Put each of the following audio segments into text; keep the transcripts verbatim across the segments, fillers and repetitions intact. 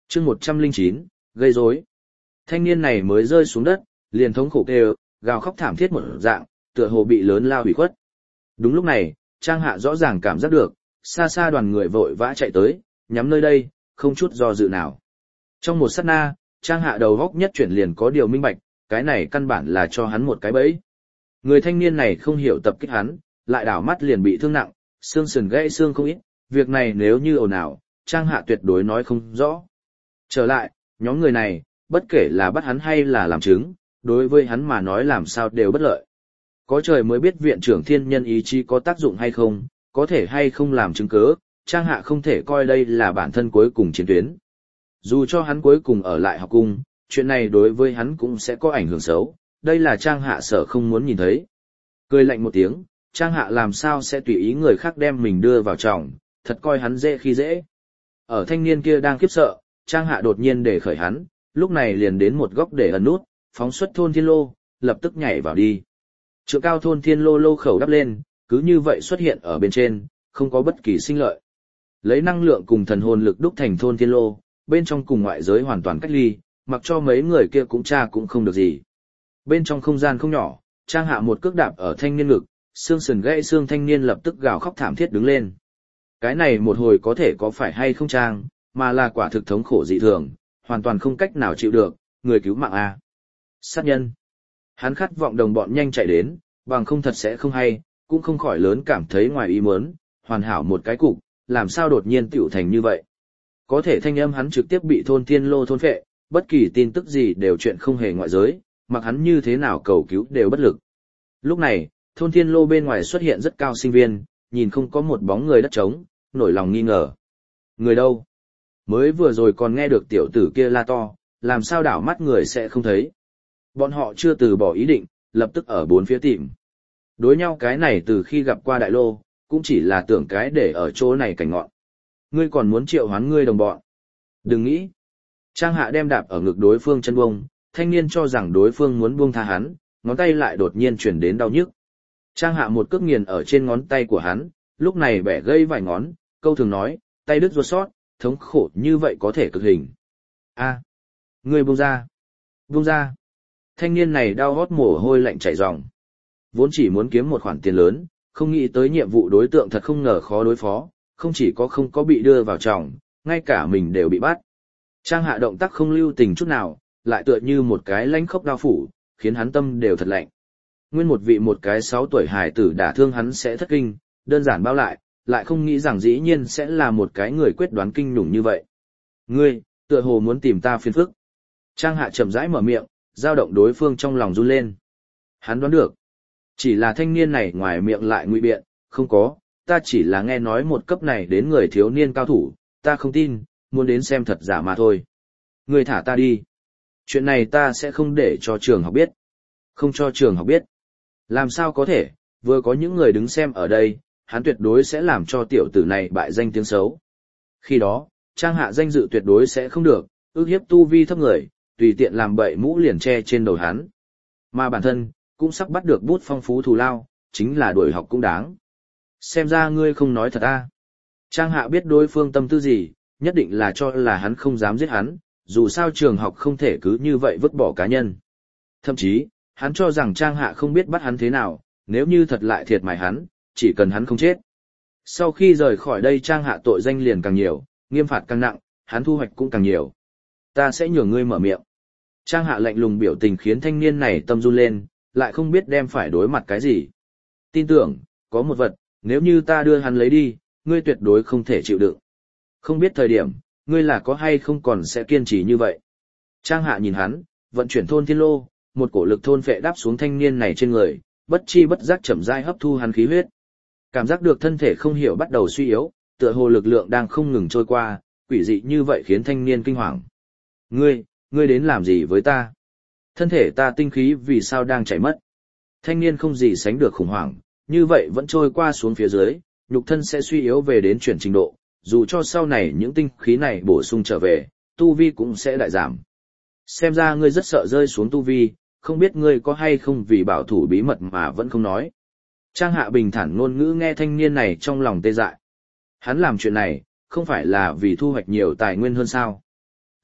chương một trăm linh chín, gây rối. Thanh niên này mới rơi xuống đất, liền thống khổ kêu, gào khóc thảm thiết một dạng, tựa hồ bị lớn lao hủy khuất. Đúng lúc này, Trang Hạ rõ ràng cảm giác được, xa xa đoàn người vội vã chạy tới, nhắm nơi đây, không chút do dự nào. Trong một sát na, Trang Hạ đầu góc nhất chuyển liền có điều minh bạch, cái này căn bản là cho hắn một cái bẫy. Người thanh niên này không hiểu tập kích hắn, lại đảo mắt liền bị thương nặng, xương sườn gãy xương không ít, việc này nếu như ồn ào, Trang Hạ tuyệt đối nói không rõ. Trở lại, nhóm người này, bất kể là bắt hắn hay là làm chứng, đối với hắn mà nói làm sao đều bất lợi. Có trời mới biết viện trưởng thiên nhân ý chí có tác dụng hay không, có thể hay không làm chứng cớ, Trang Hạ không thể coi đây là bản thân cuối cùng chiến tuyến. Dù cho hắn cuối cùng ở lại học cung, chuyện này đối với hắn cũng sẽ có ảnh hưởng xấu, đây là Trang Hạ sợ không muốn nhìn thấy. Cười lạnh một tiếng, Trang Hạ làm sao sẽ tùy ý người khác đem mình đưa vào trọng, thật coi hắn dễ khi dễ. Ở thanh niên kia đang khiếp sợ, Trang Hạ đột nhiên để khởi hắn, lúc này liền đến một góc để ẩn nút, phóng xuất thôn thiên lô, lập tức nhảy vào đi. Trượng cao thôn thiên lô lô khẩu đắp lên, cứ như vậy xuất hiện ở bên trên, không có bất kỳ sinh lợi. Lấy năng lượng cùng thần hồn lực đúc thành thôn thiên lô, bên trong cùng ngoại giới hoàn toàn cách ly, mặc cho mấy người kia cũng tra cũng không được gì. Bên trong không gian không nhỏ, Trang Hạ một cước đạp ở thanh niên ngực, xương sườn gãy xương thanh niên lập tức gào khóc thảm thiết đứng lên. Cái này một hồi có thể có phải hay không Trang, mà là quả thực thống khổ dị thường, hoàn toàn không cách nào chịu được, người cứu mạng a. Sát nhân. Hắn khát vọng đồng bọn nhanh chạy đến, bằng không thật sẽ không hay, cũng không khỏi lớn cảm thấy ngoài ý muốn, hoàn hảo một cái cục, làm sao đột nhiên tiểu thành như vậy. Có thể thanh âm hắn trực tiếp bị thôn thiên lô thôn phệ, bất kỳ tin tức gì đều chuyện không hề ngoại giới, mặc hắn như thế nào cầu cứu đều bất lực. Lúc này, thôn thiên lô bên ngoài xuất hiện rất cao sinh viên, nhìn không có một bóng người đất trống, nổi lòng nghi ngờ. Người đâu? Mới vừa rồi còn nghe được tiểu tử kia la to, làm sao đảo mắt người sẽ không thấy. Bọn họ chưa từ bỏ ý định, lập tức ở bốn phía tìm. Đối nhau cái này từ khi gặp qua đại lô, cũng chỉ là tưởng cái để ở chỗ này cảnh ngọn. Ngươi còn muốn triệu hoán ngươi đồng bọn. Đừng nghĩ. Trang Hạ đem đạp ở ngực đối phương chân bông, thanh niên cho rằng đối phương muốn buông tha hắn, ngón tay lại đột nhiên chuyển đến đau nhức. Trang Hạ một cước nghiền ở trên ngón tay của hắn, lúc này bẻ gãy vài ngón, câu thường nói, tay đứt ruột sót, thống khổ như vậy có thể cực hình. A, ngươi buông ra. Buông ra. Thanh niên này đau hót mồ hôi lạnh chảy ròng. Vốn chỉ muốn kiếm một khoản tiền lớn, không nghĩ tới nhiệm vụ đối tượng thật không ngờ khó đối phó, không chỉ có không có bị đưa vào trọng, ngay cả mình đều bị bắt. Trang Hạ động tác không lưu tình chút nào, lại tựa như một cái lãnh khốc đao phủ, khiến hắn tâm đều thật lạnh. Nguyên một vị một cái sáu tuổi hài tử đả thương hắn sẽ thất kinh, đơn giản bao lại, lại không nghĩ rằng dĩ nhiên sẽ là một cái người quyết đoán kinh nhủng như vậy. Ngươi, tựa hồ muốn tìm ta phiền phức. Trang Hạ chậm rãi mở miệng, dao động đối phương trong lòng run lên. Hắn đoán được. Chỉ là thanh niên này ngoài miệng lại ngụy biện, không có, ta chỉ là nghe nói một cấp này đến người thiếu niên cao thủ, ta không tin, muốn đến xem thật giả mà thôi. Ngươi thả ta đi. Chuyện này ta sẽ không để cho trường học biết. Không cho trường học biết. Làm sao có thể, vừa có những người đứng xem ở đây, hắn tuyệt đối sẽ làm cho tiểu tử này bại danh tiếng xấu. Khi đó, Trang Hạ danh dự tuyệt đối sẽ không được, ước hiếp tu vi thấp người, tùy tiện làm bậy mũ liền che trên đầu hắn. Mà bản thân, cũng sắp bắt được bút phong phú thù lao, chính là đuổi học cũng đáng. Xem ra ngươi không nói thật a. Trang Hạ biết đối phương tâm tư gì, nhất định là cho là hắn không dám giết hắn, dù sao trường học không thể cứ như vậy vứt bỏ cá nhân. Thậm chí, hắn cho rằng Trang Hạ không biết bắt hắn thế nào, nếu như thật lại thiệt mài hắn, chỉ cần hắn không chết. Sau khi rời khỏi đây Trang Hạ tội danh liền càng nhiều, nghiêm phạt càng nặng, hắn thu hoạch cũng càng nhiều. Ta sẽ nhường ngươi mở miệng. Trang Hạ lạnh lùng biểu tình khiến thanh niên này tâm run lên, lại không biết đem phải đối mặt cái gì. Tin tưởng, có một vật, nếu như ta đưa hắn lấy đi, ngươi tuyệt đối không thể chịu đựng. Không biết thời điểm, ngươi là có hay không còn sẽ kiên trì như vậy. Trang Hạ nhìn hắn, vận chuyển thôn thiên lô, một cổ lực thôn phệ đáp xuống thanh niên này trên người, bất chi bất giác chậm rãi hấp thu hắn khí huyết. Cảm giác được thân thể không hiểu bắt đầu suy yếu, tựa hồ lực lượng đang không ngừng trôi qua, quỷ dị như vậy khiến thanh niên kinh hoàng. Ngươi, ngươi đến làm gì với ta? Thân thể ta tinh khí vì sao đang chảy mất? Thanh niên không gì sánh được khủng hoảng, như vậy vẫn trôi qua xuống phía dưới, nhục thân sẽ suy yếu về đến chuyển trình độ, dù cho sau này những tinh khí này bổ sung trở về, tu vi cũng sẽ đại giảm. Xem ra ngươi rất sợ rơi xuống tu vi, không biết ngươi có hay không vì bảo thủ bí mật mà vẫn không nói. Trang Hạ bình thản ngôn ngữ nghe thanh niên này trong lòng tê dại. Hắn làm chuyện này, không phải là vì thu hoạch nhiều tài nguyên hơn sao?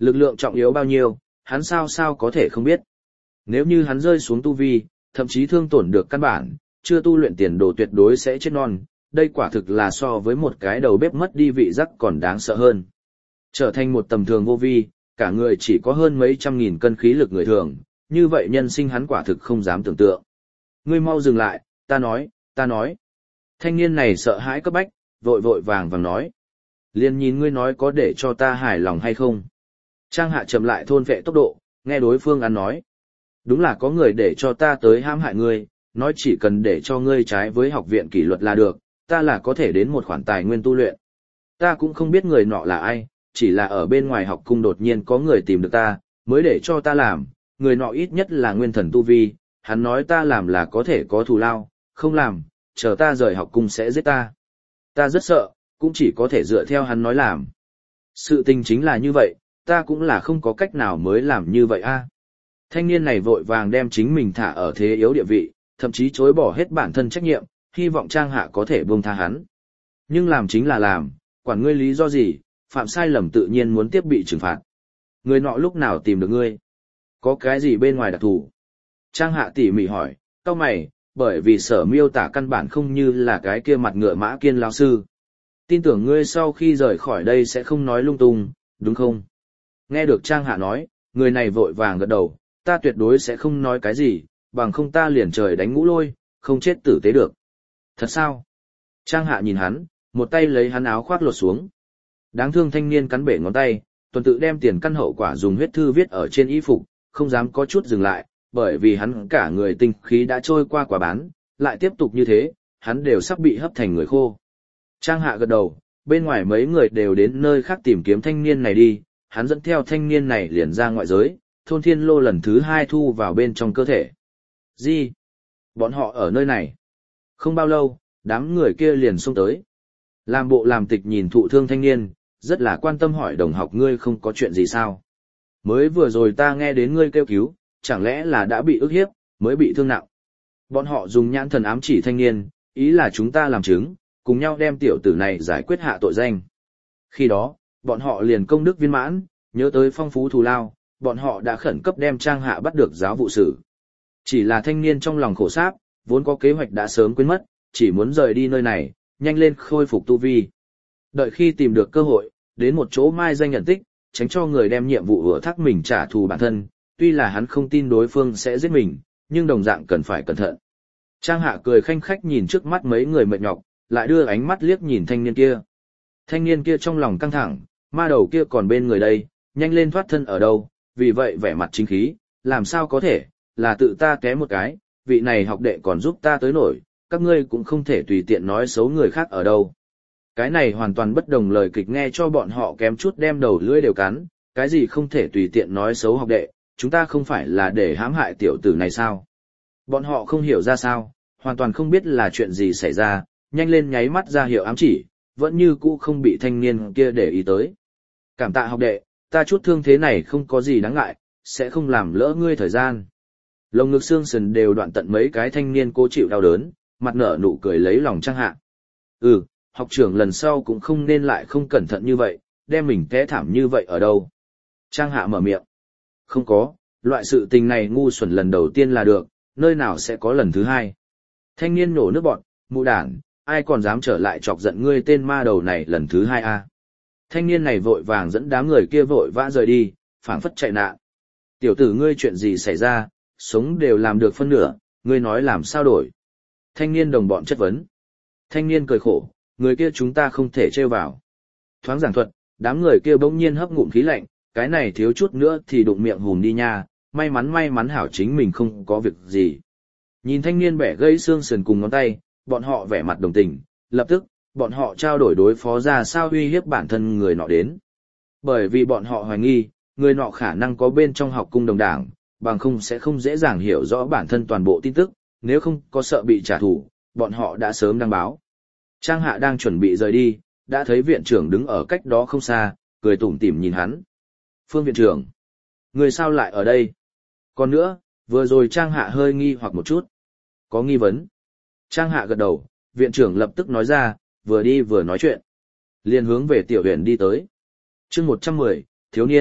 Lực lượng trọng yếu bao nhiêu, hắn sao sao có thể không biết. Nếu như hắn rơi xuống tu vi, thậm chí thương tổn được căn bản, chưa tu luyện tiền đồ tuyệt đối sẽ chết non, đây quả thực là so với một cái đầu bếp mất đi vị giác còn đáng sợ hơn. Trở thành một tầm thường vô vi, cả người chỉ có hơn mấy trăm nghìn cân khí lực người thường, như vậy nhân sinh hắn quả thực không dám tưởng tượng. Ngươi mau dừng lại, ta nói, ta nói. Thanh niên này sợ hãi cấp bách, vội vội vàng vàng nói. Liền nhìn ngươi nói có để cho ta hài lòng hay không. Trang Hạ chậm lại thôn vệ tốc độ, nghe đối phương ăn nói. Đúng là có người để cho ta tới hãm hại ngươi, nói chỉ cần để cho ngươi trái với học viện kỷ luật là được, ta là có thể đến một khoản tài nguyên tu luyện. Ta cũng không biết người nọ là ai, chỉ là ở bên ngoài học cung đột nhiên có người tìm được ta, mới để cho ta làm, người nọ ít nhất là nguyên thần tu vi, hắn nói ta làm là có thể có thù lao, không làm, chờ ta rời học cung sẽ giết ta. Ta rất sợ, cũng chỉ có thể dựa theo hắn nói làm. Sự tình chính là như vậy, ta cũng là không có cách nào mới làm như vậy a. Thanh niên này vội vàng đem chính mình thả ở thế yếu địa vị, thậm chí chối bỏ hết bản thân trách nhiệm, hy vọng Trang Hạ có thể buông tha hắn. Nhưng làm chính là làm, quản ngươi lý do gì, phạm sai lầm tự nhiên muốn tiếp bị trừng phạt. Người nọ lúc nào tìm được ngươi? Có cái gì bên ngoài đặc thù? Trang Hạ tỉ mỉ hỏi, cau mày, bởi vì sở miêu tả căn bản không như là cái kia mặt ngựa Mã Kiên lão sư. Tin tưởng ngươi sau khi rời khỏi đây sẽ không nói lung tung, đúng không? Nghe được Trang Hạ nói, người này vội vàng gật đầu, ta tuyệt đối sẽ không nói cái gì, bằng không ta liền trời đánh ngũ lôi, không chết tử tế được. Thật sao? Trang Hạ nhìn hắn, một tay lấy hắn áo khoác lột xuống. Đáng thương thanh niên cắn bể ngón tay, tuần tự đem tiền căn hậu quả dùng huyết thư viết ở trên y phục, không dám có chút dừng lại, bởi vì hắn cả người tinh khí đã trôi qua quả bán, lại tiếp tục như thế, hắn đều sắp bị hấp thành người khô. Trang Hạ gật đầu, bên ngoài mấy người đều đến nơi khác tìm kiếm thanh niên này đi, hắn dẫn theo thanh niên này liền ra ngoại giới, thôn thiên lô lần thứ hai thu vào bên trong cơ thể. Gì? Bọn họ ở nơi này. Không bao lâu, đám người kia liền xông tới. Làm bộ làm tịch nhìn thụ thương thanh niên, rất là quan tâm hỏi đồng học ngươi không có chuyện gì sao. Mới vừa rồi ta nghe đến ngươi kêu cứu, chẳng lẽ là đã bị ức hiếp, mới bị thương nặng. Bọn họ dùng nhãn thần ám chỉ thanh niên, ý là chúng ta làm chứng, cùng nhau đem tiểu tử này giải quyết hạ tội danh. Khi đó, bọn họ liền công đức viên mãn, nhớ tới phong phú thù lao, bọn họ đã khẩn cấp đem Trang Hạ bắt được giáo vụ sử. Chỉ là thanh niên trong lòng khổ sáp, vốn có kế hoạch đã sớm quên mất, chỉ muốn rời đi nơi này, nhanh lên khôi phục tu vi. Đợi khi tìm được cơ hội, đến một chỗ mai danh nhận tích, tránh cho người đem nhiệm vụ vừa thác mình trả thù bản thân, tuy là hắn không tin đối phương sẽ giết mình, nhưng đồng dạng cần phải cẩn thận. Trang Hạ cười khanh khách nhìn trước mắt mấy người mệt nhọc, lại đưa ánh mắt liếc nhìn thanh niên kia. Thanh niên kia trong lòng căng thẳng, ma đầu kia còn bên người đây, nhanh lên thoát thân ở đâu, vì vậy vẻ mặt chính khí, làm sao có thể, là tự ta té một cái, vị này học đệ còn giúp ta tới nổi, các ngươi cũng không thể tùy tiện nói xấu người khác ở đâu. Cái này hoàn toàn bất đồng lời kịch nghe cho bọn họ kém chút đem đầu lưỡi đều cắn, cái gì không thể tùy tiện nói xấu học đệ, chúng ta không phải là để hãm hại tiểu tử này sao. Bọn họ không hiểu ra sao, hoàn toàn không biết là chuyện gì xảy ra, nhanh lên nháy mắt ra hiệu ám chỉ, vẫn như cũ không bị thanh niên kia để ý tới. Cảm tạ học đệ, ta chút thương thế này không có gì đáng ngại, sẽ không làm lỡ ngươi thời gian. Lồng ngực xương sườn đều đoạn tận mấy cái thanh niên cố chịu đau đớn, mặt nở nụ cười lấy lòng Trang Hạ. Ừ, học trưởng lần sau cũng không nên lại không cẩn thận như vậy, đem mình té thảm như vậy ở đâu. Trang Hạ mở miệng. Không có, loại sự tình này ngu xuẩn lần đầu tiên là được, nơi nào sẽ có lần thứ hai. Thanh niên nổ nước bọt, mụ đản, ai còn dám trở lại chọc giận ngươi tên ma đầu này lần thứ hai a? Thanh niên này vội vàng dẫn đám người kia vội vã rời đi, phảng phất chạy nạn. Tiểu tử ngươi chuyện gì xảy ra, sống đều làm được phân nửa, ngươi nói làm sao đổi. Thanh niên đồng bọn chất vấn. Thanh niên cười khổ, người kia chúng ta không thể trêu vào. Thoáng giảng thuật, đám người kia bỗng nhiên hấp ngụm khí lạnh, cái này thiếu chút nữa thì đụng miệng hùm đi nha, may mắn may mắn hảo chính mình không có việc gì. Nhìn thanh niên bẻ gãy xương sườn cùng ngón tay, bọn họ vẻ mặt đồng tình, lập tức, bọn họ trao đổi đối phó ra sao uy hiếp bản thân người nọ đến. Bởi vì bọn họ hoài nghi, người nọ khả năng có bên trong học cung đồng đảng, bằng không sẽ không dễ dàng hiểu rõ bản thân toàn bộ tin tức, nếu không có sợ bị trả thù, bọn họ đã sớm đăng báo. Trang Hạ đang chuẩn bị rời đi, đã thấy viện trưởng đứng ở cách đó không xa, cười tủm tỉm nhìn hắn. Phương viện trưởng, người sao lại ở đây? Còn nữa, vừa rồi Trang Hạ hơi nghi hoặc một chút. Có nghi vấn. Trang Hạ gật đầu, viện trưởng lập tức nói ra, vừa đi vừa nói chuyện. Liên hướng về tiểu huyện đi tới. chương một trăm mười, thiếu niên,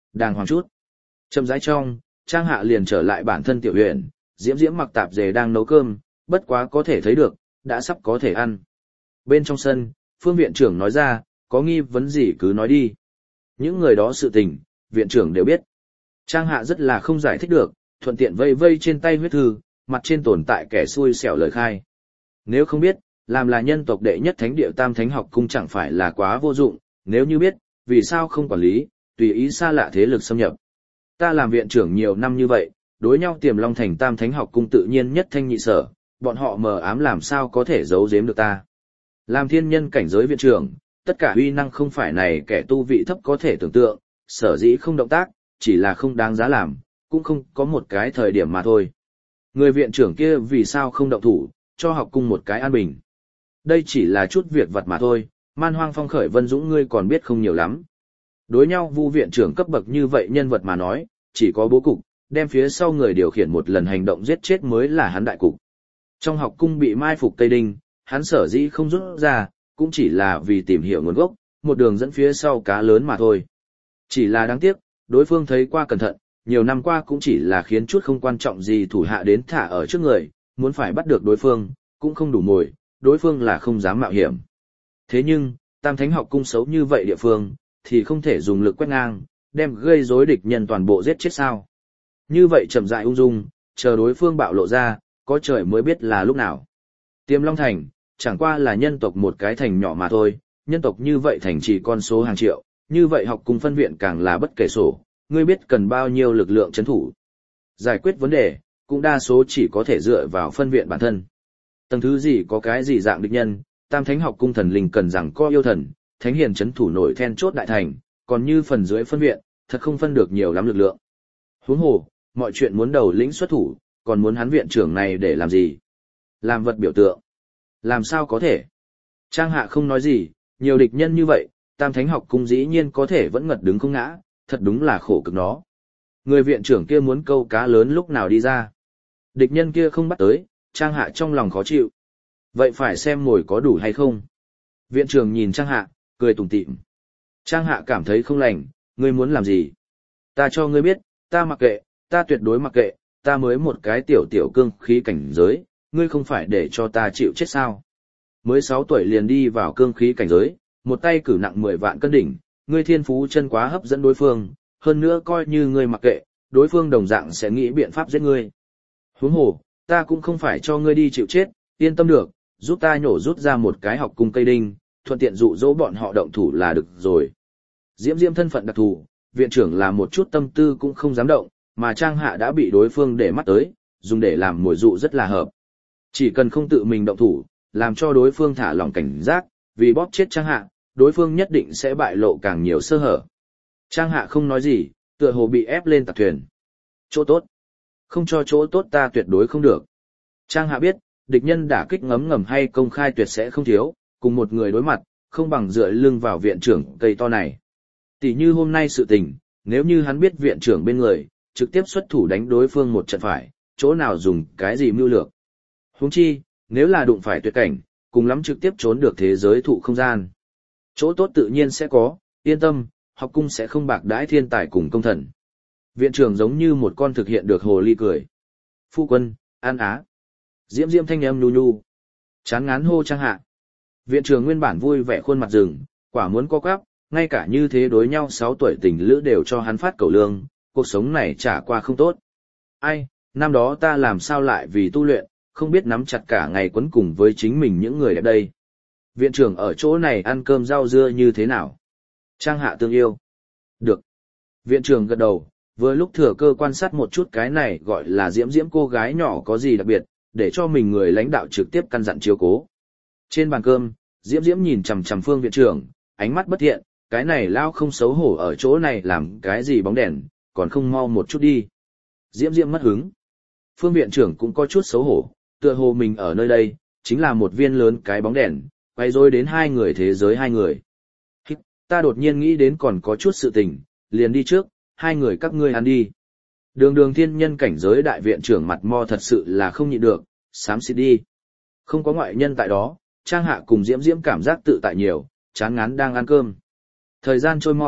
đàng hoàng chút. Chậm rãi trong, Trang Hạ liền trở lại bản thân tiểu huyện, Diễm Diễm mặc tạp dề đang nấu cơm, bất quá có thể thấy được, đã sắp có thể ăn. Bên trong sân, Phương viện trưởng nói ra, có nghi vấn gì cứ nói đi. Những người đó sự tình, viện trưởng đều biết. Trang Hạ rất là không giải thích được, thuận tiện vây vây trên tay huyết thư, mặt trên tồn tại kẻ xui xẻo lời khai. Nếu không biết, làm là nhân tộc đệ nhất thánh địa Tam Thánh học cung chẳng phải là quá vô dụng, nếu như biết, vì sao không quản lý, tùy ý xa lạ thế lực xâm nhập. Ta làm viện trưởng nhiều năm như vậy, đối nhau Tiềm Long Thành Tam Thánh học cung tự nhiên nhất thanh nhị sở, bọn họ mờ ám làm sao có thể giấu giếm được ta. Làm thiên nhân cảnh giới viện trưởng, tất cả uy năng không phải này kẻ tu vị thấp có thể tưởng tượng, sở dĩ không động tác, chỉ là không đáng giá làm, cũng không có một cái thời điểm mà thôi. Người viện trưởng kia vì sao không động thủ, cho học cung một cái an bình. Đây chỉ là chút việc vặt mà thôi, Man Hoang Phong Khởi Vân Dũng ngươi còn biết không nhiều lắm. Đối nhau Vu viện trưởng cấp bậc như vậy nhân vật mà nói, chỉ có bố cục, đem phía sau người điều khiển một lần hành động giết chết mới là hắn đại cục. Trong học cung bị mai phục Tây Đinh, hắn sở dĩ không rút ra, cũng chỉ là vì tìm hiểu nguồn gốc, một đường dẫn phía sau cá lớn mà thôi. Chỉ là đáng tiếc, đối phương thấy qua cẩn thận, nhiều năm qua cũng chỉ là khiến chút không quan trọng gì thủ hạ đến thả ở trước người, muốn phải bắt được đối phương, cũng không đủ mồi, đối phương là không dám mạo hiểm. Thế nhưng, Tam Thánh học cung xấu như vậy địa phương, thì không thể dùng lực quét ngang, đem gây rối địch nhân toàn bộ giết chết sao. Như vậy chậm rãi ung dung, chờ đối phương bạo lộ ra, có trời mới biết là lúc nào. Tiềm Long Thành, chẳng qua là nhân tộc một cái thành nhỏ mà thôi, nhân tộc như vậy thành chỉ con số hàng triệu, như vậy học cung phân viện càng là bất kể sổ, ngươi biết cần bao nhiêu lực lượng chấn thủ. Giải quyết vấn đề, cũng đa số chỉ có thể dựa vào phân viện bản thân. Tầng thứ gì có cái gì dạng địch nhân, Tam Thánh học cung thần linh cần rằng có yêu thần, thánh hiền chấn thủ nổi then chốt đại thành, còn như phần dưới phân viện, thật không phân được nhiều lắm lực lượng. Huống hồ, mọi chuyện muốn đầu lĩnh xuất thủ, còn muốn hắn viện trưởng này để làm gì? Làm vật biểu tượng. Làm sao có thể? Trang Hạ không nói gì, nhiều địch nhân như vậy, Tam Thánh học cung dĩ nhiên có thể vẫn ngật đứng không ngã, thật đúng là khổ cực nó. Người viện trưởng kia muốn câu cá lớn lúc nào đi ra. Địch nhân kia không bắt tới, Trang Hạ trong lòng khó chịu. Vậy phải xem mồi có đủ hay không. Viện trưởng nhìn Trang Hạ, cười tủm tỉm. Trang Hạ cảm thấy không lành, ngươi muốn làm gì? Ta cho ngươi biết, ta mặc kệ, ta tuyệt đối mặc kệ, ta mới một cái tiểu tiểu cương khí cảnh giới, ngươi không phải để cho ta chịu chết sao? Mới sáu tuổi liền đi vào cương khí cảnh giới, một tay cử nặng mười vạn cân đỉnh, ngươi thiên phú chân quá hấp dẫn đối phương, hơn nữa coi như ngươi mặc kệ, đối phương đồng dạng sẽ nghĩ biện pháp giết ngươi. Huống hồ, ta cũng không phải cho ngươi đi chịu chết, yên tâm được, giúp ta nhổ rút ra một cái học cung cây đinh, thuận tiện dụ dỗ bọn họ động thủ là được rồi. Diễm Diễm thân phận đặc thù, viện trưởng là một chút tâm tư cũng không dám động, mà Trang Hạ đã bị đối phương để mắt tới, dùng để làm mồi dụ rất là hợp. Chỉ cần không tự mình động thủ, làm cho đối phương thả lỏng cảnh giác, vì bóp chết Trang Hạ, đối phương nhất định sẽ bại lộ càng nhiều sơ hở. Trang Hạ không nói gì, tựa hồ bị ép lên tạc thuyền. Chỗ tốt. Không cho chỗ tốt ta tuyệt đối không được. Trang Hạ biết, địch nhân đả kích ngấm ngầm hay công khai tuyệt sẽ không thiếu, cùng một người đối mặt, không bằng dựa lưng vào viện trưởng cây to này. Tỷ như hôm nay sự tình, nếu như hắn biết viện trưởng bên người, trực tiếp xuất thủ đánh đối phương một trận phải, chỗ nào dùng cái gì mưu lược. Huống chi, nếu là đụng phải tuyệt cảnh, cùng lắm trực tiếp trốn được thế giới thụ không gian. Chỗ tốt tự nhiên sẽ có, yên tâm, học cung sẽ không bạc đãi thiên tài cùng công thần. Viện trưởng giống như một con thực hiện được hồ ly cười. Phu quân, an á. Diễm Diễm thanh âm nhu nhu. Chán ngán hô Trang Hạ. Viện trưởng nguyên bản vui vẻ khuôn mặt rừng, quả muốn co quắp, ngay cả như thế đối nhau sáu tuổi tình lữ đều cho hắn phát cầu lương, cuộc sống này trả qua không tốt. Ai, năm đó ta làm sao lại vì tu luyện, không biết nắm chặt cả ngày quấn cùng với chính mình những người đẹp đây. Viện trưởng ở chỗ này ăn cơm rau dưa như thế nào? Trang Hạ tương yêu. Được. Viện trưởng gật đầu, vừa lúc thừa cơ quan sát một chút cái này gọi là Diễm Diễm cô gái nhỏ có gì đặc biệt, để cho mình người lãnh đạo trực tiếp căn dặn chiếu cố. Trên bàn cơm, Diễm Diễm nhìn chằm chằm Phương viện trưởng, ánh mắt bất thiện, cái này lao không xấu hổ ở chỗ này làm cái gì bóng đèn, còn không mau một chút đi. Diễm Diễm mất hứng. Phương viện trưởng cũng có chút xấu hổ, tựa hồ mình ở nơi đây, chính là một viên lớn cái bóng đèn, quay rối đến hai người thế giới hai người. Hít, ta đột nhiên nghĩ đến còn có chút sự tình, liền đi trước, hai người các ngươi ăn đi. Đường đường thiên nhân cảnh giới đại viện trưởng mặt mo thật sự là không nhịn được, xám xịt đi. Không có ngoại nhân tại đó, Trang Hạ cùng Diễm Diễm cảm giác tự tại nhiều, chán ngán đang ăn cơm. Thời gian trôi mau,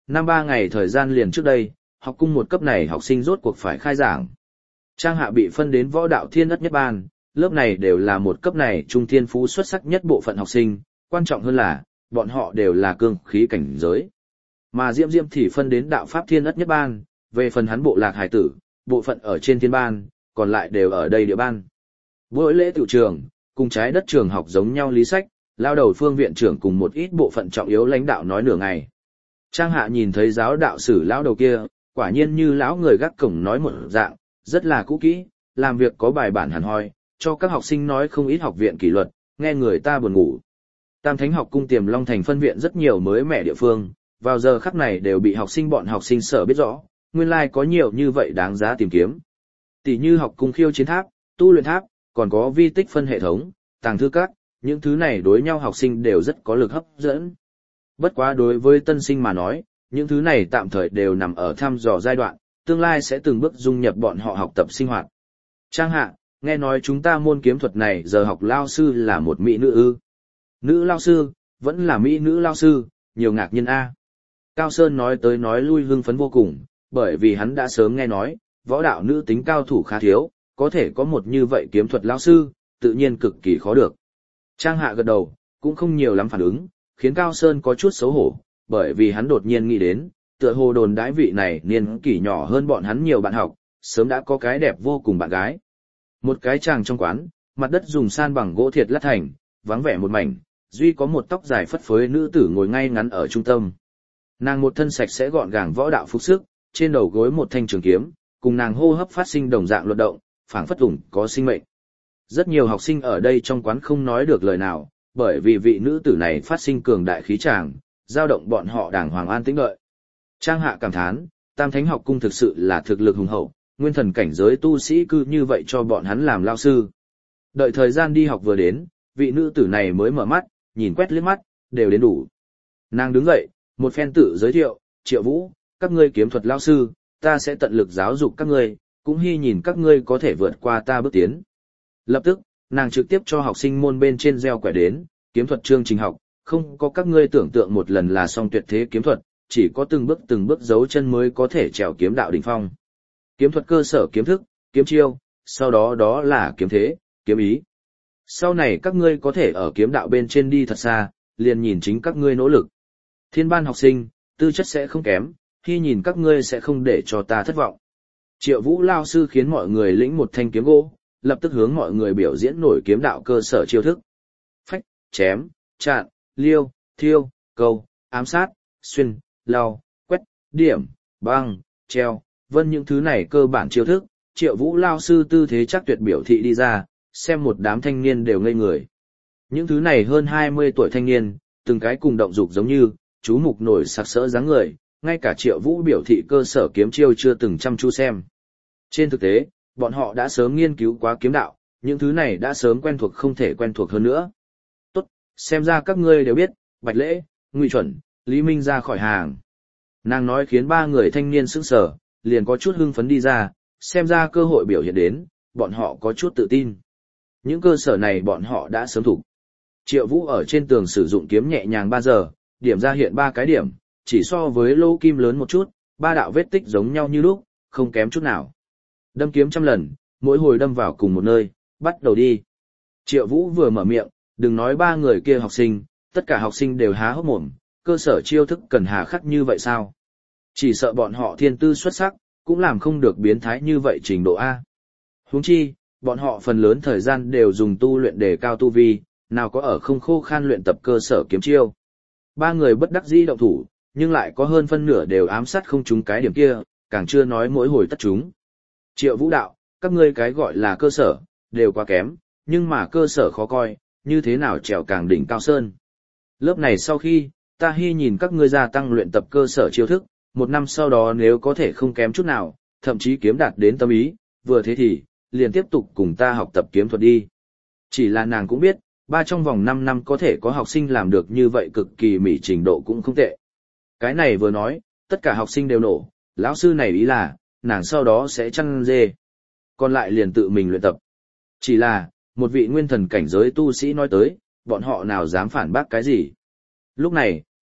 năm ba ngày thời gian liền trước đây, học cung một cấp này học sinh rốt cuộc phải khai giảng. Trang Hạ bị phân đến võ đạo thiên ất nhất ban, lớp này đều là một cấp này trung thiên phú xuất sắc nhất bộ phận học sinh, quan trọng hơn là, bọn họ đều là cương khí cảnh giới. Mà Diễm Diễm thì phân đến đạo pháp thiên ất nhất ban, về phần hắn bộ lạc hải tử, bộ phận ở trên thiên ban, còn lại đều ở đây địa ban. Buổi lễ tự trường, cùng trái đất trường học giống nhau lý sách, lao đầu phương viện trưởng cùng một ít bộ phận trọng yếu lãnh đạo nói nửa ngày. Trang Hạ nhìn thấy giáo đạo sử lão đầu kia, quả nhiên như lão người gác cổng nói một dạng, rất là cũ kỹ, làm việc có bài bản hẳn hoi, cho các học sinh nói không ít học viện kỷ luật, nghe người ta buồn ngủ. Tam Thánh học cung Tiềm Long thành phân viện rất nhiều mới mẻ địa phương, vào giờ khắc này đều bị học sinh bọn học sinh sở biết rõ, nguyên lai like có nhiều như vậy đáng giá tìm kiếm. Tỷ như học cung khiêu chiến tháp, tu luyện tháp, còn có vi tích phân hệ thống, tàng thư các, những thứ này đối nhau học sinh đều rất có lực hấp dẫn. Bất quá đối với tân sinh mà nói, những thứ này tạm thời đều nằm ở thăm dò giai đoạn, tương lai sẽ từng bước dung nhập bọn họ học tập sinh hoạt. Trang Hạ, nghe nói chúng ta môn kiếm thuật này giờ học lao sư là một mỹ nữ ư. Nữ lao sư, vẫn là mỹ nữ lao sư, nhiều ngạc nhiên a. Cao Sơn nói tới nói lui hưng phấn vô cùng, bởi vì hắn đã sớm nghe nói, võ đạo nữ tính cao thủ khá thiếu, có thể có một như vậy kiếm thuật lao sư, tự nhiên cực kỳ khó được. Trang Hạ gật đầu, cũng không nhiều lắm phản ứng, khiến Cao Sơn có chút xấu hổ, bởi vì hắn đột nhiên nghĩ đến, tựa hồ đồn đãi vị này niên kỷ nhỏ hơn bọn hắn nhiều bạn học, sớm đã có cái đẹp vô cùng bạn gái. Một cái chàng trong quán, mặt đất dùng san bằng gỗ thiệt lát thành, vắng vẻ một mảnh, duy có một tóc dài phất phới nữ tử ngồi ngay ngắn ở trung tâm. Nàng một thân sạch sẽ gọn gàng võ đạo phục sức, trên đầu gối một thanh trường kiếm, cùng nàng hô hấp phát sinh đồng dạng luật động, phảng phất ủng có sinh mệnh. Rất nhiều học sinh ở đây trong quán không nói được lời nào, bởi vì vị nữ tử này phát sinh cường đại khí tràng, dao động bọn họ đàng hoàng an tĩnh đợi. Trang Hạ cảm thán, Tam Thánh học cung thực sự là thực lực hùng hậu, nguyên thần cảnh giới tu sĩ cư như vậy cho bọn hắn làm lao sư. Đợi thời gian đi học vừa đến, vị nữ tử này mới mở mắt, nhìn quét liếc mắt, đều đến đủ. Nàng đứng dậy, một phen tự giới thiệu, Triệu Vũ, các ngươi kiếm thuật lao sư, ta sẽ tận lực giáo dục các ngươi, cũng hy nhìn các ngươi có thể vượt qua ta bước tiến. Lập tức, nàng trực tiếp cho học sinh môn bên trên gieo quẻ đến, kiếm thuật chương trình học, không có các ngươi tưởng tượng một lần là xong tuyệt thế kiếm thuật, chỉ có từng bước từng bước dấu chân mới có thể trèo kiếm đạo đỉnh phong. Kiếm thuật cơ sở kiếm thức, kiếm chiêu, sau đó đó là kiếm thế, kiếm ý. Sau này các ngươi có thể ở kiếm đạo bên trên đi thật xa, liền nhìn chính các ngươi nỗ lực. Thiên ban học sinh, tư chất sẽ không kém, khi nhìn các ngươi sẽ không để cho ta thất vọng. Triệu Vũ lao sư khiến mọi người lĩnh một thanh kiếm gỗ, lập tức hướng mọi người biểu diễn nổi kiếm đạo cơ sở chiêu thức. Phách, chém, chặn, liêu, thiêu, câu, ám sát, xuyên, lao, quét, điểm, băng, treo, vân những thứ này cơ bản chiêu thức, Triệu Vũ lao sư tư thế chắc tuyệt biểu thị đi ra, xem một đám thanh niên đều ngây người. Những thứ này hơn hai mươi tuổi thanh niên, từng cái cùng động dục giống như, chú mục nổi sặc sỡ dáng người, ngay cả Triệu Vũ biểu thị cơ sở kiếm chiêu chưa từng chăm chú xem. Trên thực tế, bọn họ đã sớm nghiên cứu quá kiếm đạo, những thứ này đã sớm quen thuộc không thể quen thuộc hơn nữa. Tốt, xem ra các ngươi đều biết, Bạch Lễ, Ngụy Chuẩn, Lý Minh ra khỏi hàng. Nàng nói khiến ba người thanh niên sững sờ, liền có chút hưng phấn đi ra, xem ra cơ hội biểu hiện đến, bọn họ có chút tự tin. Những cơ sở này bọn họ đã sớm thủ. Triệu Vũ ở trên tường sử dụng kiếm nhẹ nhàng ba giờ, điểm ra hiện ba cái điểm, chỉ so với lô kim lớn một chút, ba đạo vết tích giống nhau như lúc, không kém chút nào. Đâm kiếm trăm lần, mỗi hồi đâm vào cùng một nơi, bắt đầu đi. Triệu Vũ vừa mở miệng, đừng nói ba người kia học sinh, tất cả học sinh đều há hốc mồm, cơ sở chiêu thức cần hà khắc như vậy sao? Chỉ sợ bọn họ thiên tư xuất sắc, cũng làm không được biến thái như vậy trình độ A. Huống chi, bọn họ phần lớn thời gian đều dùng tu luyện để cao tu vi, nào có ở không khô khan luyện tập cơ sở kiếm chiêu. Ba người bất đắc dĩ động thủ, nhưng lại có hơn phân nửa đều ám sát không trúng cái điểm kia, càng chưa nói mỗi hồi tất trúng. Triệu Vũ đạo, các ngươi cái gọi là cơ sở, đều quá kém, nhưng mà cơ sở khó coi, như thế nào trèo càng đỉnh cao sơn. Lớp này sau khi, ta hy nhìn các ngươi gia tăng luyện tập cơ sở chiêu thức, một năm sau đó nếu có thể không kém chút nào, thậm chí kiếm đạt đến tâm ý, vừa thế thì, liền tiếp tục cùng ta học tập kiếm thuật đi. Chỉ là nàng cũng biết, ba trong vòng năm năm có thể có học sinh làm được như vậy cực kỳ mỹ trình độ cũng không tệ. Cái này vừa nói, tất cả học sinh đều nổ, lão sư này ý là, nàng sau đó sẽ chăn dê. Còn lại liền tự mình luyện tập. Chỉ là, một vị nguyên thần cảnh giới tu sĩ nói tới, bọn họ nào dám phản bác cái gì. Lúc này,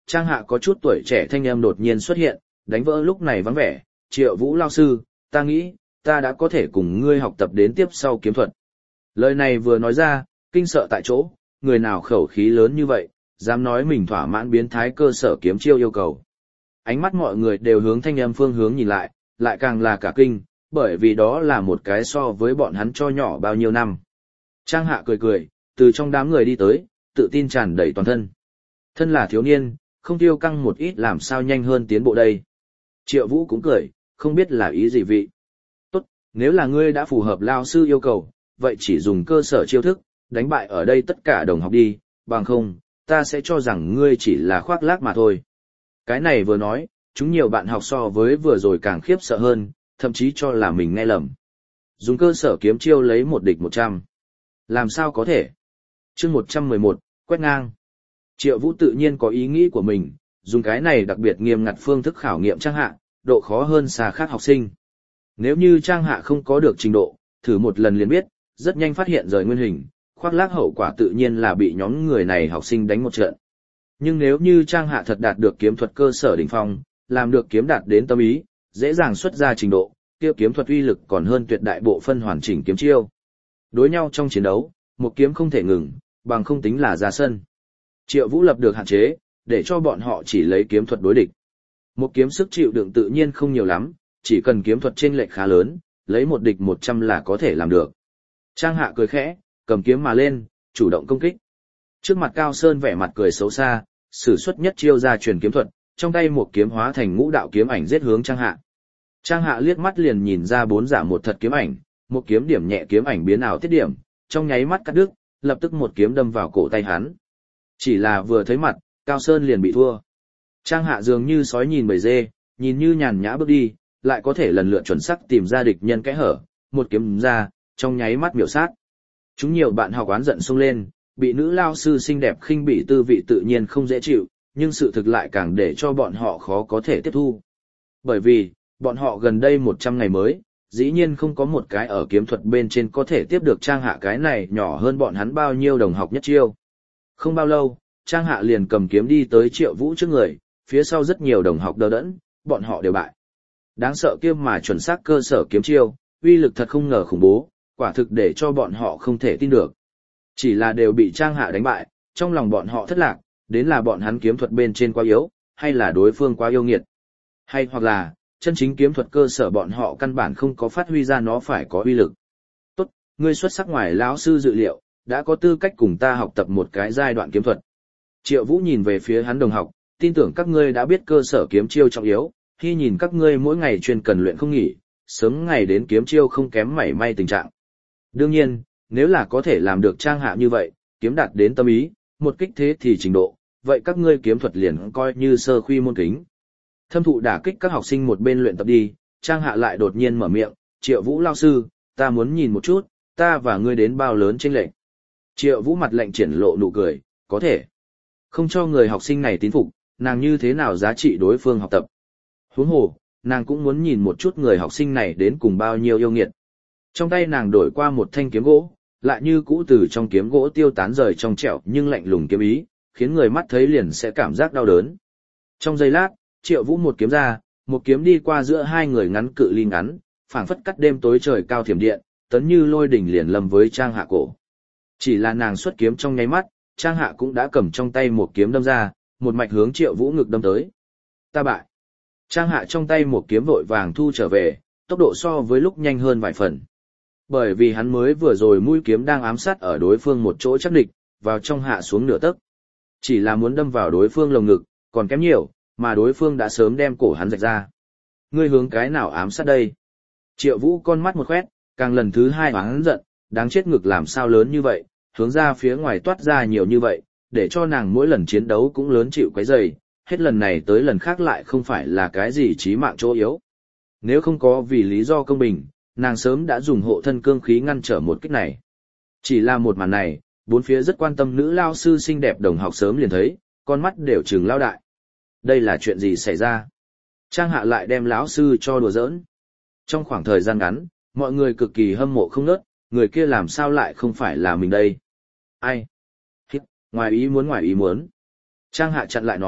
Trang Hạ có chút tuổi trẻ thanh âm đột nhiên xuất hiện, đánh vỡ lúc này vắng vẻ, Triệu Vũ lao sư, ta nghĩ, ta đã có thể cùng ngươi học tập đến tiếp sau kiếm thuật. Lời này vừa nói ra, kinh sợ tại chỗ, người nào khẩu khí lớn như vậy, dám nói mình thỏa mãn biến thái cơ sở kiếm chiêu yêu cầu. Ánh mắt mọi người đều hướng thanh âm phương hướng nhìn lại, lại càng là cả kinh, bởi vì đó là một cái so với bọn hắn cho nhỏ bao nhiêu năm. Trang Hạ cười cười, từ trong đám người đi tới, tự tin tràn đầy toàn thân. Thân là thiếu niên, không tiêu căng một ít làm sao nhanh hơn tiến bộ đây. Triệu Vũ cũng cười, không biết là ý gì vị. Tốt, nếu là ngươi đã phù hợp lao sư yêu cầu, vậy chỉ dùng cơ sở chiêu thức, đánh bại ở đây tất cả đồng học đi, bằng không, ta sẽ cho rằng ngươi chỉ là khoác lác mà thôi. Cái này vừa nói, chúng nhiều bạn học so với vừa rồi càng khiếp sợ hơn, thậm chí cho là mình nghe lầm. Dùng cơ sở kiếm chiêu lấy một địch một trăm. Làm sao có thể? Chương một trăm mười một, quét ngang. Triệu Vũ tự nhiên có ý nghĩ của mình, dùng cái này đặc biệt nghiêm ngặt phương thức khảo nghiệm Trang Hạ, độ khó hơn xa khác học sinh. Nếu như Trang Hạ không có được trình độ, thử một lần liền biết, rất nhanh phát hiện rời nguyên hình, khoác lác hậu quả tự nhiên là bị nhóm người này học sinh đánh một trận. Nhưng nếu như Trang Hạ thật đạt được kiếm thuật cơ sở đỉnh phong, làm được kiếm đạt đến tâm ý, dễ dàng xuất ra trình độ, kia kiếm thuật uy lực còn hơn tuyệt đại bộ phân hoàn chỉnh kiếm chiêu. Đối nhau trong chiến đấu, một kiếm không thể ngừng, bằng không tính là ra sân. Triệu Vũ lập được hạn chế, để cho bọn họ chỉ lấy kiếm thuật đối địch. Một kiếm sức chịu đựng tự nhiên không nhiều lắm, chỉ cần kiếm thuật chênh lệch khá lớn, lấy một địch một trăm là có thể làm được. Trang Hạ cười khẽ, cầm kiếm mà lên, chủ động công kích. Trước mặt Cao Sơn vẻ mặt cười xấu xa, sử xuất nhất chiêu ra truyền kiếm thuật, trong tay một kiếm hóa thành ngũ đạo kiếm ảnh giết hướng Trang Hạ. Trang Hạ liếc mắt liền nhìn ra bốn giả một thật kiếm ảnh, một kiếm điểm nhẹ kiếm ảnh biến ảo tiết điểm, trong nháy mắt cắt đứt, lập tức một kiếm đâm vào cổ tay hắn. Chỉ là vừa thấy mặt, Cao Sơn liền bị thua. Trang Hạ dường như sói nhìn bầy dê, nhìn như nhàn nhã bước đi, lại có thể lần lượt chuẩn xác tìm ra địch nhân kẽ hở, một kiếm ra, trong nháy mắt miểu sát. Chúng nhiều bạn học oán giận xông lên, bị nữ lao sư xinh đẹp khinh bỉ tư vị tự nhiên không dễ chịu, nhưng sự thực lại càng để cho bọn họ khó có thể tiếp thu. Bởi vì, bọn họ gần đây một trăm ngày mới, dĩ nhiên không có một cái ở kiếm thuật bên trên có thể tiếp được Trang Hạ cái này nhỏ hơn bọn hắn bao nhiêu đồng học nhất chiêu. Không bao lâu, Trang Hạ liền cầm kiếm đi tới Triệu Vũ trước người, phía sau rất nhiều đồng học đờ đẫn, bọn họ đều bại. Đáng sợ kia mà chuẩn xác cơ sở kiếm chiêu, uy lực thật không ngờ khủng bố, quả thực để cho bọn họ không thể tin được. Chỉ là đều bị Trang Hạ đánh bại, trong lòng bọn họ thất lạc, đến là bọn hắn kiếm thuật bên trên quá yếu, hay là đối phương quá yêu nghiệt. Hay hoặc là, chân chính kiếm thuật cơ sở bọn họ căn bản không có phát huy ra nó phải có uy lực. Tốt, ngươi xuất sắc ngoài lão sư dự liệu, đã có tư cách cùng ta học tập một cái giai đoạn kiếm thuật. Triệu Vũ nhìn về phía hắn đồng học, tin tưởng các ngươi đã biết cơ sở kiếm chiêu trọng yếu, khi nhìn các ngươi mỗi ngày chuyên cần luyện không nghỉ, sớm ngày đến kiếm chiêu không kém mảy may tình trạng. Đương nhiên, nếu là có thể làm được Trang Hạ như vậy, kiếm đạt đến tâm ý, một kích thế thì trình độ, vậy các ngươi kiếm thuật liền coi như sơ khuy môn kính. Thâm thụ đả kích các học sinh một bên luyện tập đi, Trang Hạ lại đột nhiên mở miệng, Triệu Vũ lao sư, ta muốn nhìn một chút, ta và ngươi đến bao lớn chênh lệch. Triệu Vũ mặt lạnh triển lộ nụ cười, có thể. Không cho người học sinh này tín phục, nàng như thế nào giá trị đối phương học tập. Huống hồ, nàng cũng muốn nhìn một chút người học sinh này đến cùng bao nhiêu yêu nghiệt. Trong tay nàng đổi qua một thanh kiếm gỗ, lại như cũ từ trong kiếm gỗ tiêu tán rời trong trẻo nhưng lạnh lùng kiếm ý, khiến người mắt thấy liền sẽ cảm giác đau đớn. Trong giây lát, Triệu Vũ một kiếm ra, một kiếm đi qua giữa hai người ngắn cự ly ngắn, phảng phất cắt đêm tối trời cao thiểm điện, tấn như lôi đỉnh liền lâm với Trang Hạ cổ. Chỉ là nàng xuất kiếm trong nháy mắt, Trang Hạ cũng đã cầm trong tay một kiếm đâm ra, một mạch hướng Triệu Vũ ngực đâm tới. Ta bại. Trang Hạ trong tay một kiếm vội vàng thu trở về, tốc độ so với lúc nhanh hơn vài phần. Bởi vì hắn mới vừa rồi mũi kiếm đang ám sát ở đối phương một chỗ chắc địch, vào trong hạ xuống nửa tấc. Chỉ là muốn đâm vào đối phương lồng ngực, còn kém nhiều, mà đối phương đã sớm đem cổ hắn rạch ra. Ngươi hướng cái nào ám sát đây? Triệu Vũ con mắt một khoét, càng lần thứ hai oán giận, đáng chết ngực làm sao lớn như vậy, hướng ra phía ngoài toát ra nhiều như vậy, để cho nàng mỗi lần chiến đấu cũng lớn chịu quấy rầy, hết lần này tới lần khác lại không phải là cái gì chí mạng chỗ yếu. Nếu không có vì lý do công bình, nàng sớm đã dùng hộ thân cương khí ngăn trở một kích này. Chỉ là một màn này, bốn phía rất quan tâm nữ lao sư xinh đẹp đồng học sớm liền thấy, con mắt đều trừng lao đại. Đây là chuyện gì xảy ra? Trang Hạ lại đem lão sư cho đùa giỡn. Trong khoảng thời gian ngắn, mọi người cực kỳ hâm mộ không nớt, người kia làm sao lại không phải là mình đây? Ai? Hít, ngoài ý muốn ngoài ý muốn. Trang Hạ chặn lại nói,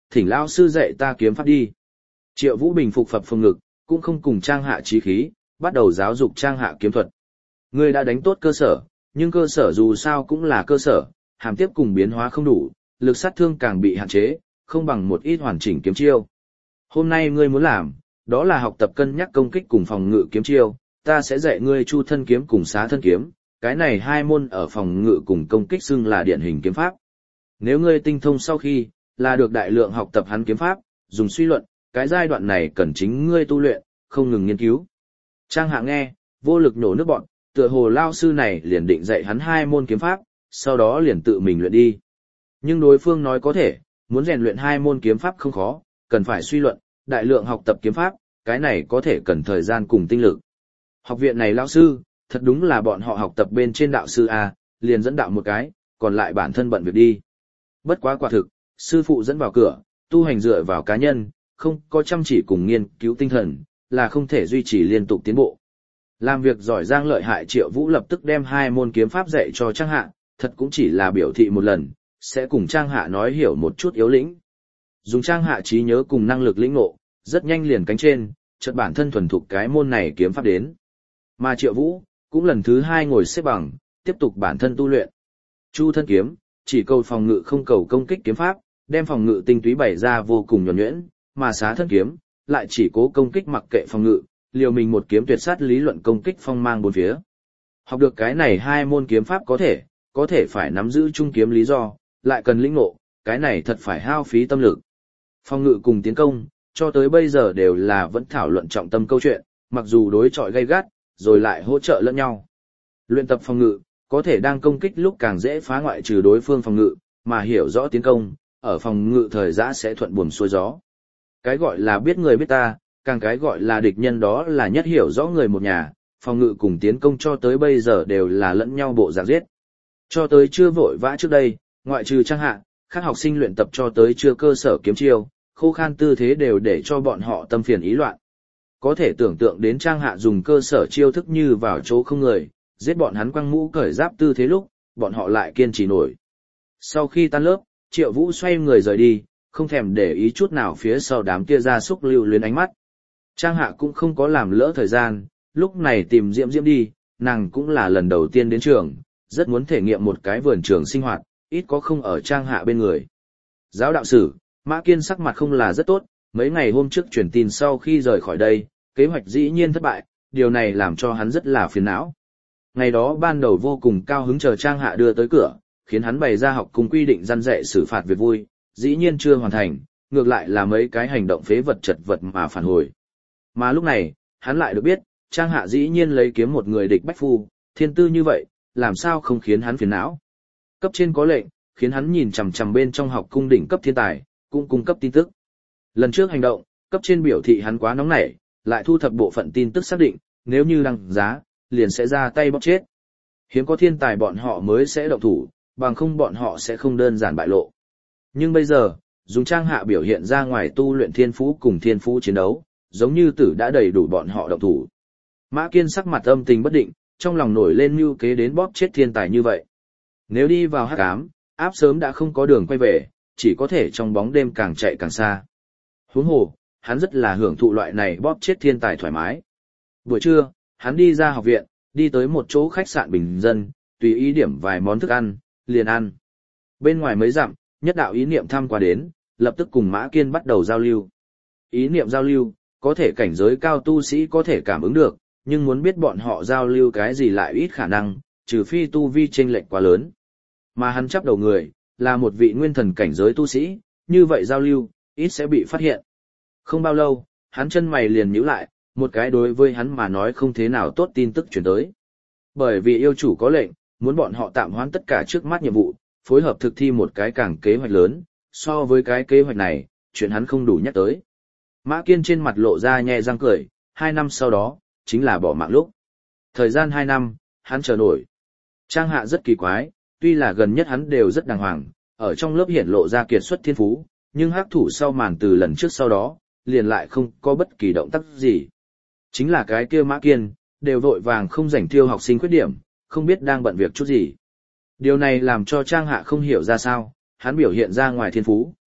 thỉnh lão sư dạy ta kiếm pháp đi. Triệu Vũ bình phục phập phồng ngực, cũng không cùng Trang Hạ chí khí, bắt đầu giáo dục Trang Hạ kiếm thuật. Ngươi đã đánh tốt cơ sở, nhưng cơ sở dù sao cũng là cơ sở, hàm tiếp cùng biến hóa không đủ, lực sát thương càng bị hạn chế, không bằng một ít hoàn chỉnh kiếm chiêu. Hôm nay ngươi muốn làm, đó là học tập cân nhắc công kích cùng phòng ngự kiếm chiêu, ta sẽ dạy ngươi chu thân kiếm cùng xá thân kiếm, cái này hai môn ở phòng ngự cùng công kích xưng là điển hình kiếm pháp. Nếu ngươi tinh thông sau khi, là được đại lượng học tập hắn kiếm pháp, dùng suy luận, cái giai đoạn này cần chính ngươi tu luyện, không ngừng nghiên cứu. Trang Hạ nghe, vô lực nhổ nước bọn, tựa hồ lao sư này liền định dạy hắn hai môn kiếm pháp, sau đó liền tự mình luyện đi. Nhưng đối phương nói có thể, muốn rèn luyện hai môn kiếm pháp không khó, cần phải suy luận, đại lượng học tập kiếm pháp, cái này có thể cần thời gian cùng tinh lực. Học viện này lao sư, thật đúng là bọn họ học tập bên trên đạo sư A, liền dẫn đạo một cái, còn lại bản thân bận việc đi. Bất quá quả thực, sư phụ dẫn vào cửa, tu hành dựa vào cá nhân, không có chăm chỉ cùng nghiên cứu tinh thần, là không thể duy trì liên tục tiến bộ. Làm việc giỏi giang lợi hại Triệu Vũ lập tức đem hai môn kiếm pháp dạy cho Trang Hạ, thật cũng chỉ là biểu thị một lần, sẽ cùng Trang Hạ nói hiểu một chút yếu lĩnh. Dùng Trang Hạ trí nhớ cùng năng lực lĩnh ngộ, rất nhanh liền cánh trên, chợt bản thân thuần thục cái môn này kiếm pháp đến. Mà Triệu Vũ, cũng lần thứ hai ngồi xếp bằng, tiếp tục bản thân tu luyện. Chu thân kiếm, chỉ cầu phòng ngự không cầu công kích kiếm pháp, đem phòng ngự tinh túy bày ra vô cùng nhuần nhuyễn, mà xá thân kiếm, lại chỉ cố công kích mặc kệ phòng ngự, liều mình một kiếm tuyệt sát lý luận công kích phong mang bốn phía. Học được cái này hai môn kiếm pháp có thể, có thể phải nắm giữ trung kiếm lý do, lại cần lĩnh ngộ, cái này thật phải hao phí tâm lực. Phòng ngự cùng tiến công, cho tới bây giờ đều là vẫn thảo luận trọng tâm câu chuyện, mặc dù đối chọi gay gắt, rồi lại hỗ trợ lẫn nhau. Luyện tập phòng ngự, có thể đang công kích lúc càng dễ phá ngoại trừ đối phương phòng ngự, mà hiểu rõ tiến công, ở phòng ngự thời giã sẽ thuận buồm xuôi gió. Cái gọi là biết người biết ta, càng cái gọi là địch nhân đó là nhất hiểu rõ người một nhà, phòng ngự cùng tiến công cho tới bây giờ đều là lẫn nhau bộ dạng giết. Cho tới chưa vội vã trước đây, ngoại trừ Trang Hạ, các học sinh luyện tập cho tới chưa cơ sở kiếm chiêu, khô khan tư thế đều để cho bọn họ tâm phiền ý loạn. Có thể tưởng tượng đến Trang Hạ dùng cơ sở chiêu thức như vào chỗ không người, giết bọn hắn quăng mũ cởi giáp tư thế lúc, bọn họ lại kiên trì nổi. Sau khi tan lớp, Triệu Vũ xoay người rời đi, không thèm để ý chút nào phía sau đám kia ra súc lưu luyến ánh mắt. Trang Hạ cũng không có làm lỡ thời gian, lúc này tìm Diễm Diễm đi, nàng cũng là lần đầu tiên đến trường, rất muốn thể nghiệm một cái vườn trường sinh hoạt, ít có không ở Trang Hạ bên người. Giáo đạo sử, Mã Kiên sắc mặt không là rất tốt, mấy ngày hôm trước truyền tin sau khi rời khỏi đây, kế hoạch dĩ nhiên thất bại, điều này làm cho hắn rất là phiền não. Ngày đó ban đầu vô cùng cao hứng chờ Trang Hạ đưa tới cửa, khiến hắn bày ra học cùng quy định răn dạy xử phạt việc vui, dĩ nhiên chưa hoàn thành, ngược lại là mấy cái hành động phế vật chật vật mà phản hồi. Mà lúc này, hắn lại được biết, Trang Hạ dĩ nhiên lấy kiếm một người địch bách phu, thiên tư như vậy, làm sao không khiến hắn phiền não. Cấp trên có lệnh, khiến hắn nhìn chằm chằm bên trong học cung đỉnh cấp thiên tài, cũng cung cấp tin tức. Lần trước hành động, cấp trên biểu thị hắn quá nóng nảy, lại thu thập bộ phận tin tức xác định, nếu như đăng giá, liền sẽ ra tay bóc chết. Hiếm có thiên tài bọn họ mới sẽ động thủ, bằng không bọn họ sẽ không đơn giản bại lộ. Nhưng bây giờ, dùng Trang Hạ biểu hiện ra ngoài tu luyện thiên phú cùng thiên phú chiến đấu, giống như tử đã đầy đủ bọn họ động thủ. Mã Kiên sắc mặt âm tình bất định, trong lòng nổi lên mưu kế đến bóp chết thiên tài như vậy. Nếu đi vào hắc ám, áp sớm đã không có đường quay về, chỉ có thể trong bóng đêm càng chạy càng xa. Huống hồ, hắn rất là hưởng thụ loại này bóp chết thiên tài thoải mái. Buổi trưa, hắn đi ra học viện, đi tới một chỗ khách sạn bình dân, tùy ý điểm vài món thức ăn, liền ăn. Bên ngoài mấy dặm, nhất đạo ý niệm thăm qua đến, lập tức cùng Mã Kiên bắt đầu giao lưu. Ý niệm giao lưu, có thể cảnh giới cao tu sĩ có thể cảm ứng được, nhưng muốn biết bọn họ giao lưu cái gì lại ít khả năng, trừ phi tu vi chênh lệch quá lớn. Mà hắn chắp đầu người, là một vị nguyên thần cảnh giới tu sĩ, như vậy giao lưu, ít sẽ bị phát hiện. Không bao lâu, hắn chân mày liền nhíu lại, một cái đối với hắn mà nói không thế nào tốt tin tức chuyển tới. Bởi vì yêu chủ có lệnh, muốn bọn họ tạm hoãn tất cả trước mắt nhiệm vụ, phối hợp thực thi một cái càng kế hoạch lớn, so với cái kế hoạch này, chuyện hắn không đủ nhắc tới. Mã Kiên trên mặt lộ ra nhẹ răng cười, hai năm sau đó, chính là bỏ mạng lúc. Thời gian hai năm, hắn chờ nổi. Trang Hạ rất kỳ quái, tuy là gần nhất hắn đều rất đàng hoàng, ở trong lớp hiển lộ ra kiệt xuất thiên phú, nhưng hắc thủ sau màn từ lần trước sau đó, liền lại không có bất kỳ động tác gì. Chính là cái kia Mã Kiên, đều vội vàng không rảnh tiêu học sinh khuyết điểm, không biết đang bận việc chút gì. Điều này làm cho Trang Hạ không hiểu ra sao, hắn biểu hiện ra ngoài thiên phú,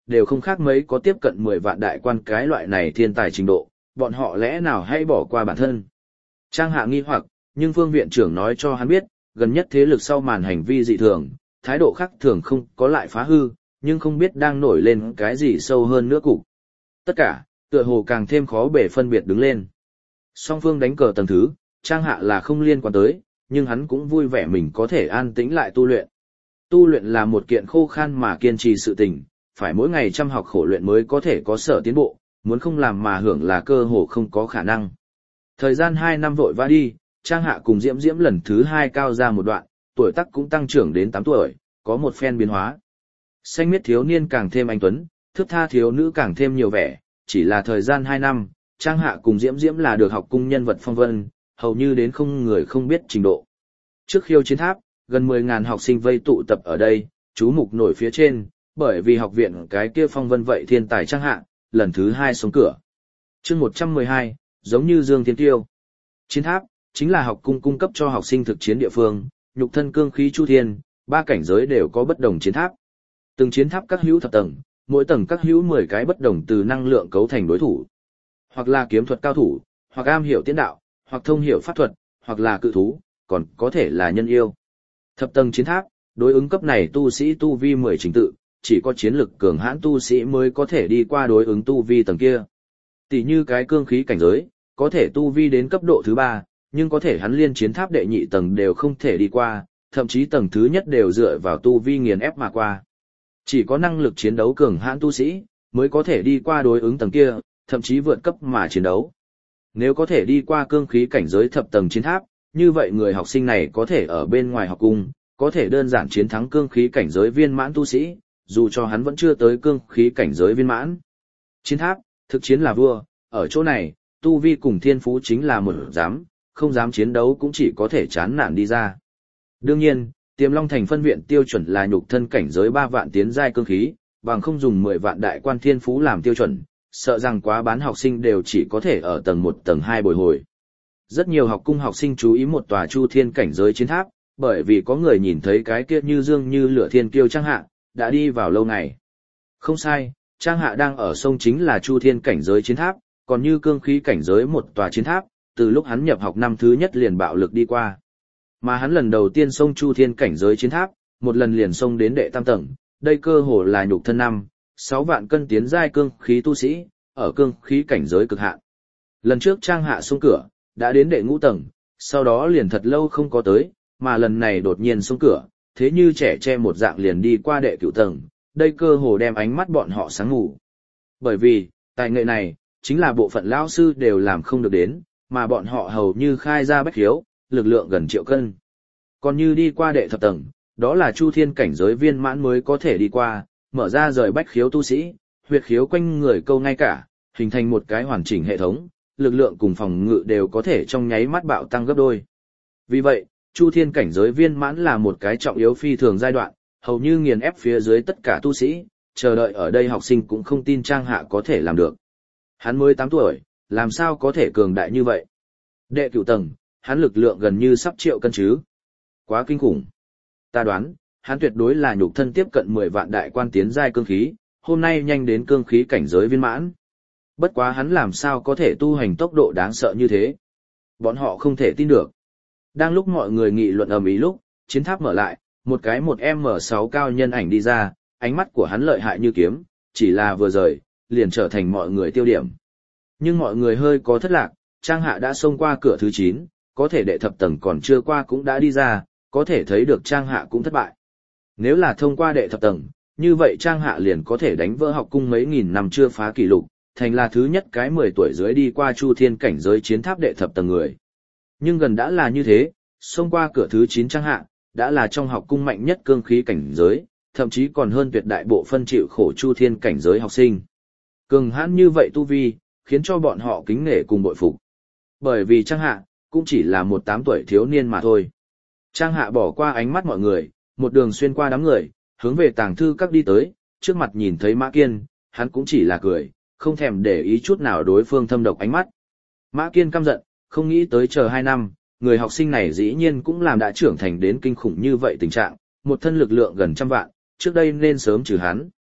đều không khác mấy có tiếp cận mười vạn đại quan cái loại này thiên tài trình độ, bọn họ lẽ nào hay bỏ qua bản thân. Trang Hạ nghi hoặc, nhưng Phương viện trưởng nói cho hắn biết, gần nhất thế lực sau màn hành vi dị thường, thái độ khác thường không có lại phá hư, nhưng không biết đang nổi lên cái gì sâu hơn nữa cục. Tất cả, tựa hồ càng thêm khó bể phân biệt đứng lên. Song phương đánh cờ tầng thứ, Trang Hạ là không liên quan tới, nhưng hắn cũng vui vẻ mình có thể an tĩnh lại tu luyện. Tu luyện là một kiện khô khan mà kiên trì sự tình, phải mỗi ngày chăm học khổ luyện mới có thể có sở tiến bộ, muốn không làm mà hưởng là cơ hồ không có khả năng. Thời gian hai năm vội vã đi, Trang Hạ cùng Diễm Diễm lần thứ hai cao ra một đoạn, tuổi tác cũng tăng trưởng đến tám tuổi, có một phen biến hóa. Xanh miết thiếu niên càng thêm anh tuấn, thước tha thiếu nữ càng thêm nhiều vẻ, chỉ là thời gian hai năm, Trang Hạ cùng Diễm Diễm là được học cung nhân vật phong vân, hầu như đến không người không biết trình độ. Trước khiêu chiến tháp, gần mười nghìn học sinh vây tụ tập ở đây, chú mục nổi phía trên, bởi vì học viện cái kia phong vân vậy thiên tài Trang Hạ, lần thứ hai xuống cửa. Chương một trăm mười hai, giống như Dương Thiên Tiêu. Chiến tháp chính là học cung cung cấp cho học sinh thực chiến địa phương, nhục thân cương khí chu thiên, ba cảnh giới đều có bất đồng chiến tháp. Từng chiến tháp các hữu thập tầng, mỗi tầng các hữu mười cái bất đồng từ năng lượng cấu thành đối thủ. Hoặc là kiếm thuật cao thủ, hoặc am hiểu tiến đạo, hoặc thông hiểu pháp thuật, hoặc là cự thú, còn có thể là nhân yêu. Thập tầng chiến tháp, đối ứng cấp này tu sĩ tu vi mười trình tự, chỉ có chiến lực cường hãn tu sĩ mới có thể đi qua đối ứng tu vi tầng kia. Tỷ như cái cương khí cảnh giới, có thể tu vi đến cấp độ thứ ba, nhưng có thể hắn liên chiến tháp đệ nhị tầng đều không thể đi qua, thậm chí tầng thứ nhất đều dựa vào tu vi nghiền ép mà qua. Chỉ có năng lực chiến đấu cường hãn tu sĩ, mới có thể đi qua đối ứng tầng kia, thậm chí vượt cấp mà chiến đấu. Nếu có thể đi qua cương khí cảnh giới thập tầng chiến tháp, như vậy người học sinh này có thể ở bên ngoài học cung, có thể đơn giản chiến thắng cương khí cảnh giới viên mãn tu sĩ, dù cho hắn vẫn chưa tới cương khí cảnh giới viên mãn. Chiến tháp, thực chiến là vua, ở chỗ này, tu vi cùng thiên phú chính là một dám, không dám chiến đấu cũng chỉ có thể chán nản đi ra. Đương nhiên, Tiềm Long Thành phân viện tiêu chuẩn là nhục thân cảnh giới ba vạn tiến giai cương khí, bằng không dùng mười vạn đại quan thiên phú làm tiêu chuẩn, sợ rằng quá bán học sinh đều chỉ có thể ở tầng một tầng hai bồi hồi. Rất nhiều học cung học sinh chú ý một tòa chu thiên cảnh giới chiến tháp, bởi vì có người nhìn thấy cái kia như dương như lửa thiên kiêu Trang Hạ, đã đi vào lâu ngày. Không sai, Trang Hạ đang ở sông chính là chu thiên cảnh giới chiến tháp, còn như cương khí cảnh giới một tòa chiến tháp, từ lúc hắn nhập học năm thứ nhất liền bạo lực đi qua. Mà hắn lần đầu tiên xông chu thiên cảnh giới chiến tháp, một lần liền xông đến đệ tam tầng, đây cơ hồ là nhục thân năm, sáu vạn cân tiến giai cương khí tu sĩ, ở cương khí cảnh giới cực hạn. Lần trước Trang Hạ xông cửa, đã đến đệ ngũ tầng, sau đó liền thật lâu không có tới, mà lần này đột nhiên xông cửa, thế như trẻ tre một dạng liền đi qua đệ cửu tầng, đây cơ hồ đem ánh mắt bọn họ sáng ngủ. Bởi vì, tài nghệ này, chính là bộ phận lão sư đều làm không được đến, mà bọn họ hầu như khai ra bách khiếu, lực lượng gần triệu cân. Còn như đi qua đệ thập tầng, đó là chu thiên cảnh giới viên mãn mới có thể đi qua, mở ra rời bách khiếu tu sĩ, huyệt khiếu quanh người câu ngay cả, hình thành một cái hoàn chỉnh hệ thống, lực lượng cùng phòng ngự đều có thể trong nháy mắt bạo tăng gấp đôi. Vì vậy, chu thiên cảnh giới viên mãn là một cái trọng yếu phi thường giai đoạn, hầu như nghiền ép phía dưới tất cả tu sĩ, chờ đợi ở đây học sinh cũng không tin Trang Hạ có thể làm được. Hắn mới tám tuổi, làm sao có thể cường đại như vậy? Đệ cửu tầng, hắn lực lượng gần như sắp triệu cân chứ. Quá kinh khủng. Ta đoán, hắn tuyệt đối là nhục thân tiếp cận mười vạn đại quan tiến giai cương khí, hôm nay nhanh đến cương khí cảnh giới viên mãn. Bất quá hắn làm sao có thể tu hành tốc độ đáng sợ như thế? Bọn họ không thể tin được. Đang lúc mọi người nghị luận ầm ĩ lúc, chiến tháp mở lại, một cái một em sáu cao nhân ảnh đi ra, ánh mắt của hắn lợi hại như kiếm, chỉ là vừa rời, liền trở thành mọi người tiêu điểm. Nhưng mọi người hơi có thất lạc, Trang Hạ đã xông qua cửa thứ chín, có thể đệ thập tầng còn chưa qua cũng đã đi ra, có thể thấy được Trang Hạ cũng thất bại. Nếu là thông qua đệ thập tầng, như vậy Trang Hạ liền có thể đánh vỡ học cung mấy nghìn năm chưa phá kỷ lục, thành là thứ nhất cái mười tuổi dưới đi qua chu thiên cảnh giới chiến tháp đệ thập tầng người. Nhưng gần đã là như thế, xông qua cửa thứ chín Trang Hạ, đã là trong học cung mạnh nhất cương khí cảnh giới, thậm chí còn hơn tuyệt đại bộ phân chịu khổ chu thiên cảnh giới học sinh. Cường hãn như vậy tu vi, khiến cho bọn họ kính nể cùng bội phục. Bởi vì Trang Hạ, cũng chỉ là một tám tuổi thiếu niên mà thôi. Trang Hạ bỏ qua ánh mắt mọi người, một đường xuyên qua đám người, hướng về tàng thư các đi tới, trước mặt nhìn thấy Mã Kiên, hắn cũng chỉ là cười, không thèm để ý chút nào đối phương thâm độc ánh mắt. Mã Kiên căm giận, không nghĩ tới chờ hai năm, người học sinh này dĩ nhiên cũng làm đã trưởng thành đến kinh khủng như vậy tình trạng, một thân lực lượng gần trăm vạn, trước đây nên sớm trừ hắn.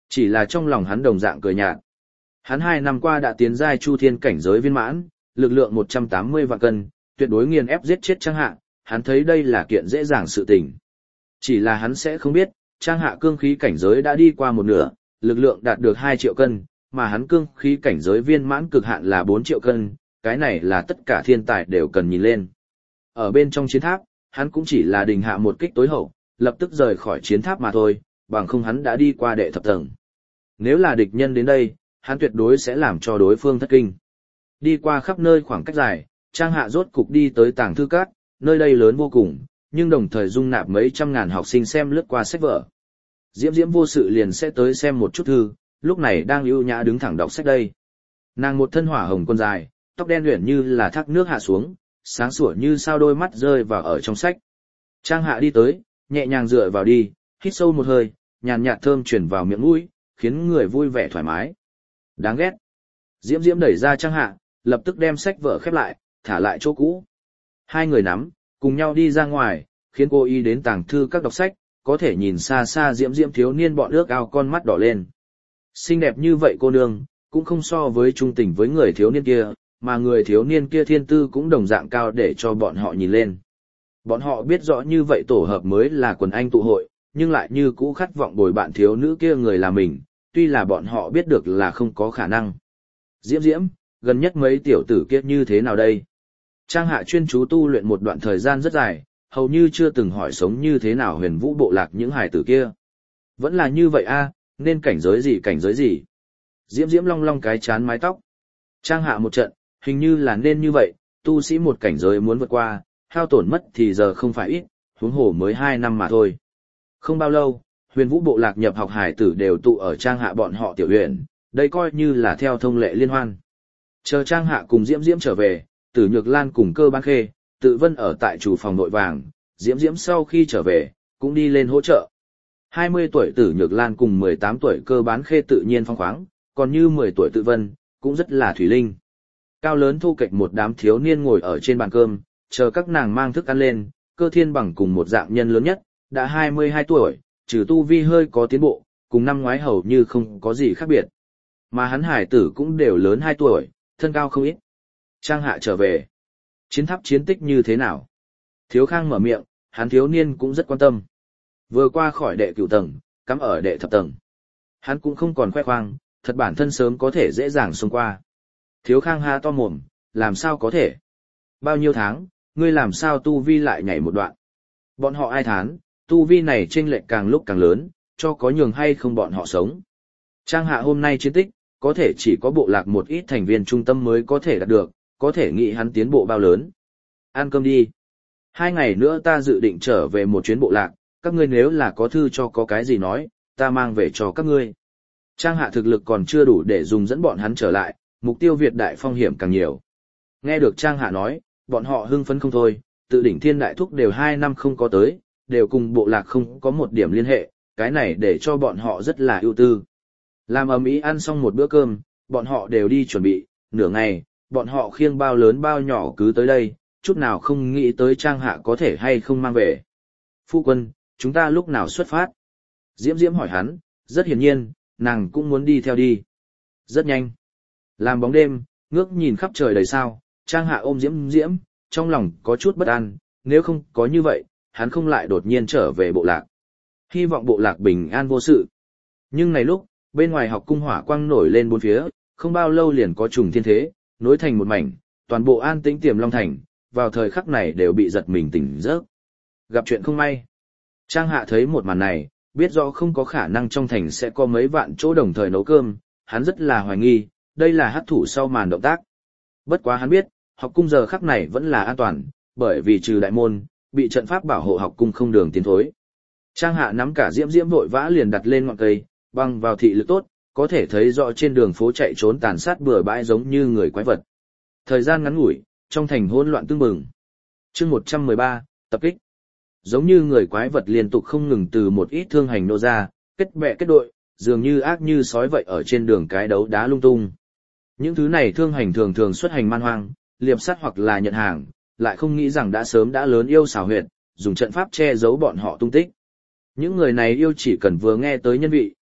Chỉ là trong lòng hắn đồng dạng cười nhạt. Hắn hai năm qua đã tiến giai chu thiên cảnh giới viên mãn, lực lượng một trăm tám mươi vạn cân, tuyệt đối nghiền ép giết chết Trang Hạ, hắn thấy đây là kiện dễ dàng sự tình. Chỉ là hắn sẽ không biết, Trang Hạ cương khí cảnh giới đã đi qua một nửa, lực lượng đạt được hai triệu cân, mà hắn cương khí cảnh giới viên mãn cực hạn là bốn triệu cân, cái này là tất cả thiên tài đều cần nhìn lên. Ở bên trong chiến tháp, hắn cũng chỉ là đình hạ một kích tối hậu, lập tức rời khỏi chiến tháp mà thôi, bằng không hắn đã đi qua đệ thập tầng. Nếu là địch nhân đến đây, hắn tuyệt đối sẽ làm cho đối phương thất kinh. Đi qua khắp nơi khoảng cách dài, Trang Hạ rốt cục đi tới tàng thư cát, nơi đây lớn vô cùng, nhưng đồng thời dung nạp mấy trăm ngàn học sinh xem lướt qua sách vở. Diễm Diễm vô sự liền sẽ tới xem một chút thư, lúc này đang ưu nhã đứng thẳng đọc sách đây. Nàng một thân hỏa hồng quần dài, tóc đen luyện như là thác nước hạ xuống, sáng sủa như sao đôi mắt rơi vào ở trong sách. Trang Hạ đi tới, nhẹ nhàng dựa vào đi, hít sâu một hơi, nhàn nhạt thơm truyền vào miệng mũi, khiến người vui vẻ thoải mái. Đáng ghét. Diễm Diễm đẩy ra Trang Hạ, lập tức đem sách vở khép lại, thả lại chỗ cũ. Hai người nắm, cùng nhau đi ra ngoài, khiến cô y đến tàng thư các đọc sách, có thể nhìn xa xa Diễm Diễm thiếu niên bọn ước ao con mắt đỏ lên. Xinh đẹp như vậy cô nương, cũng không so với trung tình với người thiếu niên kia, mà người thiếu niên kia thiên tư cũng đồng dạng cao để cho bọn họ nhìn lên. Bọn họ biết rõ như vậy tổ hợp mới là quần anh tụ hội, nhưng lại như cũ khát vọng bồi bạn thiếu nữ kia người là mình, tuy là bọn họ biết được là không có khả năng. Diễm Diễm, gần nhất mấy tiểu tử kia như thế nào đây? Trang Hạ chuyên chú tu luyện một đoạn thời gian rất dài, hầu như chưa từng hỏi sống như thế nào huyền vũ bộ lạc những hài tử kia. Vẫn là như vậy a, nên cảnh giới gì cảnh giới gì. Diễm Diễm long long cái chán mái tóc. Trang Hạ một trận, hình như là nên như vậy, tu sĩ một cảnh giới muốn vượt qua, hao tổn mất thì giờ không phải ít, huống hồ mới hai năm mà thôi. Không bao lâu, huyền vũ bộ lạc nhập học hải tử đều tụ ở Trang Hạ bọn họ tiểu huyện, đây coi như là theo thông lệ liên hoan. Chờ Trang Hạ cùng Diễm Diễm trở về, Tử Nhược Lan cùng Cơ Bán Khê, Tự Vân ở tại chủ phòng nội vàng, Diễm Diễm sau khi trở về, cũng đi lên hỗ trợ. hai mươi tuổi Tử Nhược Lan cùng mười tám tuổi Cơ Bán Khê tự nhiên phong khoáng, còn như mười tuổi Tự Vân, cũng rất là thủy linh. Cao lớn thu kệch một đám thiếu niên ngồi ở trên bàn cơm, chờ các nàng mang thức ăn lên, Cơ Thiên Bằng cùng một dạng nhân lớn nhất, đã hai mươi hai tuổi, trừ tu vi hơi có tiến bộ, cùng năm ngoái hầu như không có gì khác biệt. Mà hắn hải tử cũng đều lớn hai tuổi, thân cao không ít. Trang Hạ trở về. Chiến tháp chiến tích như thế nào? Thiếu Khang mở miệng, hắn thiếu niên cũng rất quan tâm. Vừa qua khỏi đệ cửu tầng, cắm ở đệ thập tầng. Hắn cũng không còn khoe khoang, thật bản thân sớm có thể dễ dàng xông qua. Thiếu Khang ha to mồm, làm sao có thể? Bao nhiêu tháng, ngươi làm sao tu vi lại nhảy một đoạn? Bọn họ ai thán, tu vi này chênh lệch càng lúc càng lớn, cho có nhường hay không bọn họ sống. Trang Hạ hôm nay chiến tích, có thể chỉ có bộ lạc một ít thành viên trung tâm mới có thể đạt được, có thể nghĩ hắn tiến bộ bao lớn. Ăn cơm đi. Hai ngày nữa ta dự định trở về một chuyến bộ lạc, các ngươi nếu là có thư cho có cái gì nói, ta mang về cho các ngươi. Trang Hạ thực lực còn chưa đủ để dùng dẫn bọn hắn trở lại, mục tiêu Việt đại phong hiểm càng nhiều. Nghe được Trang Hạ nói, bọn họ hưng phấn không thôi, tự đỉnh thiên đại thúc đều hai năm không có tới, đều cùng bộ lạc không có một điểm liên hệ, cái này để cho bọn họ rất là ưu tư. Làm ầm ĩ ăn xong một bữa cơm, bọn họ đều đi chuẩn bị, nửa ngày, bọn họ khiêng bao lớn bao nhỏ cứ tới đây, chút nào không nghĩ tới Trang Hạ có thể hay không mang về. Phu quân, chúng ta lúc nào xuất phát? Diễm Diễm hỏi hắn, rất hiển nhiên, nàng cũng muốn đi theo đi. Rất nhanh. Làm bóng đêm, ngước nhìn khắp trời đầy sao, Trang Hạ ôm Diễm Diễm, trong lòng có chút bất an, nếu không có như vậy, hắn không lại đột nhiên trở về bộ lạc. Hy vọng bộ lạc bình an vô sự. Nhưng này lúc, bên ngoài học cung hỏa quang nổi lên bốn phía, không bao lâu liền có trùng thiên thế, nối thành một mảnh, toàn bộ an tĩnh Tiềm Long Thành, vào thời khắc này đều bị giật mình tỉnh giấc. Gặp chuyện không may. Trang Hạ thấy một màn này, biết rõ không có khả năng trong thành sẽ có mấy vạn chỗ đồng thời nấu cơm, hắn rất là hoài nghi, đây là hắc thủ sau màn động tác. Bất quá hắn biết, học cung giờ khắc này vẫn là an toàn, bởi vì trừ đại môn, bị trận pháp bảo hộ học cung không đường tiến thối. Trang Hạ nắm cả Diễm Diễm vội vã liền đặt lên ngọn cây, băng vào thị lực tốt, có thể thấy rõ trên đường phố chạy trốn tàn sát bừa bãi giống như người quái vật. Thời gian ngắn ngủi, trong thành hỗn loạn tương bừng. Chương một trăm mười ba, tập kích. Giống như người quái vật liên tục không ngừng từ một ít thương hành nô ra, kết bè kết đội, dường như ác như sói vậy ở trên đường cái đấu đá lung tung. Những thứ này thương hành thường thường xuất hành man hoang, liệp sát hoặc là nhận hàng, lại không nghĩ rằng đã sớm đã lớn yêu xảo huyệt, dùng trận pháp che giấu bọn họ tung tích. Những người này yêu chỉ cần vừa nghe tới nhân vị,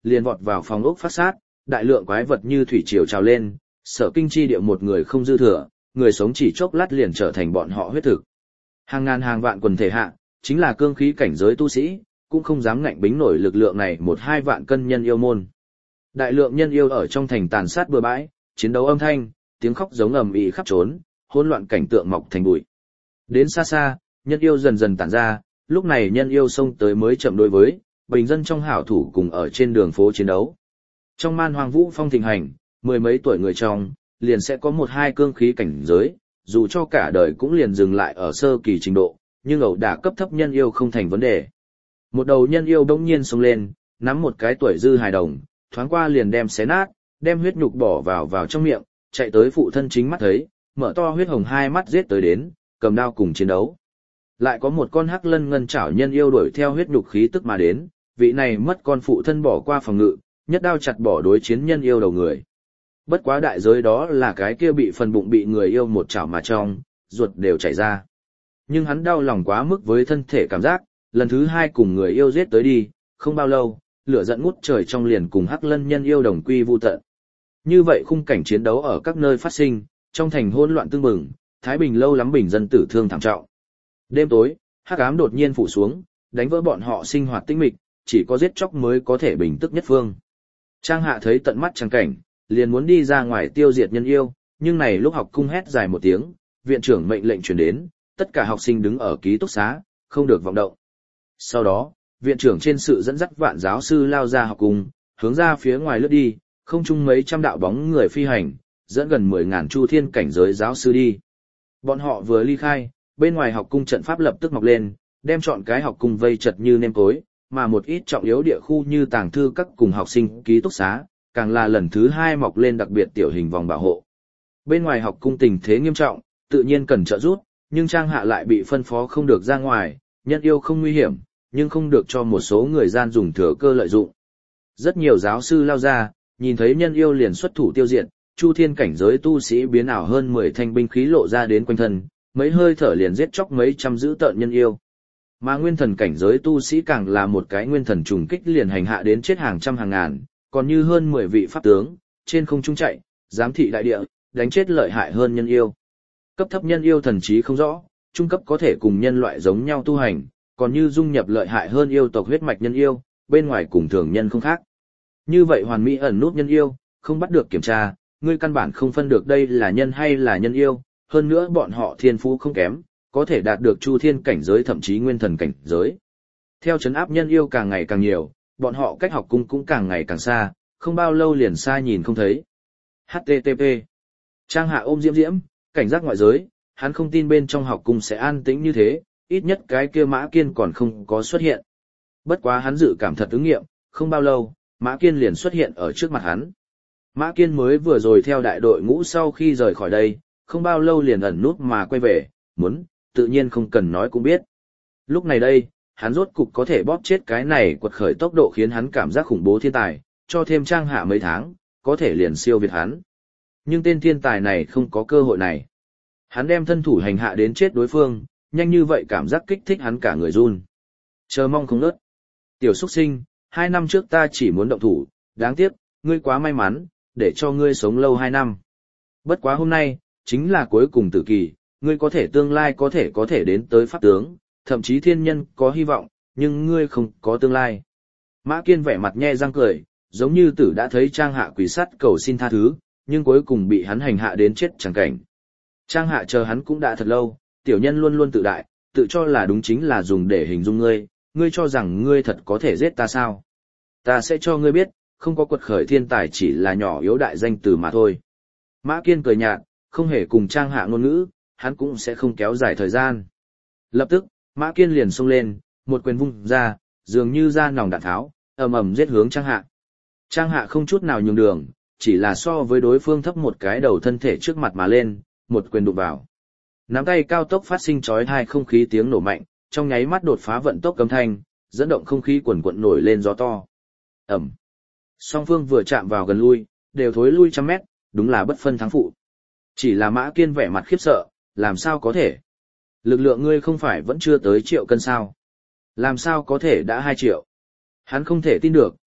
liền vọt vào phòng ốc phát sát, đại lượng quái vật như thủy triều trào lên, Sở Kinh chi địa một người không dư thừa, người sống chỉ chốc lát liền trở thành bọn họ huyết thực. Hàng ngàn hàng vạn quần thể hạ, chính là cương khí cảnh giới tu sĩ, cũng không dám ngạnh bính nổi lực lượng này một hai vạn cân nhân yêu môn. Đại lượng nhân yêu ở trong thành tàn sát bừa bãi, chiến đấu âm thanh, tiếng khóc giống ầm ĩ khắp trốn, hỗn loạn cảnh tượng mọc thành bụi. Đến xa xa, nhân yêu dần dần tản ra, lúc này nhân yêu xông tới mới chậm đối với, bình dân trong hảo thủ cùng ở trên đường phố chiến đấu. Trong man hoang vũ phong thịnh hành, mười mấy tuổi người trong, liền sẽ có một hai cương khí cảnh giới, dù cho cả đời cũng liền dừng lại ở sơ kỳ trình độ, nhưng ẩu đả cấp thấp nhân yêu không thành vấn đề. Một đầu nhân yêu bỗng nhiên xông lên, nắm một cái tuổi dư hài đồng, thoáng qua liền đem xé nát, đem huyết nhục bỏ vào vào trong miệng, chạy tới phụ thân chính mắt thấy, mở to huyết hồng hai mắt giết tới đến, cầm đao cùng chiến đấu. Lại có một con hắc lân ngân chảo nhân yêu đuổi theo huyết nhục khí tức mà đến, vị này mất con phụ thân bỏ qua phòng ngự, nhất đao chặt bỏ đối chiến nhân yêu đầu người. Bất quá đại giới đó là cái kia bị phần bụng bị người yêu một chảo mà trong, ruột đều chảy ra. Nhưng hắn đau lòng quá mức với thân thể cảm giác, lần thứ hai cùng người yêu giết tới đi, không bao lâu, lửa giận ngút trời trong liền cùng hắc lân nhân yêu đồng quy vu tận. Như vậy khung cảnh chiến đấu ở các nơi phát sinh, trong thành hỗn loạn tương bừng, Thái Bình lâu lắm bình dân tử thương thảm trọng. Đêm tối, hắc ám đột nhiên phủ xuống, đánh vỡ bọn họ sinh hoạt tĩnh mịch, chỉ có giết chóc mới có thể bình tức nhất phương. Trang Hạ thấy tận mắt trắng cảnh, liền muốn đi ra ngoài tiêu diệt nhân yêu, nhưng này lúc học cung hét dài một tiếng, viện trưởng mệnh lệnh truyền đến, tất cả học sinh đứng ở ký túc xá, không được vọng động. Sau đó, viện trưởng trên sự dẫn dắt vạn giáo sư lao ra học cung, hướng ra phía ngoài lướt đi, không chung mấy trăm đạo bóng người phi hành, dẫn gần mười ngàn chu thiên cảnh giới giáo sư đi. Bọn họ vừa ly khai, bên ngoài học cung trận pháp lập tức mọc lên, đem chọn cái học cung vây chật như nêm cối, mà một ít trọng yếu địa khu như tàng thư các cùng học sinh ký túc xá, càng là lần thứ hai mọc lên đặc biệt tiểu hình vòng bảo hộ. Bên ngoài học cung tình thế nghiêm trọng, tự nhiên cần trợ giúp, nhưng Trang Hạ lại bị phân phó không được ra ngoài, nhân yêu không nguy hiểm, nhưng không được cho một số người gian dùng thừa cơ lợi dụng. Rất nhiều giáo sư lao ra, nhìn thấy nhân yêu liền xuất thủ tiêu diệt, chu thiên cảnh giới tu sĩ biến ảo hơn mười thanh binh khí lộ ra đến quanh thân, mấy hơi thở liền giết chóc mấy trăm giữ tợn nhân yêu. Mà nguyên thần cảnh giới tu sĩ càng là một cái nguyên thần trùng kích liền hành hạ đến chết hàng trăm hàng ngàn, còn như hơn mười vị pháp tướng, trên không trung chạy, giám thị đại địa, đánh chết lợi hại hơn nhân yêu. Cấp thấp nhân yêu thần trí không rõ, trung cấp có thể cùng nhân loại giống nhau tu hành, còn như dung nhập lợi hại hơn yêu tộc huyết mạch nhân yêu, bên ngoài cùng thường nhân không khác. Như vậy hoàn mỹ ẩn nút nhân yêu, không bắt được kiểm tra, ngươi căn bản không phân được đây là nhân hay là nhân yêu, hơn nữa bọn họ thiên phú không kém, có thể đạt được chu thiên cảnh giới thậm chí nguyên thần cảnh giới. Theo trấn áp nhân yêu càng ngày càng nhiều, bọn họ cách học cung cũng càng ngày càng xa, không bao lâu liền xa nhìn không thấy. hát tê tê pê Trang Hạ ôm Diễm Diễm, cảnh giác ngoại giới, hắn không tin bên trong học cung sẽ an tĩnh như thế, ít nhất cái kia Mã Kiên còn không có xuất hiện. Bất quá hắn dự cảm thật ứng nghiệm, không bao lâu, Mã Kiên liền xuất hiện ở trước mặt hắn. Mã Kiên mới vừa rồi theo đại đội ngũ sau khi rời khỏi đây, không bao lâu liền ẩn nút mà quay về, muốn, tự nhiên không cần nói cũng biết. Lúc này đây, hắn rốt cục có thể bóp chết cái này quật khởi tốc độ khiến hắn cảm giác khủng bố thiên tài, cho thêm Trang Hạ mấy tháng, có thể liền siêu việt hắn. Nhưng tên thiên tài này không có cơ hội này. Hắn đem thân thủ hành hạ đến chết đối phương, nhanh như vậy cảm giác kích thích hắn cả người run. Chờ mong không ngớt. Tiểu xuất sinh, hai năm trước ta chỉ muốn động thủ, đáng tiếc, ngươi quá may mắn, để cho ngươi sống lâu hai năm. Bất quá hôm nay, chính là cuối cùng tử kỳ, ngươi có thể tương lai có thể có thể đến tới pháp tướng, thậm chí thiên nhân có hy vọng, nhưng ngươi không có tương lai. Mã Kiên vẻ mặt nhe răng cười, giống như tử đã thấy Trang Hạ quỳ sắt cầu xin tha thứ, nhưng cuối cùng bị hắn hành hạ đến chết chẳng cảnh. Trang Hạ chờ hắn cũng đã thật lâu, tiểu nhân luôn luôn tự đại, tự cho là đúng chính là dùng để hình dung ngươi, ngươi cho rằng ngươi thật có thể giết ta sao? Ta sẽ cho ngươi biết, không có quật khởi thiên tài chỉ là nhỏ yếu đại danh từ mà thôi. Mã Kiên cười nhạt, không hề cùng Trang Hạ ngôn ngữ, hắn cũng sẽ không kéo dài thời gian. Lập tức, Mã Kiên liền xông lên, một quyền vung ra, dường như ra nòng đạn tháo, ầm ầm giết hướng Trang Hạ. Trang Hạ không chút nào nhường đường, chỉ là so với đối phương thấp một cái đầu thân thể trước mặt mà lên, một quyền đụng vào. Nắm tay cao tốc phát sinh chói tai không khí tiếng nổ mạnh, trong nháy mắt đột phá vận tốc cấm thanh, dẫn động không khí quần quận nổi lên gió to. Ầm. Song phương vừa chạm vào gần lui, đều thối lui trăm mét, đúng là bất phân thắng phụ. Chỉ là Mã Kiên vẻ mặt khiếp sợ, làm sao có thể? Lực lượng ngươi không phải vẫn chưa tới triệu cân sao? Làm sao có thể đã hai triệu? Hắn không thể tin được,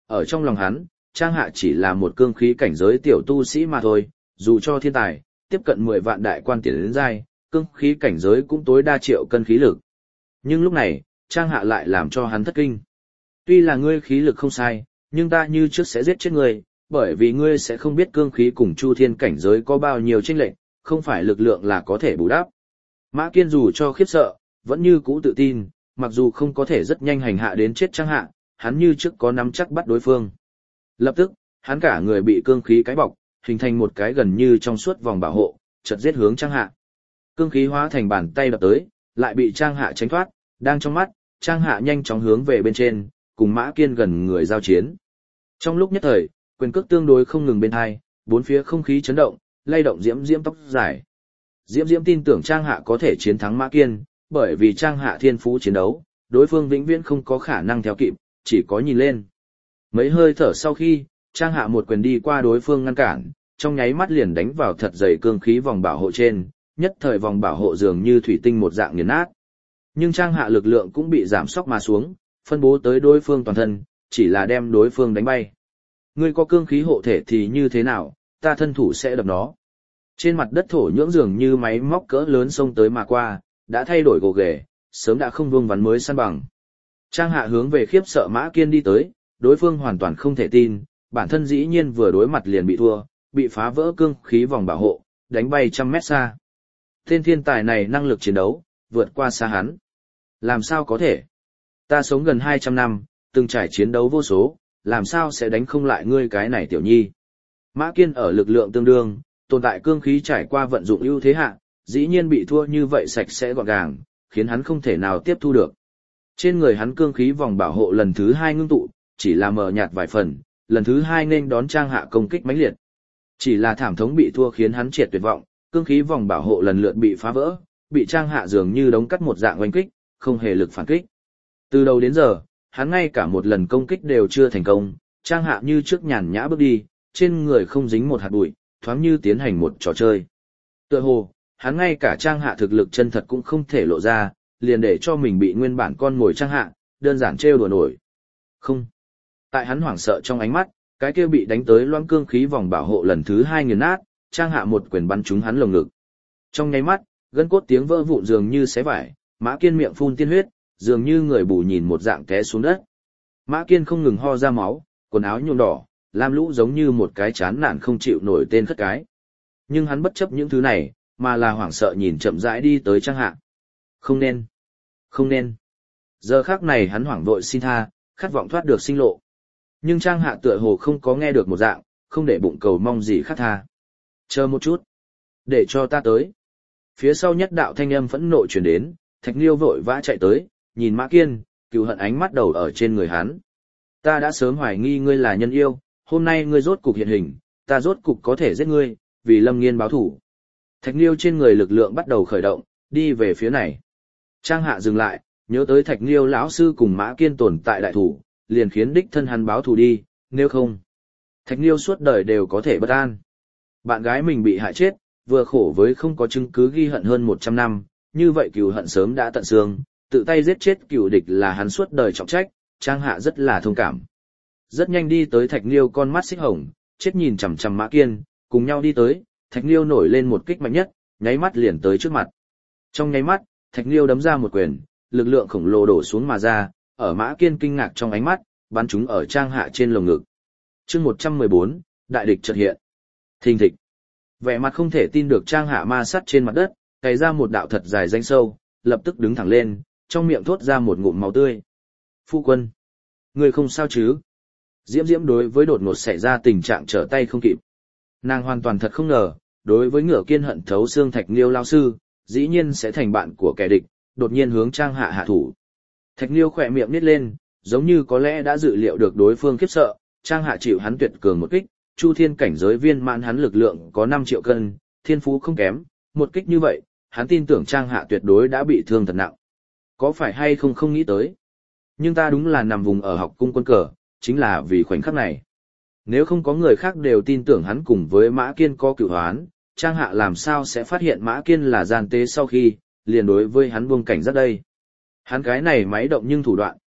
ở trong lòng hắn, Trang Hạ chỉ là một cương khí cảnh giới tiểu tu sĩ mà thôi, dù cho thiên tài, tiếp cận mười vạn đại quan tiền đến giai, cương khí cảnh giới cũng tối đa triệu cân khí lực. Nhưng lúc này, Trang Hạ lại làm cho hắn thất kinh. Tuy là ngươi khí lực không sai, nhưng ta như trước sẽ giết chết ngươi, bởi vì ngươi sẽ không biết cương khí cùng chu thiên cảnh giới có bao nhiêu chênh lệch, không phải lực lượng là có thể bù đắp. Mã Kiên dù cho khiếp sợ, vẫn như cũ tự tin, mặc dù không có thể rất nhanh hành hạ đến chết Trang Hạ, hắn như trước có nắm chắc bắt đối phương. Lập tức, hắn cả người bị cương khí cái bọc, hình thành một cái gần như trong suốt vòng bảo hộ, chợt giết hướng Trang Hạ. Cương khí hóa thành bàn tay đập tới, lại bị Trang Hạ tránh thoát, đang trong mắt, Trang Hạ nhanh chóng hướng về bên trên, cùng Mã Kiên gần người giao chiến. Trong lúc nhất thời, quyền cước tương đối không ngừng bên hai, bốn phía không khí chấn động, lay động Diễm Diễm tóc dài. Diễm Diễm tin tưởng Trang Hạ có thể chiến thắng Mã Kiên, bởi vì Trang Hạ thiên phú chiến đấu, đối phương vĩnh viễn không có khả năng theo kịp, chỉ có nhìn lên. Mấy hơi thở sau khi, Trang Hạ một quyền đi qua đối phương ngăn cản, trong nháy mắt liền đánh vào thật dày cương khí vòng bảo hộ trên, nhất thời vòng bảo hộ dường như thủy tinh một dạng nghiền nát. Nhưng Trang Hạ lực lượng cũng bị giảm sóc mà xuống, phân bố tới đối phương toàn thân, chỉ là đem đối phương đánh bay. Ngươi có cương khí hộ thể thì như thế nào, ta thân thủ sẽ đập nó. Trên mặt đất thổ nhưỡng dường như máy móc cỡ lớn xông tới mà qua, đã thay đổi gồ ghề, sớm đã không vương vắn mới săn bằng. Trang Hạ hướng về khiếp sợ Mã Kiên đi tới, đối phương hoàn toàn không thể tin, bản thân dĩ nhiên vừa đối mặt liền bị thua, bị phá vỡ cương khí vòng bảo hộ, đánh bay trăm mét xa. Tên thiên tài này năng lực chiến đấu, vượt qua xa hắn. Làm sao có thể? Ta sống gần hai trăm năm, từng trải chiến đấu vô số, làm sao sẽ đánh không lại ngươi cái này tiểu nhi? Mã Kiên ở lực lượng tương đương, tồn tại cương khí trải qua vận dụng ưu thế hạ, dĩ nhiên bị thua như vậy sạch sẽ gọn gàng, khiến hắn không thể nào tiếp thu được. Trên người hắn cương khí vòng bảo hộ lần thứ hai ngưng tụ, chỉ là mờ nhạt vài phần, lần thứ hai nên đón Trang Hạ công kích mãnh liệt. Chỉ là thảm thống bị thua khiến hắn triệt tuyệt vọng, cương khí vòng bảo hộ lần lượt bị phá vỡ, bị Trang Hạ dường như đống cắt một dạng oanh kích, không hề lực phản kích. Từ đầu đến giờ, hắn ngay cả một lần công kích đều chưa thành công, Trang Hạ như trước nhàn nhã bước đi, trên người không dính một hạt bụi, thoáng như tiến hành một trò chơi. Tựa hồ, hắn ngay cả Trang Hạ thực lực chân thật cũng không thể lộ ra, liền để cho mình bị nguyên bản con ngồi Trang Hạ, đơn giản trêu đùa nổi. Không. Tại hắn hoảng sợ trong ánh mắt, cái kia bị đánh tới loãng cương khí vòng bảo hộ lần thứ hai nghiền nát, Trang Hạ một quyền bắn trúng hắn lồng ngực. Trong nháy mắt, gân cốt tiếng vỡ vụn dường như xé vải, Mã Kiên miệng phun tiên huyết, dường như người bù nhìn một dạng té xuống đất. Mã Kiên không ngừng ho ra máu, quần áo nhuộm đỏ, lam lũ giống như một cái chán nản không chịu nổi tên khất cái. Nhưng hắn bất chấp những thứ này, mà là hoảng sợ nhìn chậm rãi đi tới Trang Hạ. Không nên, không nên. Giờ khắc này hắn hoảng vội xin tha, khát vọng thoát được sinh lộ. Nhưng Trang Hạ tựa hồ không có nghe được một dạng, không để bụng cầu mong gì khác tha. Chờ một chút, để cho ta tới. Phía sau nhất đạo thanh âm phẫn nộ truyền đến, Thạch Liêu vội vã chạy tới, nhìn Mã Kiên, cừu hận ánh mắt đầu ở trên người hắn. Ta đã sớm hoài nghi ngươi là nhân yêu, hôm nay ngươi rốt cục hiện hình, ta rốt cục có thể giết ngươi, vì Lâm Nghiên báo thủ. Thạch Liêu trên người lực lượng bắt đầu khởi động, đi về phía này. Trang Hạ dừng lại, nhớ tới Thạch Liêu lão sư cùng Mã Kiên tồn tại đại thủ, liền khiến đích thân hắn báo thù đi, nếu không, Thạch Liêu suốt đời đều có thể bất an. Bạn gái mình bị hại chết, vừa khổ với không có chứng cứ ghi hận hơn một trăm năm, như vậy cừu hận sớm đã tận xương, tự tay giết chết cừu địch là hắn suốt đời trọng trách, Trang Hạ rất là thông cảm. Rất nhanh đi tới Thạch Liêu con mắt xích hồng, chết nhìn chằm chằm Mã Kiên, cùng nhau đi tới, Thạch Liêu nổi lên một kích mạnh nhất, nháy mắt liền tới trước mặt. Trong nháy mắt, Thạch Liêu đấm ra một quyền, lực lượng khổng lồ đổ xuống mà ra, ở Mã Kiên kinh ngạc trong ánh mắt, bắn chúng ở Trang Hạ trên lồng ngực. Chương một trăm mười bốn, đại địch chợt hiện. Thình thịch. Vẻ mặt không thể tin được Trang Hạ ma sắt trên mặt đất, cày ra một đạo thật dài rãnh sâu, lập tức đứng thẳng lên, trong miệng thốt ra một ngụm máu tươi. Phu quân, người không sao chứ? Diễm Diễm đối với đột ngột xảy ra tình trạng trở tay không kịp. Nàng hoàn toàn thật không ngờ, đối với Ngựa Kiên hận thấu xương Thạch Liêu lao sư, dĩ nhiên sẽ thành bạn của kẻ địch, đột nhiên hướng Trang Hạ hạ thủ. Thạch Liêu khỏe miệng nít lên, giống như có lẽ đã dự liệu được đối phương khiếp sợ, Trang Hạ chịu hắn tuyệt cường một kích, Chu Thiên cảnh giới viên mãn hắn lực lượng có năm triệu cân, thiên phú không kém, một kích như vậy, hắn tin tưởng Trang Hạ tuyệt đối đã bị thương thật nặng. Có phải hay không không nghĩ tới? Nhưng ta đúng là nằm vùng ở học cung quân cờ, chính là vì khoảnh khắc này. Nếu không có người khác đều tin tưởng hắn cùng với Mã Kiên có cửu hoán, Trang Hạ làm sao sẽ phát hiện Mã Kiên là gian tế sau khi, liền đối với hắn buông cảnh giác đây. Hắn cái này máy động nhưng thủ đoạn,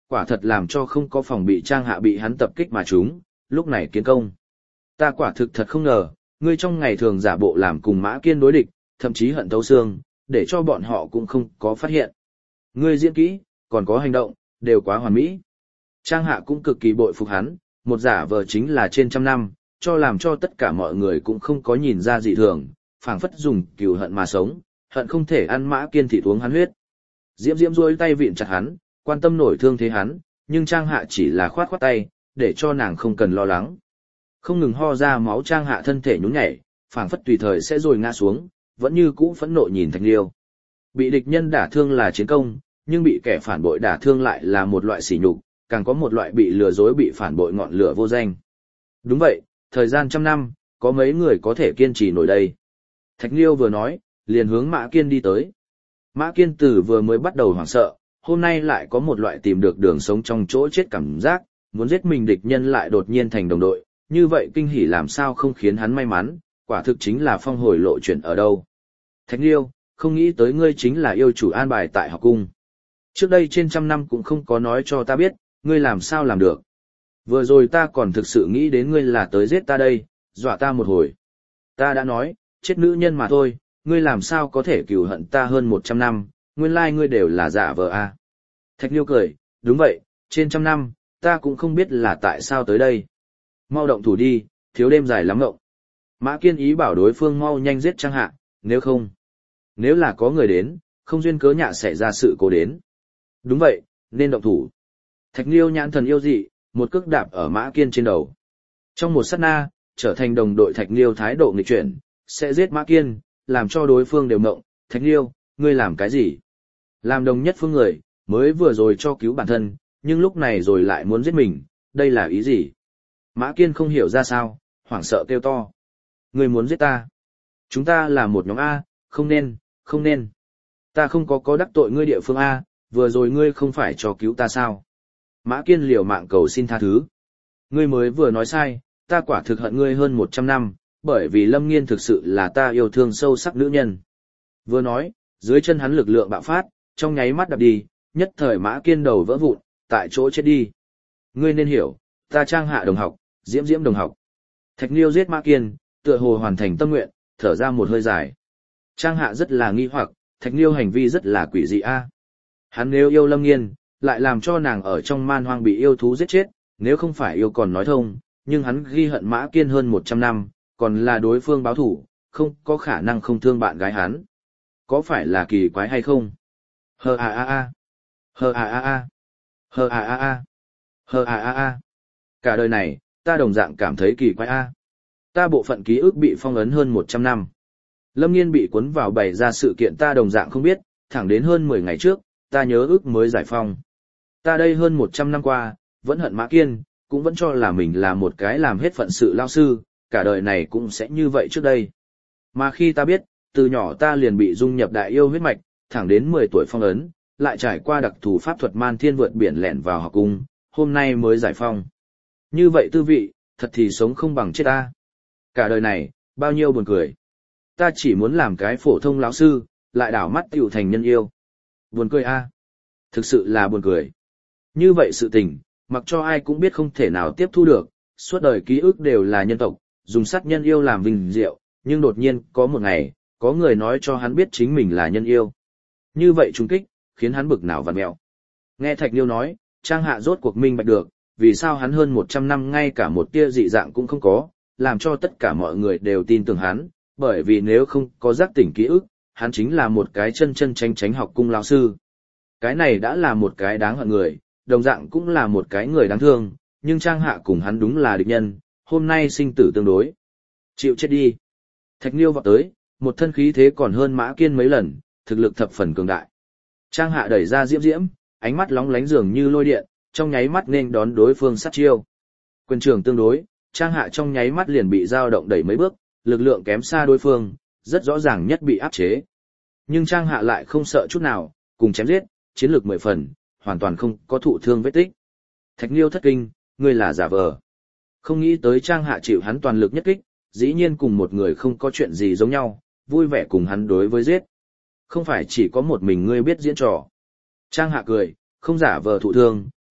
quả thật làm cho không có phòng bị Trang Hạ bị hắn tập kích mà trúng, lúc này kiến công. Ta quả thực thật không ngờ, ngươi trong ngày thường giả bộ làm cùng Mã Kiên đối địch, thậm chí hận thấu xương, để cho bọn họ cũng không có phát hiện. Ngươi diễn kỹ, còn có hành động, đều quá hoàn mỹ. Trang Hạ cũng cực kỳ bội phục hắn, một giả vờ chính là trên trăm năm, cho làm cho tất cả mọi người cũng không có nhìn ra dị thường, phảng phất dùng cừu hận mà sống, hận không thể ăn Mã Kiên thịt uống hắn huyết. Diễm Diễm duỗi tay vịn chặt hắn, quan tâm nổi thương thế hắn, nhưng Trang Hạ chỉ là khoát khoát tay, để cho nàng không cần lo lắng. Không ngừng ho ra máu, Trang Hạ thân thể nhún nhảy, phảng phất tùy thời sẽ rồi ngã xuống, vẫn như cũ phẫn nộ nhìn Thạch Liêu. Bị địch nhân đả thương là chiến công, nhưng bị kẻ phản bội đả thương lại là một loại sỉ nhục, càng có một loại bị lừa dối bị phản bội ngọn lửa vô danh. Đúng vậy, thời gian trăm năm, có mấy người có thể kiên trì nổi đây. Thạch Liêu vừa nói, liền hướng Mã Kiên đi tới. Mã Kiên Tử vừa mới bắt đầu hoảng sợ, hôm nay lại có một loại tìm được đường sống trong chỗ chết cảm giác, muốn giết mình địch nhân lại đột nhiên thành đồng đội, như vậy kinh hỉ làm sao không khiến hắn may mắn, quả thực chính là phong hồi lộ chuyện ở đâu. Thạch Liêu, không nghĩ tới ngươi chính là yêu chủ an bài tại học cung. Trước đây trên trăm năm cũng không có nói cho ta biết, ngươi làm sao làm được. Vừa rồi ta còn thực sự nghĩ đến ngươi là tới giết ta đây, dọa ta một hồi. Ta đã nói, chết nữ nhân mà thôi, ngươi làm sao có thể cừu hận ta hơn một trăm năm, nguyên lai ngươi đều là giả vờ à. Thạch Liêu cười, đúng vậy, trên trăm năm, ta cũng không biết là tại sao tới đây. Mau động thủ đi, thiếu đêm dài lắm ngộng. Mã Kiên ý bảo đối phương mau nhanh giết Trang Hạ, nếu không. Nếu là có người đến, không duyên cớ nhạ xảy ra sự cố đến. Đúng vậy, nên động thủ. Thạch Liêu nhãn thần yêu dị, một cước đạp ở Mã Kiên trên đầu. Trong một sát na, trở thành đồng đội Thạch Liêu thái độ nghịch chuyển, sẽ giết Mã Kiên, làm cho đối phương đều mộng. Thạch Liêu, ngươi làm cái gì? Làm đồng nhất phương người, mới vừa rồi cho cứu bản thân, nhưng lúc này rồi lại muốn giết mình, đây là ý gì? Mã Kiên không hiểu ra sao, hoảng sợ kêu to. Ngươi muốn giết ta? Chúng ta là một nhóm A, không nên, không nên. Ta không có có đắc tội ngươi địa phương A, vừa rồi ngươi không phải cho cứu ta sao? Mã Kiên liều mạng cầu xin tha thứ. Ngươi mới vừa nói sai, ta quả thực hận ngươi hơn một trăm năm, bởi vì Lâm Nghiên thực sự là ta yêu thương sâu sắc nữ nhân. Vừa nói, dưới chân hắn lực lượng bạo phát, trong nháy mắt đạp đi, nhất thời Mã Kiên đầu vỡ vụn, tại chỗ chết đi. Ngươi nên hiểu, ta Trang Hạ đồng học, Diễm Diễm đồng học. Thạch Liêu giết Mã Kiên, tựa hồ hoàn thành tâm nguyện, thở ra một hơi dài. Trang Hạ rất là nghi hoặc, Thạch Liêu hành vi rất là quỷ dị a. Hắn nếu yêu Lâm Nghiên, lại làm cho nàng ở trong man hoang bị yêu thú giết chết, nếu không phải yêu còn nói thông, nhưng hắn ghi hận Mã Kiên hơn một trăm năm, còn là đối phương báo thủ, không có khả năng không thương bạn gái hắn. Có phải là kỳ quái hay không? Hờ à à à. Hờ à à à. Hờ à à à. Hờ à à à. Cả đời này, ta đồng dạng cảm thấy kỳ quái a. Ta bộ phận ký ức bị phong ấn hơn một trăm năm. Lâm Nghiên bị cuốn vào bày ra sự kiện ta đồng dạng không biết, thẳng đến hơn mười ngày trước, ta nhớ ước mới giải phong. Ta đây hơn một trăm năm qua, vẫn hận Mã Kiên, cũng vẫn cho là mình là một cái làm hết phận sự lao sư, cả đời này cũng sẽ như vậy trước đây. Mà khi ta biết, từ nhỏ ta liền bị dung nhập đại yêu huyết mạch, thẳng đến mười tuổi phong ấn, lại trải qua đặc thù pháp thuật man thiên vượt biển lẻn vào học cung, hôm nay mới giải phong. Như vậy tư vị, thật thì sống không bằng chết ta. Cả đời này, bao nhiêu buồn cười. Ta chỉ muốn làm cái phổ thông lão sư, lại đảo mắt tiểu thành nhân yêu. Buồn cười a, thực sự là buồn cười. Như vậy sự tình, mặc cho ai cũng biết không thể nào tiếp thu được, suốt đời ký ức đều là nhân tộc, dùng sát nhân yêu làm vinh diệu, nhưng đột nhiên, có một ngày, có người nói cho hắn biết chính mình là nhân yêu. Như vậy trung kích, khiến hắn bực não vặn mẹo. Nghe Thạch Liêu nói, Trang Hạ rốt cuộc minh bạch được, vì sao hắn hơn một trăm năm ngay cả một tia dị dạng cũng không có, làm cho tất cả mọi người đều tin tưởng hắn, bởi vì nếu không có giác tỉnh ký ức, hắn chính là một cái chân chân tránh tránh học cung lão sư. Cái này đã là một cái đáng hận người, đồng dạng cũng là một cái người đáng thương, nhưng Trang Hạ cùng hắn đúng là địch nhân, hôm nay sinh tử tương đối. Chịu chết đi. Thạch Liêu vọt tới, một thân khí thế còn hơn Mã Kiên mấy lần, thực lực thập phần cường đại. Trang Hạ đẩy ra Diễm Diễm, ánh mắt lóng lánh dường như lôi điện, trong nháy mắt nên đón đối phương sát chiêu. Quyền trường tương đối, Trang Hạ trong nháy mắt liền bị dao động đẩy mấy bước, lực lượng kém xa đối phương, rất rõ ràng nhất bị áp chế. Nhưng Trang Hạ lại không sợ chút nào, cùng chém giết, chiến lược mười phần, hoàn toàn không có thụ thương vết tích. Thạch Liêu thất kinh, ngươi là giả vờ. Không nghĩ tới Trang Hạ chịu hắn toàn lực nhất kích, dĩ nhiên cùng một người không có chuyện gì giống nhau, vui vẻ cùng hắn đối với giết. Không phải chỉ có một mình ngươi biết diễn trò. Trang Hạ cười, không giả vờ thụ thương,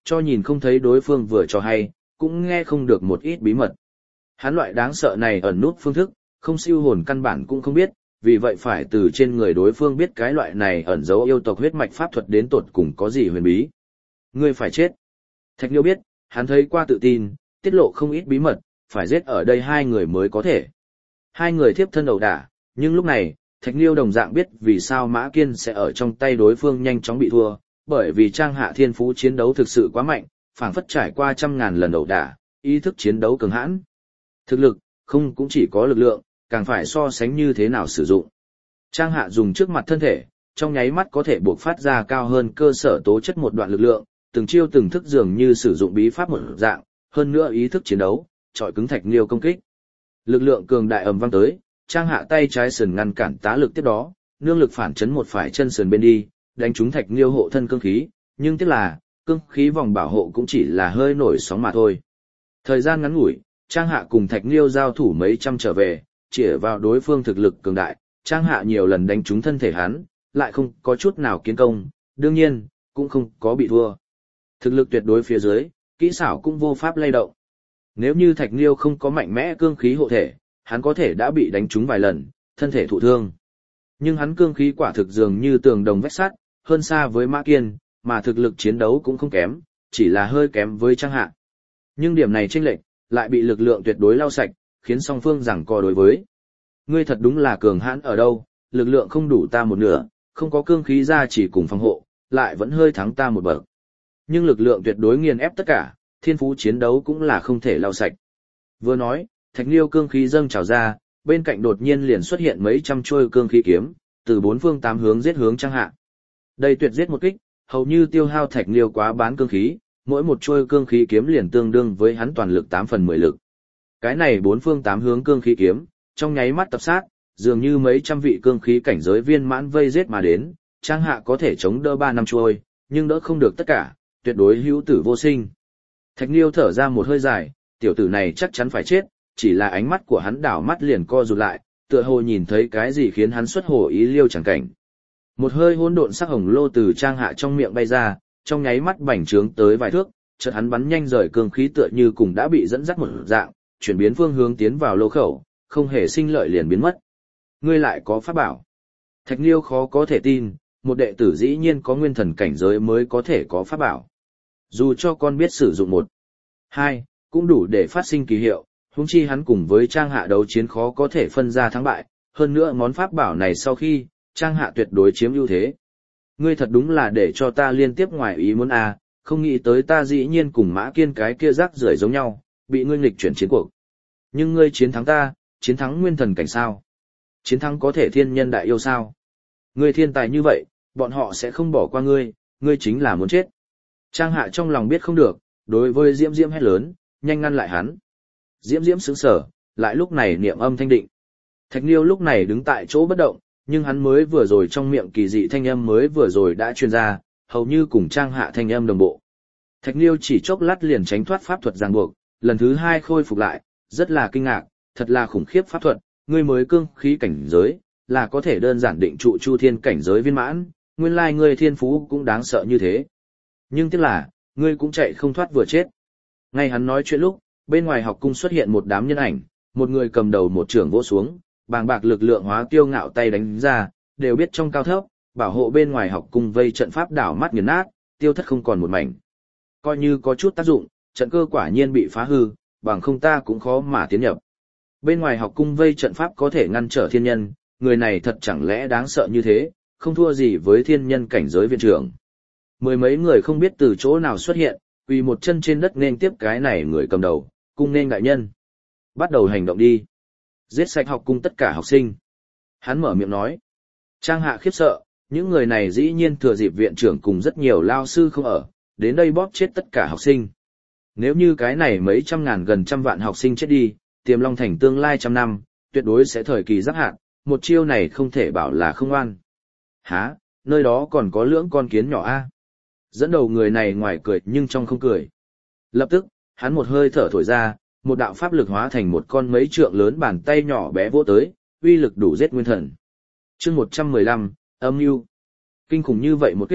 cho nhìn không thấy đối phương vừa cho hay, cũng nghe không được một ít bí mật. Hắn loại đáng sợ này ẩn nút phương thức, không siêu hồn căn bản cũng không biết, vì vậy phải từ trên người đối phương biết cái loại này ẩn giấu yêu tộc huyết mạch pháp thuật đến tột cùng có gì huyền bí. Ngươi phải chết. Thạch Liêu biết, hắn thấy qua tự tin, tiết lộ không ít bí mật, phải giết ở đây hai người mới có thể. Hai người thiếp thân ẩu đả, nhưng lúc này, Thạch Liêu đồng dạng biết vì sao Mã Kiên sẽ ở trong tay đối phương nhanh chóng bị thua, bởi vì Trang Hạ thiên phú chiến đấu thực sự quá mạnh, phảng phất trải qua trăm ngàn lần ẩu đả, ý thức chiến đấu cường hãn. Thực lực, không cũng chỉ có lực lượng, càng phải so sánh như thế nào sử dụng. Trang Hạ dùng trước mặt thân thể, trong nháy mắt có thể buộc phát ra cao hơn cơ sở tố chất một đoạn lực lượng, từng chiêu từng thức dường như sử dụng bí pháp một dạng, hơn nữa ý thức chiến đấu, chọi cứng Thạch Liêu công kích. Lực lượng cường đại ầm vang tới, Trang Hạ tay trái sườn ngăn cản tá lực tiếp đó, nương lực phản chấn một phải chân sườn bên đi, đánh trúng Thạch Liêu hộ thân cương khí, nhưng tiếc là, cương khí vòng bảo hộ cũng chỉ là hơi nổi sóng mà thôi. Thời gian ngắn ngủi, Trang Hạ cùng Thạch Liêu giao thủ mấy trăm trở về, chỉ vào đối phương thực lực cường đại, Trang Hạ nhiều lần đánh trúng thân thể hắn, lại không có chút nào kiến công, đương nhiên, cũng không có bị thua. Thực lực tuyệt đối phía dưới, kỹ xảo cũng vô pháp lay động. Nếu như Thạch Liêu không có mạnh mẽ cương khí hộ thể, hắn có thể đã bị đánh trúng vài lần, thân thể thụ thương. Nhưng hắn cương khí quả thực dường như tường đồng vách sắt, hơn xa với Mã Kiên, mà thực lực chiến đấu cũng không kém, chỉ là hơi kém với Trang Hạ. Nhưng điểm này chênh lệch, lại bị lực lượng tuyệt đối lau sạch, khiến song phương giằng co đối với. Ngươi thật đúng là cường hãn ở đâu, lực lượng không đủ ta một nửa, không có cương khí ra chỉ cùng phòng hộ, lại vẫn hơi thắng ta một bậc. Nhưng lực lượng tuyệt đối nghiền ép tất cả, thiên phú chiến đấu cũng là không thể lau sạch. Vừa nói, Thạch Liêu cương khí dâng trào ra, bên cạnh đột nhiên liền xuất hiện mấy trăm chuôi cương khí kiếm, từ bốn phương tám hướng giết hướng Trang Hạ. Đây tuyệt giết một kích, hầu như tiêu hao Thạch Liêu quá bán cương khí, mỗi một chuôi cương khí kiếm liền tương đương với hắn toàn lực tám phần mười lực. Cái này bốn phương tám hướng cương khí kiếm, trong nháy mắt tập sát, dường như mấy trăm vị cương khí cảnh giới viên mãn vây giết mà đến, Trang Hạ có thể chống đỡ ba năm chuôi, nhưng đỡ không được tất cả, tuyệt đối hữu tử vô sinh. Thạch Liêu thở ra một hơi dài, tiểu tử này chắc chắn phải chết, chỉ là ánh mắt của hắn đảo mắt liền co rụt lại, tựa hồ nhìn thấy cái gì khiến hắn xuất hồ ý liêu chẳng cảnh. Một hơi hỗn độn sắc hồng lô từ Trang Hạ trong miệng bay ra, trong nháy mắt bành trướng tới vài thước, chợt hắn bắn nhanh rời cương khí tựa như cùng đã bị dẫn dắt một dạng, chuyển biến phương hướng tiến vào lô khẩu, không hề sinh lợi liền biến mất. Ngươi lại có pháp bảo. Thạch Liêu khó có thể tin, một đệ tử dĩ nhiên có nguyên thần cảnh giới mới có thể có pháp bảo. Dù cho con biết sử dụng một, hai, cũng đủ để phát sinh kỳ hiệu, huống chi hắn cùng với Trang Hạ đấu chiến khó có thể phân ra thắng bại, hơn nữa món pháp bảo này sau khi, Trang Hạ tuyệt đối chiếm ưu thế. Ngươi thật đúng là để cho ta liên tiếp ngoài ý muốn à, không nghĩ tới ta dĩ nhiên cùng Mã Kiên cái kia rác rưởi giống nhau, bị ngươi nghịch chuyển chiến cuộc. Nhưng ngươi chiến thắng ta, chiến thắng nguyên thần cảnh sao? Chiến thắng có thể thiên nhân đại yêu sao? Ngươi thiên tài như vậy, bọn họ sẽ không bỏ qua ngươi, ngươi chính là muốn chết. Trang Hạ trong lòng biết không được, đối với Diễm Diễm hét lớn, nhanh ngăn lại hắn. Diễm Diễm sững sờ, lại lúc này niệm âm thanh định. Thạch Liêu lúc này đứng tại chỗ bất động, nhưng hắn mới vừa rồi trong miệng kỳ dị thanh âm mới vừa rồi đã truyền ra, hầu như cùng Trang Hạ thanh âm đồng bộ. Thạch Liêu chỉ chốc lát liền tránh thoát pháp thuật ràng buộc, lần thứ hai khôi phục lại, rất là kinh ngạc, thật là khủng khiếp pháp thuật, ngươi mới cương khí cảnh giới, là có thể đơn giản định trụ chu thiên cảnh giới viên mãn, nguyên lai ngươi thiên phú cũng đáng sợ như thế. Nhưng tiếc là, ngươi cũng chạy không thoát vừa chết. Ngay hắn nói chuyện lúc, bên ngoài học cung xuất hiện một đám nhân ảnh, một người cầm đầu một trưởng vỗ xuống, bàng bạc lực lượng hóa kiêu ngạo tay đánh ra, đều biết trong cao thấp, bảo hộ bên ngoài học cung vây trận pháp đảo mắt nghiền nát, tiêu thất không còn một mảnh. Coi như có chút tác dụng, trận cơ quả nhiên bị phá hư, bằng không ta cũng khó mà tiến nhập. Bên ngoài học cung vây trận pháp có thể ngăn trở thiên nhân, người này thật chẳng lẽ đáng sợ như thế, không thua gì với thiên nhân cảnh giới viện trưởng. Mười mấy người không biết từ chỗ nào xuất hiện, quỳ một chân trên đất nên tiếp cái này người cầm đầu, cung nên đại nhân. Bắt đầu hành động đi. Giết sạch học cung tất cả học sinh. Hắn mở miệng nói. Trang Hạ khiếp sợ, những người này dĩ nhiên thừa dịp viện trưởng cùng rất nhiều lao sư không ở, đến đây bóp chết tất cả học sinh. Nếu như cái này mấy trăm ngàn gần trăm vạn học sinh chết đi, Tiềm Long Thành tương lai trăm năm, tuyệt đối sẽ thời kỳ giáp hạn, một chiêu này không thể bảo là không oan. Hả, nơi đó còn có lưỡng con kiến nhỏ a. Dẫn đầu người này ngoài cười nhưng trong không cười. Lập tức, hắn một hơi thở thổi ra, một đạo pháp lực hóa thành một con mấy trượng lớn bàn tay nhỏ bé vỗ tới, uy lực đủ giết nguyên thần. Chương một trăm mười lăm, âm mưu. Kinh khủng như vậy một kích,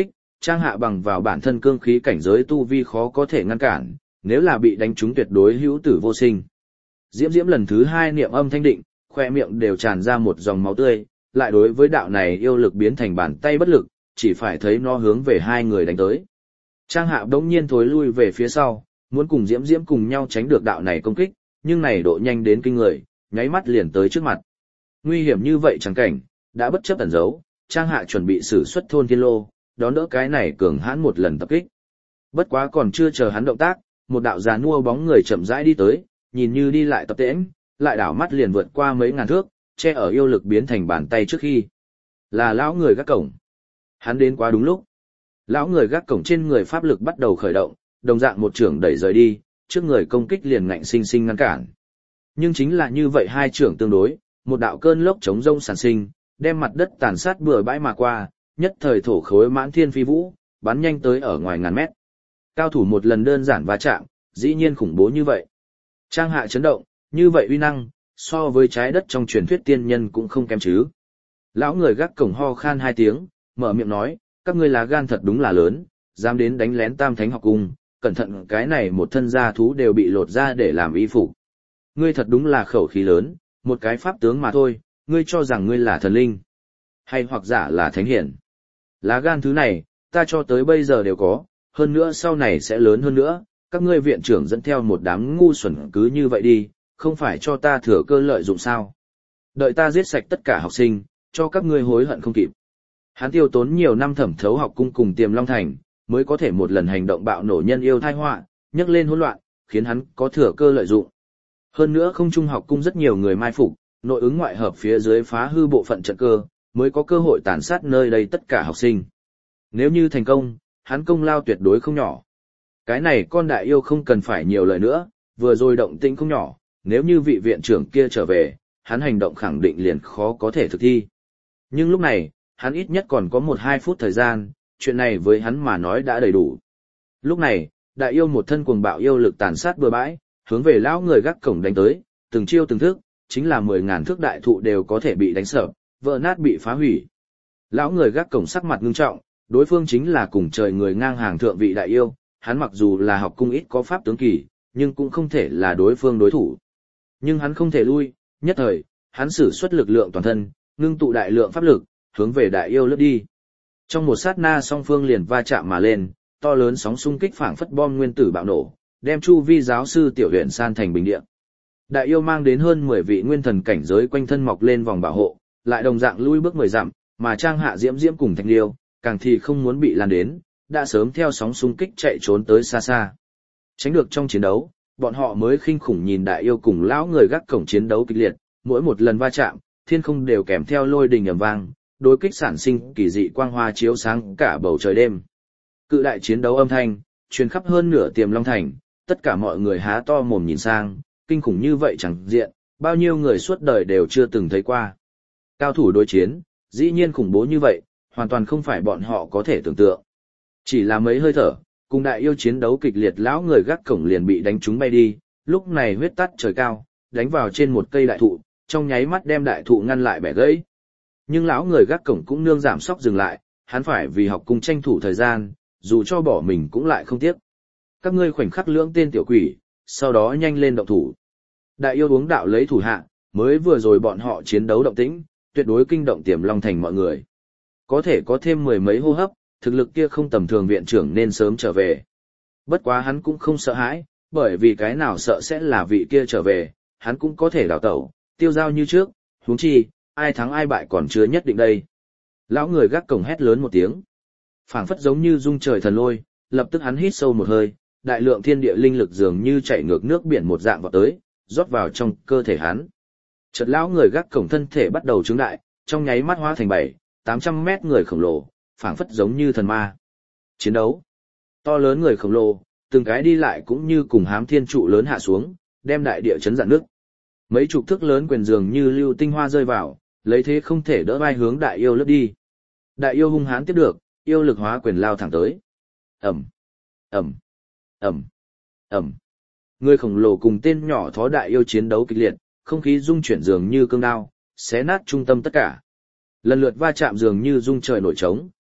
Trang Hạ bằng vào bản thân cương khí cảnh giới tu vi khó có thể ngăn cản, nếu là bị đánh trúng tuyệt đối hữu tử vô sinh. Diễm Diễm lần thứ hai niệm âm thanh định, khoe miệng đều tràn ra một dòng máu tươi, lại đối với đạo này yêu lực biến thành bàn tay bất lực, chỉ phải thấy nó hướng về hai người đánh tới. Trang Hạ đống nhiên thối lui về phía sau, muốn cùng Diễm Diễm cùng nhau tránh được đạo này công kích, nhưng này độ nhanh đến kinh người, nháy mắt liền tới trước mặt. Nguy hiểm như vậy chẳng cảnh, đã bất chấp ẩn giấu, Trang Hạ chuẩn bị sử xuất thôn thiên lô, đón đỡ cái này cường hãn một lần tập kích. Bất quá còn chưa chờ hắn động tác, một đạo già nua bóng người chậm rãi đi tới, nhìn như đi lại tập tễnh, lại đảo mắt liền vượt qua mấy ngàn thước, che ở yêu lực biến thành bàn tay trước khi. Là lão người gác cổng. Hắn đến quá đúng lúc. Lão người gác cổng trên người pháp lực bắt đầu khởi động, đồng dạng một trưởng đẩy rời đi, trước người công kích liền ngạnh sinh sinh ngăn cản. Nhưng chính là như vậy hai trưởng tương đối, một đạo cơn lốc chống rông sản sinh, đem mặt đất tàn sát bừa bãi mà qua, nhất thời thổ khối mãn thiên phi vũ, bắn nhanh tới ở ngoài ngàn mét. Cao thủ một lần đơn giản va chạm, dĩ nhiên khủng bố như vậy. Trang Hạ chấn động, như vậy uy năng, so với trái đất trong truyền thuyết tiên nhân cũng không kém chứ. Lão người gác cổng ho khan hai tiếng, mở miệng nói, các ngươi lá gan thật đúng là lớn, dám đến đánh lén Tam Thánh học cung, cẩn thận cái này một thân gia thú đều bị lột ra để làm y phục. Ngươi thật đúng là khẩu khí lớn, một cái pháp tướng mà thôi, ngươi cho rằng ngươi là thần linh, hay hoặc giả là thánh hiển. Lá gan thứ này, ta cho tới bây giờ đều có, hơn nữa sau này sẽ lớn hơn nữa, các ngươi viện trưởng dẫn theo một đám ngu xuẩn cứ như vậy đi, không phải cho ta thừa cơ lợi dụng sao. Đợi ta giết sạch tất cả học sinh, cho các ngươi hối hận không kịp. Hắn tiêu tốn nhiều năm thẩm thấu học cung cùng Tiềm Long Thành, mới có thể một lần hành động bạo nổ nhân yêu thai họa, nhấc lên hỗn loạn, khiến hắn có thừa cơ lợi dụng. Hơn nữa không trung học cung rất nhiều người mai phục, nội ứng ngoại hợp phía dưới phá hư bộ phận trận cơ, mới có cơ hội tàn sát nơi đây tất cả học sinh. Nếu như thành công, hắn công lao tuyệt đối không nhỏ. Cái này con đại yêu không cần phải nhiều lời nữa, vừa rồi động tĩnh không nhỏ, nếu như vị viện trưởng kia trở về, hắn hành động khẳng định liền khó có thể thực thi. Nhưng lúc này, hắn ít nhất còn có một hai phút thời gian, chuyện này với hắn mà nói đã đầy đủ. Lúc này, đại yêu một thân cuồng bạo yêu lực tàn sát bừa bãi, hướng về lão người gác cổng đánh tới, từng chiêu từng thức, chính là mười ngàn thước đại thụ đều có thể bị đánh sập, vỡ nát bị phá hủy. Lão người gác cổng sắc mặt ngưng trọng, đối phương chính là cùng trời người ngang hàng thượng vị đại yêu, hắn mặc dù là học cung ít có pháp tướng kỳ, nhưng cũng không thể là đối phương đối thủ. Nhưng hắn không thể lui, nhất thời, hắn sử xuất lực lượng toàn thân, ngưng tụ đại lượng pháp lực, hướng về đại yêu lướt đi. Trong một sát na song phương liền va chạm mà lên, to lớn sóng xung kích phảng phất bom nguyên tử bạo nổ, đem chu vi giáo sư tiểu huyện san thành bình địa. Đại yêu mang đến hơn mười vị nguyên thần cảnh giới quanh thân mọc lên vòng bảo hộ, lại đồng dạng lui bước mười dặm, mà Trang Hạ Diễm Diễm cùng Thạch Liêu, càng thì không muốn bị lan đến, đã sớm theo sóng xung kích chạy trốn tới xa xa. Tránh được trong chiến đấu, bọn họ mới khinh khủng nhìn đại yêu cùng lão người gác cổng chiến đấu kịch liệt, mỗi một lần va chạm, thiên không đều kèm theo lôi đình ầm vang, đối kích sản sinh kỳ dị quang hoa chiếu sáng cả bầu trời đêm. Cự đại chiến đấu âm thanh truyền khắp hơn nửa Tiềm Long Thành, tất cả mọi người há to mồm nhìn sang, kinh khủng như vậy chẳng diện, bao nhiêu người suốt đời đều chưa từng thấy qua. Cao thủ đối chiến, dĩ nhiên khủng bố như vậy, hoàn toàn không phải bọn họ có thể tưởng tượng. Chỉ là mấy hơi thở, cùng đại yêu chiến đấu kịch liệt, lão người gác cổng liền bị đánh trúng bay đi, lúc này huyết tắt trời cao, đánh vào trên một cây đại thụ, trong nháy mắt đem đại thụ ngăn lại bẻ gãy. Nhưng lão người gác cổng cũng nương giảm sóc dừng lại, hắn phải vì học cung tranh thủ thời gian, dù cho bỏ mình cũng lại không tiếc. Các ngươi khoảnh khắc lưỡng tên tiểu quỷ, sau đó nhanh lên động thủ. Đại yêu uống đạo lấy thủ hạ, mới vừa rồi bọn họ chiến đấu động tĩnh, tuyệt đối kinh động Tiềm Long Thành mọi người. Có thể có thêm mười mấy hô hấp, thực lực kia không tầm thường viện trưởng nên sớm trở về. Bất quá hắn cũng không sợ hãi, bởi vì cái nào sợ sẽ là vị kia trở về, hắn cũng có thể đào tẩu, tiêu dao như trước, huống chi, ai thắng ai bại còn chưa nhất định đây. Lão người gác cổng hét lớn một tiếng, phảng phất giống như rung trời thần lôi, lập tức hắn hít sâu một hơi, đại lượng thiên địa linh lực dường như chảy ngược nước biển một dạng vào tới, rót vào trong cơ thể hắn. Chợt lão người gác cổng thân thể bắt đầu trướng đại, trong nháy mắt hóa thành bảy, tám trăm mét người khổng lồ, phảng phất giống như thần ma. Chiến đấu. To lớn người khổng lồ, từng cái đi lại cũng như cùng hám thiên trụ lớn hạ xuống, đem đại địa chấn dạn nước. Mấy chục thước lớn quyền dường như lưu tinh hoa rơi vào, lấy thế không thể đỡ vai hướng đại yêu lướt đi. Đại yêu hung hãn tiếp được, yêu lực hóa quyền lao thẳng tới. Ầm, ầm, ầm, ầm. Người khổng lồ cùng tên nhỏ thó đại yêu chiến đấu kịch liệt, không khí rung chuyển dường như cương đao, xé nát trung tâm tất cả. Lần lượt va chạm dường như rung trời nổi trống,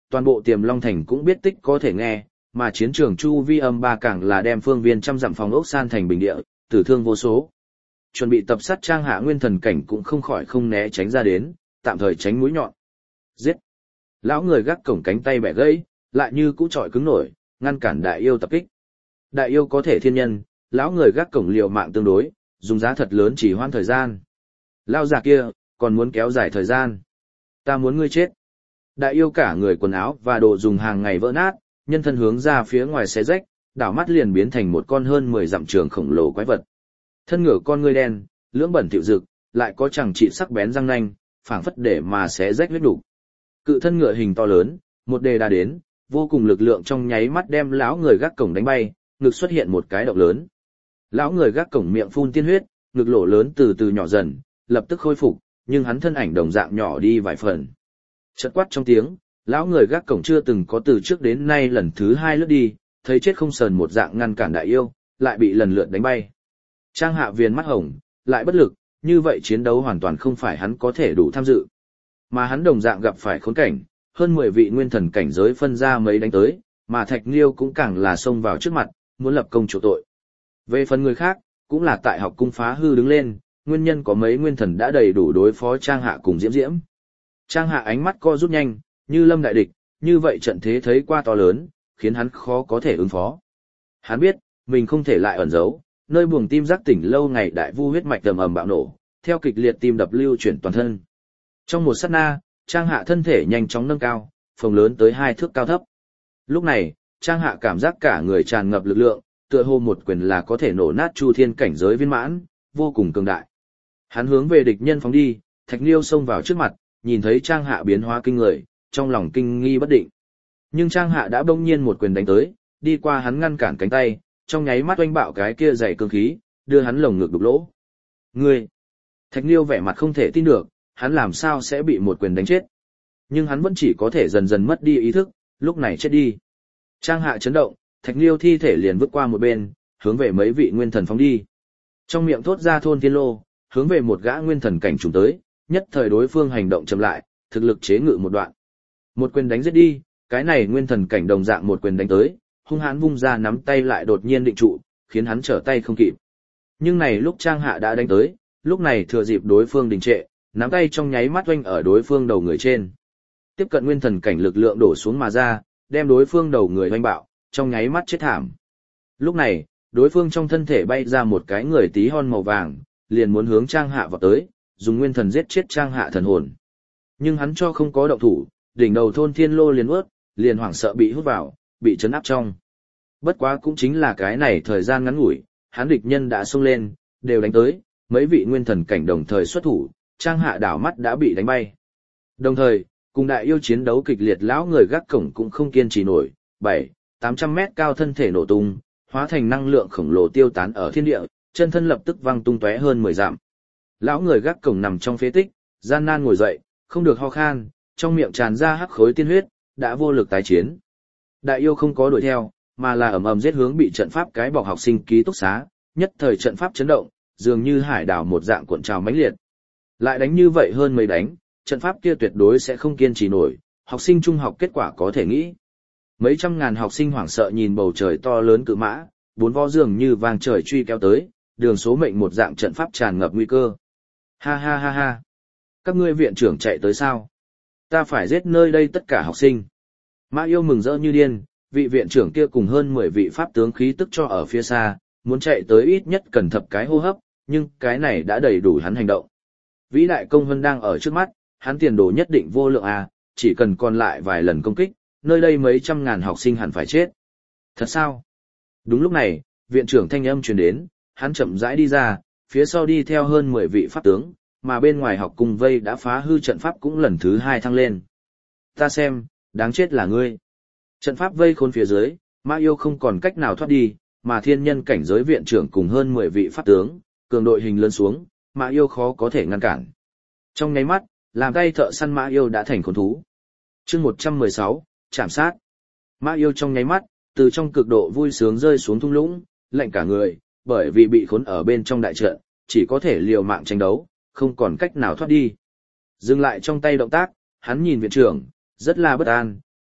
toàn bộ Tiềm Long Thành cũng biết tích có thể nghe, mà chiến trường chu vi âm ba càng là đem phương viên trăm dặm phòng ốc san thành bình địa, tử thương vô số. Chuẩn bị tập sát Trang Hạ nguyên thần cảnh cũng không khỏi không né tránh ra đến, tạm thời tránh mũi nhọn. Giết! Lão người gác cổng cánh tay bẻ gãy, lại như cũ trọi cứng nổi, ngăn cản đại yêu tập kích. Đại yêu có thể thiên nhân, lão người gác cổng liều mạng tương đối, dùng giá thật lớn chỉ hoãn thời gian. Lao già kia, còn muốn kéo dài thời gian. Ta muốn ngươi chết. Đại yêu cả người quần áo và đồ dùng hàng ngày vỡ nát, nhân thân hướng ra phía ngoài xé rách, đảo mắt liền biến thành một con hơn mười dặm trường khổng lồ quái vật. Thân ngựa con ngươi đen, lưỡng bẩn tiểu dực, lại có chẳng trị sắc bén răng nanh, phảng phất để mà xé rách huyết đủ. Cự thân ngựa hình to lớn, một đề đà đến, vô cùng lực lượng trong nháy mắt đem lão người gác cổng đánh bay, ngực xuất hiện một cái động lớn. Lão người gác cổng miệng phun tiên huyết, ngực lỗ lớn từ từ nhỏ dần, lập tức khôi phục, nhưng hắn thân ảnh đồng dạng nhỏ đi vài phần. Chợt quát trong tiếng, lão người gác cổng chưa từng có từ trước đến nay lần thứ hai lướt đi, thấy chết không sờn một dạng ngăn cản đại yêu, lại bị lần lượt đánh bay. Trang Hạ viền mắt hồng, lại bất lực, như vậy chiến đấu hoàn toàn không phải hắn có thể đủ tham dự. Mà hắn đồng dạng gặp phải khốn cảnh, hơn mười vị nguyên thần cảnh giới phân ra mấy đánh tới, mà Thạch Liêu cũng càng là xông vào trước mặt, muốn lập công chỗ tội. Về phần người khác, cũng là tại học cung phá hư đứng lên, nguyên nhân có mấy nguyên thần đã đầy đủ đối phó Trang Hạ cùng Diễm Diễm. Trang Hạ ánh mắt co rút nhanh, như lâm đại địch, như vậy trận thế thấy qua to lớn, khiến hắn khó có thể ứng phó. Hắn biết, mình không thể lại ẩn giấu, nơi buồng tim giác tỉnh lâu ngày đại vu huyết mạch ầm ầm bạo nổ, theo kịch liệt tim đập lưu chuyển toàn thân. Trong một sát na, Trang Hạ thân thể nhanh chóng nâng cao, phồng lớn tới hai thước cao thấp. Lúc này, Trang Hạ cảm giác cả người tràn ngập lực lượng, tựa hồ một quyền là có thể nổ nát Chu Thiên cảnh giới viên mãn, vô cùng cường đại. Hắn hướng về địch nhân phóng đi, Thạch Liêu xông vào trước mặt, nhìn thấy Trang Hạ biến hóa kinh người, trong lòng kinh nghi bất định. Nhưng Trang Hạ đã bỗng nhiên một quyền đánh tới, đi qua hắn ngăn cản cánh tay, trong nháy mắt oanh bạo cái kia dày cương khí, đưa hắn lồng ngực đục lỗ. Ngươi! Thạch Liêu vẻ mặt không thể tin được, hắn làm sao sẽ bị một quyền đánh chết. Nhưng hắn vẫn chỉ có thể dần dần mất đi ý thức, lúc này chết đi. Trang Hạ chấn động, Thạch Liêu thi thể liền vứt qua một bên, hướng về mấy vị nguyên thần phóng đi. Trong miệng thốt ra thôn thiên lô, hướng về một gã nguyên thần cảnh trùng tới, nhất thời đối phương hành động chậm lại, thực lực chế ngự một đoạn. Một quyền đánh giết đi, cái này nguyên thần cảnh đồng dạng một quyền đánh tới, hung hãn vung ra nắm tay lại đột nhiên định trụ, khiến hắn trở tay không kịp. Nhưng này lúc Trang Hạ đã đánh tới, lúc này thừa dịp đối phương đình trệ, nắm tay trong nháy mắt oanh ở đối phương đầu người trên. Tiếp cận nguyên thần cảnh lực lượng đổ xuống mà ra, đem đối phương đầu người oanh bạo, trong nháy mắt chết thảm. Lúc này, đối phương trong thân thể bay ra một cái người tí hon màu vàng, liền muốn hướng Trang Hạ vào tới, dùng nguyên thần giết chết Trang Hạ thần hồn. Nhưng hắn cho không có động thủ, đỉnh đầu thôn thiên lô liền ướt, liền hoảng sợ bị hút vào, bị chấn áp trong. Bất quá cũng chính là cái này thời gian ngắn ngủi, hắn địch nhân đã xông lên, đều đánh tới, mấy vị nguyên thần cảnh đồng thời xuất thủ, Trang Hạ đảo mắt đã bị đánh bay. Đồng thời, cùng đại yêu chiến đấu kịch liệt lão người gác cổng cũng không kiên trì nổi, bảy, tám trăm mét cao thân thể nổ tung, hóa thành năng lượng khổng lồ tiêu tán ở thiên địa, chân thân lập tức văng tung tóe hơn mười dặm. Lão người gác cổng nằm trong phế tích, gian nan ngồi dậy, không được ho khan, trong miệng tràn ra hắc khối tiên huyết, đã vô lực tái chiến. Đại yêu không có đuổi theo, mà là ầm ầm giết hướng bị trận pháp cái bọc học sinh ký túc xá, nhất thời trận pháp chấn động, dường như hải đảo một dạng cuộn trào mãnh liệt. Lại đánh như vậy hơn mấy đánh, trận pháp kia tuyệt đối sẽ không kiên trì nổi, học sinh trung học kết quả có thể nghĩ. Mấy trăm ngàn học sinh hoảng sợ nhìn bầu trời to lớn cự mã, bốn vó dường như vàng trời truy kéo tới, đường số mệnh một dạng trận pháp tràn ngập nguy cơ. Ha ha ha ha. Các ngươi viện trưởng chạy tới sao? Ta phải giết nơi đây tất cả học sinh. Mã Yêu mừng rỡ như điên, vị viện trưởng kia cùng hơn mười vị pháp tướng khí tức cho ở phía xa, muốn chạy tới ít nhất cần thập cái hô hấp, nhưng cái này đã đầy đủ hắn hành động. Vĩ đại công vân đang ở trước mắt, hắn tiền đồ nhất định vô lượng à, chỉ cần còn lại vài lần công kích, nơi đây mấy trăm ngàn học sinh hẳn phải chết. Thật sao? Đúng lúc này, viện trưởng thanh âm truyền đến, hắn chậm rãi đi ra, phía sau đi theo hơn mười vị pháp tướng, mà bên ngoài học cung vây đã phá hư trận pháp cũng lần thứ hai thăng lên. Ta xem, đáng chết là ngươi. Trận pháp vây khốn phía dưới, Mã Yêu không còn cách nào thoát đi, mà thiên nhân cảnh giới viện trưởng cùng hơn mười vị pháp tướng, cường đội hình lớn xuống, Mã Yêu khó có thể ngăn cản. Trong nháy mắt, làm tay thợ săn Mã Yêu đã thành khốn thú. Chương một trăm mười sáu, chạm sát. Mã Yêu trong nháy mắt, từ trong cực độ vui sướng rơi xuống thung lũng, lạnh cả người, bởi vì bị khốn ở bên trong đại trận, chỉ có thể liều mạng tranh đấu, không còn cách nào thoát đi. Dừng lại trong tay động tác, hắn nhìn viện trưởng, rất là bất an,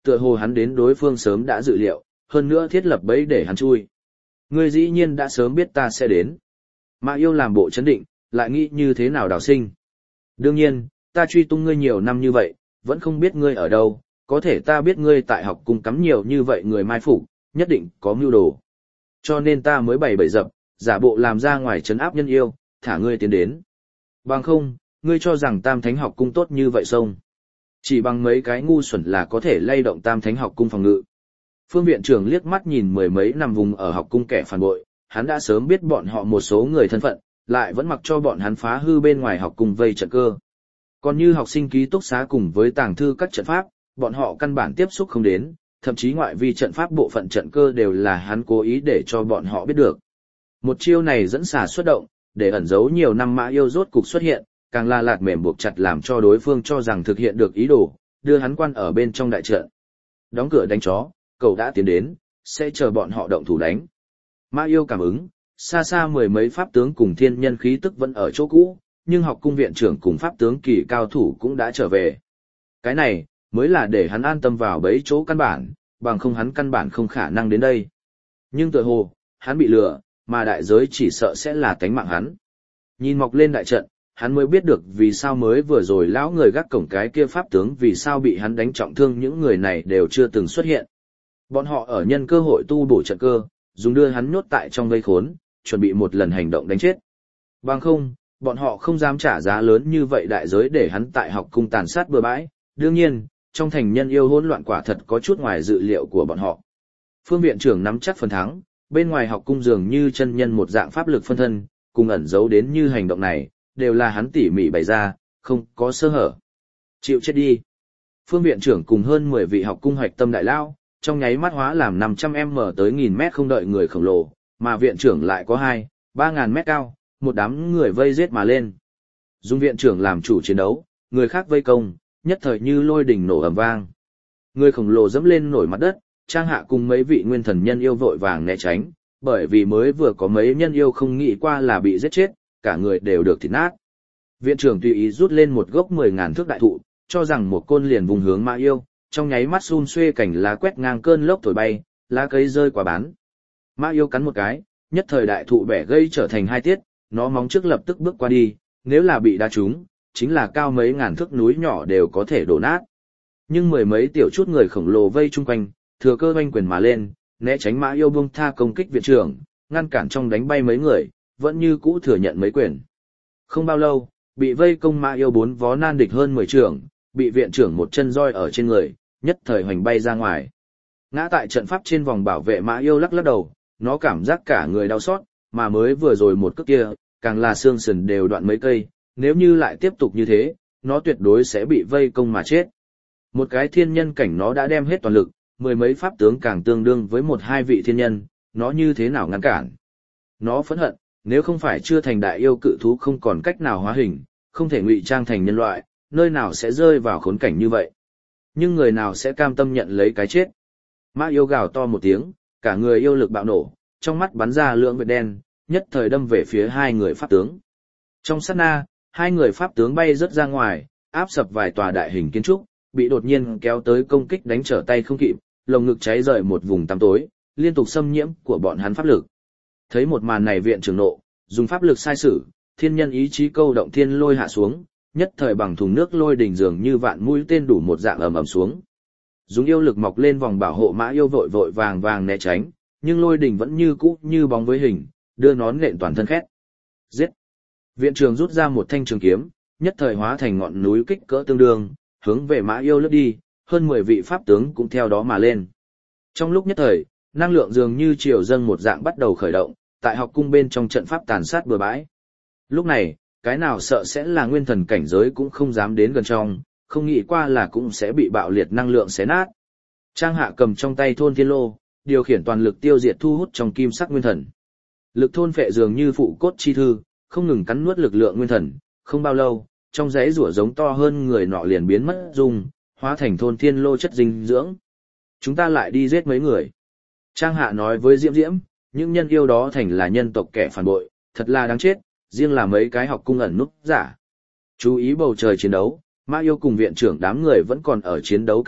tựa hồ hắn đến đối phương sớm đã dự liệu, hơn nữa thiết lập bẫy để hắn chui. Ngươi dĩ nhiên đã sớm biết ta sẽ đến. Mã Yêu làm bộ chấn định, lại nghĩ như thế nào đào sinh. Đương nhiên, ta truy tung ngươi nhiều năm như vậy, vẫn không biết ngươi ở đâu, có thể ta biết ngươi tại học cung cắm nhiều như vậy người mai phục, nhất định có mưu đồ. Cho nên ta mới bày bẫy dập, giả bộ làm ra ngoài trấn áp nhân yêu, thả ngươi tiến đến. Bằng không, ngươi cho rằng Tam Thánh học cung tốt như vậy không? Chỉ bằng mấy cái ngu xuẩn là có thể lay động Tam Thánh học cung phòng ngự. Phương viện trưởng liếc mắt nhìn mười mấy nằm vùng ở học cung kẻ phản bội, hắn đã sớm biết bọn họ một số người thân phận, lại vẫn mặc cho bọn hắn phá hư bên ngoài học cung vây trận cơ. Còn như học sinh ký túc xá cùng với tàng thư các trận pháp, bọn họ căn bản tiếp xúc không đến, thậm chí ngoại vi trận pháp bộ phận trận cơ đều là hắn cố ý để cho bọn họ biết được. Một chiêu này dẫn xả xuất động, để ẩn giấu nhiều năm Mã Yêu rốt cục xuất hiện, càng là lạt mềm buộc chặt làm cho đối phương cho rằng thực hiện được ý đồ, đưa hắn quan ở bên trong đại trận. Đóng cửa đánh chó, cậu đã tiến đến, sẽ chờ bọn họ động thủ đánh. Mã Yêu cảm ứng, xa xa mười mấy pháp tướng cùng thiên nhân khí tức vẫn ở chỗ cũ, nhưng học cung viện trưởng cùng pháp tướng kỳ cao thủ cũng đã trở về. Cái này, mới là để hắn an tâm vào bấy chỗ căn bản, bằng không hắn căn bản không khả năng đến đây. Nhưng tựa hồ, hắn bị lừa, mà đại giới chỉ sợ sẽ là tánh mạng hắn. Nhìn mọc lên đại trận, hắn mới biết được vì sao mới vừa rồi lão người gác cổng cái kia pháp tướng vì sao bị hắn đánh trọng thương, những người này đều chưa từng xuất hiện. Bọn họ ở nhân cơ hội tu bổ trận cơ, dùng đưa hắn nhốt tại trong vây khốn, chuẩn bị một lần hành động đánh chết. Bằng không, bọn họ không dám trả giá lớn như vậy đại giới để hắn tại học cung tàn sát bừa bãi. Đương nhiên, trong thành nhân yêu hỗn loạn quả thật có chút ngoài dự liệu của bọn họ. Phương viện trưởng nắm chắc phần thắng, bên ngoài học cung dường như chân nhân một dạng pháp lực phân thân, cùng ẩn giấu đến như hành động này, đều là hắn tỉ mỉ bày ra, không có sơ hở. Chịu chết đi. Phương viện trưởng cùng hơn mười vị học cung hoạch tâm đại lao, trong nháy mắt hóa làm năm trăm m tới nghìn mét không đợi người khổng lồ, mà viện trưởng lại có hai, ba ngàn mét cao, một đám người vây giết mà lên. Dùng viện trưởng làm chủ chiến đấu, người khác vây công, nhất thời như lôi đình nổ ầm vang. Người khổng lồ dẫm lên nổi mặt đất, Trang Hạ cùng mấy vị nguyên thần nhân yêu vội vàng né tránh, bởi vì mới vừa có mấy nhân yêu không nghĩ qua là bị giết chết, cả người đều được thịt nát. Viện trưởng tùy ý rút lên một gốc mười ngàn thước đại thụ, cho rằng một côn liền vùng hướng Mã Yêu, trong nháy mắt xun xuê cảnh lá quét ngang cơn lốc thổi bay, lá cây rơi quả bán. Mã Yêu cắn một cái, nhất thời đại thụ bẻ gây trở thành hai tiết, nó móng trước lập tức bước qua đi, nếu là bị đá trúng, chính là cao mấy ngàn thước núi nhỏ đều có thể đổ nát. Nhưng mười mấy tiểu chút người khổng lồ vây chung quanh, thừa cơ oanh quyền mà lên, né tránh Mã Yêu buông tha công kích viện trưởng, ngăn cản trong đánh bay mấy người, vẫn như cũ thừa nhận mấy quyền. Không bao lâu, bị vây công Mã Yêu bốn vó nan địch hơn mười trưởng, bị viện trưởng một chân roi ở trên người, nhất thời hoành bay ra ngoài. Ngã tại trận pháp trên vòng bảo vệ Mã Yêu lắc lắc đầu, nó cảm giác cả người đau xót, mà mới vừa rồi một cước kia, càng là xương sườn đều đoạn mấy cây, nếu như lại tiếp tục như thế, nó tuyệt đối sẽ bị vây công mà chết. Một cái thiên nhân cảnh nó đã đem hết toàn lực, mười mấy pháp tướng càng tương đương với một hai vị thiên nhân, nó như thế nào ngăn cản. Nó phẫn hận, nếu không phải chưa thành đại yêu cự thú không còn cách nào hóa hình, không thể ngụy trang thành nhân loại, nơi nào sẽ rơi vào khốn cảnh như vậy. Nhưng người nào sẽ cam tâm nhận lấy cái chết. Mã Yêu gào to một tiếng, cả người yêu lực bạo nổ, trong mắt bắn ra lưỡng vệt đen, nhất thời đâm về phía hai người pháp tướng. Trong sát na, hai người pháp tướng bay rất ra ngoài, áp sập vài tòa đại hình kiến trúc, bị đột nhiên kéo tới công kích đánh trở tay không kịp, lồng ngực cháy rời một vùng tăm tối, liên tục xâm nhiễm của bọn hắn pháp lực. Thấy một màn này viện trưởng nộ, dùng pháp lực sai sử, thiên nhân ý chí câu động thiên lôi hạ xuống, nhất thời bằng thùng nước lôi đỉnh dường như vạn mũi tên đủ một dạng ầm ầm xuống. Dùng yêu lực mọc lên vòng bảo hộ Mã Yêu vội vội vàng vàng né tránh, nhưng lôi đỉnh vẫn như cũ như bóng với hình, đưa nón nện toàn thân khét. Giết! Viện trưởng rút ra một thanh trường kiếm, nhất thời hóa thành ngọn núi kích cỡ tương đương, hướng về Mã Yêu lướt đi, hơn mười vị pháp tướng cũng theo đó mà lên. Trong lúc nhất thời, năng lượng dường như triều dâng một dạng bắt đầu khởi động, tại học cung bên trong trận pháp tàn sát bừa bãi. Lúc này, cái nào sợ sẽ là nguyên thần cảnh giới cũng không dám đến gần trong, không nghĩ qua là cũng sẽ bị bạo liệt năng lượng xé nát. Trang Hạ cầm trong tay thôn thiên lô, điều khiển toàn lực tiêu diệt thu hút trong kim sắc nguyên thần. Lực thôn phệ dường như phụ cốt chi thư, không ngừng cắn nuốt lực lượng nguyên thần, không bao lâu, trong giấy rủa giống to hơn người nọ liền biến mất dung, hóa thành thôn thiên lô chất dinh dưỡng. Chúng ta lại đi giết mấy người. Trang Hạ nói với Diễm Diễm, những nhân yêu đó thành là nhân tộc kẻ phản bội, thật là đáng chết, riêng là mấy cái học cung ẩn núp giả. Chú ý bầu trời chiến đấu, Mã Yêu cùng viện trưởng đám người vẫn còn ở chiến đấu kịch liệt,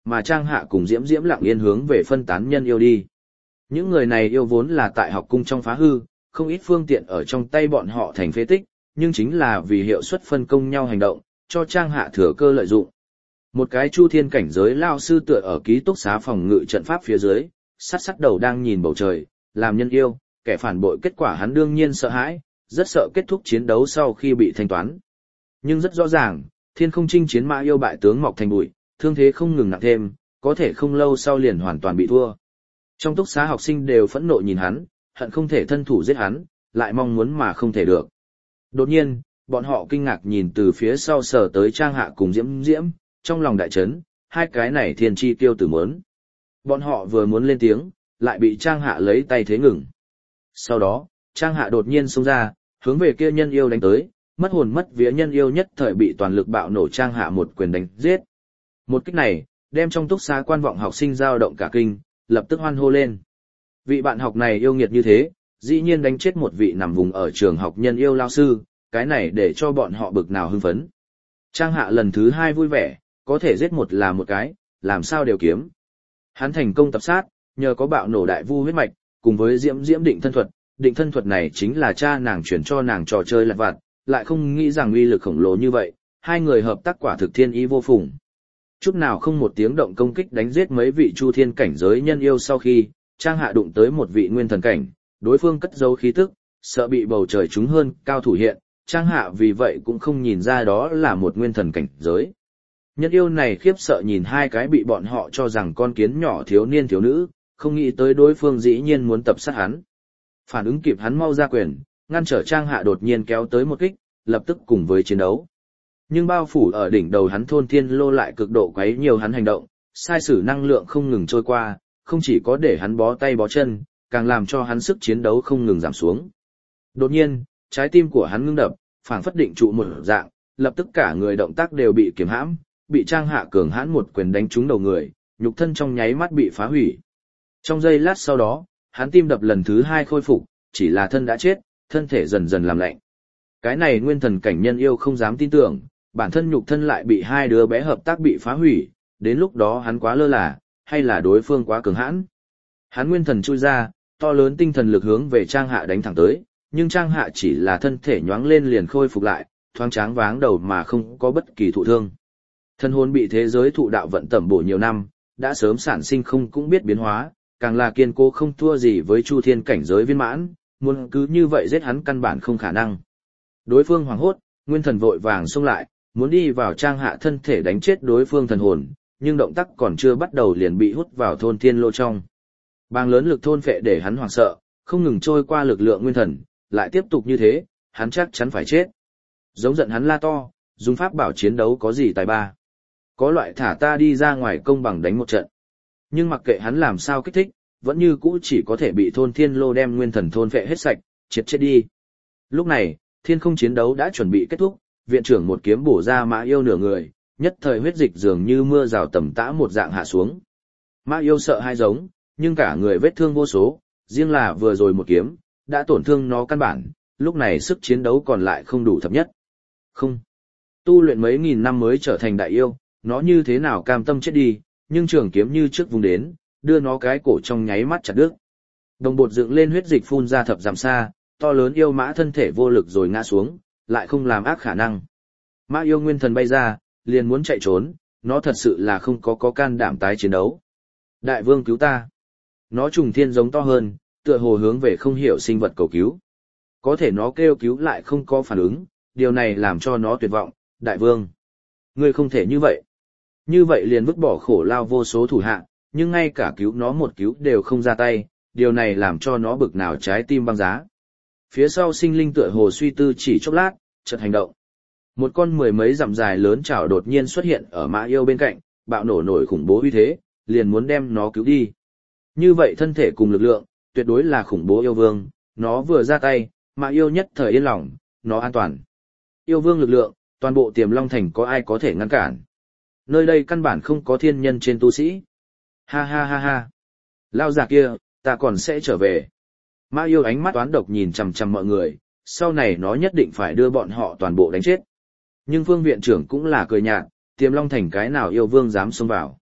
mà Trang Hạ cùng Diễm Diễm lặng yên hướng về phân tán nhân yêu đi. Những người này yêu vốn là tại học cung trong phá hư, không ít phương tiện ở trong tay bọn họ thành phế tích, nhưng chính là vì hiệu suất phân công nhau hành động, cho Trang Hạ thừa cơ lợi dụng. Một cái chu thiên cảnh giới lao sư tựa ở ký túc xá phòng ngự trận pháp phía dưới, sắt sắt đầu đang nhìn bầu trời, làm nhân yêu, kẻ phản bội kết quả hắn đương nhiên sợ hãi, rất sợ kết thúc chiến đấu sau khi bị thanh toán. Nhưng rất rõ ràng, thiên không chinh chiến mã yêu bại tướng mọc thành bụi, thương thế không ngừng nặng thêm, có thể không lâu sau liền hoàn toàn bị thua. Trong túc xá học sinh đều phẫn nộ nhìn hắn, hận không thể thân thủ giết hắn, lại mong muốn mà không thể được. Đột nhiên, bọn họ kinh ngạc nhìn từ phía sau sờ tới Trang Hạ cùng Diễm Diễm, trong lòng đại chấn, hai cái này thiên chi tiêu tử mớn. Bọn họ vừa muốn lên tiếng, lại bị Trang Hạ lấy tay thế ngừng. Sau đó, Trang Hạ đột nhiên xông ra, hướng về kia nhân yêu đánh tới, mất hồn mất vía nhân yêu nhất thời bị toàn lực bạo nổ Trang Hạ một quyền đánh giết. Một kích này, đem trong túc xá quan vọng học sinh dao động cả kinh, lập tức hoan hô lên. Vị bạn học này yêu nghiệt như thế, dĩ nhiên đánh chết một vị nằm vùng ở trường học nhân yêu lao sư, cái này để cho bọn họ bực nào hưng phấn. Trang Hạ lần thứ hai vui vẻ, có thể giết một là một cái, làm sao đều kiếm. Hắn thành công tập sát, nhờ có bạo nổ đại vu huyết mạch, cùng với Diễm Diễm định thân thuật, định thân thuật này chính là cha nàng chuyển cho nàng trò chơi lặt vặt, lại không nghĩ rằng uy lực khổng lồ như vậy, hai người hợp tác quả thực thiên ý vô phùng. Chút nào không một tiếng động công kích đánh giết mấy vị chu thiên cảnh giới nhân yêu sau khi, Trang Hạ đụng tới một vị nguyên thần cảnh, đối phương cất giấu khí tức, sợ bị bầu trời trúng hơn, cao thủ hiện, Trang Hạ vì vậy cũng không nhìn ra đó là một nguyên thần cảnh giới. Nhân yêu này khiếp sợ nhìn hai cái bị bọn họ cho rằng con kiến nhỏ thiếu niên thiếu nữ, không nghĩ tới đối phương dĩ nhiên muốn tập sát hắn. Phản ứng kịp hắn mau ra quyền, ngăn trở Trang Hạ đột nhiên kéo tới một kích, lập tức cùng với chiến đấu. Nhưng bao phủ ở đỉnh đầu hắn thôn thiên lô lại cực độ quấy nhiều hắn hành động, sai sử năng lượng không ngừng trôi qua, không chỉ có để hắn bó tay bó chân, càng làm cho hắn sức chiến đấu không ngừng giảm xuống. Đột nhiên, trái tim của hắn ngưng đập, phảng phất định trụ một dạng, lập tức cả người động tác đều bị kiềm hãm, bị Trang Hạ cường hãn một quyền đánh trúng đầu người, nhục thân trong nháy mắt bị phá hủy. Trong giây lát sau đó, hắn tim đập lần thứ hai khôi phục, chỉ là thân đã chết, thân thể dần dần làm lạnh. Cái này nguyên thần cảnh nhân yêu không dám tin tưởng, bản thân nhục thân lại bị hai đứa bé hợp tác bị phá hủy, đến lúc đó hắn quá lơ là, hay là đối phương quá cường hãn. Hắn nguyên thần chui ra, to lớn tinh thần lực hướng về Trang Hạ đánh thẳng tới, nhưng Trang Hạ chỉ là thân thể nhoáng lên liền khôi phục lại, thoáng tráng váng đầu mà không có bất kỳ thụ thương. Thân hồn bị thế giới thụ đạo vận tẩm bổ nhiều năm, đã sớm sản sinh không cũng biết biến hóa, càng là kiên cố không thua gì với chu thiên cảnh giới viên mãn, muốn cứ như vậy giết hắn căn bản không khả năng. Đối phương hoảng hốt, nguyên thần vội vàng xông lại, muốn đi vào Trang Hạ thân thể đánh chết đối phương thần hồn, nhưng động tác còn chưa bắt đầu liền bị hút vào thôn thiên lô trong. Bàng lớn lực thôn phệ để hắn hoảng sợ, không ngừng trôi qua lực lượng nguyên thần, lại tiếp tục như thế, hắn chắc chắn phải chết. Giống giận hắn la to, dùng pháp bảo chiến đấu có gì tài ba. Có loại thả ta đi ra ngoài công bằng đánh một trận. Nhưng mặc kệ hắn làm sao kích thích, vẫn như cũ chỉ có thể bị thôn thiên lô đem nguyên thần thôn phệ hết sạch, triệt chết đi. Lúc này, thiên không chiến đấu đã chuẩn bị kết thúc, viện trưởng một kiếm bổ ra Mã Yêu nửa người, nhất thời huyết dịch dường như mưa rào tầm tã một dạng hạ xuống. Mã Yêu sợ hai giống, nhưng cả người vết thương vô số, riêng là vừa rồi một kiếm, đã tổn thương nó căn bản, lúc này sức chiến đấu còn lại không đủ thập nhất. Không. Tu luyện mấy nghìn năm mới trở thành đại yêu, nó như thế nào cam tâm chết đi, nhưng trường kiếm như trước vùng đến, đưa nó cái cổ trong nháy mắt chặt đứt. Đồng bột dựng lên huyết dịch phun ra thập dặm xa, to lớn yêu mã thân thể vô lực rồi ngã xuống, lại không làm ác khả năng. Mã yêu nguyên thần bay ra, liền muốn chạy trốn, nó thật sự là không có có can đảm tái chiến đấu. Đại vương cứu ta. Nó trùng thiên giống to hơn, tựa hồ hướng về không hiểu sinh vật cầu cứu. Có thể nó kêu cứu lại không có phản ứng, điều này làm cho nó tuyệt vọng. Đại vương, ngươi không thể như vậy. Như vậy liền vứt bỏ khổ lao vô số thủ hạ, nhưng ngay cả cứu nó một cứu đều không ra tay, điều này làm cho nó bực nào trái tim băng giá. Phía sau sinh linh tựa hồ suy tư chỉ chốc lát, chợt hành động. Một con mười mấy dặm dài lớn chảo đột nhiên xuất hiện ở Mã Yêu bên cạnh, bạo nổ nổi khủng bố uy thế, liền muốn đem nó cứu đi. Như vậy thân thể cùng lực lượng, tuyệt đối là khủng bố yêu vương, nó vừa ra tay, Mã Yêu nhất thời yên lòng, nó an toàn. Yêu vương lực lượng, toàn bộ Tiềm Long Thành có ai có thể ngăn cản. Nơi đây căn bản không có thiên nhân trên tu sĩ. Ha ha ha ha. Lao già kia, ta còn sẽ trở về. Mã Yêu ánh mắt toán độc nhìn chằm chằm mọi người, sau này nó nhất định phải đưa bọn họ toàn bộ đánh chết. Nhưng Phương viện trưởng cũng là cười nhạt, Tiềm Long Thành cái nào yêu vương dám xông vào.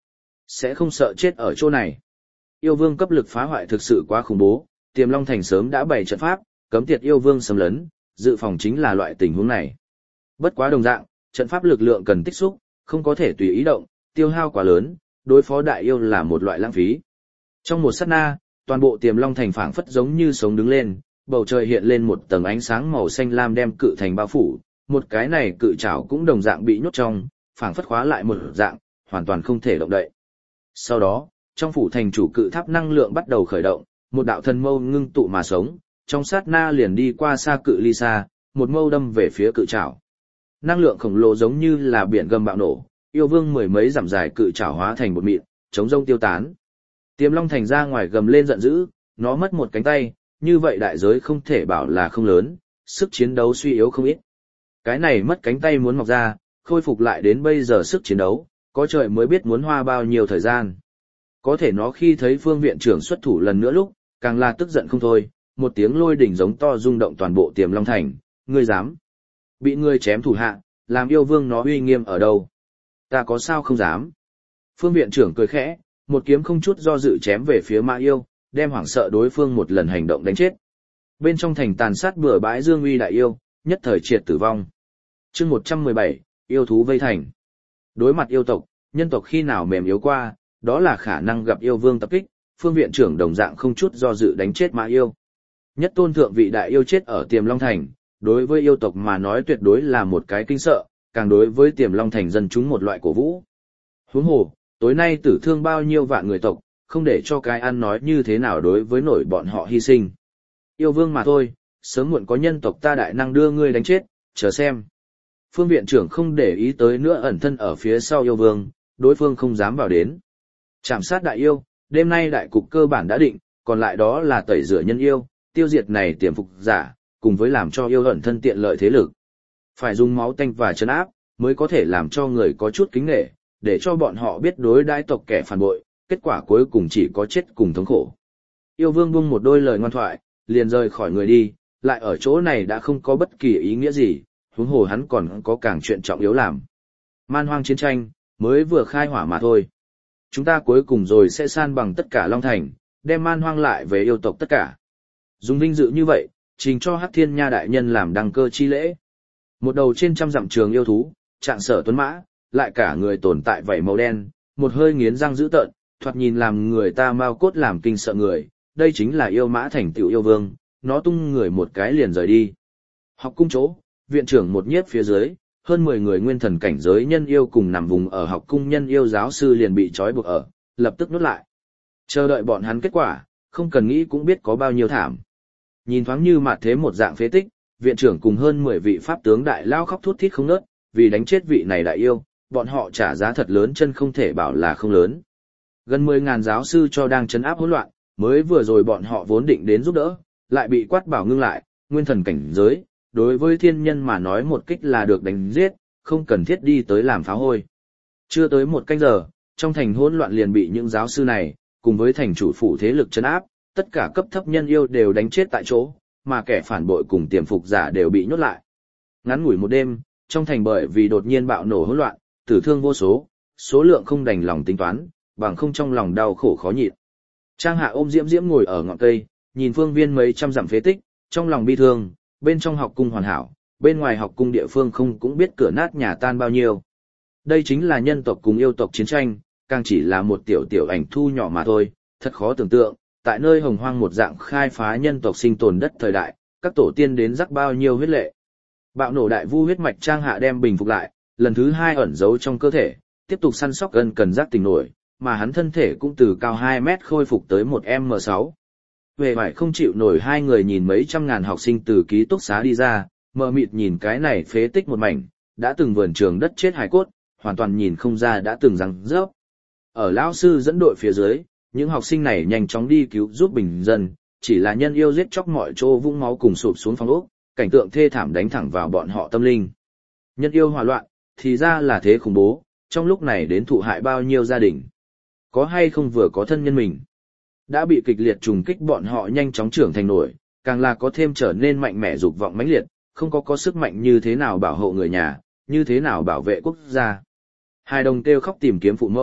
sẽ không sợ chết ở chỗ này. Yêu vương cấp lực phá hoại thực sự quá khủng bố, Tiềm Long Thành sớm đã bày trận pháp, cấm tiệt yêu vương xâm lấn, dự phòng chính là loại tình huống này. Bất quá đồng dạng, trận pháp lực lượng cần tích xúc, không có thể tùy ý động, tiêu hao quá lớn, đối phó đại yêu là một loại lãng phí. Trong một sát na, toàn bộ Tiềm Long Thành phảng phất giống như sống đứng lên, bầu trời hiện lên một tầng ánh sáng màu xanh lam đem cự thành bao phủ, một cái này cự trảo cũng đồng dạng bị nhốt trong, phảng phất khóa lại một dạng, hoàn toàn không thể động đậy. Sau đó, trong phủ thành chủ cự tháp năng lượng bắt đầu khởi động, một đạo thần mâu ngưng tụ mà sống, trong sát na liền đi qua xa cự ly xa, một mâu đâm về phía cự trảo. Năng lượng khổng lồ giống như là biển gầm bạo nổ, yêu vương mười mấy dặm dài cự trảo hóa thành một mịn, chống rông tiêu tán. Tiềm Long Thành ra ngoài gầm lên giận dữ, nó mất một cánh tay, như vậy đại giới không thể bảo là không lớn, sức chiến đấu suy yếu không ít. Cái này mất cánh tay muốn mọc ra, khôi phục lại đến bây giờ sức chiến đấu, có trời mới biết muốn hoa bao nhiêu thời gian. Có thể nó khi thấy Phương viện trưởng xuất thủ lần nữa lúc, càng là tức giận không thôi, một tiếng lôi đỉnh giống to rung động toàn bộ Tiềm Long Thành, ngươi dám bị ngươi chém thủ hạ, làm yêu vương nó uy nghiêm ở đâu? Ta có sao không dám? Phương viện trưởng cười khẽ, một kiếm không chút do dự chém về phía Mã Yêu, đem hoảng sợ đối phương một lần hành động đánh chết. Bên trong thành tàn sát bừa bãi Dương Uy đại yêu, nhất thời triệt tử vong. Chương một trăm mười bảy, yêu thú vây thành. Đối mặt yêu tộc, nhân tộc khi nào mềm yếu qua, đó là khả năng gặp yêu vương tập kích, Phương viện trưởng đồng dạng không chút do dự đánh chết Mã Yêu. Nhất tôn thượng vị đại yêu chết ở Tiềm Long Thành, đối với yêu tộc mà nói tuyệt đối là một cái kinh sợ, càng đối với Tiềm Long Thành dân chúng một loại cổ vũ. Huống hồ, tối nay tử thương bao nhiêu vạn người tộc, không để cho cái ăn nói như thế nào đối với nổi bọn họ hy sinh. Yêu vương mà thôi, sớm muộn có nhân tộc ta đại năng đưa ngươi đánh chết, chờ xem. Phương viện trưởng không để ý tới nữa ẩn thân ở phía sau yêu vương, đối phương không dám vào đến. Trảm sát đại yêu, đêm nay đại cục cơ bản đã định, còn lại đó là tẩy rửa nhân yêu, tiêu diệt này tiềm phục giả, cùng với làm cho yêu ẩn thân tiện lợi thế lực. Phải dùng máu tanh và trấn áp, mới có thể làm cho người có chút kính nể, để cho bọn họ biết đối đãi tộc kẻ phản bội, kết quả cuối cùng chỉ có chết cùng thống khổ. Yêu vương buông một đôi lời ngoan thoại, liền rời khỏi người đi, lại ở chỗ này đã không có bất kỳ ý nghĩa gì, huống hồ hắn còn có càng chuyện trọng yếu làm. Man hoang chiến tranh, mới vừa khai hỏa mà thôi. Chúng ta cuối cùng rồi sẽ san bằng tất cả Long Thành, đem man hoang lại về yêu tộc tất cả. Dùng vinh dự như vậy, trình cho Hắc Thiên Nha đại nhân làm đăng cơ chi lễ. Một đầu trên trăm dặm trường yêu thú, trạng sở tuấn mã, lại cả người tồn tại vảy màu đen, một hơi nghiến răng dữ tợn, thoạt nhìn làm người ta mau cốt làm kinh sợ người, đây chính là yêu mã thành tựu yêu vương, nó tung người một cái liền rời đi. Học cung chỗ, viện trưởng một nhiếp phía dưới, hơn mười người nguyên thần cảnh giới nhân yêu cùng nằm vùng ở học cung nhân yêu giáo sư liền bị trói buộc ở, lập tức nuốt lại. Chờ đợi bọn hắn kết quả, không cần nghĩ cũng biết có bao nhiêu thảm. Nhìn thoáng như mạt thế một dạng phế tích, viện trưởng cùng hơn mười vị pháp tướng đại lao khóc thút thít không ngớt, vì đánh chết vị này đại yêu, bọn họ trả giá thật lớn chân không thể bảo là không lớn. Gần mười ngàn giáo sư cho đang trấn áp hỗn loạn, mới vừa rồi bọn họ vốn định đến giúp đỡ, lại bị quát bảo ngưng lại, nguyên thần cảnh giới, đối với thiên nhân mà nói một kích là được đánh giết, không cần thiết đi tới làm phá hôi. Chưa tới một canh giờ, trong thành hỗn loạn liền bị những giáo sư này, cùng với thành chủ phủ thế lực trấn áp, tất cả cấp thấp nhân yêu đều đánh chết tại chỗ, mà kẻ phản bội cùng tiềm phục giả đều bị nhốt lại. Ngắn ngủi một đêm, trong thành bởi vì đột nhiên bạo nổ hỗn loạn, tử thương vô số, số lượng không đành lòng tính toán, bằng không trong lòng đau khổ khó nhịn. Trang Hạ ôm Diễm Diễm ngồi ở ngọn cây, nhìn phương viên mấy trăm dặm phế tích, trong lòng bi thương, bên trong học cung hoàn hảo, bên ngoài học cung địa phương không cũng biết cửa nát nhà tan bao nhiêu. Đây chính là nhân tộc cùng yêu tộc chiến tranh, càng chỉ là một tiểu tiểu ảnh thu nhỏ mà thôi, thật khó tưởng tượng, tại nơi hồng hoang một dạng khai phá nhân tộc sinh tồn đất thời đại, các tổ tiên đến rắc bao nhiêu huyết lệ. Bạo nổ đại vu huyết mạch Trang Hạ đem bình phục lại, lần thứ hai ẩn giấu trong cơ thể, tiếp tục săn sóc gần cần giác tỉnh nổi, mà hắn thân thể cũng từ cao hai mét khôi phục tới một em sáu. Về vải không chịu nổi hai người nhìn mấy trăm ngàn học sinh từ ký túc xá đi ra, mờ mịt nhìn cái này phế tích một mảnh, đã từng vườn trường đất chết hài cốt, hoàn toàn nhìn không ra đã từng răng rớp. Ở lão sư dẫn đội phía dưới, những học sinh này nhanh chóng đi cứu giúp bình dân, chỉ là nhân yêu giết chóc mọi chỗ vũng máu cùng sụp xuống phong ốc, cảnh tượng thê thảm đánh thẳng vào bọn họ tâm linh. Nhân yêu hòa loạn, thì ra là thế khủng bố, trong lúc này đến thụ hại bao nhiêu gia đình. Có hay không vừa có thân nhân mình. Đã bị kịch liệt trùng kích bọn họ nhanh chóng trưởng thành nổi, càng là có thêm trở nên mạnh mẽ dục vọng mãnh liệt, không có có sức mạnh như thế nào bảo hộ người nhà, như thế nào bảo vệ quốc gia. Hai đồng kêu khóc tìm kiếm phụ mẫu,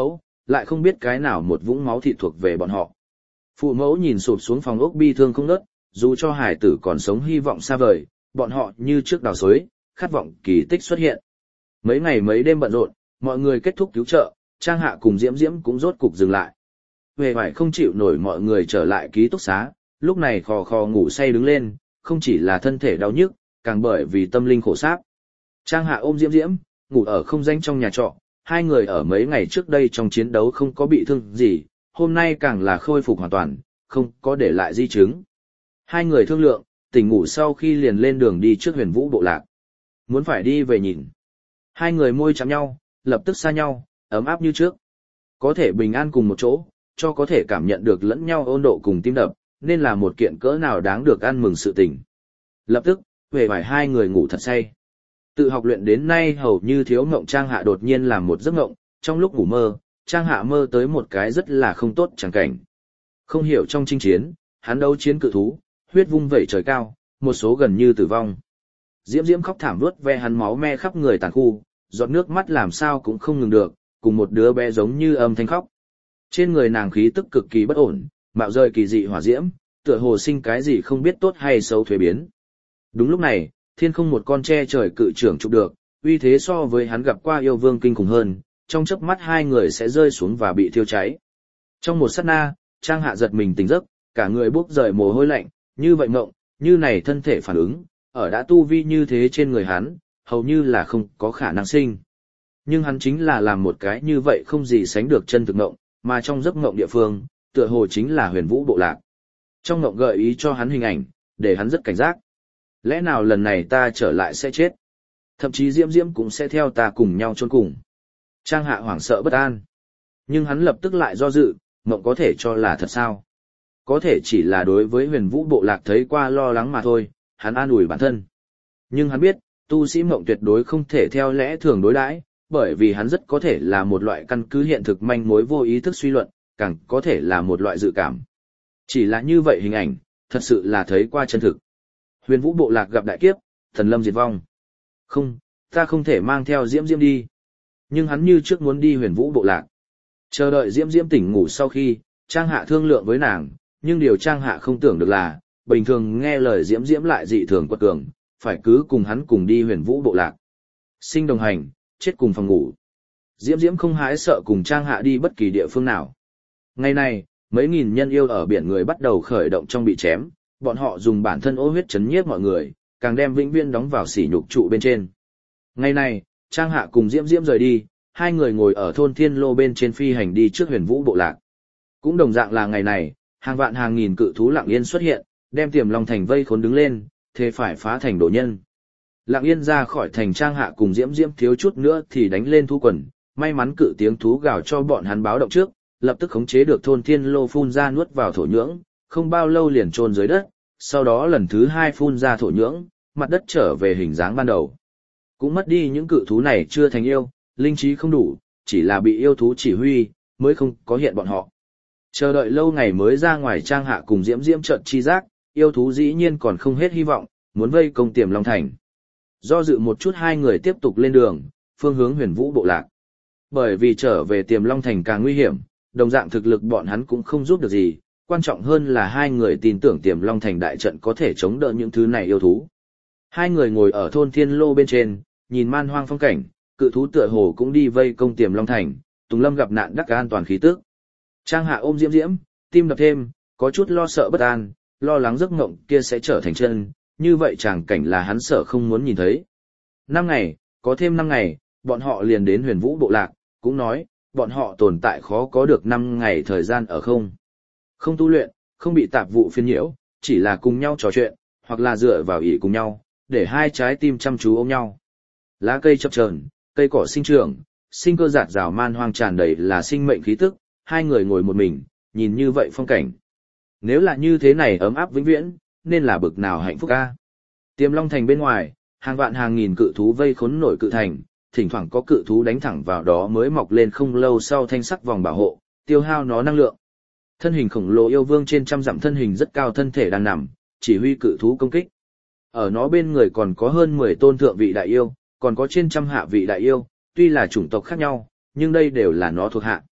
lại không biết cái nào một vũng máu thịt thuộc về bọn họ. Phụ mẫu nhìn sụp xuống phòng ốc bi thương không ngớt, dù cho hải tử còn sống hy vọng xa vời, bọn họ như trước đào xới, khát vọng kỳ tích xuất hiện. Mấy ngày mấy đêm bận rộn, mọi người kết thúc cứu trợ, Trang Hạ cùng Diễm Diễm cũng rốt cục dừng lại. Về phải không chịu nổi mọi người trở lại ký túc xá, lúc này khò khò ngủ say đứng lên, không chỉ là thân thể đau nhức, càng bởi vì tâm linh khổ sáp. Trang Hạ ôm Diễm Diễm, ngủ ở không danh trong nhà trọ, hai người ở mấy ngày trước đây trong chiến đấu không có bị thương gì, hôm nay càng là khôi phục hoàn toàn, không có để lại di chứng. Hai người thương lượng, tỉnh ngủ sau khi liền lên đường đi trước Huyền Vũ bộ lạc. Muốn phải đi về nhìn. Hai người môi chạm nhau, lập tức xa nhau, ấm áp như trước. Có thể bình an cùng một chỗ, cho có thể cảm nhận được lẫn nhau ôn độ cùng tim đập, nên là một kiện cỡ nào đáng được ăn mừng sự tình. Lập tức, về phải hai người ngủ thật say. Tự học luyện đến nay hầu như thiếu mộng Trang Hạ đột nhiên làm một giấc mộng, trong lúc ngủ mơ, Trang Hạ mơ tới một cái rất là không tốt chẳng cảnh. Không hiểu trong chinh chiến, hắn đấu chiến cự thú, huyết vung vẩy trời cao, một số gần như tử vong. Diễm Diễm khóc thảm vuốt ve hắn máu me khắp người tàn khu, giọt nước mắt làm sao cũng không ngừng được, cùng một đứa bé giống như âm thanh khóc. Trên người nàng khí tức cực kỳ bất ổn, mạo rơi kỳ dị hỏa diễm, tựa hồ sinh cái gì không biết tốt hay xấu thuế biến. Đúng lúc này, thiên không một con tre trời cự trưởng chụp được, uy thế so với hắn gặp qua yêu vương kinh khủng hơn, trong chớp mắt hai người sẽ rơi xuống và bị thiêu cháy. Trong một sát na, Trang Hạ giật mình tỉnh giấc, cả người bốc rời mồ hôi lạnh, như vậy mộng, như này thân thể phản ứng, ở đã tu vi như thế trên người hắn, hầu như là không có khả năng sinh. Nhưng hắn chính là làm một cái như vậy không gì sánh được chân thực mộng, mà trong giấc mộng địa phương, tựa hồ chính là Huyền Vũ bộ lạc. Trong mộng gợi ý cho hắn hình ảnh, để hắn rất cảnh giác. Lẽ nào lần này ta trở lại sẽ chết? Thậm chí Diễm Diễm cũng sẽ theo ta cùng nhau chôn cùng. Trang Hạ hoảng sợ bất an. Nhưng hắn lập tức lại do dự, mộng có thể cho là thật sao? Có thể chỉ là đối với Huyền Vũ bộ lạc thấy qua lo lắng mà thôi, hắn an ủi bản thân. Nhưng hắn biết, tu sĩ mộng tuyệt đối không thể theo lẽ thường đối đãi, bởi vì hắn rất có thể là một loại căn cứ hiện thực manh mối vô ý thức suy luận, càng có thể là một loại dự cảm. Chỉ là như vậy hình ảnh, thật sự là thấy qua chân thực. Huyền Vũ bộ lạc gặp đại kiếp, thần lâm diệt vong. Không, ta không thể mang theo Diễm Diễm đi. Nhưng hắn như trước muốn đi Huyền Vũ bộ lạc. Chờ đợi Diễm Diễm tỉnh ngủ sau khi, Trang Hạ thương lượng với nàng, nhưng điều Trang Hạ không tưởng được là, bình thường nghe lời Diễm Diễm lại dị thường quật cường, phải cứ cùng hắn cùng đi Huyền Vũ bộ lạc. Sinh đồng hành, chết cùng phòng ngủ. Diễm Diễm không hái sợ cùng Trang Hạ đi bất kỳ địa phương nào. Ngày này, mấy nghìn nhân yêu ở biển người bắt đầu khởi động trong bị chém, bọn họ dùng bản thân ô huyết chấn nhiếp mọi người, càng đem vĩnh viễn đóng vào sỉ nhục trụ bên trên. Ngày này, Trang Hạ cùng Diễm Diễm rời đi, hai người ngồi ở thôn Thiên Lô bên trên phi hành đi trước Huyền Vũ bộ lạc. Cũng đồng dạng là ngày này, hàng vạn hàng nghìn cự thú lặng yên xuất hiện, đem Tiềm Long thành vây khốn đứng lên, thế phải phá thành đổ nhân. Lặng yên ra khỏi thành Trang Hạ cùng Diễm Diễm thiếu chút nữa thì đánh lên thú quần, may mắn cự tiếng thú gào cho bọn hắn báo động trước, lập tức khống chế được thôn Thiên Lô phun ra nuốt vào thổ nhưỡng, không bao lâu liền chôn dưới đất, sau đó lần thứ hai phun ra thổ nhưỡng, mặt đất trở về hình dáng ban đầu. Cũng mất đi những cự thú này chưa thành yêu, linh trí không đủ, chỉ là bị yêu thú chỉ huy, mới không có hiện bọn họ. Chờ đợi lâu ngày mới ra ngoài Trang Hạ cùng Diễm Diễm chợt chi giác, yêu thú dĩ nhiên còn không hết hy vọng, muốn vây công Tiềm Long thành. Do dự một chút hai người tiếp tục lên đường, phương hướng Huyền Vũ bộ lạc. Bởi vì trở về Tiềm Long thành càng nguy hiểm, đồng dạng thực lực bọn hắn cũng không giúp được gì, quan trọng hơn là hai người tin tưởng Tiềm Long thành đại trận có thể chống đỡ những thứ này yêu thú. Hai người ngồi ở thôn Thiên Lô bên trên, nhìn man hoang phong cảnh, cự thú tựa hồ cũng đi vây công Tiềm Long thành, Tùng Lâm gặp nạn đắc an toàn khí tức. Trang Hạ ôm Diễm Diễm, tim đập thêm, có chút lo sợ bất an, lo lắng giấc mộng kia sẽ trở thành chân, như vậy tràng cảnh là hắn sợ không muốn nhìn thấy. Năm ngày, có thêm năm ngày, bọn họ liền đến Huyền Vũ bộ lạc, cũng nói, bọn họ tồn tại khó có được năm ngày thời gian ở không. Không tu luyện, không bị tạp vụ phiền nhiễu, chỉ là cùng nhau trò chuyện, hoặc là dựa vào ỷ cùng nhau, để hai trái tim chăm chú ôm nhau. Lá cây chập chờn, cây cỏ sinh trưởng, sinh cơ rạt rào man hoang tràn đầy là sinh mệnh khí tức, hai người ngồi một mình, nhìn như vậy phong cảnh. Nếu là như thế này ấm áp vĩnh viễn, nên là bực nào hạnh phúc ca. Tiềm Long thành bên ngoài, hàng vạn hàng nghìn cự thú vây khốn nổi cự thành, thỉnh thoảng có cự thú đánh thẳng vào đó mới mọc lên không lâu sau thanh sắc vòng bảo hộ, tiêu hao nó năng lượng. Thân hình khổng lồ yêu vương trên trăm dặm thân hình rất cao thân thể đang nằm, chỉ huy cự thú công kích. Ở nó bên người còn có hơn mười tôn thượng vị đại yêu, còn có trên trăm hạ vị đại yêu, tuy là chủng tộc khác nhau, nhưng đây đều là nó thuộc hạ.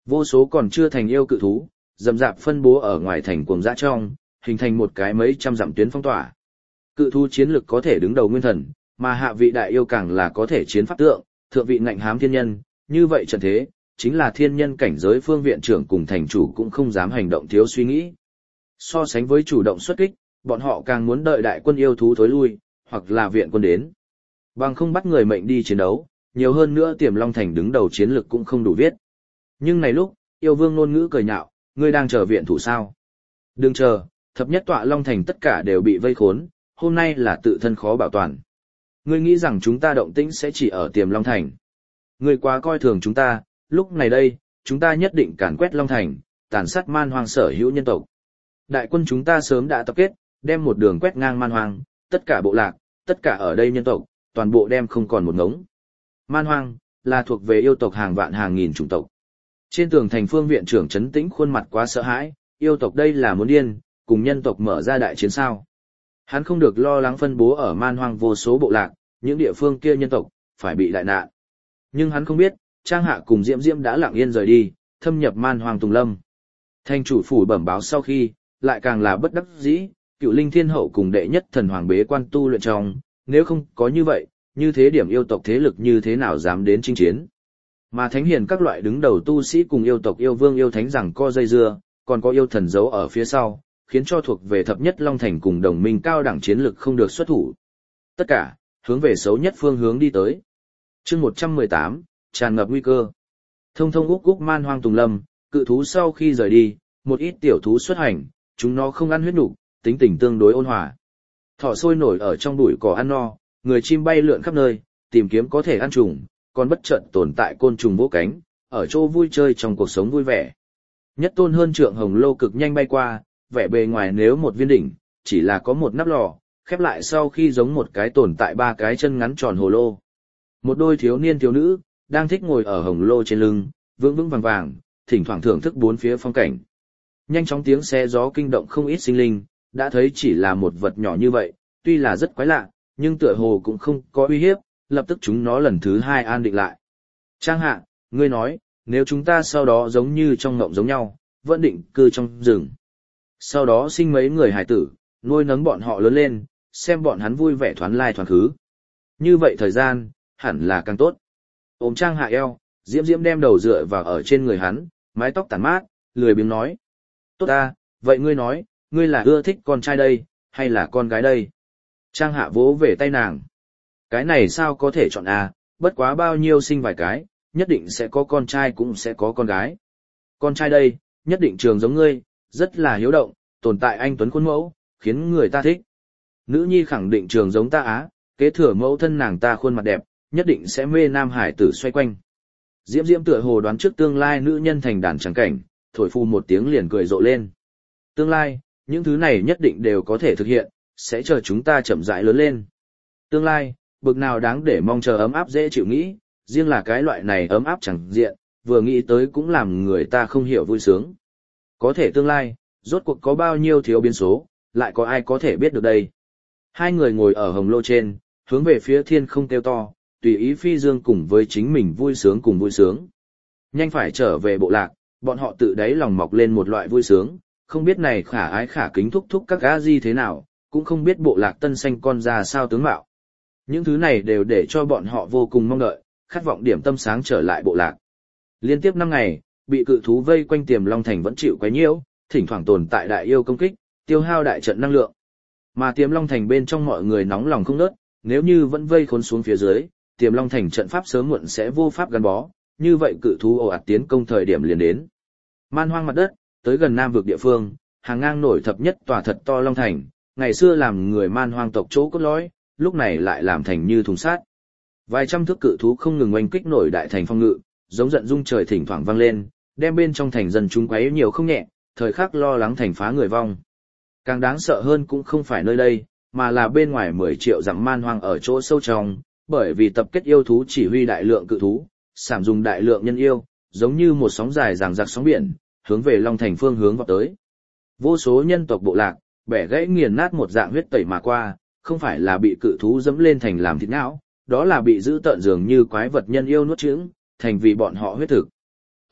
Vô số còn chưa thành yêu cự thú, rậm rạp phân bố ở ngoài thành cuồng dã trong, hình thành một cái mấy trăm dặm tuyến phong tỏa. Cự thú chiến lực có thể đứng đầu nguyên thần, mà hạ vị đại yêu càng là có thể chiến pháp tượng, thượng vị ngạnh hám thiên nhân, như vậy trận thế, chính là thiên nhân cảnh giới phương viện trưởng cùng thành chủ cũng không dám hành động thiếu suy nghĩ. So sánh với chủ động xuất kích, bọn họ càng muốn đợi đại quân yêu thú thối lui, hoặc là viện quân đến. Bằng không bắt người mệnh đi chiến đấu, nhiều hơn nữa Tiềm Long Thành đứng đầu chiến lực cũng không đủ viết. Nhưng này lúc, yêu vương ngôn ngữ cười nhạo, ngươi đang chờ viện thủ sao? Đừng chờ, thập nhất tọa Long Thành tất cả đều bị vây khốn, hôm nay là tự thân khó bảo toàn. Ngươi nghĩ rằng chúng ta động tĩnh sẽ chỉ ở Tiềm Long Thành. Ngươi quá coi thường chúng ta, lúc này đây, chúng ta nhất định càn quét Long Thành, tàn sát man hoang sở hữu nhân tộc. Đại quân chúng ta sớm đã tập kết, đem một đường quét ngang man hoang, tất cả bộ lạc, tất cả ở đây nhân tộc, toàn bộ đem không còn một ngống. Man hoang, là thuộc về yêu tộc hàng vạn hàng nghìn chủng tộc. Trên tường thành phương viện trưởng trấn tĩnh khuôn mặt quá sợ hãi, yêu tộc đây là muốn điên, cùng nhân tộc mở ra đại chiến sao. Hắn không được lo lắng phân bố ở man hoang vô số bộ lạc, những địa phương kia nhân tộc, phải bị đại nạn. Nhưng hắn không biết, Trang Hạ cùng Diễm Diễm đã lặng yên rời đi, thâm nhập man hoang tùng lâm. Thành chủ phủ bẩm báo sau khi, lại càng là bất đắc dĩ, Cựu Linh Thiên Hậu cùng đệ nhất thần hoàng bế quan tu luyện trong, nếu không có như vậy, như thế điểm yêu tộc thế lực như thế nào dám đến chinh chiến. Mà thánh hiền các loại đứng đầu tu sĩ cùng yêu tộc yêu vương yêu thánh rằng co dây dưa, còn có yêu thần giấu ở phía sau, khiến cho thuộc về thập nhất Long Thành cùng đồng minh cao đẳng chiến lực không được xuất thủ. Tất cả, hướng về xấu nhất phương hướng đi tới. chương một trăm mười tám, tràn ngập nguy cơ. Thông thông úc úc man hoang tùng lâm, cự thú sau khi rời đi, một ít tiểu thú xuất hành, chúng nó không ăn huyết nục, tính tình tương đối ôn hòa. Thỏ sôi nổi ở trong bụi cỏ ăn no, người chim bay lượn khắp nơi, tìm kiếm có thể ăn trùng, còn bất chợt tồn tại côn trùng vỗ cánh, ở chỗ vui chơi trong cuộc sống vui vẻ. Nhất tôn hơn trượng hồng lô cực nhanh bay qua, vẻ bề ngoài nếu một viên đỉnh, chỉ là có một nắp lò, khép lại sau khi giống một cái tồn tại ba cái chân ngắn tròn hồ lô. Một đôi thiếu niên thiếu nữ, đang thích ngồi ở hồng lô trên lưng, vững vững vàng vàng, thỉnh thoảng thưởng thức bốn phía phong cảnh. Nhanh chóng tiếng xe gió kinh động không ít sinh linh, đã thấy chỉ là một vật nhỏ như vậy, tuy là rất quái lạ, nhưng tựa hồ cũng không có uy hiếp, lập tức chúng nó lần thứ hai an định lại. Trang Hạ, ngươi nói, nếu chúng ta sau đó giống như trong ngộng giống nhau, vẫn định cư trong rừng. Sau đó sinh mấy người hài tử, nuôi nấng bọn họ lớn lên, xem bọn hắn vui vẻ thoán lai thoán khứ. Như vậy thời gian, hẳn là càng tốt. Ôm Trang Hạ eo, Diễm Diễm đem đầu dựa vào ở trên người hắn, mái tóc tản mát, lười biếng nói. Tốt ta, vậy ngươi nói, ngươi là ưa thích con trai đây, hay là con gái đây? Trang Hạ vỗ về tay nàng. Cái này sao có thể chọn à, bất quá bao nhiêu sinh vài cái, nhất định sẽ có con trai cũng sẽ có con gái. Con trai đây, nhất định trường giống ngươi, rất là hiếu động, tồn tại anh tuấn khuôn mẫu, khiến người ta thích. Nữ nhi khẳng định trường giống ta á, kế thừa mẫu thân nàng ta khuôn mặt đẹp, nhất định sẽ mê nam hải tử xoay quanh. Diễm Diễm tựa hồ đoán trước tương lai nữ nhân thành đàn trắng cảnh, thổi phu một tiếng liền cười rộ lên. Tương lai, những thứ này nhất định đều có thể thực hiện, sẽ chờ chúng ta chậm rãi lớn lên. Tương lai, bực nào đáng để mong chờ ấm áp dễ chịu nghĩ, riêng là cái loại này ấm áp chẳng diện, vừa nghĩ tới cũng làm người ta không hiểu vui sướng. Có thể tương lai, rốt cuộc có bao nhiêu thiếu biến số, lại có ai có thể biết được đây. Hai người ngồi ở hồng lô trên, hướng về phía thiên không kêu to, tùy ý phi dương cùng với chính mình vui sướng cùng vui sướng. Nhanh phải trở về bộ lạc, bọn họ tự đáy lòng mọc lên một loại vui sướng, không biết này khả ái khả kính thúc thúc các gã gì thế nào, cũng không biết bộ lạc tân xanh con ra sao tướng mạo. Những thứ này đều để cho bọn họ vô cùng mong đợi, khát vọng điểm tâm sáng trở lại bộ lạc. Liên tiếp năm ngày, bị cự thú vây quanh Tiềm Long Thành vẫn chịu quấy nhiễu, thỉnh thoảng tồn tại đại yêu công kích, tiêu hao đại trận năng lượng. Mà Tiềm Long Thành bên trong mọi người nóng lòng không ngớt, nếu như vẫn vây khốn xuống phía dưới, Tiềm Long Thành trận pháp sớm muộn sẽ vô pháp gắn bó, như vậy cự thú ồ ạt tiến công thời điểm liền đến. Man hoang mặt đất, tới gần Nam vực địa phương, hàng ngang nổi thập nhất tòa thật to Long Thành, ngày xưa làm người man hoang tộc chỗ cốt lõi, lúc này lại làm thành như thùng sát. Vài trăm thước cự thú không ngừng oanh kích nổi đại thành phong ngự, giống giận rung trời thỉnh thoảng vang lên, đem bên trong thành dân chúng quấy nhiều không nhẹ, thời khắc lo lắng thành phá người vong. Càng đáng sợ hơn cũng không phải nơi đây, mà là bên ngoài mười triệu dặm man hoang ở chỗ sâu trong, bởi vì tập kết yêu thú chỉ huy đại lượng cự thú, sảm dùng đại lượng nhân yêu, giống như một sóng dài ràng giặc sóng biển, hướng về Long Thành phương hướng vào tới. Vô số nhân tộc bộ lạc, bẻ gãy nghiền nát một dạng huyết tẩy mà qua, không phải là bị cự thú dẫm lên thành làm thịt não, đó là bị giữ tợn dường như quái vật nhân yêu nuốt chửng, thành vì bọn họ huyết thực.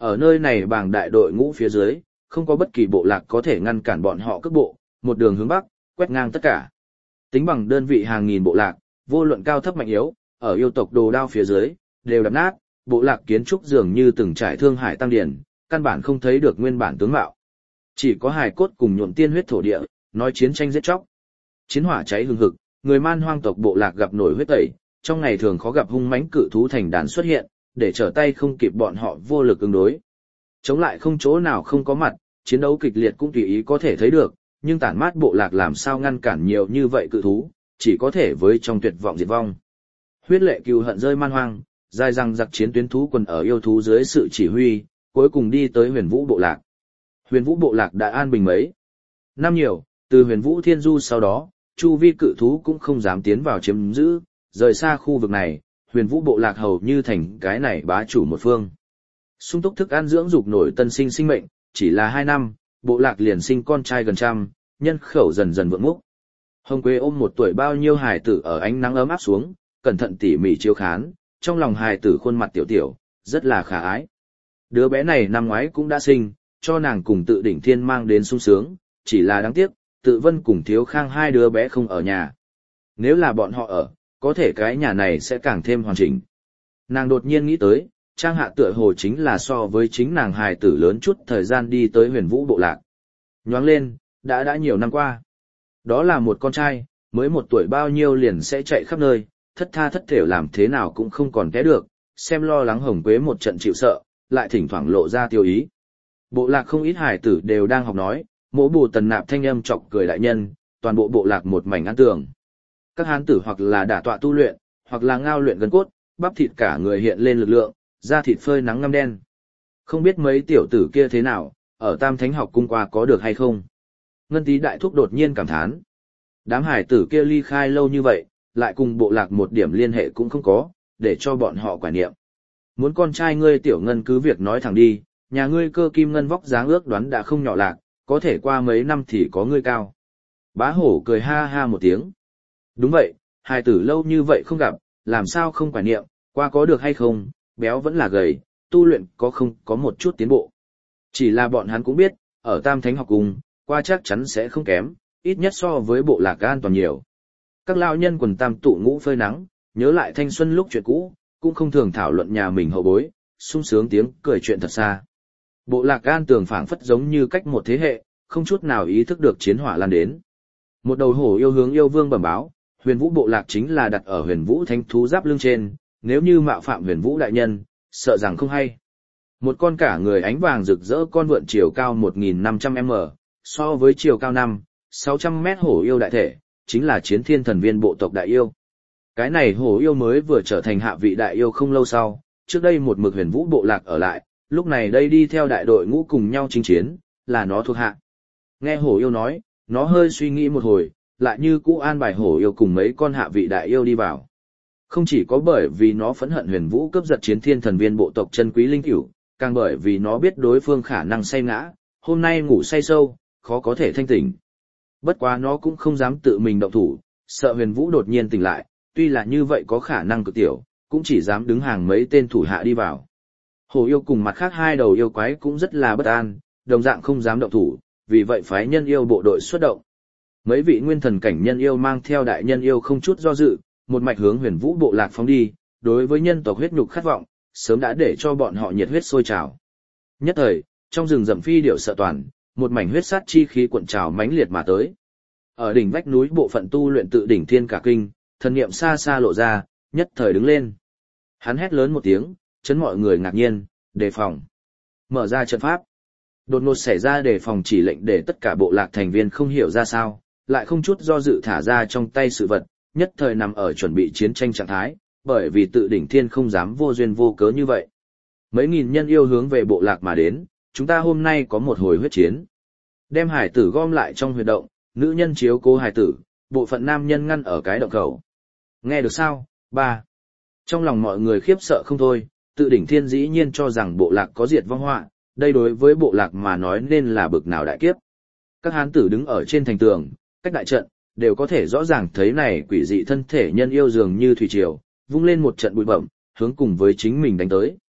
Ở nơi này bảng đại đội ngũ phía dưới, không có bất kỳ bộ lạc có thể ngăn cản bọn họ cước bộ, một đường hướng bắc, quét ngang tất cả. Tính bằng đơn vị hàng nghìn bộ lạc, vô luận cao thấp mạnh yếu, ở yêu tộc Đồ Đao phía dưới, đều đập nát, bộ lạc kiến trúc dường như từng trải thương hải tăng điển, căn bản không thấy được nguyên bản tướng mạo. Chỉ có hài cốt cùng nhuộm tiên huyết thổ địa, nói chiến tranh giết chóc. Chiến hỏa cháy hừng hực, người man hoang tộc bộ lạc gặp nổi huyết tẩy, trong ngày thường khó gặp hung mãnh cự thú thành đàn xuất hiện, để trở tay không kịp bọn họ vô lực ứng đối. Chống lại không chỗ nào không có mặt, chiến đấu kịch liệt cũng tùy ý có thể thấy được, nhưng tản mát bộ lạc làm sao ngăn cản nhiều như vậy cự thú, chỉ có thể với trong tuyệt vọng diệt vong. Huyết lệ cừu hận rơi man hoang, dài răng giặc chiến tuyến thú quần ở yêu thú dưới sự chỉ huy, cuối cùng đi tới huyền vũ bộ lạc. Huyền vũ bộ lạc đã an bình mấy năm nhiều, từ huyền vũ thiên du sau đó, chu vi cự thú cũng không dám tiến vào chiếm giữ, rời xa khu vực này, huyền vũ bộ lạc hầu như thành cái này bá chủ một phương. Sung túc thức ăn dưỡng dục nổi tân sinh sinh mệnh, chỉ là hai năm, bộ lạc liền sinh con trai gần trăm, nhân khẩu dần dần vượng múc. Hồng Quế ôm một tuổi bao nhiêu hài tử ở ánh nắng ấm áp xuống, cẩn thận tỉ mỉ chiếu khán, trong lòng hài tử khuôn mặt tiểu tiểu, rất là khả ái. Đứa bé này năm ngoái cũng đã sinh, cho nàng cùng Tự Đỉnh Thiên mang đến sung sướng, chỉ là đáng tiếc, Tự Vân cùng Thiếu Khang hai đứa bé không ở nhà. Nếu là bọn họ ở, có thể cái nhà này sẽ càng thêm hoàn chỉnh. Nàng đột nhiên nghĩ tới, Trang Hạ tựa hồ chính là so với chính nàng hài tử lớn chút thời gian đi tới huyền vũ bộ lạc. Nhoáng lên, đã đã nhiều năm qua. Đó là một con trai, mới một tuổi bao nhiêu liền sẽ chạy khắp nơi, thất tha thất thểu làm thế nào cũng không còn té được, xem lo lắng Hồng Quế một trận chịu sợ, lại thỉnh thoảng lộ ra tiêu ý. Bộ lạc không ít hài tử đều đang học nói, mỗi bù tần nạp thanh âm chọc cười đại nhân, toàn bộ bộ lạc một mảnh an tường. Các hán tử hoặc là đả tọa tu luyện, hoặc là ngao luyện gân cốt, bắp thịt cả người hiện lên lực lượng, da thịt phơi nắng ngăm đen. Không biết mấy tiểu tử kia thế nào, ở Tam Thánh học cung qua có được hay không? Ngân Tý đại thúc đột nhiên cảm thán. Đám hải tử kia ly khai lâu như vậy, lại cùng bộ lạc một điểm liên hệ cũng không có, để cho bọn họ quả niệm. Muốn con trai ngươi tiểu ngân cứ việc nói thẳng đi, nhà ngươi cơ kim ngân vóc dáng ước đoán đã không nhỏ lạc, có thể qua mấy năm thì có ngươi cao. Bá hổ cười ha ha một tiếng. Đúng vậy, hài tử lâu như vậy không gặp, làm sao không quả niệm, qua có được hay không, béo vẫn là gầy, tu luyện có không có một chút tiến bộ. Chỉ là bọn hắn cũng biết, ở Tam Thánh học cùng, qua chắc chắn sẽ không kém, ít nhất so với bộ lạc an toàn nhiều. Các lao nhân quần tam tụ ngũ phơi nắng, nhớ lại thanh xuân lúc chuyện cũ, cũng không thường thảo luận nhà mình hậu bối, sung sướng tiếng cười chuyện thật xa. Bộ lạc an tường phảng phất giống như cách một thế hệ, không chút nào ý thức được chiến hỏa lan đến. Một đầu hổ yêu hướng yêu vương bẩm báo, huyền vũ bộ lạc chính là đặt ở huyền vũ thánh thú giáp lưng trên, nếu như mạo phạm huyền vũ đại nhân, sợ rằng không hay. Một con cả người ánh vàng rực rỡ con vượn chiều cao một nghìn năm trăm mét, so với chiều cao năm, sáu trăm mét hổ yêu đại thể, chính là chiến thiên thần viên bộ tộc đại yêu. Cái này hổ yêu mới vừa trở thành hạ vị đại yêu không lâu sau, trước đây một mực huyền vũ bộ lạc ở lại, lúc này đây đi theo đại đội ngũ cùng nhau chinh chiến, là nó thuộc hạ. Nghe hổ yêu nói, nó hơi suy nghĩ một hồi, lại như cũ an bài hổ yêu cùng mấy con hạ vị đại yêu đi vào. Không chỉ có bởi vì nó phẫn hận huyền vũ cướp giật chiến thiên thần viên bộ tộc chân quý linh cửu, càng bởi vì nó biết đối phương khả năng say ngã, hôm nay ngủ say sâu, khó có thể thanh tỉnh. Bất quá nó cũng không dám tự mình động thủ, sợ huyền vũ đột nhiên tỉnh lại, tuy là như vậy có khả năng cực tiểu, cũng chỉ dám đứng hàng mấy tên thủ hạ đi vào. Hổ yêu cùng mặt khác hai đầu yêu quái cũng rất là bất an, đồng dạng không dám động thủ, vì vậy phái nhân yêu bộ đội xuất động. Mấy vị nguyên thần cảnh nhân yêu mang theo đại nhân yêu không chút do dự, một mạch hướng huyền vũ bộ lạc phóng đi, đối với nhân tộc huyết nhục khát vọng, sớm đã để cho bọn họ nhiệt huyết sôi trào. Nhất thời, trong rừng rậm phi điểu sợ toàn, một mảnh huyết sát chi khí cuộn trào mãnh liệt mà tới. Ở đỉnh vách núi bộ phận tu luyện Tự Đỉnh Thiên cả kinh, thần niệm xa xa lộ ra, nhất thời đứng lên. Hắn hét lớn một tiếng, chấn mọi người ngạc nhiên, đề phòng. Mở ra trận pháp. Đột ngột xảy ra đề phòng chỉ lệnh để tất cả bộ lạc thành viên không hiểu ra sao, lại không chút do dự thả ra trong tay sự vật, nhất thời nằm ở chuẩn bị chiến tranh trạng thái, bởi vì Tự Đỉnh Thiên không dám vô duyên vô cớ như vậy. Mấy nghìn nhân yêu hướng về bộ lạc mà đến, chúng ta hôm nay có một hồi huyết chiến. Đem hải tử gom lại trong huyệt động, nữ nhân chiếu cố hải tử, bộ phận nam nhân ngăn ở cái động khẩu. Nghe được sao? Ba. Trong lòng mọi người khiếp sợ không thôi, Tự Đỉnh Thiên dĩ nhiên cho rằng bộ lạc có diệt vong họa, đây đối với bộ lạc mà nói nên là bực nào đại kiếp. Các hán tử đứng ở trên thành tường, cách đại trận, đều có thể rõ ràng thấy này quỷ dị thân thể nhân yêu dường như thủy triều, vung lên một trận bụi bẩm, hướng cùng với chính mình đánh tới.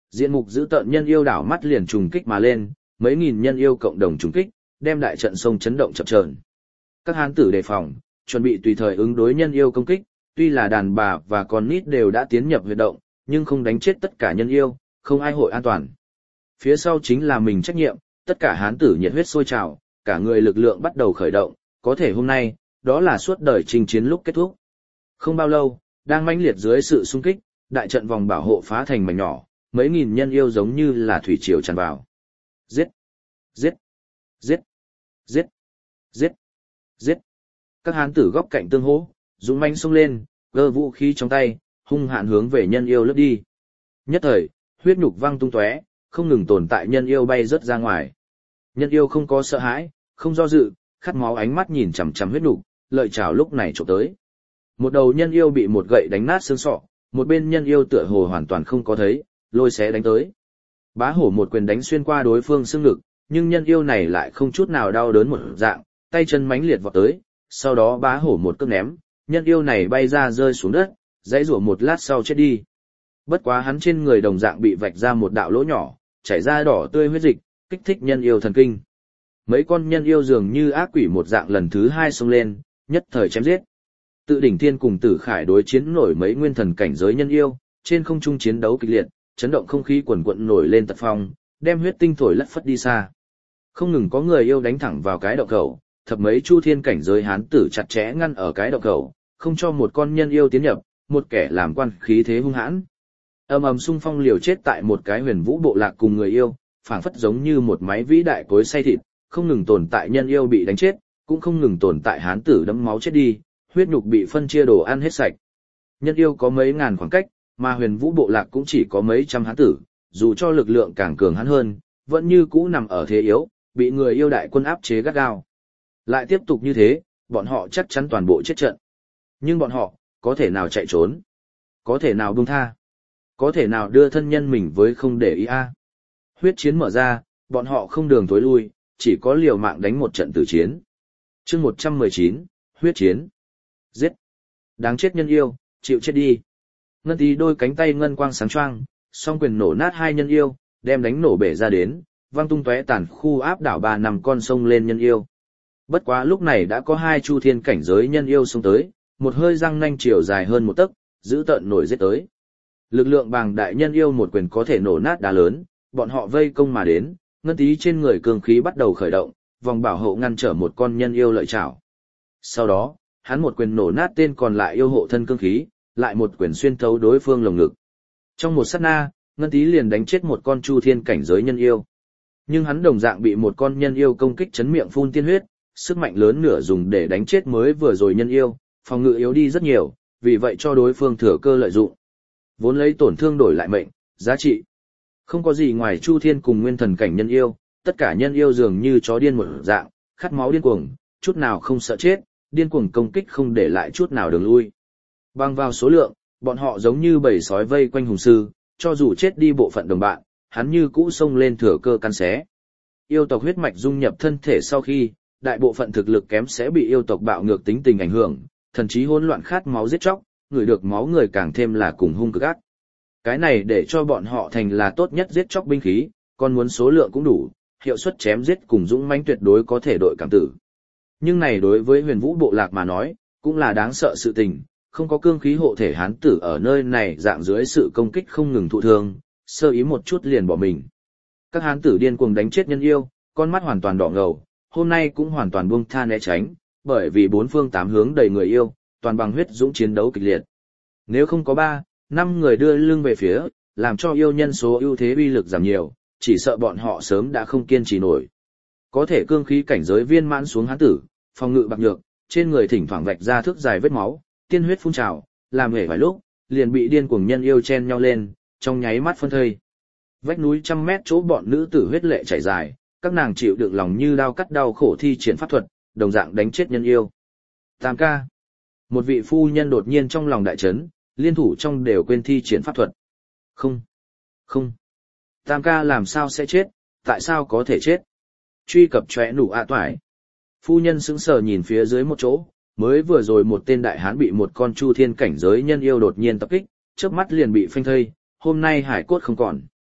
Diện mục giữ tợn nhân yêu đảo mắt liền trùng kích mà lên, mấy nghìn nhân yêu cộng đồng trùng kích, đem đại trận sông chấn động chập chờn. Các hán tử đề phòng, chuẩn bị tùy thời ứng đối nhân yêu công kích, tuy là đàn bà và con nít đều đã tiến nhập huyệt động, nhưng không đánh chết tất cả nhân yêu, không ai hội an toàn. Phía sau chính là mình trách nhiệm, tất cả hán tử nhiệt huyết sôi trào, cả người lực lượng bắt đầu khởi động, có thể hôm nay, đó là suốt đời chinh chiến lúc kết thúc. Không bao lâu, đang mãnh liệt dưới sự xung kích, đại trận vòng bảo hộ phá thành mảnh nhỏ, mấy nghìn nhân yêu giống như là thủy triều tràn vào. Giết! Giết! Giết! Giết! Giết! Giết! Các hán tử góc cạnh tương hỗ, dũng mãnh xông lên, giơ vũ khí trong tay, hung hãn hướng về nhân yêu lướt đi. Nhất thời, huyết nhục văng tung tóe, không ngừng tồn tại nhân yêu bay rớt ra ngoài. Nhân yêu không có sợ hãi, không do dự, khát máu ánh mắt nhìn chằm chằm huyết nhục, lợi chảo lúc này chụp tới. Một đầu nhân yêu bị một gậy đánh nát xương sọ, một bên nhân yêu tựa hồ hoàn toàn không có thấy, lôi xé đánh tới. Bá hổ một quyền đánh xuyên qua đối phương xương ngực, nhưng nhân yêu này lại không chút nào đau đớn một dạng, tay chân mãnh liệt vọt tới, sau đó bá hổ một cước ném, nhân yêu này bay ra rơi xuống đất, dãy rủa một lát sau chết đi. Bất quá hắn trên người đồng dạng bị vạch ra một đạo lỗ nhỏ, chảy ra đỏ tươi huyết dịch, kích thích nhân yêu thần kinh. Mấy con nhân yêu dường như ác quỷ một dạng lần thứ hai xông lên, nhất thời chém giết. Tự đỉnh thiên cùng Tử Khải đối chiến nổi mấy nguyên thần cảnh giới nhân yêu, trên không trung chiến đấu kịch liệt, chấn động không khí quần quận nổi lên tận phong, đem huyết tinh thổi lất phất đi xa. Không ngừng có người yêu đánh thẳng vào cái động khẩu, thập mấy chu thiên cảnh giới hán tử chặt chẽ ngăn ở cái động khẩu, không cho một con nhân yêu tiến nhập, một kẻ làm quan khí thế hung hãn. Ầm ầm xung phong liều chết tại một cái huyền vũ bộ lạc cùng người yêu, phảng phất giống như một máy vĩ đại cối xay thịt, không ngừng tồn tại nhân yêu bị đánh chết, cũng không ngừng tồn tại hán tử đẫm máu chết đi, huyết nhục bị phân chia đồ ăn hết sạch. Nhân yêu có mấy ngàn khoảng cách, mà huyền vũ bộ lạc cũng chỉ có mấy trăm hán tử, dù cho lực lượng càng cường hãn hơn, vẫn như cũ nằm ở thế yếu, bị người yêu đại quân áp chế gắt gao. Lại tiếp tục như thế, bọn họ chắc chắn toàn bộ chết trận. Nhưng bọn họ, có thể nào chạy trốn? Có thể nào buông tha? Có thể nào đưa thân nhân mình với không để ý a? Huyết chiến mở ra, bọn họ không đường tối lui, chỉ có liều mạng đánh một trận tử chiến. Chương một trăm mười chín, huyết chiến. Giết! Đáng chết nhân yêu, chịu chết đi. Ngân tí đôi cánh tay ngân quang sáng choang, song quyền nổ nát hai nhân yêu, đem đánh nổ bể ra đến, văng tung tóe tàn khu áp đảo ba nằm con sông lên nhân yêu. Bất quá lúc này đã có hai chu thiên cảnh giới nhân yêu xông tới, một hơi răng nanh chiều dài hơn một tấc, giữ tợn nổi giết tới. Lực lượng bàng đại nhân yêu một quyền có thể nổ nát đá lớn, bọn họ vây công mà đến, ngân tí trên người cường khí bắt đầu khởi động, vòng bảo hộ ngăn trở một con nhân yêu lợi chảo. Sau đó, hắn một quyền nổ nát tên còn lại yêu hộ thân cương khí, lại một quyền xuyên thấu đối phương lồng ngực. Trong một sát na, ngân tí liền đánh chết một con chu thiên cảnh giới nhân yêu. Nhưng hắn đồng dạng bị một con nhân yêu công kích chấn miệng phun tiên huyết, sức mạnh lớn nửa dùng để đánh chết mới vừa rồi nhân yêu, phòng ngự yếu đi rất nhiều, vì vậy cho đối phương thừa cơ lợi dụng. Vốn lấy tổn thương đổi lại mệnh, giá trị. Không có gì ngoài chu thiên cùng nguyên thần cảnh nhân yêu, tất cả nhân yêu dường như chó điên một dạng, khát máu điên cuồng, chút nào không sợ chết, điên cuồng công kích không để lại chút nào đường lui. Bằng vào số lượng, bọn họ giống như bầy sói vây quanh hùng sư, cho dù chết đi bộ phận đồng bạn, hắn như cũ xông lên thừa cơ căn xé. Yêu tộc huyết mạch dung nhập thân thể sau khi, đại bộ phận thực lực kém sẽ bị yêu tộc bạo ngược tính tình ảnh hưởng, thần trí hỗn loạn khát máu giết chóc, người được máu người càng thêm là cùng hung cực ác. Cái này để cho bọn họ thành là tốt nhất giết chóc binh khí, còn muốn số lượng cũng đủ, hiệu suất chém giết cùng dũng mãnh tuyệt đối có thể đội cảm tử. Nhưng này đối với huyền vũ bộ lạc mà nói, cũng là đáng sợ sự tình, không có cương khí hộ thể hán tử ở nơi này dạng dưới sự công kích không ngừng thụ thương, sơ ý một chút liền bỏ mình. Các hán tử điên cuồng đánh chết nhân yêu, con mắt hoàn toàn đỏ ngầu, hôm nay cũng hoàn toàn buông tha né tránh, bởi vì bốn phương tám hướng đầy người yêu, toàn bằng huyết dũng chiến đấu kịch liệt. Nếu không có ba, năm người đưa lưng về phía, làm cho yêu nhân số ưu thế uy lực giảm nhiều, chỉ sợ bọn họ sớm đã không kiên trì nổi. Có thể cương khí cảnh giới viên mãn xuống hán tử, phòng ngự bạc nhược, trên người thỉnh thoảng vạch ra thước dài vết máu, tiên huyết phun trào, làm hề vài lúc, liền bị điên cuồng nhân yêu chen nhau lên, trong nháy mắt phân thây. Vách núi trăm mét chỗ bọn nữ tử huyết lệ chảy dài, các nàng chịu đựng lòng như đao cắt đau khổ thi triển pháp thuật, đồng dạng đánh chết nhân yêu. Tam ca. Một vị phu nhân đột nhiên trong lòng đại chấn, liên thủ trong đều quên thi triển pháp thuật. Không. Không. Tam ca làm sao sẽ chết, tại sao có thể chết? Truy cập chóe nủ ạ toải. Phu nhân sững sờ nhìn phía dưới một chỗ, mới vừa rồi một tên đại hán bị một con chu thiên cảnh giới nhân yêu đột nhiên tập kích, chớp mắt liền bị phanh thây, hôm nay hải cốt không còn.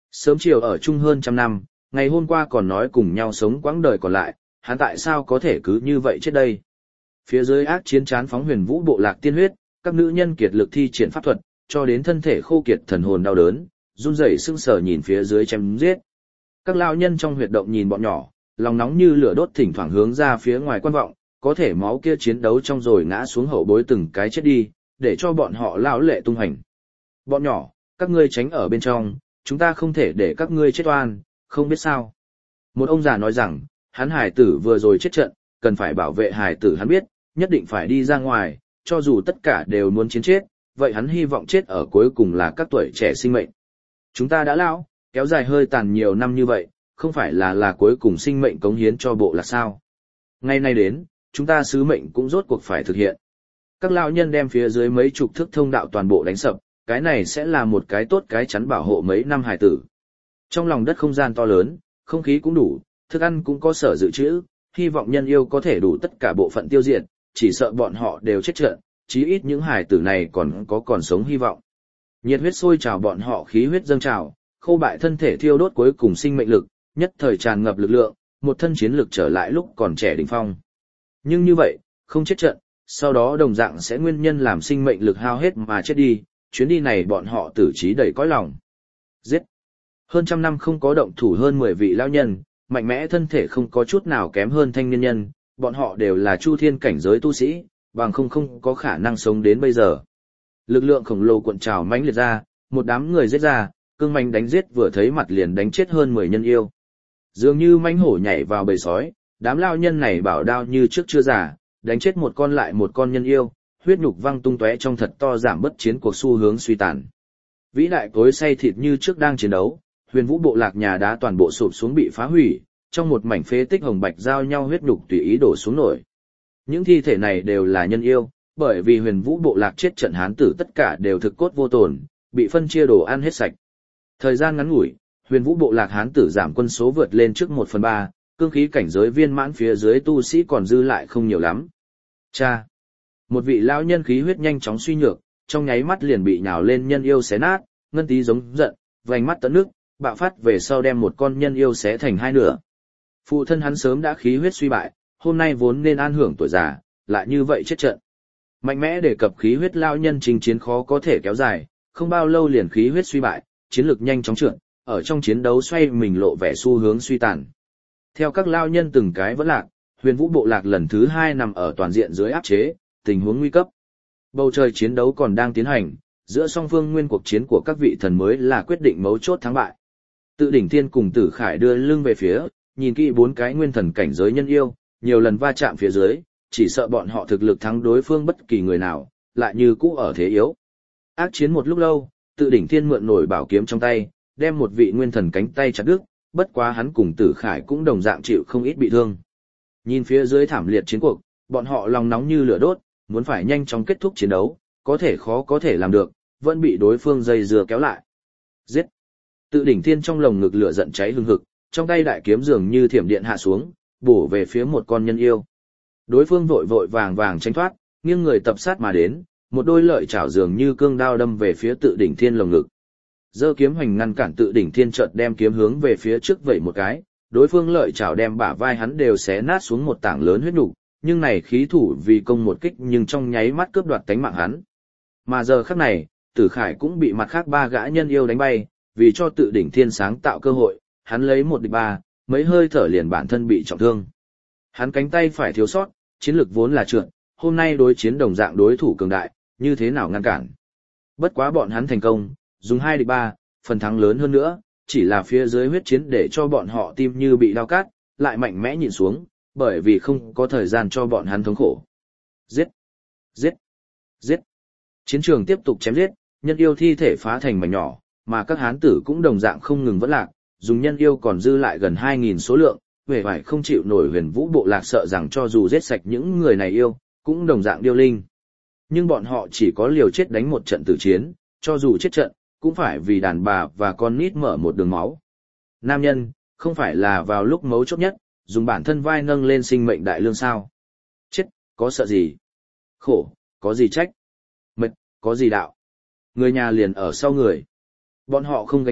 Sớm chiều ở chung hơn trăm năm, ngày hôm qua còn nói cùng nhau sống quãng đời còn lại, hắn tại sao có thể cứ như vậy chết đây? Phía dưới ác chiến chán phóng huyền vũ bộ lạc tiên huyết, các nữ nhân kiệt lực thi triển pháp thuật, cho đến thân thể khô kiệt thần hồn đau đớn, run rẩy sưng sờ nhìn phía dưới chém giết. Các lão nhân trong huyệt động nhìn bọn nhỏ, lòng nóng như lửa đốt thỉnh thoảng hướng ra phía ngoài quan vọng, có thể máu kia chiến đấu trong rồi ngã xuống hậu bối từng cái chết đi, để cho bọn họ lão lệ tung hành. Bọn nhỏ, các ngươi tránh ở bên trong, chúng ta không thể để các ngươi chết oan, không biết sao. Một ông già nói rằng, hắn hải tử vừa rồi chết trận, cần phải bảo vệ hải tử hắn biết, nhất định phải đi ra ngoài, cho dù tất cả đều muốn chiến chết, vậy hắn hy vọng chết ở cuối cùng là các tuổi trẻ sinh mệnh. Chúng ta đã lão, kéo dài hơi tàn nhiều năm như vậy, không phải là là cuối cùng sinh mệnh cống hiến cho bộ là sao. Ngày nay đến, chúng ta sứ mệnh cũng rốt cuộc phải thực hiện. Các lão nhân đem phía dưới mấy chục thước thông đạo toàn bộ đánh sập, cái này sẽ là một cái tốt cái chắn bảo hộ mấy năm hải tử. Trong lòng đất không gian to lớn, không khí cũng đủ, thức ăn cũng có sở dự trữ, hy vọng nhân yêu có thể đủ tất cả bộ phận tiêu diệt, chỉ sợ bọn họ đều chết trận, chí ít những hải tử này còn có còn sống hy vọng. Nhiệt huyết sôi trào bọn họ khí huyết dâng trào, khô bại thân thể thiêu đốt cuối cùng sinh mệnh lực, nhất thời tràn ngập lực lượng, một thân chiến lực trở lại lúc còn trẻ đỉnh phong. Nhưng như vậy, không chết trận, sau đó đồng dạng sẽ nguyên nhân làm sinh mệnh lực hao hết mà chết đi, chuyến đi này bọn họ tử trí đầy cõi lòng. Giết! Hơn trăm năm không có động thủ hơn mười vị lão nhân, mạnh mẽ thân thể không có chút nào kém hơn thanh niên nhân, bọn họ đều là chu thiên cảnh giới tu sĩ, bằng không không có khả năng sống đến bây giờ. Lực lượng khổng lồ cuộn trào mãnh liệt ra, một đám người giết ra, cương manh đánh giết vừa thấy mặt liền đánh chết hơn mười nhân yêu. Dường như mãnh hổ nhảy vào bầy sói, đám lao nhân này bảo đao như trước chưa già, đánh chết một con lại một con nhân yêu, huyết nhục văng tung tóe trong thật to giảm bất chiến cuộc xu hướng suy tàn. Vĩ đại cối xay thịt như trước đang chiến đấu, huyền vũ bộ lạc nhà đá toàn bộ sụp xuống bị phá hủy, trong một mảnh phế tích hồng bạch giao nhau huyết nhục tùy ý đổ xuống nổi. Những thi thể này đều là nhân yêu, bởi vì huyền vũ bộ lạc chết trận hán tử tất cả đều thực cốt vô tổn, bị phân chia đồ ăn hết sạch. Thời gian ngắn ngủi, huyền vũ bộ lạc hán tử giảm quân số vượt lên trước một phần ba, cương khí cảnh giới viên mãn phía dưới tu sĩ còn dư lại không nhiều lắm. Cha! Một vị lão nhân khí huyết nhanh chóng suy nhược, trong nháy mắt liền bị nhào lên nhân yêu xé nát, ngân tí giống giận, vành mắt tận nước, bạo phát về sau đem một con nhân yêu xé thành hai nửa. Phụ thân hắn sớm đã khí huyết suy bại, hôm nay vốn nên an hưởng tuổi già, lại như vậy chết trận. Mạnh mẽ đề cập khí huyết lão nhân trình chiến khó có thể kéo dài, không bao lâu liền khí huyết suy bại, chiến lực nhanh chóng trượt, ở trong chiến đấu xoay mình lộ vẻ xu hướng suy tàn. Theo các lão nhân từng cái vẫn lạc, huyền vũ bộ lạc lần thứ hai nằm ở toàn diện dưới áp chế, tình huống nguy cấp. Bầu trời chiến đấu còn đang tiến hành, giữa song phương nguyên cuộc chiến của các vị thần mới là quyết định mấu chốt thắng bại. Tự đỉnh thiên cùng Tử Khải đưa lưng về phía, nhìn kỹ bốn cái nguyên thần cảnh giới nhân yêu, nhiều lần va chạm phía dưới, chỉ sợ bọn họ thực lực thắng đối phương bất kỳ người nào, lại như cũ ở thế yếu. Ác chiến một lúc lâu, Tự đỉnh thiên mượn nổi bảo kiếm trong tay, đem một vị nguyên thần cánh tay chặt đứt, bất quá hắn cùng Tử Khải cũng đồng dạng chịu không ít bị thương. Nhìn phía dưới thảm liệt chiến cuộc, bọn họ lòng nóng như lửa đốt, muốn phải nhanh chóng kết thúc chiến đấu, có thể khó có thể làm được, vẫn bị đối phương dây dưa kéo lại. Giết! Tự đỉnh thiên trong lồng ngực lửa giận cháy hừng hực, trong tay đại kiếm dường như thiểm điện hạ xuống, bổ về phía một con nhân yêu. Đối phương vội vội vàng vàng tránh thoát, nghiêng người tập sát mà đến, một đôi lợi chảo dường như cương đao đâm về phía tự đỉnh thiên lồng ngực. Giơ kiếm hoành ngăn cản tự đỉnh thiên chợt đem kiếm hướng về phía trước vẩy một cái, đối phương lợi chảo đem bả vai hắn đều xé nát xuống một tảng lớn huyết nục, nhưng này khí thủ vì công một kích nhưng trong nháy mắt cướp đoạt tánh mạng hắn. Mà giờ khắc này, Tử Khải cũng bị mặt khác ba gã nhân yêu đánh bay, vì cho tự đỉnh thiên sáng tạo cơ hội, hắn lấy một địch ba, mấy hơi thở liền bản thân bị trọng thương. Hắn cánh tay phải thiếu sót, chiến lực vốn là trượt, hôm nay đối chiến đồng dạng đối thủ cường đại, như thế nào ngăn cản. Bất quá bọn hắn thành công, dùng hai địch ba, phần thắng lớn hơn nữa, chỉ là phía dưới huyết chiến để cho bọn họ tim như bị đau cát, lại mạnh mẽ nhìn xuống, bởi vì không có thời gian cho bọn hắn thống khổ. Giết! Giết! Giết! Chiến trường tiếp tục chém giết, nhân yêu thi thể phá thành mảnh nhỏ, mà các hán tử cũng đồng dạng không ngừng vẫn lạc, dùng nhân yêu còn dư lại gần hai nghìn số lượng, vẻ vải không chịu nổi huyền vũ bộ lạc sợ rằng cho dù giết sạch những người này yêu, cũng đồng dạng điêu linh. Nhưng bọn họ chỉ có liều chết đánh một trận tử chiến, cho dù chết trận, cũng phải vì đàn bà và con nít mở một đường máu. Nam nhân, không phải là vào lúc mấu chốt nhất, dùng bản thân vai nâng lên sinh mệnh đại lương sao. Chết, có sợ gì? Khổ, có gì trách? Mệt, có gì đạo? Người nhà liền ở sau người. Bọn họ không gánh vác,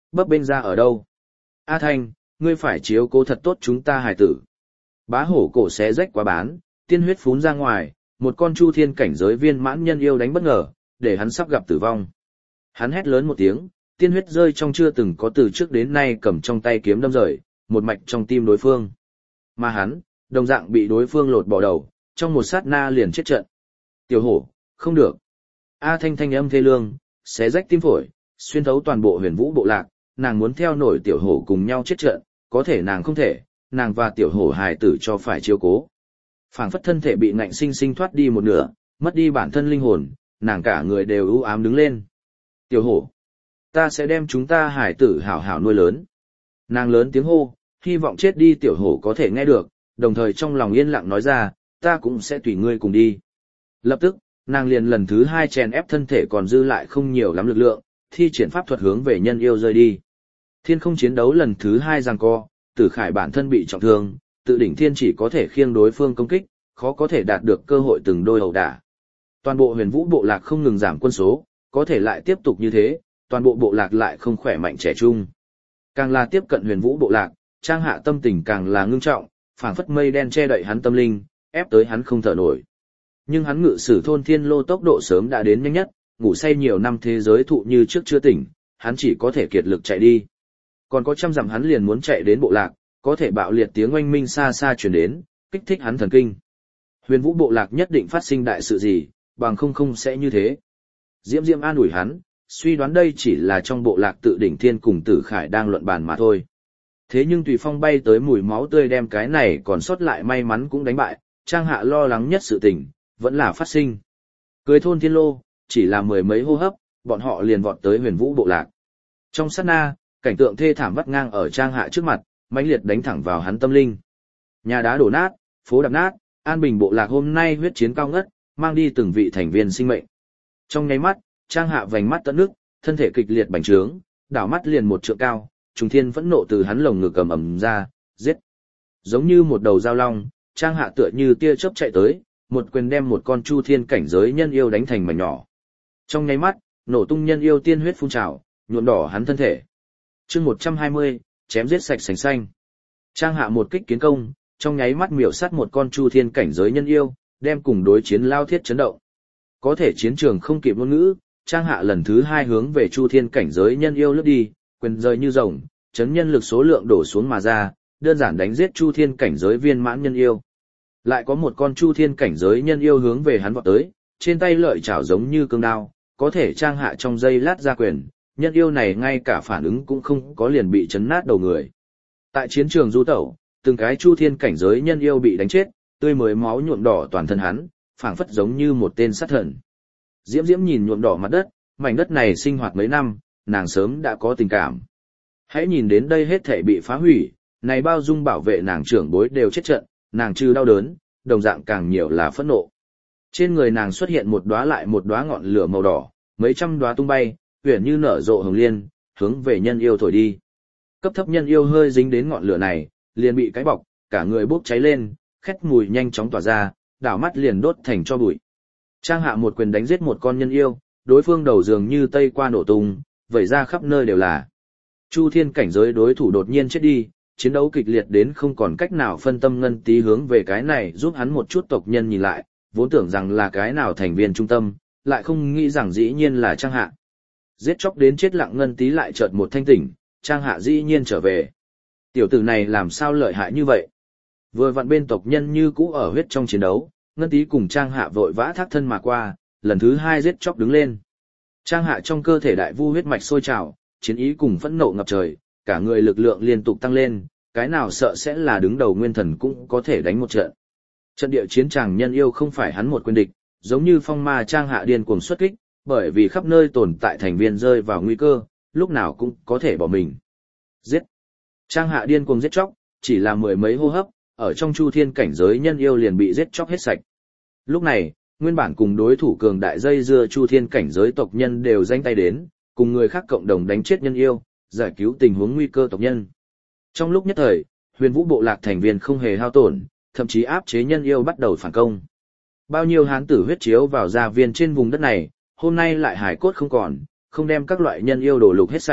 bấp bênh ra ở đâu. A Thanh, ngươi phải chiếu cố thật tốt chúng ta hài tử. Bá hổ cổ xé rách quá bán, tiên huyết phún ra ngoài, một con chu thiên cảnh giới viên mãn nhân yêu đánh bất ngờ, để hắn sắp gặp tử vong. Hắn hét lớn một tiếng, tiên huyết rơi trong chưa từng có từ trước đến nay cầm trong tay kiếm đâm rời, một mạch trong tim đối phương. Mà hắn, đồng dạng bị đối phương lột bỏ đầu, trong một sát na liền chết trận. Tiểu hổ, không được. A Thanh thanh âm thê lương, xé rách tim phổi, xuyên thấu toàn bộ huyền vũ bộ lạc, nàng muốn theo nổi tiểu hổ cùng nhau chết trận, có thể nàng không thể, nàng và tiểu hổ hài tử cho phải chiếu cố. Phảng phất thân thể bị ngạnh sinh sinh thoát đi một nửa, mất đi bản thân linh hồn, nàng cả người đều u ám đứng lên. Tiểu hổ, ta sẽ đem chúng ta hài tử hảo hảo nuôi lớn. Nàng lớn tiếng hô, hy vọng chết đi tiểu hổ có thể nghe được, đồng thời trong lòng yên lặng nói ra, ta cũng sẽ tùy ngươi cùng đi. Lập tức, nàng liền lần thứ hai chèn ép thân thể còn dư lại không nhiều lắm lực lượng, thi triển pháp thuật hướng về nhân yêu rơi đi. Thiên không chiến đấu lần thứ hai giằng co, Tử Khải bản thân bị trọng thương, tự đỉnh thiên chỉ có thể khiêng đối phương công kích, khó có thể đạt được cơ hội từng đôi ẩu đả. Toàn bộ huyền vũ bộ lạc không ngừng giảm quân số, có thể lại tiếp tục như thế, toàn bộ bộ lạc lại không khỏe mạnh trẻ trung. Càng là tiếp cận huyền vũ bộ lạc, Trang Hạ tâm tình càng là ngưng trọng, phảng phất mây đen che đậy hắn tâm linh, ép tới hắn không thở nổi. Nhưng hắn ngự sử thôn thiên lô tốc độ sớm đã đến nhanh nhất, ngủ say nhiều năm thế giới thụ như trước chưa tỉnh, hắn chỉ có thể kiệt lực chạy đi. Còn có trăm dặm hắn liền muốn chạy đến bộ lạc, có thể bạo liệt tiếng oanh minh xa xa truyền đến, kích thích hắn thần kinh. Huyền vũ bộ lạc nhất định phát sinh đại sự gì, bằng không không sẽ như thế. Diễm Diễm an ủi hắn, suy đoán đây chỉ là trong bộ lạc tự đỉnh thiên cùng Tử Khải đang luận bàn mà thôi. Thế nhưng tùy phong bay tới mùi máu tươi đem cái này còn sót lại may mắn cũng đánh bại, Trang Hạ lo lắng nhất sự tình, vẫn là phát sinh. Cưới thôn thiên lô, chỉ là mười mấy hô hấp, bọn họ liền vọt tới huyền vũ bộ lạc. Trong sát na, cảnh tượng thê thảm vắt ngang ở Trang Hạ trước mặt, mãnh liệt đánh thẳng vào hắn tâm linh. Nhà đá đổ nát, phố đập nát, an bình bộ lạc hôm nay huyết chiến cao ngất, mang đi từng vị thành viên sinh mệnh. Trong nháy mắt, Trang Hạ vành mắt tận nước, thân thể kịch liệt bành trướng, đảo mắt liền một trượng cao, trùng thiên phẫn nộ từ hắn lồng ngực cầm ầm ra, giết. Giống như một đầu dao long, Trang Hạ tựa như tia chớp chạy tới, một quyền đem một con chu thiên cảnh giới nhân yêu đánh thành mảnh nhỏ. Trong nháy mắt, nổ tung nhân yêu tiên huyết phun trào, nhuộm đỏ hắn thân thể. Chương một trăm hai mươi, chém giết sạch sành xanh. Trang Hạ một kích kiến công, trong nháy mắt miểu sát một con chu thiên cảnh giới nhân yêu, đem cùng đối chiến lao thiết chấn động. Có thể chiến trường không kịp ngôn ngữ, Trang Hạ lần thứ hai hướng về chu thiên cảnh giới nhân yêu lướt đi, quyền rơi như rồng, chấn nhân lực số lượng đổ xuống mà ra, đơn giản đánh giết chu thiên cảnh giới viên mãn nhân yêu. Lại có một con chu thiên cảnh giới nhân yêu hướng về hắn vọt tới, trên tay lợi chảo giống như cương đao, có thể Trang Hạ trong giây lát ra quyền, nhân yêu này ngay cả phản ứng cũng không có liền bị chấn nát đầu người. Tại chiến trường du tẩu, từng cái chu thiên cảnh giới nhân yêu bị đánh chết, tươi mới máu nhuộm đỏ toàn thân hắn, phảng phất giống như một tên sát thần. Diễm Diễm nhìn nhuộm đỏ mặt đất, mảnh đất này sinh hoạt mấy năm, nàng sớm đã có tình cảm. Hãy nhìn đến đây hết thảy bị phá hủy, này bao dung bảo vệ nàng trưởng bối đều chết trận, nàng trừ đau đớn, đồng dạng càng nhiều là phẫn nộ. Trên người nàng xuất hiện một đóa lại một đóa ngọn lửa màu đỏ, mấy trăm đóa tung bay, uyển như nở rộ hồng liên, hướng về nhân yêu thổi đi. Cấp thấp nhân yêu hơi dính đến ngọn lửa này, liền bị cái bọc, cả người bốc cháy lên, khét mùi nhanh chóng tỏa ra, đảo mắt liền đốt thành tro bụi. Trang Hạ một quyền đánh giết một con nhân yêu, đối phương đầu dường như tây qua nổ tung, vẩy ra khắp nơi đều là. Chu thiên cảnh giới đối thủ đột nhiên chết đi, chiến đấu kịch liệt đến không còn cách nào phân tâm ngân tí hướng về cái này giúp hắn một chút tộc nhân nhìn lại, vốn tưởng rằng là cái nào thành viên trung tâm, lại không nghĩ rằng dĩ nhiên là Trang Hạ. Giết chóc đến chết lặng ngân tí lại chợt một thanh tỉnh, Trang Hạ dĩ nhiên trở về. Tiểu tử này làm sao lợi hại như vậy? Vừa vặn bên tộc nhân như cũ ở huyết trong chiến đấu, ngân tí cùng Trang Hạ vội vã thác thân mà qua, lần thứ hai giết chóc đứng lên. Trang Hạ trong cơ thể đại vu huyết mạch sôi trào, chiến ý cùng phẫn nộ ngập trời, cả người lực lượng liên tục tăng lên, cái nào sợ sẽ là đứng đầu nguyên thần cũng có thể đánh một trận. Trận địa chiến tràng nhân yêu không phải hắn một quyền địch, giống như phong ma Trang Hạ điên cuồng xuất kích, bởi vì khắp nơi tồn tại thành viên rơi vào nguy cơ, lúc nào cũng có thể bỏ mình. Giết! Trang Hạ điên cuồng giết chóc, chỉ là mười mấy hô hấp, ở trong chu thiên cảnh giới nhân yêu liền bị giết chóc hết sạch. Lúc này, nguyên bản cùng đối thủ cường đại dây dưa chu thiên cảnh giới tộc nhân đều danh tay đến, cùng người khác cộng đồng đánh chết nhân yêu, giải cứu tình huống nguy cơ tộc nhân. Trong lúc nhất thời, huyền vũ bộ lạc thành viên không hề hao tổn, thậm chí áp chế nhân yêu bắt đầu phản công. Bao nhiêu hán tử huyết chiếu vào gia viên trên vùng đất này, hôm nay lại hải cốt không còn, không đem các loại nhân yêu đổ lục hết sạch,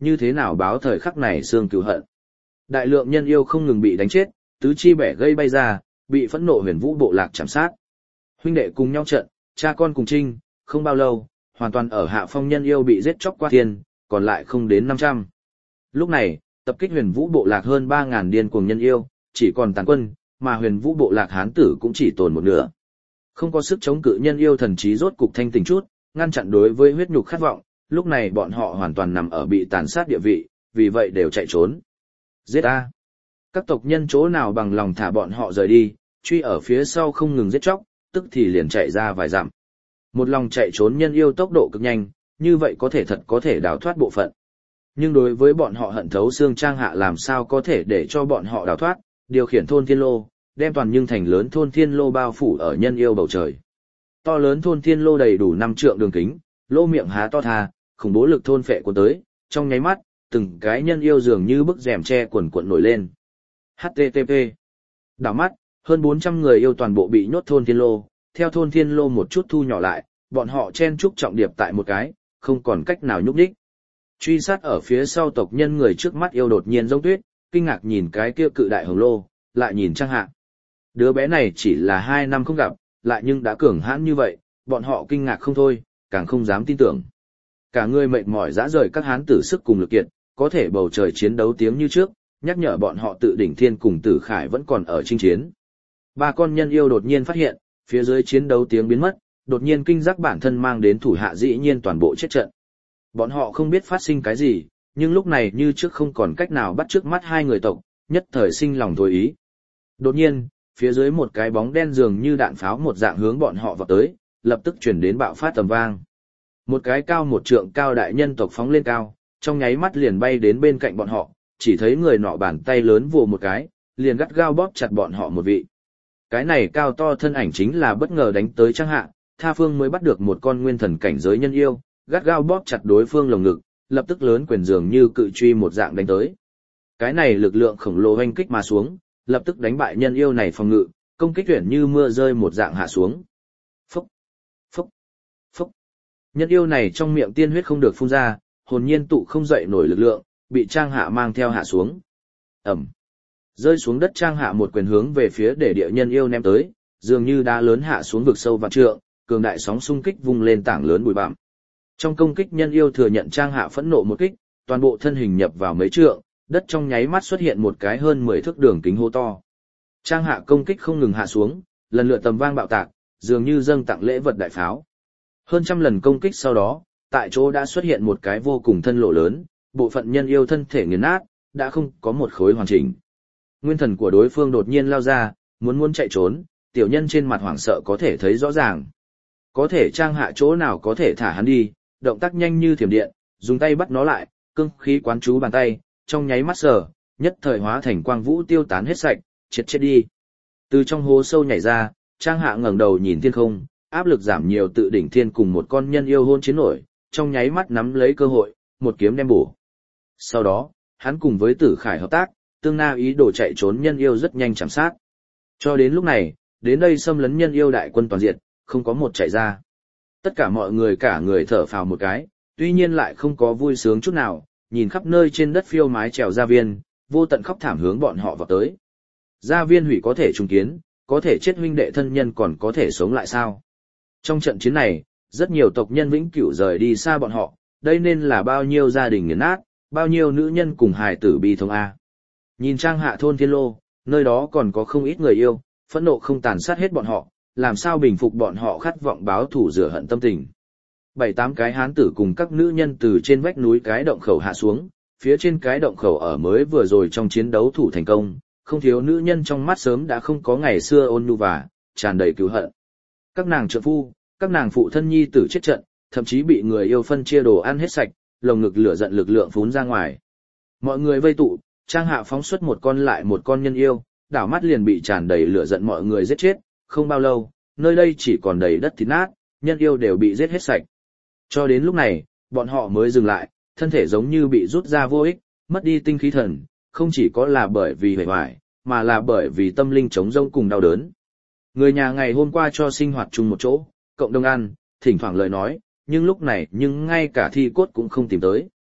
như thế nào báo thời khắc này xương cừu hận. Đại lượng nhân yêu không ngừng bị đánh chết, tứ chi bẻ gây bay ra, bị phẫn nộ huyền vũ bộ lạc chạm sát. Huynh đệ cùng nhau trận, cha con cùng trinh, không bao lâu, hoàn toàn ở hạ phong nhân yêu bị giết chóc qua thiên, còn lại không đến năm trăm. Lúc này, tập kích huyền vũ bộ lạc hơn ba ngàn điên cuồng nhân yêu, chỉ còn tàn quân, mà huyền vũ bộ lạc hán tử cũng chỉ tồn một nửa. Không có sức chống cự nhân yêu thần trí rốt cục thanh tỉnh chút, ngăn chặn đối với huyết nhục khát vọng, lúc này bọn họ hoàn toàn nằm ở bị tàn sát địa vị, vì vậy đều chạy trốn. Giết a! Các tộc nhân chỗ nào bằng lòng thả bọn họ rời đi, truy ở phía sau không ngừng giết chóc, tức thì liền chạy ra vài dặm. Một lòng chạy trốn nhân yêu tốc độ cực nhanh, như vậy có thể thật có thể đào thoát bộ phận. Nhưng đối với bọn họ hận thấu xương Trang Hạ làm sao có thể để cho bọn họ đào thoát, điều khiển thôn thiên lô, đem toàn nhưng thành lớn thôn thiên lô bao phủ ở nhân yêu bầu trời. To lớn thôn thiên lô đầy đủ năm trượng đường kính, lô miệng há to tha, khủng bố lực thôn phệ cuốn tới, trong nháy mắt, từng cái nhân yêu dường như bức rèm che quần cuộn nổi lên. hát tê tê pê. Đảo mắt, hơn bốn trăm người yêu toàn bộ bị nhốt thôn thiên lô, theo thôn thiên lô một chút thu nhỏ lại, bọn họ chen chúc trọng điệp tại một cái, không còn cách nào nhúc nhích. Truy sát ở phía sau tộc nhân người trước mắt yêu đột nhiên giống tuyết, kinh ngạc nhìn cái kia cự đại hồng lô, lại nhìn Trang Hạ. Đứa bé này chỉ là hai năm không gặp, lại nhưng đã cường hãn như vậy, bọn họ kinh ngạc không thôi, càng không dám tin tưởng. Cả người mệt mỏi dã rời các hán tử sức cùng lực kiệt, có thể bầu trời chiến đấu tiếng như trước, nhắc nhở bọn họ tự đỉnh thiên cùng tử khải vẫn còn ở chinh chiến. Ba con nhân yêu đột nhiên phát hiện, phía dưới chiến đấu tiếng biến mất, đột nhiên kinh giác bản thân mang đến thủ hạ dĩ nhiên toàn bộ chết trận. Bọn họ không biết phát sinh cái gì, nhưng lúc này như trước không còn cách nào bắt trước mắt hai người tộc, nhất thời sinh lòng thôi ý. Đột nhiên, phía dưới một cái bóng đen dường như đạn pháo một dạng hướng bọn họ vào tới, lập tức chuyển đến bạo phát tầm vang. Một cái cao một trượng cao đại nhân tộc phóng lên cao, trong nháy mắt liền bay đến bên cạnh bọn họ, chỉ thấy người nọ bàn tay lớn vồ một cái, liền gắt gao bóp chặt bọn họ một vị. Cái này cao to thân ảnh chính là bất ngờ đánh tới Trang Hạ, Tha Phương mới bắt được một con nguyên thần cảnh giới nhân yêu, gắt gao bóp chặt đối phương lồng ngực, lập tức lớn quyền dường như cự truy một dạng đánh tới. Cái này lực lượng khổng lồ hoành kích mà xuống, lập tức đánh bại nhân yêu này phòng ngự, công kích tuyển như mưa rơi một dạng hạ xuống. Phúc, phúc, phúc. Nhân yêu này trong miệng tiên huyết không được phun ra, hồn nhiên tụ không dậy nổi lực lượng, bị Trang Hạ mang theo hạ xuống. Ẩm. Rơi xuống đất Trang Hạ một quyền hướng về phía để địa nhân yêu ném tới, dường như đá lớn hạ xuống vực sâu vạn trượng, cường đại sóng xung kích vung lên tảng lớn bụi bặm. Trong công kích nhân yêu thừa nhận Trang Hạ phẫn nộ một kích, toàn bộ thân hình nhập vào mấy trượng, đất trong nháy mắt xuất hiện một cái hơn mười thước đường kính hố to. Trang Hạ công kích không ngừng hạ xuống, lần lượt tầm vang bạo tạc, dường như dâng tặng lễ vật đại pháo. Hơn trăm lần công kích sau đó, tại chỗ đã xuất hiện một cái vô cùng thân lộ lớn, bộ phận nhân yêu thân thể nghiền nát, đã không có một khối hoàn chỉnh. Nguyên thần của đối phương đột nhiên lao ra, muốn muốn chạy trốn, tiểu nhân trên mặt hoảng sợ có thể thấy rõ ràng. Có thể Trang Hạ chỗ nào có thể thả hắn đi, động tác nhanh như thiểm điện, dùng tay bắt nó lại, cương khí quán chú bàn tay, trong nháy mắt sờ, nhất thời hóa thành quang vũ tiêu tán hết sạch, chết chết đi. Từ trong hố sâu nhảy ra, Trang Hạ ngẩng đầu nhìn thiên không, áp lực giảm nhiều tự đỉnh thiên cùng một con nhân yêu hôn chiến nổi, trong nháy mắt nắm lấy cơ hội, một kiếm đem bổ. Sau đó, hắn cùng với Tử Khải hợp tác, tương na ý đồ chạy trốn nhân yêu rất nhanh chạm sát. Cho đến lúc này, đến đây xâm lấn nhân yêu đại quân toàn diệt, không có một chạy ra. Tất cả mọi người cả người thở phào một cái, tuy nhiên lại không có vui sướng chút nào, nhìn khắp nơi trên đất phiêu mái trèo gia viên, vô tận khóc thảm hướng bọn họ vào tới. Gia viên hủy có thể trùng kiến, có thể chết huynh đệ thân nhân còn có thể sống lại sao? Trong trận chiến này, rất nhiều tộc nhân vĩnh cửu rời đi xa bọn họ, đây nên là bao nhiêu gia đình nghiền nát, bao nhiêu nữ nhân cùng hài tử bi thống A. Nhìn Trang Hạ thôn Thiên Lô, nơi đó còn có không ít người yêu, phẫn nộ không tàn sát hết bọn họ, làm sao bình phục bọn họ khát vọng báo thù rửa hận tâm tình. Bảy tám cái hán tử cùng các nữ nhân từ trên vách núi cái động khẩu hạ xuống, phía trên cái động khẩu ở mới vừa rồi trong chiến đấu thủ thành công, không thiếu nữ nhân trong mắt sớm đã không có ngày xưa ôn nhu và tràn đầy cứu hận. Các nàng trợ phu, các nàng phụ thân nhi tử chết trận, thậm chí bị người yêu phân chia đồ ăn hết sạch, lồng ngực lửa giận lực lượng phún ra ngoài. Mọi người vây tụ, Trang Hạ phóng xuất một con lại một con nhân yêu, đảo mắt liền bị tràn đầy lửa giận mọi người giết chết, không bao lâu, nơi đây chỉ còn đầy đất thịt nát, nhân yêu đều bị giết hết sạch. Cho đến lúc này, bọn họ mới dừng lại, thân thể giống như bị rút ra vô ích, mất đi tinh khí thần, không chỉ có là bởi vì hề hoài, mà là bởi vì tâm linh trống rỗng cùng đau đớn. Người nhà ngày hôm qua cho sinh hoạt chung một chỗ, cộng đồng ăn, thỉnh thoảng lời nói, nhưng lúc này nhưng ngay cả thi cốt cũng không tìm tới.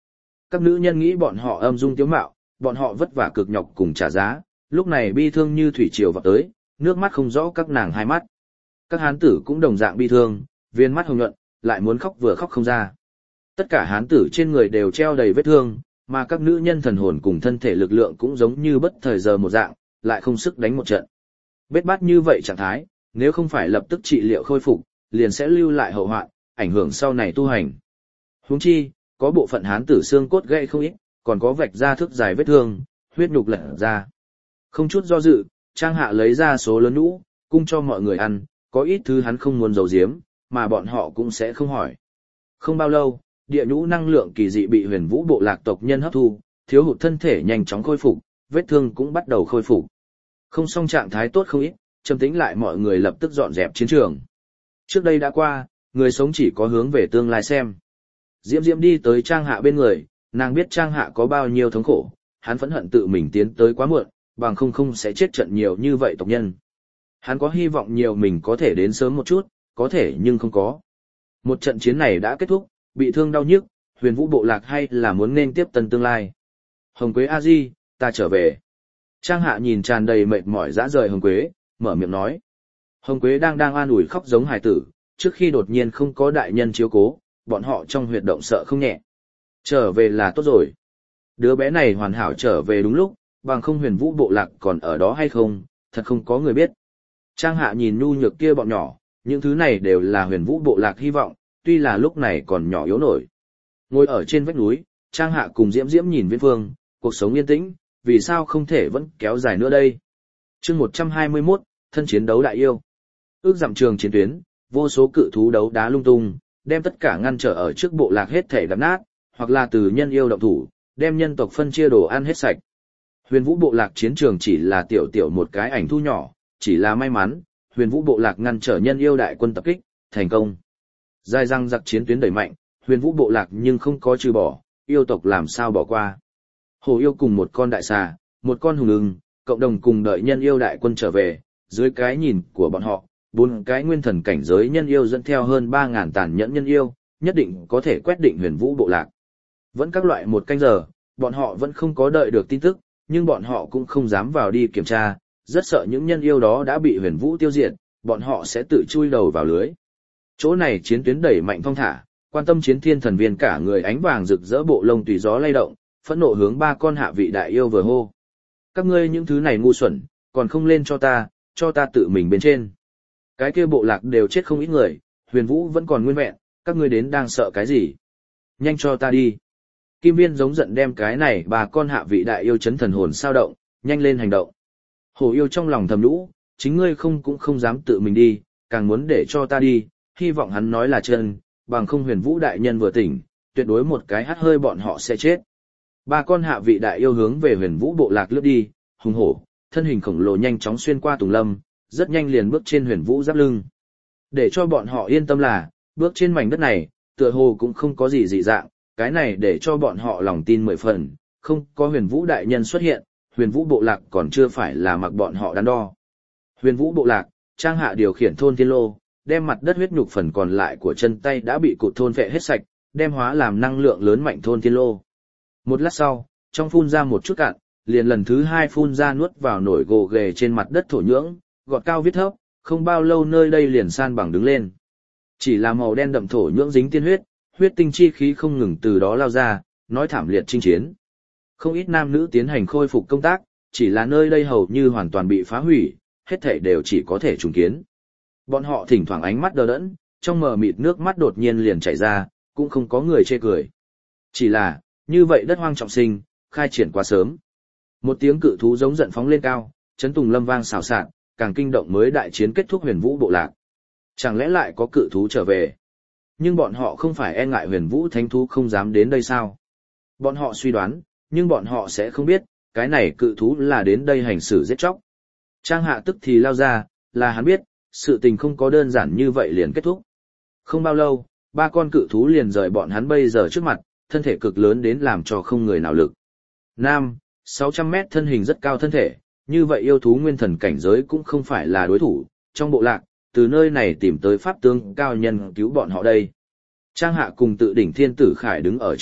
Các nữ nhân nghĩ bọn họ âm dung tiếu mạo, bọn họ vất vả cực nhọc cùng trả giá, lúc này bi thương như thủy triều vào tới, nước mắt không rõ các nàng hai mắt. Các hán tử cũng đồng dạng bi thương, viên mắt hồng nhuận, lại muốn khóc vừa khóc không ra. Tất cả hán tử trên người đều treo đầy vết thương, mà các nữ nhân thần hồn cùng thân thể lực lượng cũng giống như bất thời giờ một dạng, lại không sức đánh một trận. Bết bát như vậy trạng thái, nếu không phải lập tức trị liệu khôi phục, liền sẽ lưu lại hậu hoạn, ảnh hưởng sau này tu hành. Huống chi, có bộ phận hán tử xương cốt gãy không ít, còn có vạch ra thước dài vết thương, huyết nhục lở ra. Không chút do dự, Trang Hạ lấy ra số lớn nhũ, cung cho mọi người ăn, có ít thứ hắn không muốn giấu giếm, mà bọn họ cũng sẽ không hỏi. Không bao lâu, địa nhũ năng lượng kỳ dị bị Huyền Vũ bộ lạc tộc nhân hấp thu, thiếu hụt thân thể nhanh chóng khôi phục, vết thương cũng bắt đầu khôi phục. Không xong trạng thái tốt không ít, trầm tĩnh lại mọi người lập tức dọn dẹp chiến trường. Trước đây đã qua, người sống chỉ có hướng về tương lai xem. Diễm Diễm đi tới Trang Hạ bên người, nàng biết Trang Hạ có bao nhiêu thống khổ, hắn phẫn hận tự mình tiến tới quá muộn, bằng không không sẽ chết trận nhiều như vậy tộc nhân. Hắn có hy vọng nhiều mình có thể đến sớm một chút, có thể nhưng không có. Một trận chiến này đã kết thúc, bị thương đau nhức, Huyền Vũ bộ lạc hay là muốn nên tiếp tân tương lai. Hồng Quế A Di, ta trở về. Trang Hạ nhìn tràn đầy mệt mỏi dã rời Hồng Quế, mở miệng nói. Hồng Quế đang đang an ủi khóc giống hài tử, trước khi đột nhiên không có đại nhân chiếu cố, bọn họ trong huyệt động sợ không nhẹ. Trở về là tốt rồi. Đứa bé này hoàn hảo trở về đúng lúc, bằng không Huyền Vũ bộ lạc còn ở đó hay không, thật không có người biết. Trang Hạ nhìn nhu nhược kia bọn nhỏ, những thứ này đều là Huyền Vũ bộ lạc hy vọng, tuy là lúc này còn nhỏ yếu nổi. Ngồi ở trên vách núi, Trang Hạ cùng Diễm Diễm nhìn Viễn Phương, cuộc sống yên tĩnh, vì sao không thể vẫn kéo dài nữa đây. Chương một trăm hai mươi mốt, thân chiến đấu đại yêu. Ước dặm trường chiến tuyến, vô số cự thú đấu đá lung tung, đem tất cả ngăn trở ở trước bộ lạc hết thể đập nát, hoặc là từ nhân yêu động thủ, đem nhân tộc phân chia đồ ăn hết sạch. Huyền Vũ bộ lạc chiến trường chỉ là tiểu tiểu một cái ảnh thu nhỏ, chỉ là may mắn, Huyền Vũ bộ lạc ngăn trở nhân yêu đại quân tập kích, thành công. Dài răng giặc chiến tuyến đẩy mạnh, Huyền Vũ bộ lạc nhưng không có trừ bỏ, yêu tộc làm sao bỏ qua. Hồ yêu cùng một con đại xà, một con hùng ưng, cộng đồng cùng đợi nhân yêu đại quân trở về, dưới cái nhìn của bọn họ, bốn cái nguyên thần cảnh giới nhân yêu dẫn theo hơn ba ngàn tàn nhẫn nhân yêu, nhất định có thể quét định Huyền Vũ bộ lạc. Vẫn các loại một canh giờ, bọn họ vẫn không có đợi được tin tức, nhưng bọn họ cũng không dám vào đi kiểm tra, rất sợ những nhân yêu đó đã bị Huyền Vũ tiêu diệt, bọn họ sẽ tự chui đầu vào lưới. Chỗ này chiến tuyến đẩy mạnh phong thả, quan tâm chiến thiên thần viên cả người ánh vàng rực rỡ bộ lông tùy gió lay động, phẫn nộ hướng ba con hạ vị đại yêu vừa hô. Các ngươi những thứ này ngu xuẩn, còn không lên cho ta, cho ta tự mình bên trên. Cái kia bộ lạc đều chết không ít người, Huyền Vũ vẫn còn nguyên vẹn, các ngươi đến đang sợ cái gì? Nhanh cho ta đi. Kim Viên giống giận đem cái này ba con hạ vị đại yêu chấn thần hồn sao động, nhanh lên hành động. Hổ yêu trong lòng thầm lũ, chính ngươi không cũng không dám tự mình đi, càng muốn để cho ta đi, hy vọng hắn nói là chân, bằng không Huyền Vũ đại nhân vừa tỉnh, tuyệt đối một cái hắt hơi bọn họ sẽ chết. Ba con hạ vị đại yêu hướng về Huyền Vũ bộ lạc lướt đi, hùng hổ, thân hình khổng lồ nhanh chóng xuyên qua tùng lâm, rất nhanh liền bước trên Huyền Vũ giáp lưng. Để cho bọn họ yên tâm là, bước trên mảnh đất này, tựa hồ cũng không có gì dị dạng, cái này để cho bọn họ lòng tin mười phần, không có Huyền Vũ đại nhân xuất hiện, Huyền Vũ bộ lạc còn chưa phải là mặc bọn họ đắn đo. Huyền Vũ bộ lạc, Trang Hạ điều khiển thôn thiên lô, đem mặt đất huyết nhục phần còn lại của chân tay đã bị cụt thôn vệ hết sạch, đem hóa làm năng lượng lớn mạnh thôn thiên lô. Một lát sau, trong phun ra một chút cạn, liền lần thứ hai phun ra nuốt vào nổi gồ ghề trên mặt đất thổ nhưỡng, gọt cao viết thấp, không bao lâu nơi đây liền san bằng đứng lên. Chỉ là màu đen đậm thổ nhưỡng dính tiên huyết, huyết tinh chi khí không ngừng từ đó lao ra, nói thảm liệt chinh chiến. Không ít nam nữ tiến hành khôi phục công tác, chỉ là nơi đây hầu như hoàn toàn bị phá hủy, hết thảy đều chỉ có thể trùng kiến. Bọn họ thỉnh thoảng ánh mắt đờ đẫn, trong mờ mịt nước mắt đột nhiên liền chảy ra, cũng không có người chê cười. Chỉ là, như vậy đất hoang trọng sinh, khai triển quá sớm. Một tiếng cự thú giống giận phóng lên cao, chấn tùng lâm vang xào xạc, càng kinh động mới đại chiến kết thúc Huyền Vũ bộ lạc. Chẳng lẽ lại có cự thú trở về? Nhưng bọn họ không phải e ngại Huyền Vũ thánh thú không dám đến đây sao? Bọn họ suy đoán, nhưng bọn họ sẽ không biết, cái này cự thú là đến đây hành xử giết chóc. Trang Hạ tức thì lao ra, là hắn biết, sự tình không có đơn giản như vậy liền kết thúc. Không bao lâu, ba con cự thú liền rời bọn hắn bây giờ trước mặt, thân thể cực lớn đến làm cho không người nào lực. Nam, sáu trăm mét thân hình rất cao thân thể, như vậy yêu thú nguyên thần cảnh giới cũng không phải là đối thủ, trong bộ lạc, từ nơi này tìm tới pháp tướng cao nhân cứu bọn họ đây. Trang Hạ cùng tự đỉnh thiên tử khải đứng ở trước nhất,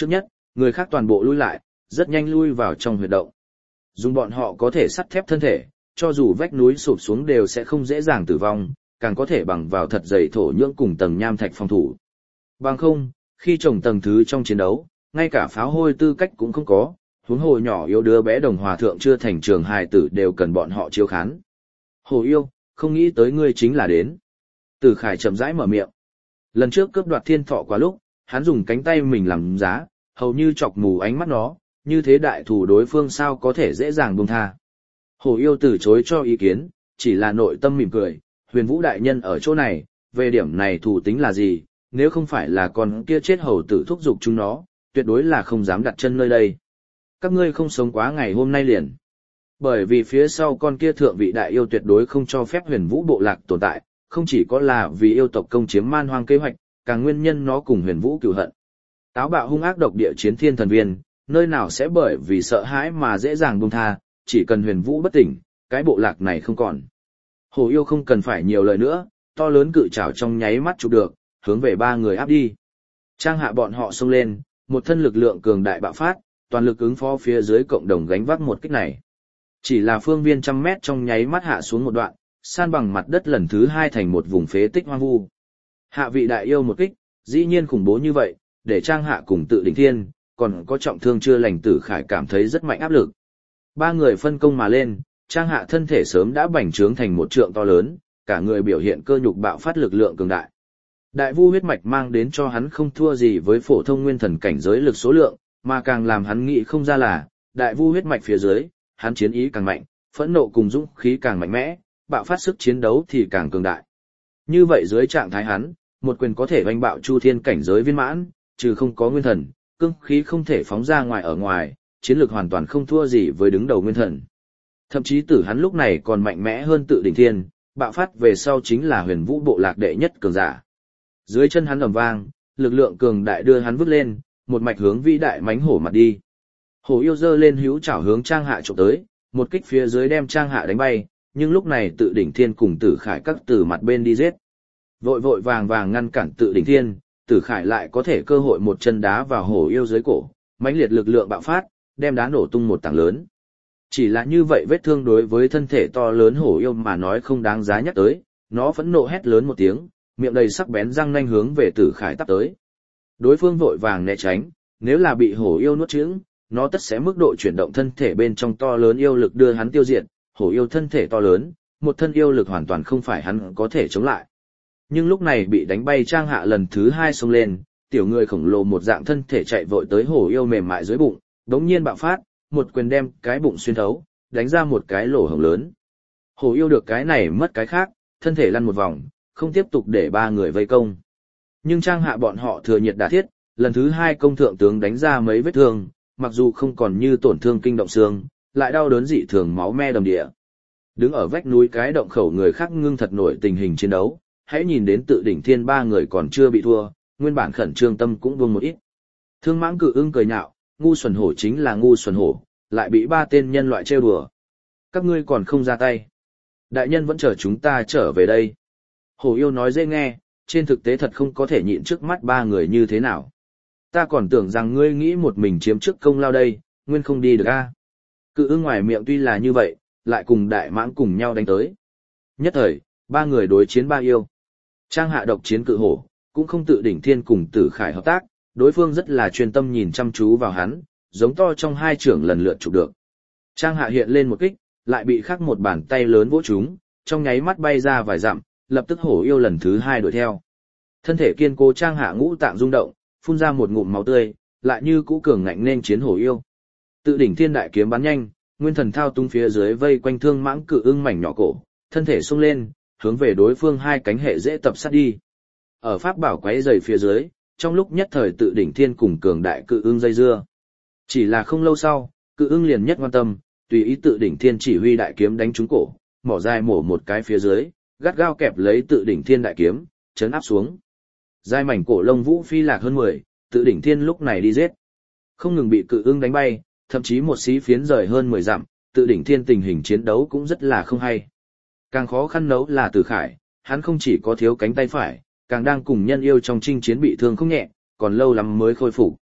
người khác toàn bộ lui lại, rất nhanh lui vào trong huyệt động. Dùng bọn họ có thể sắt thép thân thể, cho dù vách núi sụp xuống đều sẽ không dễ dàng tử vong, càng có thể bằng vào thật dày thổ nhưỡng cùng tầng nham thạch phòng thủ. Bằng không, khi trồng tầng thứ trong chiến đấu, ngay cả pháo hôi tư cách cũng không có, huống hồ nhỏ yếu đứa bé đồng hòa thượng chưa thành trường hài tử đều cần bọn họ chiếu khán. Hồ yêu, không nghĩ tới ngươi chính là đến. Tử Khải chậm rãi mở miệng. Lần trước cướp đoạt thiên thọ quá lúc, hắn dùng cánh tay mình làm giá, hầu như chọc mù ánh mắt nó, như thế đại thủ đối phương sao có thể dễ dàng buông tha. Hồ yêu từ chối cho ý kiến, chỉ là nội tâm mỉm cười, huyền vũ đại nhân ở chỗ này, về điểm này thủ tính là gì, nếu không phải là con kia chết hầu tử thúc giục chúng nó, tuyệt đối là không dám đặt chân nơi đây. Các ngươi không sống quá ngày hôm nay liền. Bởi vì phía sau con kia thượng vị đại yêu tuyệt đối không cho phép huyền vũ bộ lạc tồn tại, không chỉ có là vì yêu tộc công chiếm man hoang kế hoạch, càng nguyên nhân nó cùng huyền vũ cừu hận. Táo bạo hung ác độc địa chiến thiên thần viên, nơi nào sẽ bởi vì sợ hãi mà dễ dàng buông tha, chỉ cần huyền vũ bất tỉnh, cái bộ lạc này không còn. Hồ yêu không cần phải nhiều lời nữa, to lớn cự trảo trong nháy mắt chụp được, hướng về ba người áp đi. Trang hạ bọn họ xông lên, một thân lực lượng cường đại bạo phát, toàn lực ứng phó phía dưới cộng đồng gánh vác một kích này. Chỉ là phương viên trăm mét trong nháy mắt hạ xuống một đoạn, san bằng mặt đất lần thứ hai thành một vùng phế tích hoang vu. Hạ vị đại yêu một kích, dĩ nhiên khủng bố như vậy, để Trang Hạ cùng Tự Đỉnh Thiên, còn có trọng thương chưa lành Tử Khải cảm thấy rất mạnh áp lực. Ba người phân công mà lên, Trang Hạ thân thể sớm đã bành trướng thành một trượng to lớn, cả người biểu hiện cơ nhục bạo phát lực lượng cường đại. Đại vu huyết mạch mang đến cho hắn không thua gì với phổ thông nguyên thần cảnh giới lực số lượng, mà càng làm hắn nghĩ không ra là, đại vu huyết mạch phía dưới, hắn chiến ý càng mạnh, phẫn nộ cùng dũng khí càng mạnh mẽ, bạo phát sức chiến đấu thì càng cường đại. Như vậy dưới trạng thái hắn, một quyền có thể vành bạo chu thiên cảnh giới viên mãn, trừ không có nguyên thần, cương khí không thể phóng ra ngoài ở ngoài, chiến lược hoàn toàn không thua gì với đứng đầu nguyên thần. Thậm chí tử hắn lúc này còn mạnh mẽ hơn Tự Đỉnh Thiên, bạo phát về sau chính là huyền vũ bộ lạc đệ nhất cường giả. Dưới chân hắn ầm vang, lực lượng cường đại đưa hắn vứt lên, một mạch hướng vĩ đại mãnh hổ mặt đi. Hổ yêu giơ lên hữu chảo hướng Trang Hạ chụp tới, một kích phía dưới đem Trang Hạ đánh bay, nhưng lúc này Tự Đỉnh Thiên cùng Tử Khải các từ mặt bên đi giết. Vội vội vàng vàng ngăn cản Tự Đỉnh Thiên, Tử Khải lại có thể cơ hội một chân đá vào hổ yêu dưới cổ, mãnh liệt lực lượng bạo phát, đem đá nổ tung một tảng lớn. Chỉ là như vậy vết thương đối với thân thể to lớn hổ yêu mà nói không đáng giá nhắc tới, nó phẫn nộ hét lớn một tiếng, miệng đầy sắc bén răng nanh hướng về Tử Khải tắp tới. Đối phương vội vàng né tránh, nếu là bị hổ yêu nuốt chửng, nó tất sẽ mức độ chuyển động thân thể bên trong to lớn yêu lực đưa hắn tiêu diệt, hổ yêu thân thể to lớn, một thân yêu lực hoàn toàn không phải hắn có thể chống lại. Nhưng lúc này bị đánh bay Trang Hạ lần thứ hai xông lên, tiểu người khổng lồ một dạng thân thể chạy vội tới hổ yêu mềm mại dưới bụng, đống nhiên bạo phát, một quyền đem cái bụng xuyên thấu, đánh ra một cái lỗ hổng lớn. Hổ yêu được cái này mất cái khác, thân thể lăn một vòng, không tiếp tục để ba người vây công. Nhưng Trang Hạ bọn họ thừa nhiệt đả thiết, lần thứ hai công thượng tướng đánh ra mấy vết thương, mặc dù không còn như tổn thương kinh động xương, lại đau đớn dị thường máu me đầm địa. Đứng ở vách núi cái động khẩu người khác ngưng thật nổi tình hình chiến đấu, hãy nhìn đến Tự Đỉnh Thiên ba người còn chưa bị thua, nguyên bản khẩn trương tâm cũng buông một ít. Thương Mãng Cự Ưng cười nhạo, ngu xuẩn hổ chính là ngu xuẩn hổ, lại bị ba tên nhân loại trêu đùa. Các ngươi còn không ra tay. Đại nhân vẫn chờ chúng ta trở về đây. Hổ yêu nói dễ nghe, trên thực tế thật không có thể nhịn trước mắt ba người như thế nào. Ta còn tưởng rằng ngươi nghĩ một mình chiếm trước công lao đây, nguyên không đi được a. Cự Ưng ngoài miệng tuy là như vậy, lại cùng Đại Mãng cùng nhau đánh tới. Nhất thời, ba người đối chiến ba yêu. Trang Hạ độc chiến cự hổ, cũng không Tự Đỉnh Thiên cùng Tử Khải hợp tác, đối phương rất là chuyên tâm nhìn chăm chú vào hắn, giống to trong hai trưởng lần lượt chụp được. Trang Hạ hiện lên một kích, lại bị khắc một bàn tay lớn vỗ trúng, trong nháy mắt bay ra vài dặm, lập tức hổ yêu lần thứ hai đuổi theo. Thân thể kiên cố Trang Hạ ngũ tạng rung động, phun ra một ngụm máu tươi, lại như cũ cường ngạnh nên chiến hổ yêu. Tự Đỉnh Thiên đại kiếm bắn nhanh, nguyên thần thao tung phía dưới vây quanh Thương Mãng Cự Ưng mảnh nhỏ cổ, thân thể xông lên, hướng về đối phương hai cánh hệ dễ tập sát đi. Ở pháp bảo quấy dày phía dưới, trong lúc nhất thời Tự Đỉnh Thiên cùng cường đại Cự Ưng dây dưa. Chỉ là không lâu sau, Cự Ưng liền nhất quan tâm, tùy ý Tự Đỉnh Thiên chỉ huy đại kiếm đánh trúng cổ, mỏ dài mổ một cái phía dưới, gắt gao kẹp lấy Tự Đỉnh Thiên đại kiếm, chấn áp xuống. Dài mảnh cổ lông vũ phi lạc hơn mười, Tự Đỉnh Thiên lúc này đi giết. Không ngừng bị Cự Ưng đánh bay, thậm chí một xí phiến rời hơn mười dặm, Tự Đỉnh Thiên tình hình chiến đấu cũng rất là không hay. Càng khó khăn nấu là Tử Khải, hắn không chỉ có thiếu cánh tay phải, càng đang cùng nhân yêu trong chinh chiến bị thương không nhẹ, còn lâu lắm mới khôi phục.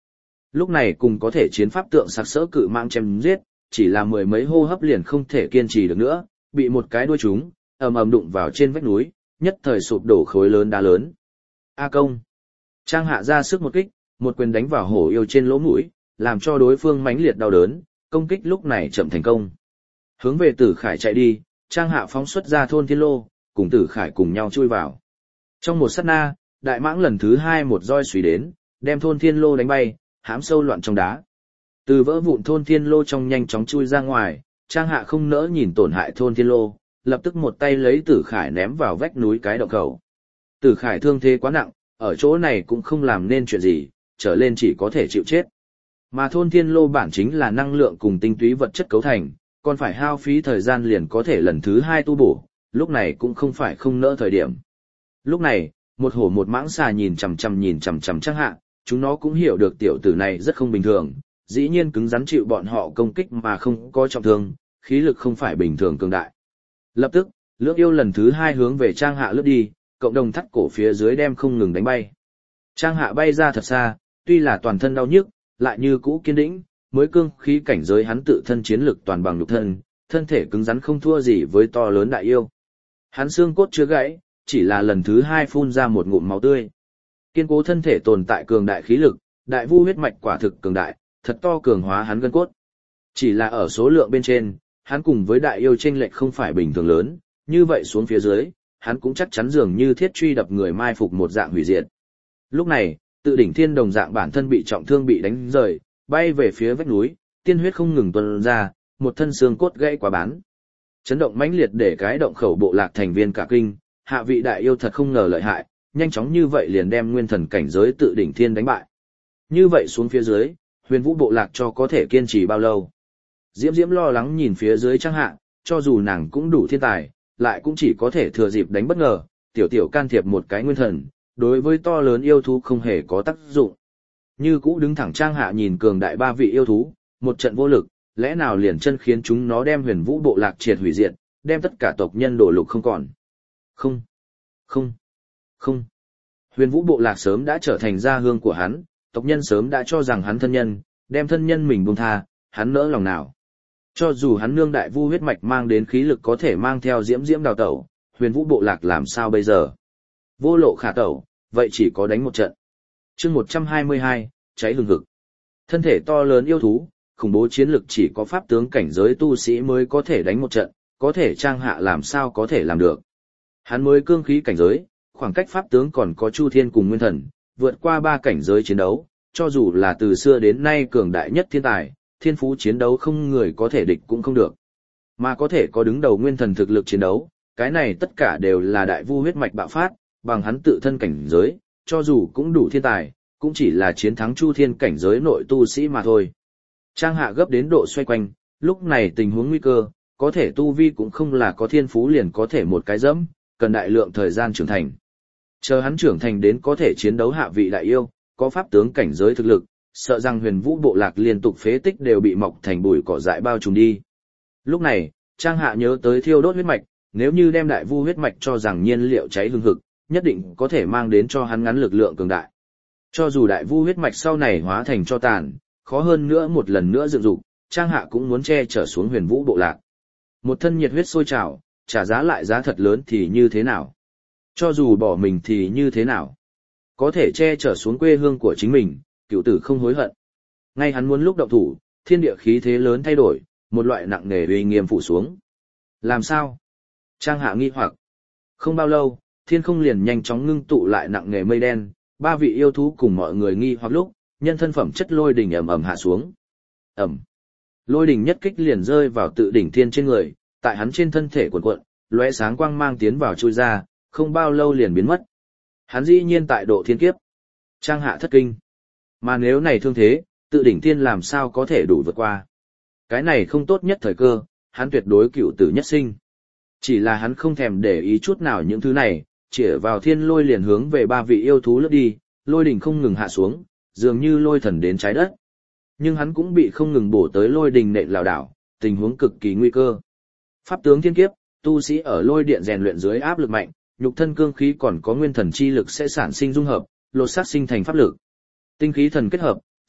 Lúc này cùng có thể chiến pháp tượng sặc sỡ cự mạng chém giết, chỉ là mười mấy hô hấp liền không thể kiên trì được nữa, bị một cái đuôi chúng, ầm ầm đụng vào trên vách núi, nhất thời sụp đổ khối lớn đá lớn. A công. Trang Hạ ra sức một kích, một quyền đánh vào hổ yêu trên lỗ mũi, làm cho đối phương mãnh liệt đau đớn, công kích lúc này chậm thành công. Hướng về Tử Khải chạy đi, Trang Hạ phóng xuất ra thôn thiên lô, cùng Tử Khải cùng nhau chui vào. Trong một sát na, đại mãng lần thứ hai một roi xùy đến, đem thôn thiên lô đánh bay, hãm sâu loạn trong đá. Từ vỡ vụn thôn thiên lô trong nhanh chóng chui ra ngoài, Trang Hạ không nỡ nhìn tổn hại thôn thiên lô, lập tức một tay lấy Tử Khải ném vào vách núi cái động khẩu. Tử Khải thương thế quá nặng, ở chỗ này cũng không làm nên chuyện gì, trở lên chỉ có thể chịu chết. Mà thôn thiên lô bản chính là năng lượng cùng tinh túy vật chất cấu thành, còn phải hao phí thời gian liền có thể lần thứ hai tu bổ, lúc này cũng không phải không nỡ thời điểm. Lúc này, một hổ một mãng xà nhìn chằm chằm nhìn chằm chằm Trang Hạ, chúng nó cũng hiểu được tiểu tử này rất không bình thường, dĩ nhiên cứng rắn chịu bọn họ công kích mà không có trọng thương, khí lực không phải bình thường cường đại. Lập tức, lưỡng yêu lần thứ hai hướng về Trang Hạ lướt đi, cộng đồng thắt cổ phía dưới đem không ngừng đánh bay. Trang Hạ bay ra thật xa, tuy là toàn thân đau nhức, lại như cũ kiên định, mới cương khí cảnh giới hắn tự thân chiến lực toàn bằng nhục thân, thân thể cứng rắn không thua gì với to lớn đại yêu. Hắn xương cốt chưa gãy, chỉ là lần thứ hai phun ra một ngụm máu tươi. Kiên cố thân thể tồn tại cường đại khí lực, đại vu huyết mạch quả thực cường đại, thật to cường hóa hắn gân cốt. Chỉ là ở số lượng bên trên, hắn cùng với đại yêu chênh lệch không phải bình thường lớn, như vậy xuống phía dưới, hắn cũng chắc chắn dường như thiết truy đập người mai phục một dạng hủy diệt. Lúc này, tự đỉnh thiên đồng dạng bản thân bị trọng thương bị đánh rời, bay về phía vách núi, tiên huyết không ngừng tuôn ra, một thân xương cốt gãy quá bán. Chấn động mãnh liệt để cái động khẩu bộ lạc thành viên cả kinh, hạ vị đại yêu thật không ngờ lợi hại, nhanh chóng như vậy liền đem nguyên thần cảnh giới tự đỉnh thiên đánh bại. Như vậy xuống phía dưới, huyền vũ bộ lạc cho có thể kiên trì bao lâu. Diễm Diễm lo lắng nhìn phía dưới Trang Hạ, cho dù nàng cũng đủ thiên tài, lại cũng chỉ có thể thừa dịp đánh bất ngờ, tiểu tiểu can thiệp một cái nguyên thần, đối với to lớn yêu thú không hề có tác dụng. Như cũ đứng thẳng Trang Hạ nhìn cường đại ba vị yêu thú, một trận vô lực, lẽ nào liền chân khiến chúng nó đem huyền vũ bộ lạc triệt hủy diệt, đem tất cả tộc nhân đổ lục không còn. Không, không, không. Huyền vũ bộ lạc sớm đã trở thành gia hương của hắn, tộc nhân sớm đã cho rằng hắn thân nhân, đem thân nhân mình buông tha, hắn nỡ lòng nào. Cho dù hắn nương đại vu huyết mạch mang đến khí lực có thể mang theo diễm diễm đào tẩu, huyền vũ bộ lạc làm sao bây giờ? Vô lộ khả tẩu, vậy chỉ có đánh một trận. chương một trăm hai mươi hai, cháy hừng hực. Thân thể to lớn yêu thú, khủng bố chiến lực chỉ có pháp tướng cảnh giới tu sĩ mới có thể đánh một trận, có thể Trang Hạ làm sao có thể làm được. Hắn mới cương khí cảnh giới, khoảng cách pháp tướng còn có Chu Thiên cùng Nguyên Thần, vượt qua ba cảnh giới chiến đấu, cho dù là từ xưa đến nay cường đại nhất thiên tài, thiên phú chiến đấu không người có thể địch cũng không được. Mà có thể có đứng đầu Nguyên Thần thực lực chiến đấu, cái này tất cả đều là đại vu huyết mạch bạo phát, bằng hắn tự thân cảnh giới, cho dù cũng đủ thiên tài, cũng chỉ là chiến thắng Chu Thiên cảnh giới nội tu sĩ mà thôi. Trang Hạ gấp đến độ xoay quanh, lúc này tình huống nguy cơ, có thể tu vi cũng không là có thiên phú liền có thể một cái dẫm, cần đại lượng thời gian trưởng thành. Chờ hắn trưởng thành đến có thể chiến đấu hạ vị đại yêu, có pháp tướng cảnh giới thực lực, sợ rằng huyền vũ bộ lạc liên tục phế tích đều bị mọc thành bụi cỏ dại bao trùm đi. Lúc này, Trang Hạ nhớ tới thiêu đốt huyết mạch, nếu như đem đại vu huyết mạch cho rằng nhiên liệu cháy hừng hực, nhất định có thể mang đến cho hắn ngắn lực lượng cường đại. Cho dù đại vu huyết mạch sau này hóa thành cho tàn, khó hơn nữa một lần nữa dựng dục, Trang Hạ cũng muốn che chở xuống huyền vũ bộ lạc. Một thân nhiệt huyết sôi trào, trả giá lại giá thật lớn thì như thế nào? Cho dù bỏ mình thì như thế nào? Có thể che chở xuống quê hương của chính mình, cựu tử không hối hận. Ngay hắn muốn lúc động thủ, thiên địa khí thế lớn thay đổi, một loại nặng nề uy nghiêm phủ xuống. Làm sao? Trang Hạ nghi hoặc. Không bao lâu, thiên không liền nhanh chóng ngưng tụ lại nặng nề mây đen, ba vị yêu thú cùng mọi người nghi hoặc lúc, nhân thân phẩm chất lôi đỉnh ầm ầm hạ xuống. Ầm. Lôi đỉnh nhất kích liền rơi vào tự đỉnh thiên trên người, tại hắn trên thân thể cuộn cuộn, lóe sáng quang mang tiến vào chui ra, không bao lâu liền biến mất. Hắn dĩ nhiên tại độ thiên kiếp. Trang Hạ thất kinh. Mà nếu này thương thế, tự đỉnh thiên làm sao có thể đủ vượt qua. Cái này không tốt nhất thời cơ, hắn tuyệt đối cựu tử nhất sinh. Chỉ là hắn không thèm để ý chút nào những thứ này, chĩa vào thiên lôi liền hướng về ba vị yêu thú lướt đi, lôi đỉnh không ngừng hạ xuống, dường như lôi thần đến trái đất. Nhưng hắn cũng bị không ngừng bổ tới lôi đỉnh nện lảo đảo, tình huống cực kỳ nguy cơ. Pháp tướng thiên kiếp, tu sĩ ở lôi điện rèn luyện dưới áp lực mạnh, nhục thân cương khí còn có nguyên thần chi lực sẽ sản sinh dung hợp, lột xác sinh thành pháp lực. Tinh khí thần kết hợp,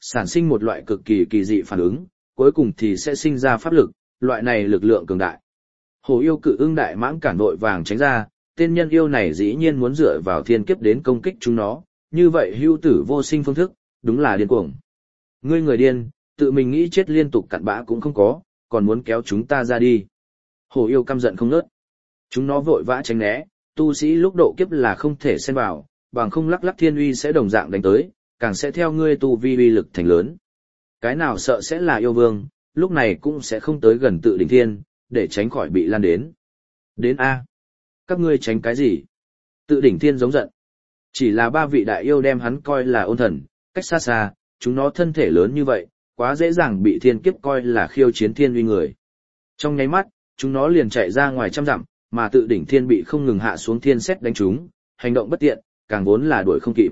sản sinh một loại cực kỳ kỳ dị phản ứng, cuối cùng thì sẽ sinh ra pháp lực, loại này lực lượng cường đại. Hổ yêu cự ưng đại mãng cản vội vàng tránh ra, tên nhân yêu này dĩ nhiên muốn dựa vào thiên kiếp đến công kích chúng nó, như vậy hưu tử vô sinh phương thức, đúng là điên cuồng. Ngươi người điên, tự mình nghĩ chết liên tục cặn bã cũng không có, còn muốn kéo chúng ta ra đi. Hổ yêu căm giận không ngớt. Chúng nó vội vã tránh né, tu sĩ lúc độ kiếp là không thể xen vào, bằng không lắc lắc thiên uy sẽ đồng dạng đánh tới, càng sẽ theo ngươi tu vi uy lực thành lớn. Cái nào sợ sẽ là yêu vương, lúc này cũng sẽ không tới gần tự đỉnh thiên, để tránh khỏi bị lan đến. Đến A. Các ngươi tránh cái gì? Tự đỉnh thiên giống giận. Chỉ là ba vị đại yêu đem hắn coi là ôn thần, cách xa xa, chúng nó thân thể lớn như vậy, quá dễ dàng bị thiên kiếp coi là khiêu chiến thiên uy người. Trong nháy mắt, chúng nó liền chạy ra ngoài trăm dặm, mà tự đỉnh thiên bị không ngừng hạ xuống thiên xét đánh chúng, hành động bất tiện, càng vốn là đuổi không kịp.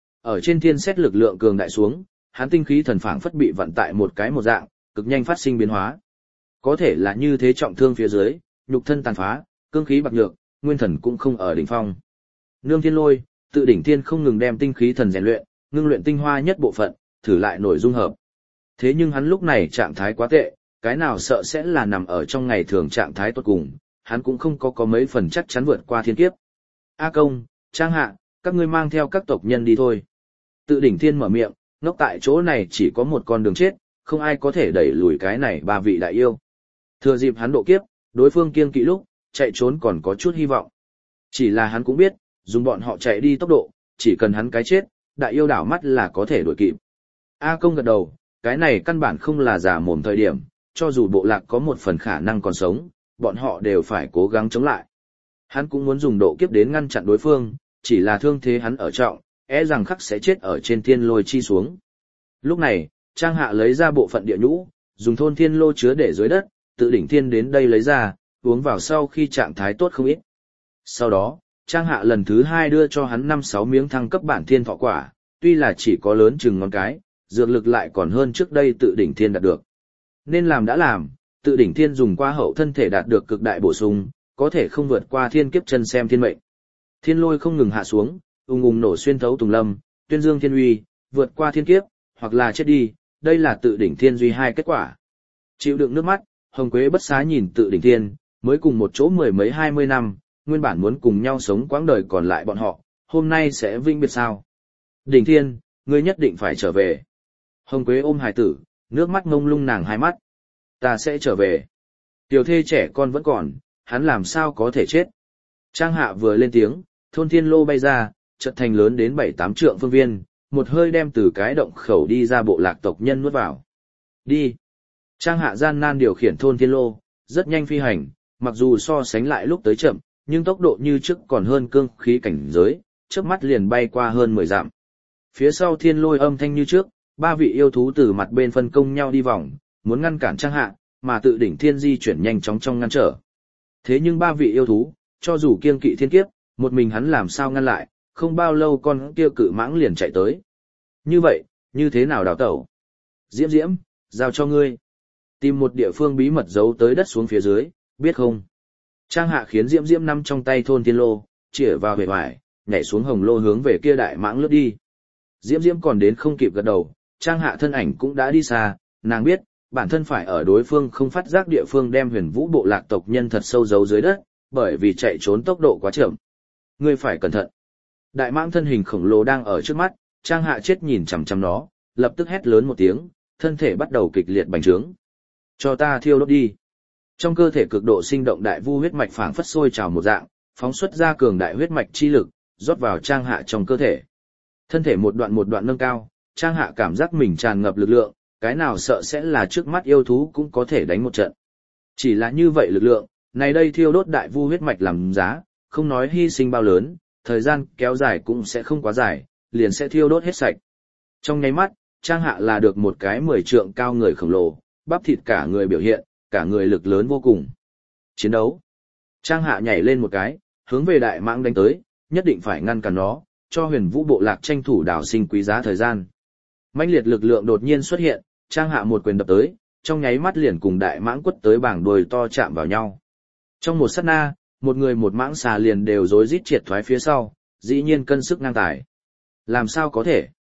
Ở trên thiên xét lực lượng cường đại xuống, hắn tinh khí thần phảng phất bị vận tại một cái một dạng, cực nhanh phát sinh biến hóa. Có thể là như thế trọng thương phía dưới, nhục thân tàn phá, cương khí bạc nhược, nguyên thần cũng không ở đỉnh phong. Nương thiên lôi, tự đỉnh thiên không ngừng đem tinh khí thần rèn luyện, ngưng luyện tinh hoa nhất bộ phận, thử lại nội dung hợp. Thế nhưng hắn lúc này trạng thái quá tệ, cái nào sợ sẽ là nằm ở trong ngày thường trạng thái tốt cùng, hắn cũng không có có mấy phần chắc chắn vượt qua thiên kiếp. A Công, Trang Hạ, các ngươi mang theo các tộc nhân đi thôi. Tự đỉnh thiên mở miệng, ngốc tại chỗ này chỉ có một con đường chết, không ai có thể đẩy lùi cái này ba vị đại yêu. Thừa dịp hắn độ kiếp, đối phương kiêng kỵ lúc, chạy trốn còn có chút hy vọng. Chỉ là hắn cũng biết, dùng bọn họ chạy đi tốc độ, chỉ cần hắn cái chết, đại yêu đảo mắt là có thể đuổi kịp. A Công gật đầu, cái này căn bản không là giả mồm thời điểm, cho dù bộ lạc có một phần khả năng còn sống, bọn họ đều phải cố gắng chống lại. Hắn cũng muốn dùng độ kiếp đến ngăn chặn đối phương, chỉ là thương thế hắn ở trọng, e rằng khắc sẽ chết ở trên thiên lôi chi xuống. Lúc này, Trang Hạ lấy ra bộ phận địa nhũ, dùng thôn thiên lô chứa để dưới đất, tự đỉnh thiên đến đây lấy ra, uống vào sau khi trạng thái tốt không ít. Sau đó, Trang Hạ lần thứ hai đưa cho hắn năm sáu miếng thăng cấp bản thiên thọ quả, tuy là chỉ có lớn chừng ngón cái, dược lực lại còn hơn trước đây tự đỉnh thiên đạt được. Nên làm đã làm, tự đỉnh thiên dùng qua hậu thân thể đạt được cực đại bổ sung, có thể không vượt qua thiên kiếp chân xem thiên mệnh. Thiên lôi không ngừng hạ xuống, ung ung nổ xuyên thấu tùng lâm, tuyên dương thiên uy, vượt qua thiên kiếp, hoặc là chết đi, đây là tự đỉnh thiên duy hai kết quả. Chịu đựng nước mắt, Hồng Quế bất xá nhìn tự đỉnh thiên, mới cùng một chỗ mười mấy hai mươi năm, nguyên bản muốn cùng nhau sống quãng đời còn lại bọn họ, hôm nay sẽ vinh biệt sao. Đỉnh thiên, ngươi nhất định phải trở về. Hồng Quế ôm hài tử, nước mắt ngông lung nàng hai mắt. Ta sẽ trở về. Tiểu thê trẻ con vẫn còn, hắn làm sao có thể chết. Trang Hạ vừa lên tiếng, thôn thiên lô bay ra, chợt thành lớn đến bảy tám trượng phương viên, một hơi đem từ cái động khẩu đi ra bộ lạc tộc nhân nuốt vào. Đi. Trang Hạ gian nan điều khiển thôn thiên lô, rất nhanh phi hành, mặc dù so sánh lại lúc tới chậm, nhưng tốc độ như trước còn hơn cương khí cảnh giới, chớp mắt liền bay qua hơn mười dặm. Phía sau thiên lôi âm thanh như trước, ba vị yêu thú từ mặt bên phân công nhau đi vòng, muốn ngăn cản Trang Hạ, mà tự đỉnh thiên di chuyển nhanh chóng trong ngăn trở. Thế nhưng ba vị yêu thú, cho dù kiêng kỵ thiên kiếp, một mình hắn làm sao ngăn lại, không bao lâu con kia cự mãng liền chạy tới. Như vậy, như thế nào đào tẩu? Diễm Diễm, giao cho ngươi. Tìm một địa phương bí mật giấu tới đất xuống phía dưới, biết không? Trang Hạ khiến Diễm Diễm nắm trong tay thôn thiên lô, chĩa vào bề ngoài, nhảy xuống hồng lô hướng về kia đại mãng lướt đi. Diễm Diễm còn đến không kịp gật đầu, Trang Hạ thân ảnh cũng đã đi xa, nàng biết, bản thân phải ở đối phương không phát giác địa phương đem huyền vũ bộ lạc tộc nhân thật sâu giấu dưới đất, bởi vì chạy trốn tốc độ quá chậm. Ngươi phải cẩn thận. Đại mãng thân hình khổng lồ đang ở trước mắt, Trang Hạ chết nhìn chằm chằm nó, lập tức hét lớn một tiếng, thân thể bắt đầu kịch liệt bành trướng. Cho ta thiêu đốt đi. Trong cơ thể cực độ sinh động đại vu huyết mạch phảng phất sôi trào một dạng, phóng xuất ra cường đại huyết mạch chi lực, rót vào Trang Hạ trong cơ thể. Thân thể một đoạn một đoạn nâng cao, Trang Hạ cảm giác mình tràn ngập lực lượng, cái nào sợ sẽ là trước mắt yêu thú cũng có thể đánh một trận. Chỉ là như vậy lực lượng, này đây thiêu đốt đại vu huyết mạch làm giá, không nói hy sinh bao lớn, thời gian kéo dài cũng sẽ không quá dài, liền sẽ thiêu đốt hết sạch. Trong nháy mắt, Trang Hạ là được một cái mười trượng cao người khổng lồ, bắp thịt cả người biểu hiện, cả người lực lớn vô cùng. Chiến đấu. Trang Hạ nhảy lên một cái, hướng về đại mãng đánh tới, nhất định phải ngăn cản nó, cho huyền vũ bộ lạc tranh thủ đào sinh quý giá thời gian. Mãnh liệt lực lượng đột nhiên xuất hiện, Trang Hạ một quyền đập tới, trong nháy mắt liền cùng đại mãng quất tới bảng đuôi to chạm vào nhau. Trong một sát na, một người một mãng xà liền đều rối rít triệt thoái phía sau, dĩ nhiên cân sức ngang tài. Làm sao có thể?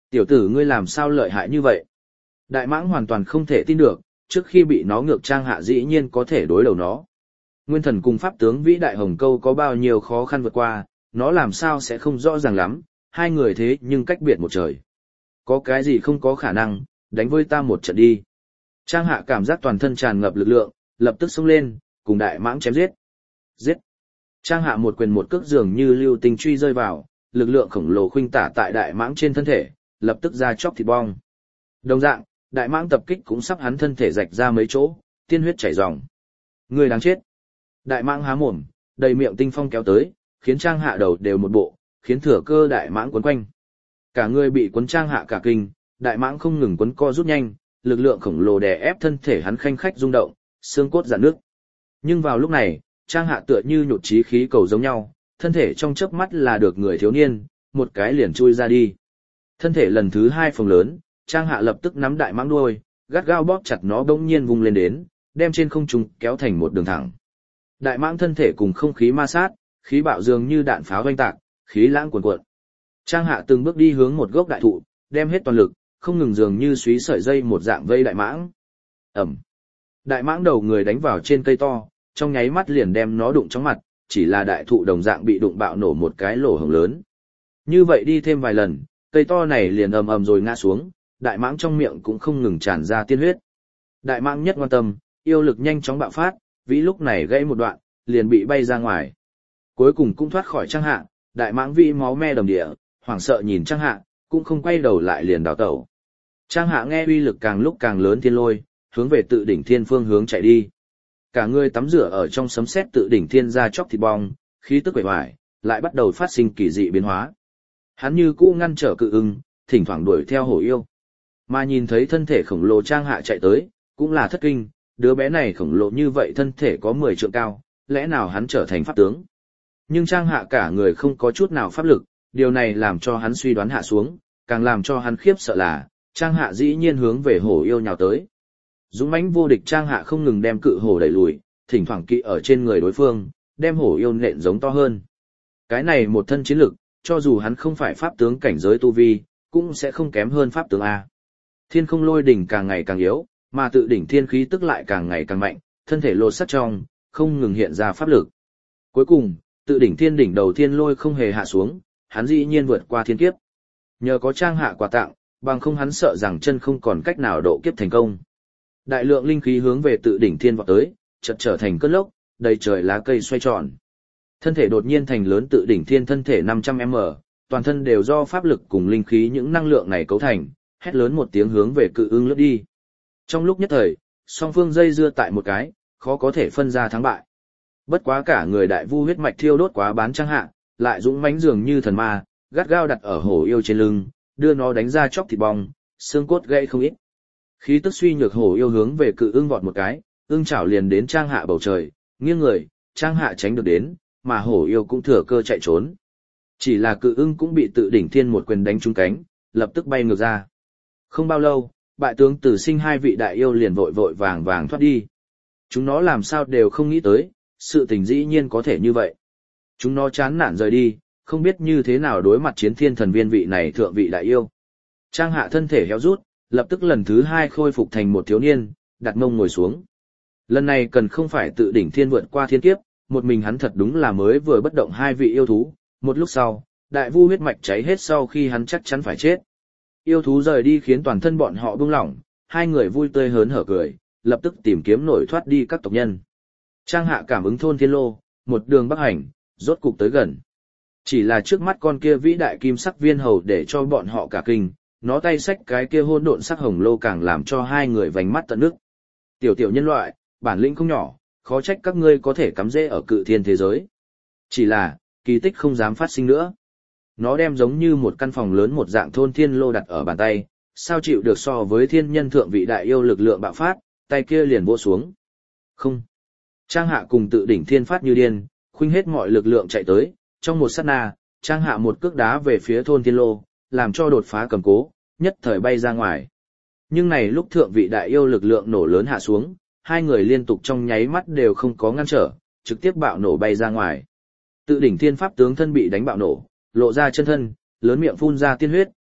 Tiểu tử ngươi làm sao lợi hại như vậy? Đại mãng hoàn toàn không thể tin được, trước khi bị nó ngược trang hạ dĩ nhiên có thể đối đầu nó. Nguyên thần cùng pháp tướng vĩ đại Hồng Câu có bao nhiêu khó khăn vượt qua, nó làm sao sẽ không rõ ràng lắm, hai người thế nhưng cách biệt một trời. Có cái gì không có khả năng, đánh với ta một trận đi. Trang hạ cảm giác toàn thân tràn ngập lực lượng, lập tức xông lên, cùng đại mãng chém giết. Giết! Trang hạ một quyền một cước dường như lưu tinh truy rơi vào, lực lượng khổng lồ khuynh tả tại đại mãng trên thân thể, lập tức ra chóc thịt bong. Đồng dạng, đại mãng tập kích cũng sắp hắn thân thể rạch ra mấy chỗ, tiên huyết chảy ròng. Người đáng chết! Đại mãng há mồm, đầy miệng tinh phong kéo tới, khiến trang hạ đầu đều một bộ, khiến thừa cơ đại mãng quấn quanh. Cả người bị quấn trang hạ cả kinh, đại mãng không ngừng quấn co rút nhanh, lực lượng khổng lồ đè ép thân thể hắn khanh khách rung động, xương cốt rạn nước. Nhưng vào lúc này, trang hạ tựa như nhột chí khí cầu giống nhau, thân thể trong chớp mắt là được người thiếu niên, một cái liền chui ra đi. Thân thể lần thứ hai phồng lớn, trang hạ lập tức nắm đại mãng đuôi, gắt gao bóp chặt nó bỗng nhiên vung lên đến, đem trên không trung kéo thành một đường thẳng. Đại mãng thân thể cùng không khí ma sát, khí bạo dường như đạn pháo oanh tạc, khí lãng cuồn cuộn. Trang hạ từng bước đi hướng một gốc đại thụ, đem hết toàn lực, không ngừng dường như suý sợi dây một dạng vây đại mãng. Ẩm. Đại mãng đầu người đánh vào trên cây to, trong nháy mắt liền đem nó đụng trong mặt, chỉ là đại thụ đồng dạng bị đụng bạo nổ một cái lỗ hổng lớn. Như vậy đi thêm vài lần, cây to này liền ầm ầm rồi ngã xuống, đại mãng trong miệng cũng không ngừng tràn ra tiên huyết. Đại mãng nhất quan tâm, yêu lực nhanh chóng bạo phát, vĩ lúc này gãy một đoạn, liền bị bay ra ngoài. Cuối cùng cũng thoát khỏi trang hạ, đại mãng vĩ máu me đầm địa, hoảng sợ nhìn trang hạ, cũng không quay đầu lại liền đào tẩu. Trang hạ nghe uy lực càng lúc càng lớn thiên lôi, hướng về tự đỉnh thiên phương hướng chạy đi. Cả người tắm rửa ở trong sấm sét tự đỉnh thiên ra chóc thịt bong, khí tức quẩy hoài, lại bắt đầu phát sinh kỳ dị biến hóa. Hắn như cũ ngăn trở cự ưng, thỉnh thoảng đuổi theo hổ yêu. Mà nhìn thấy thân thể khổng lồ trang hạ chạy tới, cũng là thất kinh, đứa bé này khổng lồ như vậy thân thể có mười trượng cao, lẽ nào hắn trở thành pháp tướng. Nhưng trang hạ cả người không có chút nào pháp lực, điều này làm cho hắn suy đoán hạ xuống, càng làm cho hắn khiếp sợ là, trang hạ dĩ nhiên hướng về hổ yêu nhào tới. Dũng mãnh vô địch trang hạ không ngừng đem cự hổ đẩy lùi, thỉnh thoảng kỵ ở trên người đối phương, đem hổ yêu nện giống to hơn. Cái này một thân chiến lực, cho dù hắn không phải pháp tướng cảnh giới tu vi, cũng sẽ không kém hơn pháp tướng A. Thiên không lôi đỉnh càng ngày càng yếu, mà tự đỉnh thiên khí tức lại càng ngày càng mạnh, thân thể lột sắt trong, không ngừng hiện ra pháp lực. Cuối cùng, tự đỉnh thiên đỉnh đầu thiên lôi không hề hạ xuống, hắn dĩ nhiên vượt qua thiên kiếp. Nhờ có trang hạ quà tặng, bằng không hắn sợ rằng chân không còn cách nào độ kiếp thành công. Đại lượng linh khí hướng về tự đỉnh thiên vọt tới, chợt trở thành cơn lốc, đầy trời lá cây xoay tròn. Thân thể đột nhiên thành lớn tự đỉnh thiên thân thể năm trăm mét, toàn thân đều do pháp lực cùng linh khí những năng lượng này cấu thành, hét lớn một tiếng hướng về cự ưng lướt đi. Trong lúc nhất thời, song phương dây dưa tại một cái, khó có thể phân ra thắng bại. Bất quá cả người đại vu huyết mạch thiêu đốt quá bán trang hạ, lại dũng mãnh dường như thần ma, gắt gao đặt ở hổ yêu trên lưng, đưa nó đánh ra chóc thịt bong, xương cốt gãy không ít. Khí tức suy nhược hổ yêu hướng về cự ưng vọt một cái, ưng chảo liền đến trang hạ bầu trời, nghiêng người, trang hạ tránh được đến, mà hổ yêu cũng thừa cơ chạy trốn. Chỉ là cự ưng cũng bị tự đỉnh thiên một quyền đánh trúng cánh, lập tức bay ngược ra. Không bao lâu, bại tướng tử sinh hai vị đại yêu liền vội vội vàng vàng thoát đi. Chúng nó làm sao đều không nghĩ tới, sự tình dĩ nhiên có thể như vậy. Chúng nó chán nản rời đi, không biết như thế nào đối mặt chiến thiên thần viên vị này thượng vị đại yêu. Trang hạ thân thể héo rút, lập tức lần thứ hai khôi phục thành một thiếu niên, đặt mông ngồi xuống. Lần này cần không phải tự đỉnh thiên vượt qua thiên kiếp, một mình hắn thật đúng là mới vừa bất động hai vị yêu thú, một lúc sau, đại vu huyết mạch cháy hết sau khi hắn chắc chắn phải chết. Yêu thú rời đi khiến toàn thân bọn họ buông lỏng, hai người vui tươi hớn hở cười, lập tức tìm kiếm nổi thoát đi các tộc nhân. Trang hạ cảm ứng thôn thiên lô, một đường bắc hành, rốt cục tới gần. Chỉ là trước mắt con kia vĩ đại kim sắc viên hầu để cho bọn họ cả kinh, nó tay xách cái kia hôn độn sắc hồng lô càng làm cho hai người vành mắt tận nước. Tiểu tiểu nhân loại, bản lĩnh không nhỏ, khó trách các ngươi có thể cắm rễ ở cự thiên thế giới. Chỉ là, kỳ tích không dám phát sinh nữa. Nó đem giống như một căn phòng lớn một dạng thôn thiên lô đặt ở bàn tay, sao chịu được so với thiên nhân thượng vị đại yêu lực lượng bạo phát, tay kia liền vỗ xuống. Không. Trang hạ cùng tự đỉnh thiên phát như điên, khuynh hết mọi lực lượng chạy tới, trong một sát na, trang hạ một cước đá về phía thôn thiên lô, làm cho đột phá cầm cố, nhất thời bay ra ngoài. Nhưng này lúc thượng vị đại yêu lực lượng nổ lớn hạ xuống, hai người liên tục trong nháy mắt đều không có ngăn trở, trực tiếp bạo nổ bay ra ngoài. Tự đỉnh thiên pháp tướng thân bị đánh bạo nổ, lộ ra chân thân, lớn miệng phun ra tiên huyết,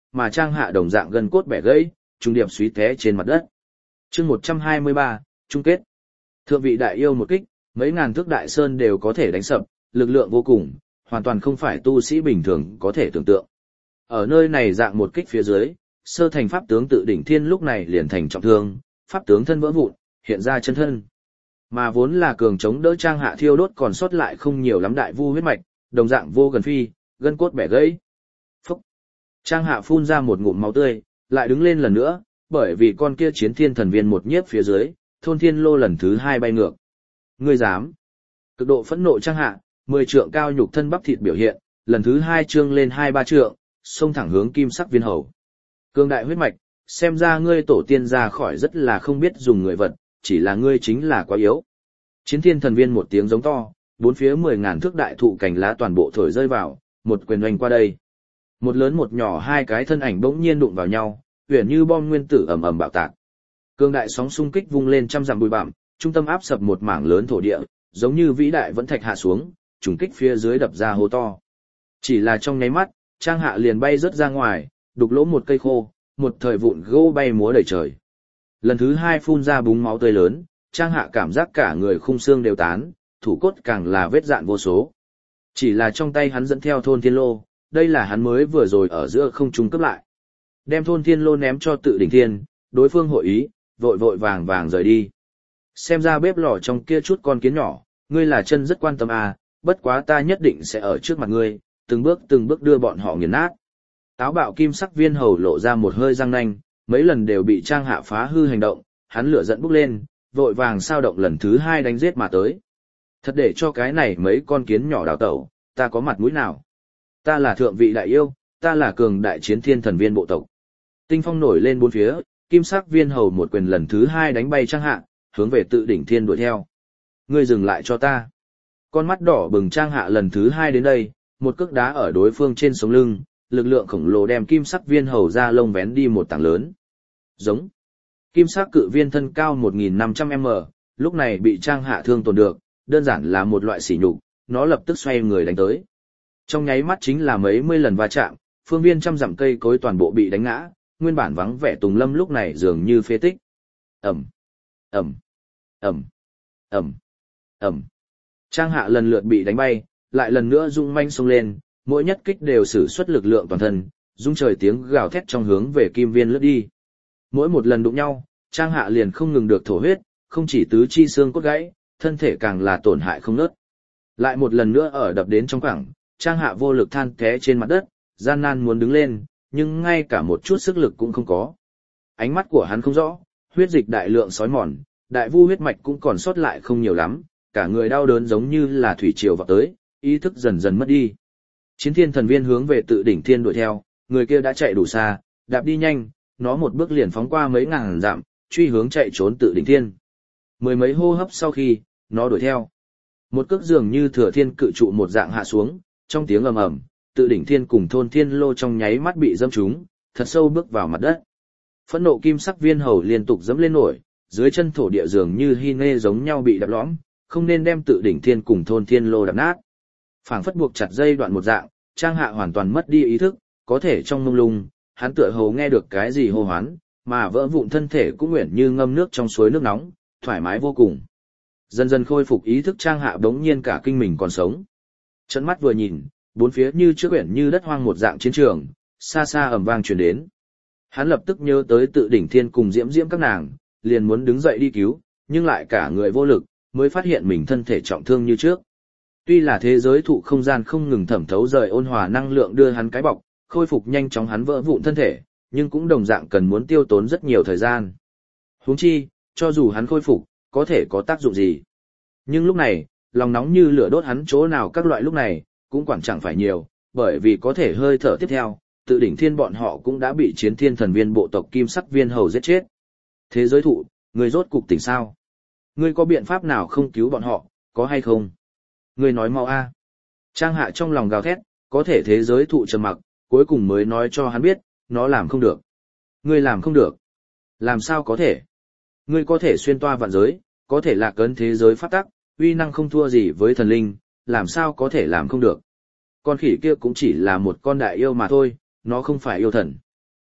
mà Trang Hạ đồng dạng gân cốt bẻ gãy, trung điệp suý té trên mặt đất. Chương một trăm hai mươi ba, chung kết. Thượng vị đại yêu một kích, mấy ngàn thước đại sơn đều có thể đánh sập, lực lượng vô cùng, hoàn toàn không phải tu sĩ bình thường có thể tưởng tượng. Ở nơi này dạng một kích phía dưới, sơ thành pháp tướng Tự Đỉnh Thiên lúc này liền thành trọng thương, pháp tướng thân vỡ vụn, hiện ra chân thân. Mà vốn là cường chống đỡ Trang Hạ thiêu đốt còn sót lại không nhiều lắm đại vu huyết mạch, đồng dạng vô gần phi, gân cốt bẻ gãy. Phúc! Trang Hạ phun ra một ngụm máu tươi, lại đứng lên lần nữa, bởi vì con kia chiến thiên thần viên một nhiếp phía dưới, thôn thiên lô lần thứ hai bay ngược. Ngươi dám! Cực độ phẫn nộ Trang Hạ, mười trượng cao nhục thân bắp thịt biểu hiện, lần thứ hai trương lên hai ba trượng, xông thẳng hướng kim sắc viên hầu. Cương đại huyết mạch, xem ra ngươi tổ tiên ra khỏi rất là không biết dùng người vật, chỉ là ngươi chính là quá yếu. Chiến thiên thần viên một tiếng giống to, bốn phía mười ngàn thước đại thụ cành lá toàn bộ thổi rơi vào, một quyền oanh qua đây. Một lớn một nhỏ hai cái thân ảnh bỗng nhiên đụng vào nhau, huyền như bom nguyên tử ầm ầm bạo tạc. Cương đại sóng xung kích vung lên trăm dặm bụi bặm, trung tâm áp sập một mảng lớn thổ địa, giống như vĩ đại vẫn thạch hạ xuống, trùng kích phía dưới đập ra hố to. Chỉ là trong nháy mắt, Trang Hạ liền bay rớt ra ngoài, đục lỗ một cây khô, một thời vụn gỗ bay múa đầy trời. Lần thứ hai phun ra búng máu tươi lớn, Trang Hạ cảm giác cả người khung xương đều tán, thủ cốt càng là vết dạn vô số. Chỉ là trong tay hắn dẫn theo thôn thiên lô, đây là hắn mới vừa rồi ở giữa không trung cấp lại. Đem thôn thiên lô ném cho Tự Đỉnh Thiên, đối phương hội ý, vội vội vàng vàng rời đi. Xem ra bếp lò trong kia chút con kiến nhỏ, ngươi là chân rất quan tâm à, bất quá ta nhất định sẽ ở trước mặt ngươi, từng bước từng bước đưa bọn họ nghiền nát. Táo bạo kim sắc viên hầu lộ ra một hơi răng nanh, mấy lần đều bị Trang Hạ phá hư hành động, hắn lửa giận bốc lên, vội vàng sao động lần thứ hai đánh giết mà tới. Thật để cho cái này mấy con kiến nhỏ đào tẩu, ta có mặt mũi nào? Ta là thượng vị đại yêu, ta là cường đại chiến thiên thần viên bộ tộc. Tinh phong nổi lên bốn phía, kim sắc viên hầu một quyền lần thứ hai đánh bay Trang Hạ, hướng về Tự Đỉnh Thiên đuổi theo. Ngươi dừng lại cho ta. Con mắt đỏ bừng Trang Hạ lần thứ hai đến đây, một cước đá ở đối phương trên sống lưng, lực lượng khổng lồ đem kim sắc viên hầu ra lông vén đi một tảng lớn. Giống. Kim sắc cự viên thân cao một nghìn năm trăm mét, lúc này bị Trang Hạ thương tổn được, đơn giản là một loại sỉ nhục, nó lập tức xoay người đánh tới. Trong nháy mắt chính là mấy mươi lần va chạm, phương viên trăm dặm cây cối toàn bộ bị đánh ngã, nguyên bản vắng vẻ tùng lâm lúc này dường như phế tích. Ầm, ầm, ầm, ầm, ầm. Trang Hạ lần lượt bị đánh bay, lại lần nữa rung manh xông lên, mỗi nhất kích đều sử xuất lực lượng toàn thân, rung trời tiếng gào thét trong hướng về kim viên lướt đi. Mỗi một lần đụng nhau, Trang Hạ liền không ngừng được thổ huyết, không chỉ tứ chi xương cốt gãy, thân thể càng là tổn hại không nớt. Lại một lần nữa ở đập đến trong quảng, Trang Hạ vô lực than té trên mặt đất, gian nan muốn đứng lên, nhưng ngay cả một chút sức lực cũng không có. Ánh mắt của hắn không rõ, huyết dịch đại lượng sói mòn, đại vu huyết mạch cũng còn sót lại không nhiều lắm, cả người đau đớn giống như là thủy triều vào tới, ý thức dần dần mất đi. Chiến thiên thần viên hướng về Tự Đỉnh Thiên đuổi theo, người kia đã chạy đủ xa, đạp đi nhanh, nó một bước liền phóng qua mấy ngàn dặm, truy hướng chạy trốn Tự Đỉnh Thiên. Mười mấy hô hấp sau khi, nó đuổi theo. Một cước dường như thừa thiên cự trụ một dạng hạ xuống, trong tiếng ầm ầm, Tự Đỉnh Thiên cùng thôn thiên lô trong nháy mắt bị dâm trúng, thật sâu bước vào mặt đất. Phẫn nộ kim sắc viên hầu liên tục dẫm lên nổi, dưới chân thổ địa dường như hy nê giống nhau bị đập lõm, không nên đem Tự Đỉnh Thiên cùng thôn thiên lô đập nát. Phảng phất buộc chặt dây đoạn một dạng, Trang Hạ hoàn toàn mất đi ý thức, có thể trong mông lung, hắn tựa hồ nghe được cái gì hô hoán, mà vỡ vụn thân thể cũng nguyện như ngâm nước trong suối nước nóng, thoải mái vô cùng. Dần dần khôi phục ý thức Trang Hạ bỗng nhiên cả kinh mình còn sống. Trận mắt vừa nhìn, bốn phía như trước quyển như đất hoang một dạng chiến trường, xa xa ầm vang truyền đến. Hắn lập tức nhớ tới Tự Đỉnh Thiên cùng Diễm Diễm các nàng, liền muốn đứng dậy đi cứu, nhưng lại cả người vô lực, mới phát hiện mình thân thể trọng thương như trước. Tuy là thế giới thụ không gian không ngừng thẩm thấu rời ôn hòa năng lượng đưa hắn cái bọc, khôi phục nhanh chóng hắn vỡ vụn thân thể, nhưng cũng đồng dạng cần muốn tiêu tốn rất nhiều thời gian. Huống chi, cho dù hắn khôi phục, có thể có tác dụng gì. Nhưng lúc này, lòng nóng như lửa đốt hắn chỗ nào các loại lúc này, cũng quản chẳng phải nhiều, bởi vì có thể hơi thở tiếp theo, Tự Đỉnh Thiên bọn họ cũng đã bị chiến thiên thần viên bộ tộc kim sắc viên hầu giết chết. Thế giới thụ, người rốt cục tỉnh sao? Ngươi có biện pháp nào không cứu bọn họ, có hay không? Ngươi nói mau a. Trang Hạ trong lòng gào thét, có thể thế giới thụ trầm mặc, cuối cùng mới nói cho hắn biết, nó làm không được. Ngươi làm không được. Làm sao có thể? Ngươi có thể xuyên toa vạn giới, có thể lạc ấn thế giới pháp tắc, uy năng không thua gì với thần linh, làm sao có thể làm không được? Con khỉ kia cũng chỉ là một con đại yêu mà thôi, nó không phải yêu thần.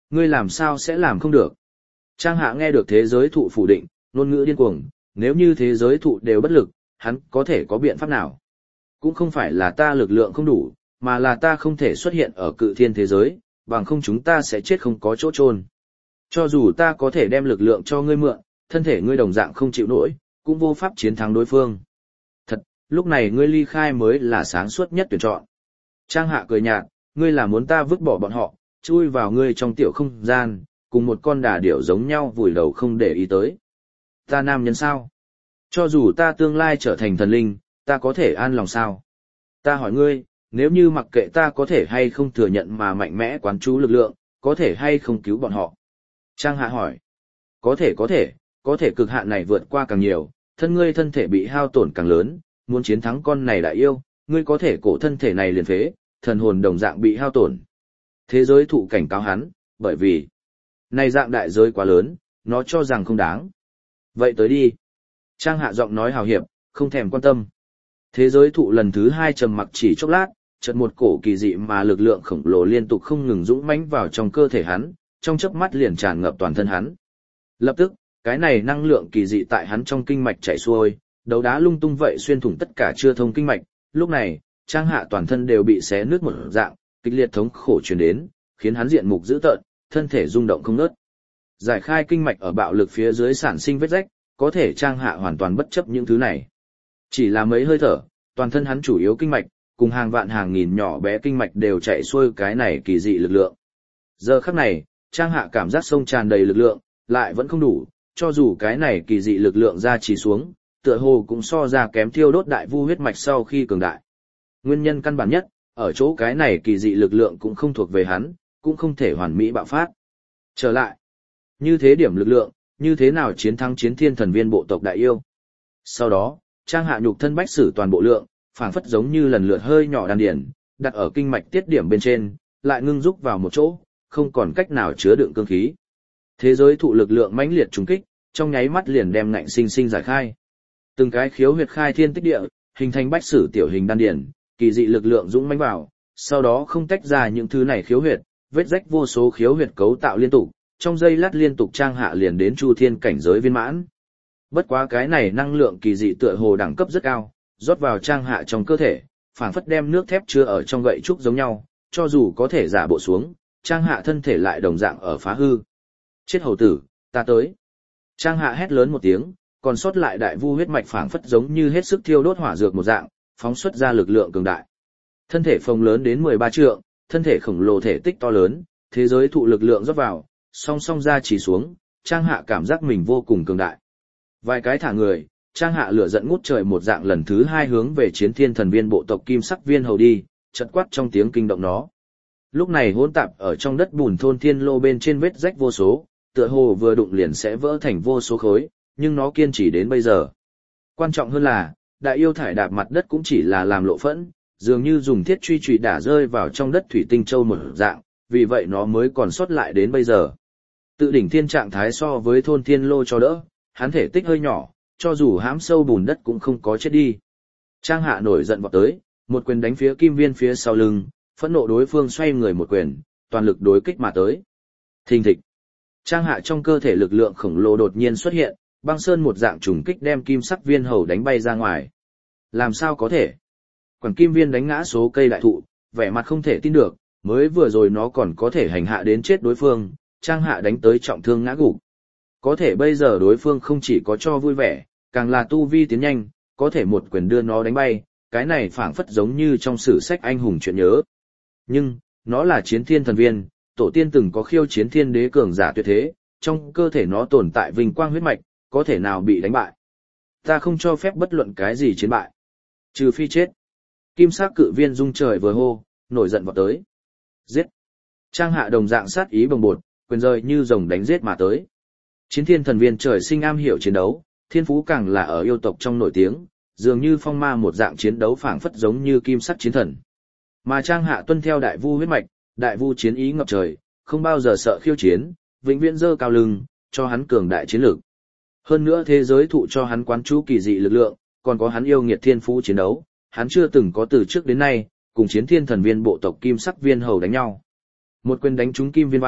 Ngươi làm sao sẽ làm không được? Trang Hạ nghe được thế giới thụ phủ định, ngôn ngữ điên cuồng, nếu như thế giới thụ đều bất lực, hắn có thể có biện pháp nào? Cũng không phải là ta lực lượng không đủ, mà là ta không thể xuất hiện ở cự thiên thế giới, bằng không chúng ta sẽ chết không có chỗ chôn. Cho dù ta có thể đem lực lượng cho ngươi mượn, thân thể ngươi đồng dạng không chịu nổi, cũng vô pháp chiến thắng đối phương. Thật, lúc này ngươi ly khai mới là sáng suốt nhất tuyển chọn. Trang Hạ cười nhạt, ngươi là muốn ta vứt bỏ bọn họ, chui vào ngươi trong tiểu không gian, cùng một con đà điểu giống nhau vùi đầu không để ý tới. Ta nam nhân sao? Cho dù ta tương lai trở thành thần linh, ta có thể an lòng sao? Ta hỏi ngươi, nếu như mặc kệ ta có thể hay không thừa nhận mà mạnh mẽ quán chú lực lượng, có thể hay không cứu bọn họ? Trang Hạ hỏi. Có thể có thể, có thể cực hạn này vượt qua càng nhiều, thân ngươi thân thể bị hao tổn càng lớn, muốn chiến thắng con này đại yêu, ngươi có thể cổ thân thể này liền phế, thần hồn đồng dạng bị hao tổn. Thế giới thụ cảnh cáo hắn, bởi vì này dạng đại giới quá lớn, nó cho rằng không đáng. Vậy tới đi. Trang Hạ giọng nói hào hiệp, không thèm quan tâm. Thế giới thụ lần thứ hai trầm mặc chỉ chốc lát, chợt một cổ kỳ dị mà lực lượng khổng lồ liên tục không ngừng dũng mãnh vào trong cơ thể hắn, trong chớp mắt liền tràn ngập toàn thân hắn. Lập tức, cái này năng lượng kỳ dị tại hắn trong kinh mạch chảy xuôi, đấu đá lung tung vậy xuyên thủng tất cả chưa thông kinh mạch, lúc này, Trang Hạ toàn thân đều bị xé nứt một dạng, kịch liệt thống khổ truyền đến, khiến hắn diện mục dữ tợn, thân thể rung động không ngớt. Giải khai kinh mạch ở bạo lực phía dưới sản sinh vết rách, có thể Trang Hạ hoàn toàn bất chấp những thứ này. Chỉ là mấy hơi thở, toàn thân hắn chủ yếu kinh mạch, cùng hàng vạn hàng nghìn nhỏ bé kinh mạch đều chạy xuôi cái này kỳ dị lực lượng. Giờ khắc này, Trang Hạ cảm giác sông tràn đầy lực lượng, lại vẫn không đủ, cho dù cái này kỳ dị lực lượng ra chỉ xuống, tựa hồ cũng so ra kém thiêu đốt đại vu huyết mạch sau khi cường đại. Nguyên nhân căn bản nhất, ở chỗ cái này kỳ dị lực lượng cũng không thuộc về hắn, cũng không thể hoàn mỹ bạo phát. Trở lại, như thế điểm lực lượng, như thế nào chiến thắng chiến thiên thần viên bộ tộc đại yêu. Sau đó, Trang Hạ nhục thân bách sử toàn bộ lượng, phảng phất giống như lần lượt hơi nhỏ đan điển, đặt ở kinh mạch tiết điểm bên trên, lại ngưng rúc vào một chỗ, không còn cách nào chứa đựng cương khí. Thế giới thụ lực lượng mãnh liệt trùng kích, trong nháy mắt liền đem ngạnh sinh sinh giải khai. Từng cái khiếu huyệt khai thiên tích địa, hình thành bách sử tiểu hình đan điển, kỳ dị lực lượng dũng mãnh vào, sau đó không tách ra những thứ này khiếu huyệt, vết rách vô số khiếu huyệt cấu tạo liên tục, trong giây lát liên tục Trang Hạ liền đến chu thiên cảnh giới viên mãn. Bất quá cái này năng lượng kỳ dị tựa hồ đẳng cấp rất cao, rót vào Trang Hạ trong cơ thể, phảng phất đem nước thép chứa ở trong gậy trúc giống nhau, cho dù có thể giả bộ xuống, Trang Hạ thân thể lại đồng dạng ở phá hư. Chết hầu tử, ta tới. Trang Hạ hét lớn một tiếng, còn sót lại đại vu huyết mạch phảng phất giống như hết sức thiêu đốt hỏa dược một dạng, phóng xuất ra lực lượng cường đại. Thân thể phồng lớn đến mười ba trượng, thân thể khổng lồ thể tích to lớn, thế giới thụ lực lượng rót vào, song song ra chỉ xuống, Trang Hạ cảm giác mình vô cùng cường đại. Vài cái thả người, Trang Hạ lửa giận ngút trời một dạng lần thứ hai hướng về chiến thiên thần viên bộ tộc kim sắc viên hầu đi, chật quát trong tiếng kinh động nó. Lúc này hỗn tạp ở trong đất bùn thôn thiên lô bên trên vết rách vô số, tựa hồ vừa đụng liền sẽ vỡ thành vô số khối, nhưng nó kiên trì đến bây giờ. Quan trọng hơn là, đại yêu thải đạp mặt đất cũng chỉ là làm lộ phẫn, dường như dùng thiết truy trùy đả rơi vào trong đất thủy tinh châu một dạng, vì vậy nó mới còn sót lại đến bây giờ. Tự đỉnh thiên trạng thái so với thôn thiên lô cho đỡ, hắn thể tích hơi nhỏ, cho dù hãm sâu bùn đất cũng không có chết đi. Trang Hạ nổi giận vọt tới, một quyền đánh phía kim viên phía sau lưng, phẫn nộ đối phương xoay người một quyền, toàn lực đối kích mà tới. Thình thịch. Trang Hạ trong cơ thể lực lượng khổng lồ đột nhiên xuất hiện, băng sơn một dạng trùng kích đem kim sắc viên hầu đánh bay ra ngoài. Làm sao có thể? Quảng kim viên đánh ngã số cây đại thụ, vẻ mặt không thể tin được, mới vừa rồi nó còn có thể hành hạ đến chết đối phương, Trang Hạ đánh tới trọng thương ngã gục. Có thể bây giờ đối phương không chỉ có cho vui vẻ, càng là tu vi tiến nhanh, có thể một quyền đưa nó đánh bay, cái này phảng phất giống như trong sử sách anh hùng chuyện nhớ. Nhưng, nó là chiến thiên thần viên, tổ tiên từng có khiêu chiến thiên đế cường giả tuyệt thế, trong cơ thể nó tồn tại vinh quang huyết mạch, có thể nào bị đánh bại. Ta không cho phép bất luận cái gì chiến bại. Trừ phi chết. Kim sắc cự viên rung trời vừa hô, nổi giận vọt tới. Giết. Trang Hạ đồng dạng sát ý bồng bột, quyền rơi như rồng đánh giết mà tới. Chiến thiên thần viên trời sinh am hiểu chiến đấu, thiên phú càng là ở yêu tộc trong nổi tiếng, dường như phong ma một dạng chiến đấu phảng phất giống như kim sắc chiến thần. Mà Trang Hạ tuân theo đại vu huyết mạch, đại vu chiến ý ngập trời, không bao giờ sợ khiêu chiến, vĩnh viễn giơ cao lưng, cho hắn cường đại chiến lược. Hơn nữa thế giới thụ cho hắn quán chú kỳ dị lực lượng, còn có hắn yêu nghiệt thiên phú chiến đấu, hắn chưa từng có từ trước đến nay, cùng chiến thiên thần viên bộ tộc kim sắc viên hầu đánh nhau. Một quyền đánh trúng kim viên vai,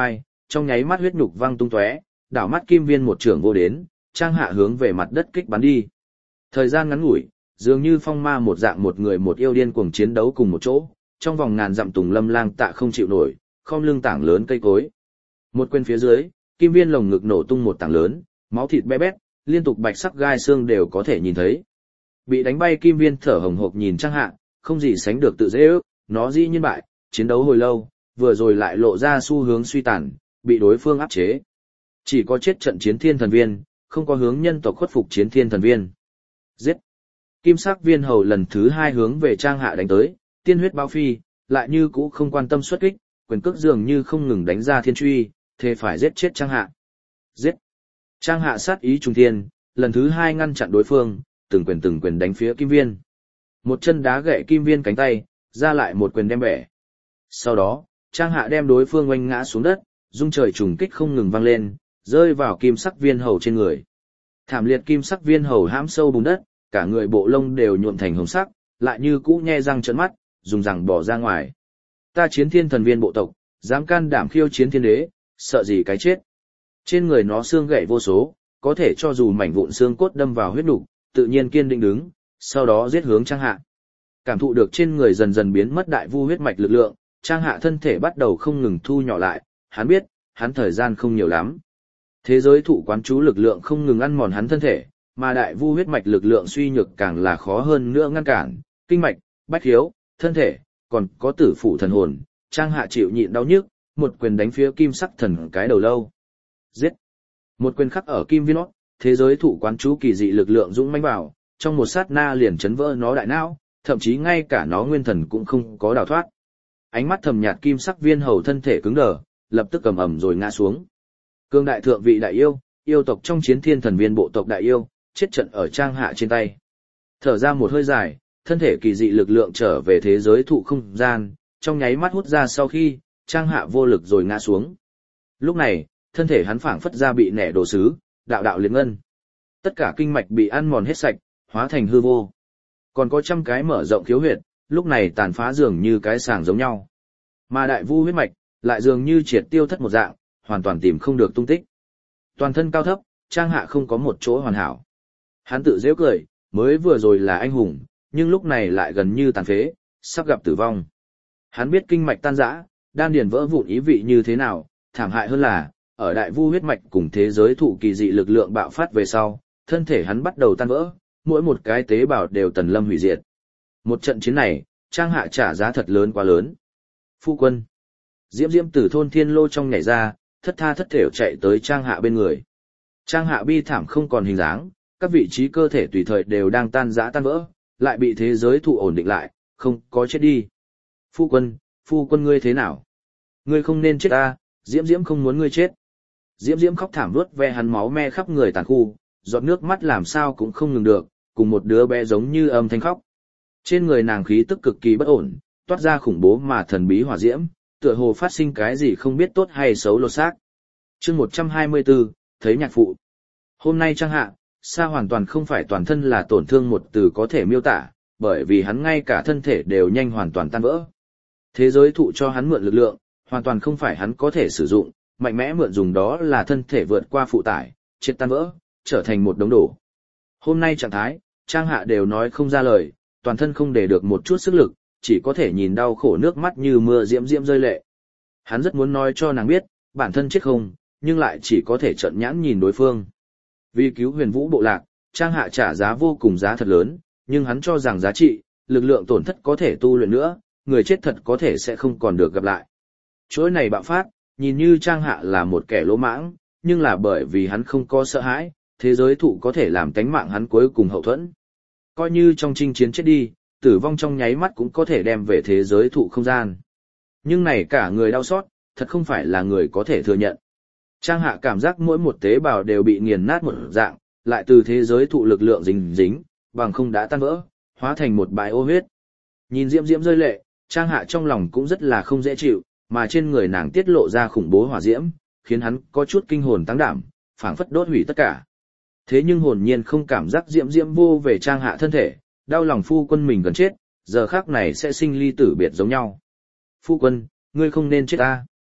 trong nháy mắt huyết nhục văng tung tóe, đảo mắt kim viên một trưởng vô đến, Trang Hạ hướng về mặt đất kích bắn đi. Thời gian ngắn ngủi, dường như phong ma một dạng một người một yêu điên cuồng chiến đấu cùng một chỗ, trong vòng ngàn dặm tùng lâm lang tạ không chịu nổi, khom lưng tảng lớn cây cối. Một quyền phía dưới, kim viên lồng ngực nổ tung một tảng lớn, máu thịt bé bét, liên tục bạch sắc gai xương đều có thể nhìn thấy. Bị đánh bay kim viên thở hồng hộc nhìn Trang Hạ, không gì sánh được tự dễ ước, nó dĩ nhiên bại, chiến đấu hồi lâu, vừa rồi lại lộ ra xu hướng suy tàn, bị đối phương áp chế. Chỉ có chết trận chiến thiên thần viên, không có hướng nhân tộc khuất phục chiến thiên thần viên. Giết! Kim sắc viên hầu lần thứ hai hướng về Trang Hạ đánh tới, tiên huyết bao phi, lại như cũ không quan tâm xuất kích, quyền cước dường như không ngừng đánh ra thiên truy, thề phải giết chết Trang Hạ. Giết! Trang Hạ sát ý trùng thiên, lần thứ hai ngăn chặn đối phương, từng quyền từng quyền đánh phía kim viên. Một chân đá gậy kim viên cánh tay, ra lại một quyền đem bẻ. Sau đó, Trang Hạ đem đối phương oanh ngã xuống đất, rung trời trùng kích không ngừng vang lên, rơi vào kim sắc viên hầu trên người. Thảm liệt kim sắc viên hầu hãm sâu bùn đất, cả người bộ lông đều nhuộm thành hồng sắc, lại như cũ nhe răng trợn mắt, dùng răng bỏ ra ngoài. Ta chiến thiên thần viên bộ tộc, dám can đảm khiêu chiến thiên đế, sợ gì cái chết. Trên người nó xương gãy vô số, có thể cho dù mảnh vụn xương cốt đâm vào huyết nục, tự nhiên kiên định đứng, sau đó giết hướng Trang Hạ. Cảm thụ được trên người dần dần biến mất đại vu huyết mạch lực lượng, Trang Hạ thân thể bắt đầu không ngừng thu nhỏ lại, hắn biết, hắn thời gian không nhiều lắm. Thế giới thụ quán chú lực lượng không ngừng ăn mòn hắn thân thể, mà đại vu huyết mạch lực lượng suy nhược càng là khó hơn nữa ngăn cản, kinh mạch, bách khiếu, thân thể, còn có tử phụ thần hồn, Trang Hạ chịu nhịn đau nhức, một quyền đánh phía kim sắc thần cái đầu lâu. Giết! Một quyền khắc ở kim viên nót, thế giới thụ quán chú kỳ dị lực lượng dũng mãnh vào, trong một sát na liền chấn vỡ nó đại não, thậm chí ngay cả nó nguyên thần cũng không có đào thoát. Ánh mắt thầm nhạt kim sắc viên hầu thân thể cứng đờ, lập tức cầm ẩm rồi ngã xuống. Cương đại thượng vị đại yêu, yêu tộc trong chiến thiên thần viên bộ tộc đại yêu, chết trận ở Trang Hạ trên tay. Thở ra một hơi dài, thân thể kỳ dị lực lượng trở về thế giới thụ không gian, trong nháy mắt hút ra sau khi, Trang Hạ vô lực rồi ngã xuống. Lúc này, thân thể hắn phảng phất ra bị nẻ đồ sứ, đạo đạo liệt ngân. Tất cả kinh mạch bị ăn mòn hết sạch, hóa thành hư vô. Còn có trăm cái mở rộng khiếu huyệt, lúc này tàn phá dường như cái sàng giống nhau. Mà đại vu huyết mạch, lại dường như triệt tiêu thất một dạng, hoàn toàn tìm không được tung tích. Toàn thân cao thấp, Trang Hạ không có một chỗ hoàn hảo. Hắn tự giễu cười, mới vừa rồi là anh hùng, nhưng lúc này lại gần như tàn phế, sắp gặp tử vong. Hắn biết kinh mạch tan rã, đan điền vỡ vụn ý vị như thế nào, thảm hại hơn là, ở đại vu huyết mạch cùng thế giới thụ kỳ dị lực lượng bạo phát về sau, thân thể hắn bắt đầu tan vỡ, mỗi một cái tế bào đều tần lâm hủy diệt. Một trận chiến này, Trang Hạ trả giá thật lớn quá lớn. Phu quân. Diễm Diễm từ thôn thiên lô trong nhảy ra, thất tha thất thểu chạy tới Trang Hạ bên người. Trang Hạ bi thảm không còn hình dáng, các vị trí cơ thể tùy thời đều đang tan rã tan vỡ, lại bị thế giới thụ ổn định lại, không có chết đi. Phu quân, phu quân ngươi thế nào? Ngươi không nên chết ta, Diễm Diễm không muốn ngươi chết. Diễm Diễm khóc thảm vuốt ve hắn máu me khắp người tàn khu, giọt nước mắt làm sao cũng không ngừng được, cùng một đứa bé giống như âm thanh khóc. Trên người nàng khí tức cực kỳ bất ổn, toát ra khủng bố mà thần bí hỏa diễm, tựa hồ phát sinh cái gì không biết tốt hay xấu lột xác. Chương một trăm hai mươi tư, thấy nhạc phụ. Hôm nay Trang Hạ, Sa hoàn toàn không phải toàn thân là tổn thương một từ có thể miêu tả, bởi vì hắn ngay cả thân thể đều nhanh hoàn toàn tan vỡ. Thế giới thụ cho hắn mượn lực lượng, hoàn toàn không phải hắn có thể sử dụng, mạnh mẽ mượn dùng đó là thân thể vượt qua phụ tải, triệt tan vỡ, trở thành một đống đổ. Hôm nay trạng thái, Trang Hạ đều nói không ra lời, toàn thân không để được một chút sức lực, chỉ có thể nhìn đau khổ nước mắt như mưa diễm diễm rơi lệ. Hắn rất muốn nói cho nàng biết, bản thân chết không, nhưng lại chỉ có thể trợn nhãn nhìn đối phương. Vì cứu Huyền Vũ bộ lạc, Trang Hạ trả giá vô cùng giá thật lớn, nhưng hắn cho rằng giá trị, lực lượng tổn thất có thể tu luyện nữa, người chết thật có thể sẽ không còn được gặp lại. Chuỗi này bạo phát, nhìn như Trang Hạ là một kẻ lỗ mãng, nhưng là bởi vì hắn không có sợ hãi, thế giới thụ có thể làm tánh mạng hắn cuối cùng hậu thuẫn. Coi như trong chinh chiến chết đi, tử vong trong nháy mắt cũng có thể đem về thế giới thụ không gian. Nhưng này cả người đau xót, thật không phải là người có thể thừa nhận. Trang Hạ cảm giác mỗi một tế bào đều bị nghiền nát một dạng, lại từ thế giới thụ lực lượng dính dính, bằng không đã tan vỡ, hóa thành một bãi ô huyết. Nhìn Diễm Diễm rơi lệ, Trang Hạ trong lòng cũng rất là không dễ chịu, mà trên người nàng tiết lộ ra khủng bố hỏa diễm, khiến hắn có chút kinh hồn tăng đảm, phảng phất đốt hủy tất cả. Thế nhưng hồn nhiên không cảm giác Diễm Diễm vô về Trang Hạ thân thể, đau lòng phu quân mình gần chết, giờ khắc này sẽ sinh ly tử biệt giống nhau. Phu quân, ngươi không nên chết ta.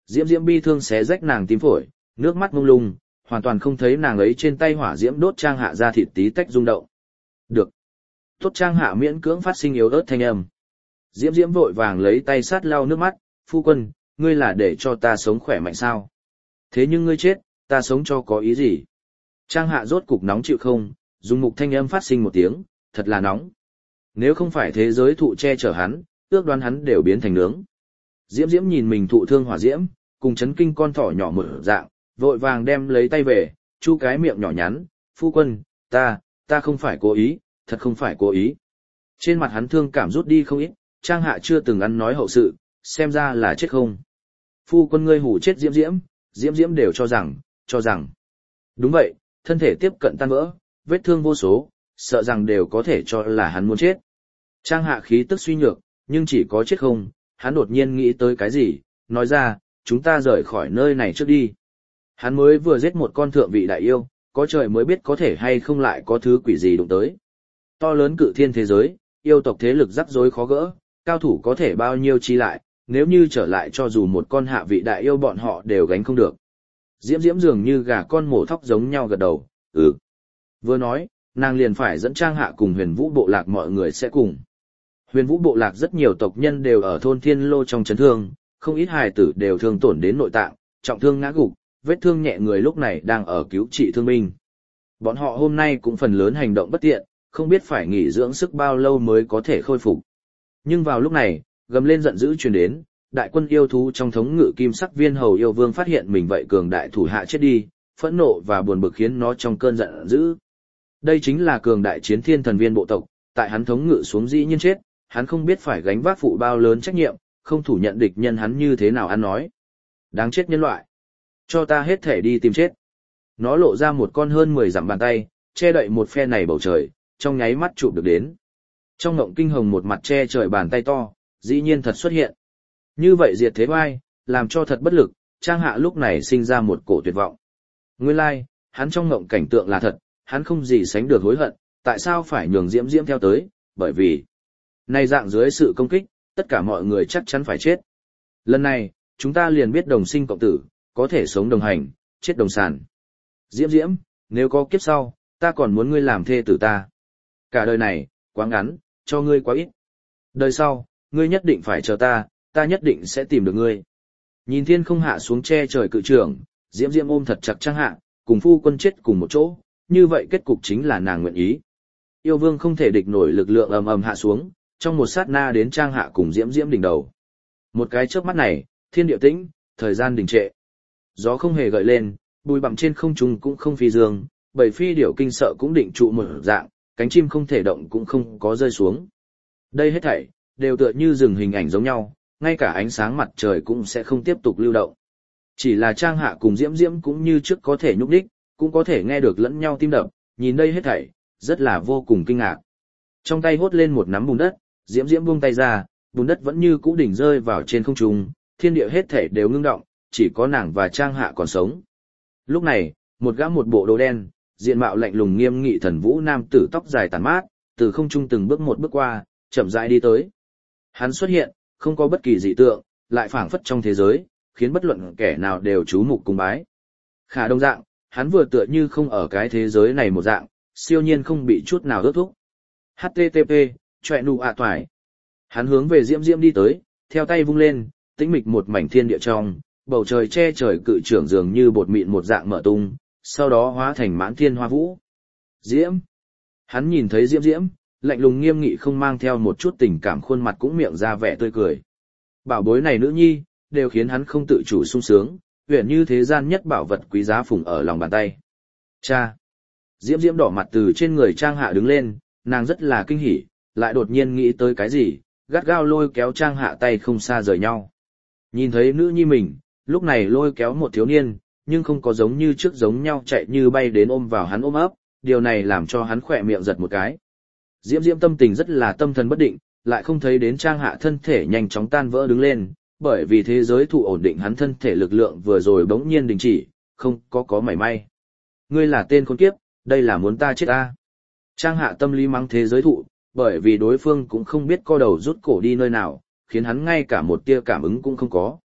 Diễm Diễm bi thương xé rách nàng tim phổi, nước mắt mông lung, hoàn toàn không thấy nàng ấy trên tay hỏa diễm đốt Trang Hạ ra thịt tí tách rung động. Được. Tốt Trang Hạ miễn cưỡng phát sinh yếu ớt thanh âm. Diễm Diễm vội vàng lấy tay sát lau nước mắt, phu quân, ngươi là để cho ta sống khỏe mạnh sao? Thế nhưng ngươi chết, ta sống cho có ý gì? Trang Hạ rốt cục nóng chịu không, dùng mục thanh âm phát sinh một tiếng, thật là nóng. Nếu không phải thế giới thụ che chở hắn, ước đoán hắn đều biến thành nướng. Diễm Diễm nhìn mình thụ thương hỏa diễm, cùng chấn kinh con thỏ nhỏ mở dạng, vội vàng đem lấy tay về, chu cái miệng nhỏ nhắn, phu quân, ta, ta không phải cố ý, thật không phải cố ý. Trên mặt hắn thương cảm rút đi không ít, Trang Hạ chưa từng ăn nói hậu sự, xem ra là chết không. Phu quân ngươi hủ chết Diễm Diễm, Diễm Diễm đều cho rằng, cho rằng. Đúng vậy, thân thể tiếp cận tan vỡ, vết thương vô số, sợ rằng đều có thể cho là hắn muốn chết. Trang Hạ khí tức suy nhược, nhưng chỉ có chết không, hắn đột nhiên nghĩ tới cái gì, nói ra, chúng ta rời khỏi nơi này trước đi. Hắn mới vừa giết một con thượng vị đại yêu, có trời mới biết có thể hay không lại có thứ quỷ gì đụng tới. To lớn cự thiên thế giới, yêu tộc thế lực rắc rối khó gỡ, cao thủ có thể bao nhiêu chi lại, nếu như trở lại cho dù một con hạ vị đại yêu bọn họ đều gánh không được. Diễm Diễm dường như gà con mổ thóc giống nhau gật đầu, ừ. Vừa nói, nàng liền phải dẫn Trang Hạ cùng huyền vũ bộ lạc mọi người sẽ cùng. Huyền vũ bộ lạc rất nhiều tộc nhân đều ở thôn Thiên Lô trong chấn thương, không ít hài tử đều thương tổn đến nội tạng, trọng thương ngã gục, vết thương nhẹ người lúc này đang ở cứu trị thương binh. Bọn họ hôm nay cũng phần lớn hành động bất tiện, không biết phải nghỉ dưỡng sức bao lâu mới có thể khôi phục. Nhưng vào lúc này, gầm lên giận dữ truyền đến, đại quân yêu thú trong thống ngự kim sắc viên hầu yêu vương phát hiện mình vậy cường đại thủ hạ chết đi, phẫn nộ và buồn bực khiến nó trong cơn giận dữ. Đây chính là cường đại chiến thiên thần viên bộ tộc, tại hắn thống ngự xuống dĩ nhiên chết, hắn không biết phải gánh vác phụ bao lớn trách nhiệm, không thủ nhận địch nhân hắn như thế nào ăn nói. Đáng chết nhân loại. Cho ta hết thể đi tìm chết. Nó lộ ra một con hơn mười dặm bàn tay, che đậy một phe này bầu trời, trong nháy mắt chụp được đến. Trong ngộng kinh hồng một mặt che trời bàn tay to, dĩ nhiên thật xuất hiện. Như vậy diệt thế vai, làm cho thật bất lực, Trang Hạ lúc này sinh ra một cổ tuyệt vọng. Nguyên lai, like, hắn trong ngộng cảnh tượng là thật, hắn không gì sánh được hối hận, tại sao phải nhường Diễm Diễm theo tới, bởi vì này dạng dưới sự công kích, tất cả mọi người chắc chắn phải chết. Lần này, chúng ta liền biết đồng sinh cộng tử, có thể sống đồng hành, chết đồng sản. Diễm Diễm, nếu có kiếp sau, ta còn muốn ngươi làm thê tử ta. Cả đời này, quá ngắn, cho ngươi quá ít. Đời sau, ngươi nhất định phải chờ ta, ta nhất định sẽ tìm được ngươi. Nhìn thiên không hạ xuống che trời cự trưởng, Diễm Diễm ôm thật chặt Trang Hạ, cùng phu quân chết cùng một chỗ, như vậy kết cục chính là nàng nguyện ý. Yêu vương không thể địch nổi lực lượng ầm ầm hạ xuống, trong một sát na đến Trang Hạ cùng Diễm Diễm đỉnh đầu. Một cái chớp mắt này, thiên địa tĩnh, thời gian đình trệ. Gió không hề gợi lên, bụi bặm trên không trung cũng không phi dương, bởi phi điểu kinh sợ cũng định trụ một dạng, cánh chim không thể động cũng không có rơi xuống. Đây hết thảy đều tựa như dừng hình ảnh giống nhau, ngay cả ánh sáng mặt trời cũng sẽ không tiếp tục lưu động. Chỉ là Trang Hạ cùng Diễm Diễm cũng như trước có thể nhúc đích, cũng có thể nghe được lẫn nhau tim đập, nhìn đây hết thảy, rất là vô cùng kinh ngạc. Trong tay hốt lên một nắm bùn đất, Diễm Diễm buông tay ra, bùn đất vẫn như cũ đỉnh rơi vào trên không trung, thiên địa hết thảy đều ngưng động, chỉ có nàng và Trang Hạ còn sống. Lúc này, một gã một bộ đồ đen, diện mạo lạnh lùng nghiêm nghị thần vũ nam tử tóc dài tàn mát, từ không trung từng bước một bước qua, chậm rãi đi tới. Hắn xuất hiện, không có bất kỳ dị tượng, lại phảng phất trong thế giới, khiến bất luận kẻ nào đều chú mục cung bái. Khả đồng dạng, hắn vừa tựa như không ở cái thế giới này một dạng, siêu nhiên không bị chút nào ước thúc. hát tê tê pê, chọe nụ ạ toải. Hắn hướng về Diễm Diễm đi tới, theo tay vung lên, tĩnh mịch một mảnh thiên địa trong, bầu trời che trời cự trưởng dường như bột mịn một dạng mở tung, sau đó hóa thành mãn thiên hoa vũ. Diễm. Hắn nhìn thấy Diễm Diễm, lạnh lùng nghiêm nghị không mang theo một chút tình cảm, khuôn mặt cũng miệng ra vẻ tươi cười. Bảo bối này nữ nhi, đều khiến hắn không tự chủ sung sướng, huyền như thế gian nhất bảo vật quý giá phùng ở lòng bàn tay. Cha. Diễm Diễm đỏ mặt từ trên người Trang Hạ đứng lên, nàng rất là kinh hỉ, lại đột nhiên nghĩ tới cái gì, gắt gao lôi kéo Trang Hạ tay không xa rời nhau. Nhìn thấy nữ nhi mình, lúc này lôi kéo một thiếu niên, nhưng không có giống như trước giống nhau chạy như bay đến ôm vào hắn ôm ấp, điều này làm cho hắn khỏe miệng giật một cái. Diễm Diễm tâm tình rất là tâm thần bất định, lại không thấy đến Trang Hạ thân thể nhanh chóng tan vỡ đứng lên, bởi vì thế giới thụ ổn định hắn thân thể lực lượng vừa rồi bỗng nhiên đình chỉ, không có có mảy may. Ngươi là tên khốn kiếp, đây là muốn ta chết ta. Trang Hạ tâm lý mắng thế giới thụ, bởi vì đối phương cũng không biết co đầu rút cổ đi nơi nào, khiến hắn ngay cả một tia cảm ứng cũng không có.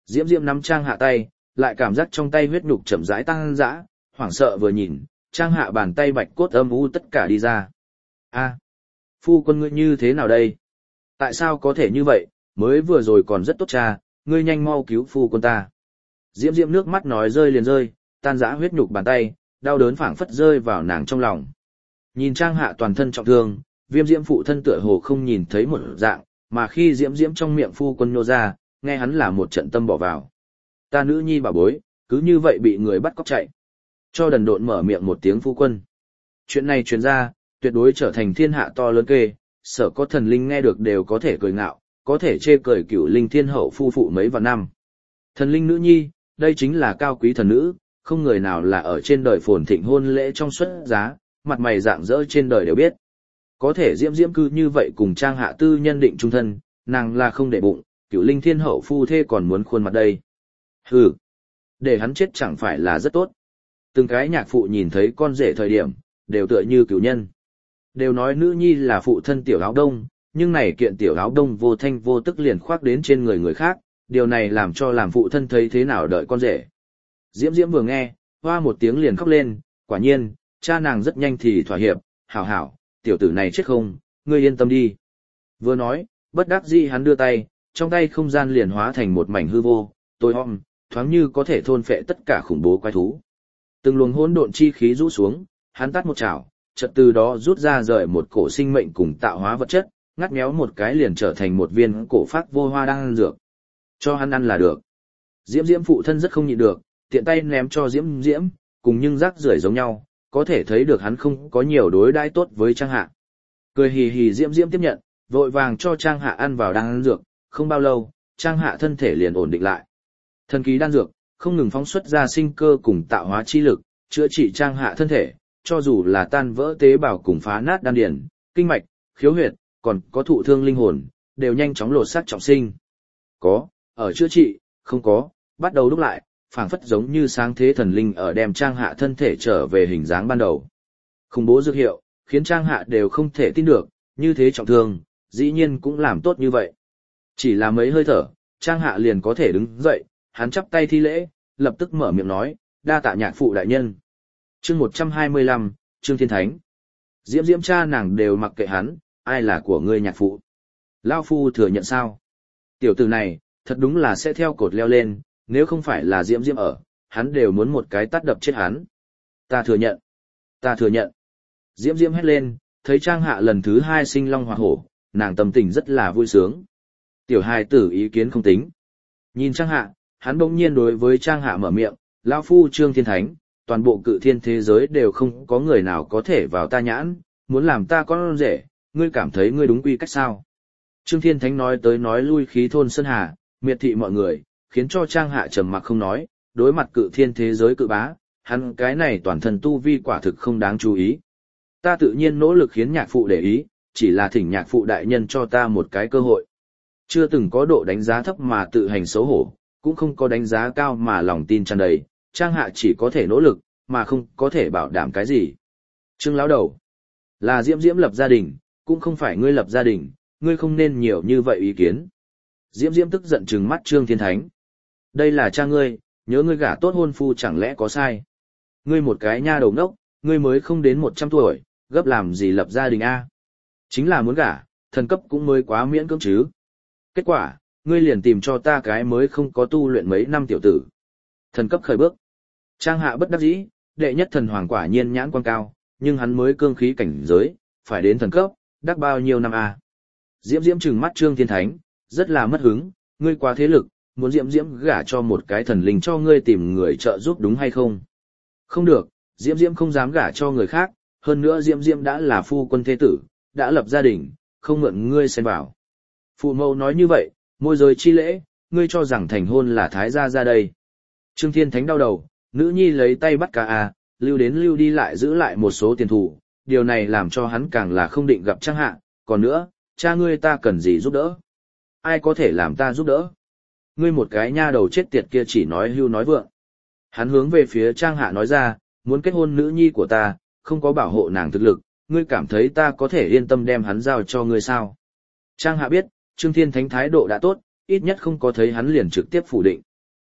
Diễm Diễm nắm Trang Hạ tay, lại cảm giác trong tay huyết nhục chậm rãi tăng dã, hoảng sợ vừa nhìn, Trang Hạ bàn tay bạch cốt âm u tất cả đi ra. A, phu quân ngươi như thế nào đây? Tại sao có thể như vậy, mới vừa rồi còn rất tốt cha, ngươi nhanh mau cứu phu quân ta. Diễm Diễm nước mắt nói rơi liền rơi, tan rã huyết nhục bàn tay, đau đớn phảng phất rơi vào nàng trong lòng. Nhìn Trang Hạ toàn thân trọng thương, Viêm Diễm phụ thân tựa hồ không nhìn thấy một dạng, mà khi Diễm Diễm trong miệng phu quân nô ra, nghe hắn là một trận tâm bỏ vào. Ta nữ nhi bà bối, cứ như vậy bị người bắt cóc chạy. Cho đần độn mở miệng một tiếng phu quân. Chuyện này truyền ra, tuyệt đối trở thành thiên hạ to lớn kê, sợ có thần linh nghe được đều có thể cười ngạo, có thể chê cười cửu linh thiên hậu phu phụ mấy vạn năm. Thần linh nữ nhi, đây chính là cao quý thần nữ, không người nào là ở trên đời phồn thịnh hôn lễ trong xuất giá, mặt mày dạng dỡ trên đời đều biết. Có thể Diễm Diễm cư như vậy cùng Trang Hạ tư nhân định trung thân, nàng là không để bụng, cửu linh thiên hậu phu thê còn muốn khuôn mặt đây. Hừ, để hắn chết chẳng phải là rất tốt. Từng cái nhạc phụ nhìn thấy con rể thời điểm, đều tựa như cửu nhân. Đều nói nữ nhi là phụ thân tiểu áo đông, nhưng này kiện tiểu áo đông vô thanh vô tức liền khoác đến trên người người khác, điều này làm cho làm phụ thân thấy thế nào đợi con rể. Diễm Diễm vừa nghe, hoa một tiếng liền khóc lên, quả nhiên, cha nàng rất nhanh thì thỏa hiệp, hảo hảo, tiểu tử này chết không, ngươi yên tâm đi. Vừa nói, bất đắc dĩ hắn đưa tay, trong tay không gian liền hóa thành một mảnh hư vô, tối om, thoáng như có thể thôn phệ tất cả khủng bố quái thú. Từng luồng hỗn độn chi khí rũ xuống, hắn tắt một chảo, chợt từ đó rút ra rời một cổ sinh mệnh cùng tạo hóa vật chất, ngắt méo một cái liền trở thành một viên cổ phát vô hoa đang ăn dược. Cho hắn ăn là được. Diễm Diễm phụ thân rất không nhịn được, tiện tay ném cho Diễm Diễm, cùng nhưng rác rưởi giống nhau, có thể thấy được hắn không có nhiều đối đãi tốt với Trang Hạ. Cười hì hì Diễm Diễm tiếp nhận, vội vàng cho Trang Hạ ăn vào đang ăn dược, không bao lâu, Trang Hạ thân thể liền ổn định lại. Thần kỳ đan dược, không ngừng phóng xuất ra sinh cơ cùng tạo hóa chi lực, chữa trị Trang Hạ thân thể, cho dù là tan vỡ tế bào cùng phá nát đan điển, kinh mạch, khiếu huyệt, còn có thụ thương linh hồn, đều nhanh chóng lột xác trọng sinh. Có, ở chữa trị, không có, bắt đầu đúc lại, phảng phất giống như sáng thế thần linh ở đem Trang Hạ thân thể trở về hình dáng ban đầu. Khủng bố dược hiệu, khiến Trang Hạ đều không thể tin được, như thế trọng thương, dĩ nhiên cũng làm tốt như vậy. Chỉ là mấy hơi thở, Trang Hạ liền có thể đứng dậy, hắn chắp tay thi lễ, lập tức mở miệng nói, đa tạ nhạc phụ đại nhân. Chương một trăm hai mươi lăm, Trương Thiên Thánh. Diễm Diễm cha nàng đều mặc kệ hắn, ai là của ngươi nhạc phụ. Lao phu thừa nhận sao? Tiểu tử này, thật đúng là sẽ theo cột leo lên, nếu không phải là Diễm Diễm ở, hắn đều muốn một cái tát đập chết hắn. Ta thừa nhận. Ta thừa nhận. Diễm Diễm hét lên, thấy Trang Hạ lần thứ hai sinh long hỏa hổ, nàng tâm tình rất là vui sướng. Tiểu hài tử ý kiến không tính. Nhìn Trang Hạ, hắn bỗng nhiên đối với Trang Hạ mở miệng, Lão phu Trương Thiên Thánh, toàn bộ cự thiên thế giới đều không có người nào có thể vào ta nhãn, muốn làm ta con rể, ngươi cảm thấy ngươi đúng quy cách sao? Trương Thiên Thánh nói tới nói lui khí thôn Sơn Hà, miệt thị mọi người, khiến cho Trang Hạ trầm mặc không nói, đối mặt cự thiên thế giới cự bá, hắn cái này toàn thân tu vi quả thực không đáng chú ý. Ta tự nhiên nỗ lực khiến nhạc phụ để ý, chỉ là thỉnh nhạc phụ đại nhân cho ta một cái cơ hội. Chưa từng có độ đánh giá thấp mà tự hành xấu hổ, cũng không có đánh giá cao mà lòng tin tràn đầy, Trang Hạ chỉ có thể nỗ lực, mà không có thể bảo đảm cái gì. Trương lão đầu, là Diễm Diễm lập gia đình, cũng không phải ngươi lập gia đình, ngươi không nên nhiều như vậy ý kiến. Diễm Diễm tức giận trừng mắt Trương Thiên Thánh. Đây là cha ngươi, nhớ ngươi gả tốt hôn phu chẳng lẽ có sai. Ngươi một cái nha đầu ngốc, ngươi mới không đến một trăm tuổi, gấp làm gì lập gia đình a? Chính là muốn gả, thần cấp cũng mới quá miễn cưỡng chứ. Kết quả, ngươi liền tìm cho ta cái mới không có tu luyện mấy năm tiểu tử. Thần cấp khởi bước. Trang Hạ bất đắc dĩ, đệ nhất thần hoàng quả nhiên nhãn quan cao, nhưng hắn mới cương khí cảnh giới, phải đến thần cấp, đắc bao nhiêu năm a? Diễm Diễm trừng mắt Trương Thiên Thánh, rất là mất hứng, ngươi quá thế lực, muốn Diễm Diễm gả cho một cái thần linh cho ngươi tìm người trợ giúp đúng hay không? Không được, Diễm Diễm không dám gả cho người khác, hơn nữa Diễm Diễm đã là phu quân thế tử, đã lập gia đình, không mượn ngươi xen vào. Phụ mẫu nói như vậy, môi giới chi lễ, ngươi cho rằng thành hôn là thái gia ra đây. Trương Thiên Thánh đau đầu, nữ nhi lấy tay bắt cá à, lưu đến lưu đi lại giữ lại một số tiền thù, điều này làm cho hắn càng là không định gặp Trang Hạ, còn nữa, cha ngươi ta cần gì giúp đỡ? Ai có thể làm ta giúp đỡ? Ngươi một cái nha đầu chết tiệt kia chỉ nói hưu nói vượng. Hắn hướng về phía Trang Hạ nói ra, muốn kết hôn nữ nhi của ta, không có bảo hộ nàng thực lực, ngươi cảm thấy ta có thể yên tâm đem hắn giao cho ngươi sao? Trang Hạ biết, Trương Thiên Thánh thái độ đã tốt, ít nhất không có thấy hắn liền trực tiếp phủ định.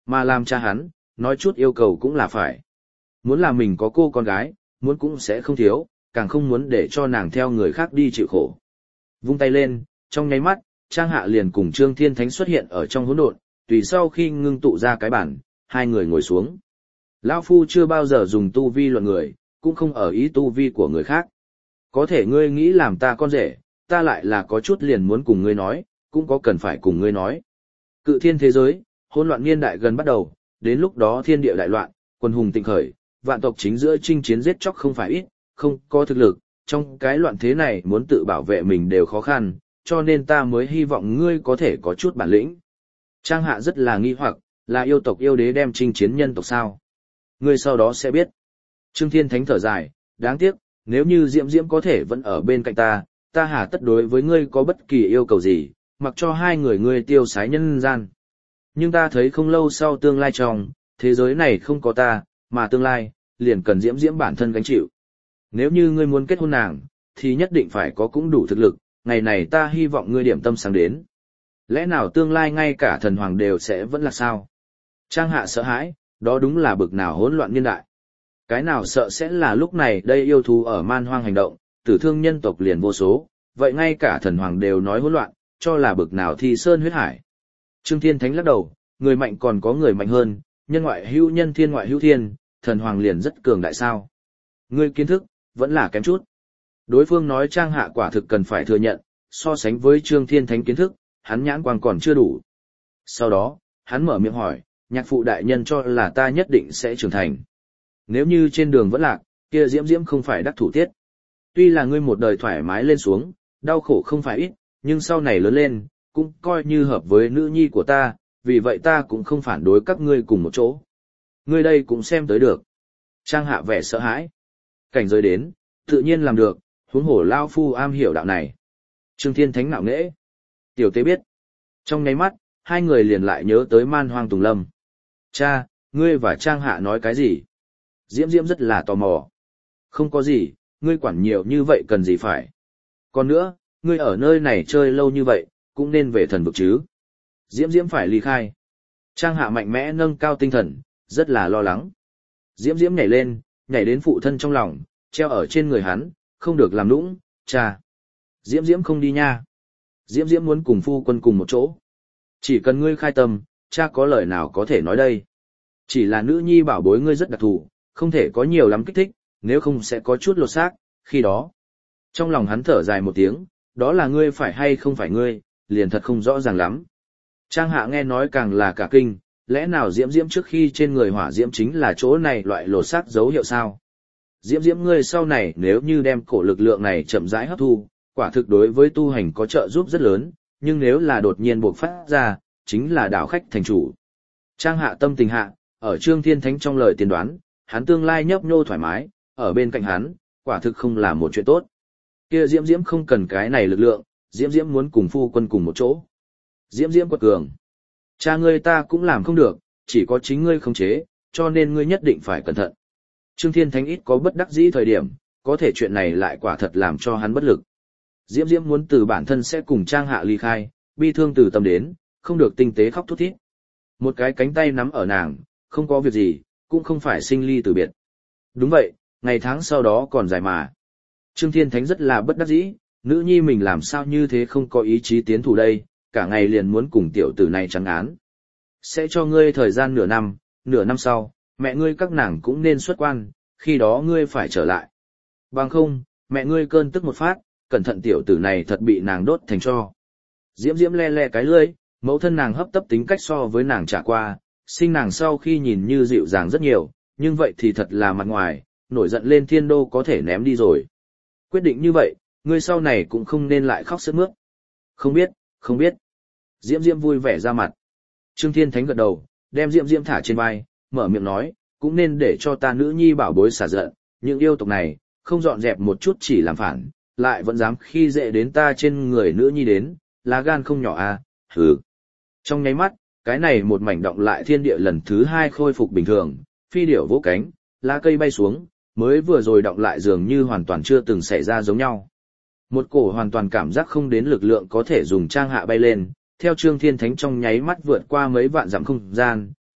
Mà làm cha hắn, nói chút yêu cầu cũng là phải. Muốn là mình có cô con gái, muốn cũng sẽ không thiếu, càng không muốn để cho nàng theo người khác đi chịu khổ. Vung tay lên, trong nháy mắt, Trang Hạ liền cùng Trương Thiên Thánh xuất hiện ở trong hỗn độn, tùy sau khi ngưng tụ ra cái bản, hai người ngồi xuống. Lão Phu chưa bao giờ dùng tu vi luận người, cũng không ở ý tu vi của người khác. Có thể ngươi nghĩ làm ta con rể, ta lại là có chút liền muốn cùng ngươi nói, cũng có cần phải cùng ngươi nói. Cự thiên thế giới, hỗn loạn niên đại gần bắt đầu, đến lúc đó thiên địa đại loạn, quân hùng tịnh khởi, vạn tộc chính giữa chinh chiến giết chóc không phải ít, không có thực lực, trong cái loạn thế này muốn tự bảo vệ mình đều khó khăn, cho nên ta mới hy vọng ngươi có thể có chút bản lĩnh. Trang Hạ rất là nghi hoặc, là yêu tộc yêu đế đem chinh chiến nhân tộc sao? Ngươi sau đó sẽ biết. Trương Thiên Thánh thở dài, đáng tiếc, nếu như Diễm Diễm có thể vẫn ở bên cạnh ta, ta hà tất đối với ngươi có bất kỳ yêu cầu gì, mặc cho hai người ngươi tiêu sái nhân gian. Nhưng ta thấy không lâu sau tương lai trong, thế giới này không có ta, mà tương lai, liền cần Diễm Diễm bản thân gánh chịu. Nếu như ngươi muốn kết hôn nàng, thì nhất định phải có cũng đủ thực lực, ngày này ta hy vọng ngươi điểm tâm sáng đến. Lẽ nào tương lai ngay cả thần hoàng đều sẽ vẫn là sao? Trang Hạ sợ hãi, đó đúng là bực nào hỗn loạn niên đại. Cái nào sợ sẽ là lúc này đây yêu thú ở man hoang hành động, tử thương nhân tộc liền vô số, vậy ngay cả thần hoàng đều nói hỗn loạn, cho là bực nào thì sơn huyết hải. Trương Thiên Thánh lắc đầu, người mạnh còn có người mạnh hơn, nhân ngoại hữu nhân thiên ngoại hữu thiên, thần hoàng liền rất cường đại sao. Ngươi kiến thức, vẫn là kém chút. Đối phương nói Trang Hạ quả thực cần phải thừa nhận, so sánh với Trương Thiên Thánh kiến thức, hắn nhãn quang còn chưa đủ. Sau đó, hắn mở miệng hỏi, nhạc phụ đại nhân cho là ta nhất định sẽ trưởng thành. Nếu như trên đường vẫn lạc, kia Diễm Diễm không phải đắc thủ tiết. Tuy là ngươi một đời thoải mái lên xuống, đau khổ không phải ít, nhưng sau này lớn lên, cũng coi như hợp với nữ nhi của ta, vì vậy ta cũng không phản đối các ngươi cùng một chỗ. Ngươi đây cũng xem tới được. Trang Hạ vẻ sợ hãi. Cảnh giới đến, tự nhiên làm được, huống hổ lao phu am hiểu đạo này. Trương Thiên Thánh nạo nghễ. Tiểu tế biết. Trong nháy mắt, hai người liền lại nhớ tới man hoang tùng lâm. Cha, ngươi và Trang Hạ nói cái gì? Diễm Diễm rất là tò mò. Không có gì, ngươi quản nhiều như vậy cần gì phải. Còn nữa, ngươi ở nơi này chơi lâu như vậy, cũng nên về thần vực chứ. Diễm Diễm phải ly khai. Trang Hạ mạnh mẽ nâng cao tinh thần, rất là lo lắng. Diễm Diễm nhảy lên, nhảy đến phụ thân trong lòng, treo ở trên người hắn, không được làm nũng, cha. Diễm Diễm không đi nha. Diễm Diễm muốn cùng phu quân cùng một chỗ. Chỉ cần ngươi khai tâm, cha có lời nào có thể nói đây. Chỉ là nữ nhi bảo bối ngươi rất đặc thù, không thể có nhiều lắm kích thích, nếu không sẽ có chút lột xác, khi đó. Trong lòng hắn thở dài một tiếng, đó là ngươi phải hay không phải ngươi, liền thật không rõ ràng lắm. Trang Hạ nghe nói càng là cả kinh, lẽ nào Diễm Diễm trước khi trên người hỏa diễm chính là chỗ này loại lột xác dấu hiệu sao? Diễm Diễm ngươi sau này nếu như đem cổ lực lượng này chậm rãi hấp thu, quả thực đối với tu hành có trợ giúp rất lớn, nhưng nếu là đột nhiên bộc phát ra, chính là đảo khách thành chủ. Trang Hạ tâm tình hạ, ở Trương Thiên Thánh trong lời tiên đoán, hắn tương lai nhấp nhô thoải mái, ở bên cạnh hắn, quả thực không là một chuyện tốt. Kia Diễm Diễm không cần cái này lực lượng, Diễm Diễm muốn cùng phu quân cùng một chỗ. Diễm Diễm quật cường. Cha ngươi ta cũng làm không được, chỉ có chính ngươi khống chế, cho nên ngươi nhất định phải cẩn thận. Trương Thiên Thánh ít có bất đắc dĩ thời điểm, có thể chuyện này lại quả thật làm cho hắn bất lực. Diễm Diễm muốn từ bản thân sẽ cùng Trang Hạ ly khai, bi thương từ tâm đến, không được tinh tế khóc thút thít. Một cái cánh tay nắm ở nàng, không có việc gì, cũng không phải sinh ly từ biệt. Đúng vậy, ngày tháng sau đó còn dài mà. Trương Thiên Thánh rất là bất đắc dĩ, nữ nhi mình làm sao như thế không có ý chí tiến thủ đây, cả ngày liền muốn cùng tiểu tử này trắng án. Sẽ cho ngươi thời gian nửa năm, nửa năm sau, mẹ ngươi các nàng cũng nên xuất quan, khi đó ngươi phải trở lại. Bằng không, mẹ ngươi cơn tức một phát, cẩn thận tiểu tử này thật bị nàng đốt thành tro. Diễm Diễm le le cái lưỡi, mẫu thân nàng hấp tấp tính cách so với nàng trả qua, sinh nàng sau khi nhìn như dịu dàng rất nhiều, nhưng vậy thì thật là mặt ngoài, nổi giận lên thiên đô có thể ném đi rồi. Quyết định như vậy, ngươi sau này cũng không nên lại khóc sướt mướt. Không biết, không biết. Diễm Diễm vui vẻ ra mặt. Trương Thiên Thánh gật đầu, đem Diễm Diễm thả trên vai, mở miệng nói, cũng nên để cho ta nữ nhi bảo bối xả giận, những yêu tộc này, không dọn dẹp một chút chỉ làm phản, lại vẫn dám khi dễ đến ta trên người nữ nhi đến, lá gan không nhỏ à, hừ. Trong nháy mắt, cái này một mảnh động lại thiên địa lần thứ hai khôi phục bình thường, phi điểu vỗ cánh, lá cây bay xuống, mới vừa rồi động lại dường như hoàn toàn chưa từng xảy ra giống nhau. Một cổ hoàn toàn cảm giác không đến lực lượng có thể dùng Trang Hạ bay lên, theo Trương Thiên Thánh trong nháy mắt vượt qua mấy vạn dặm không gian,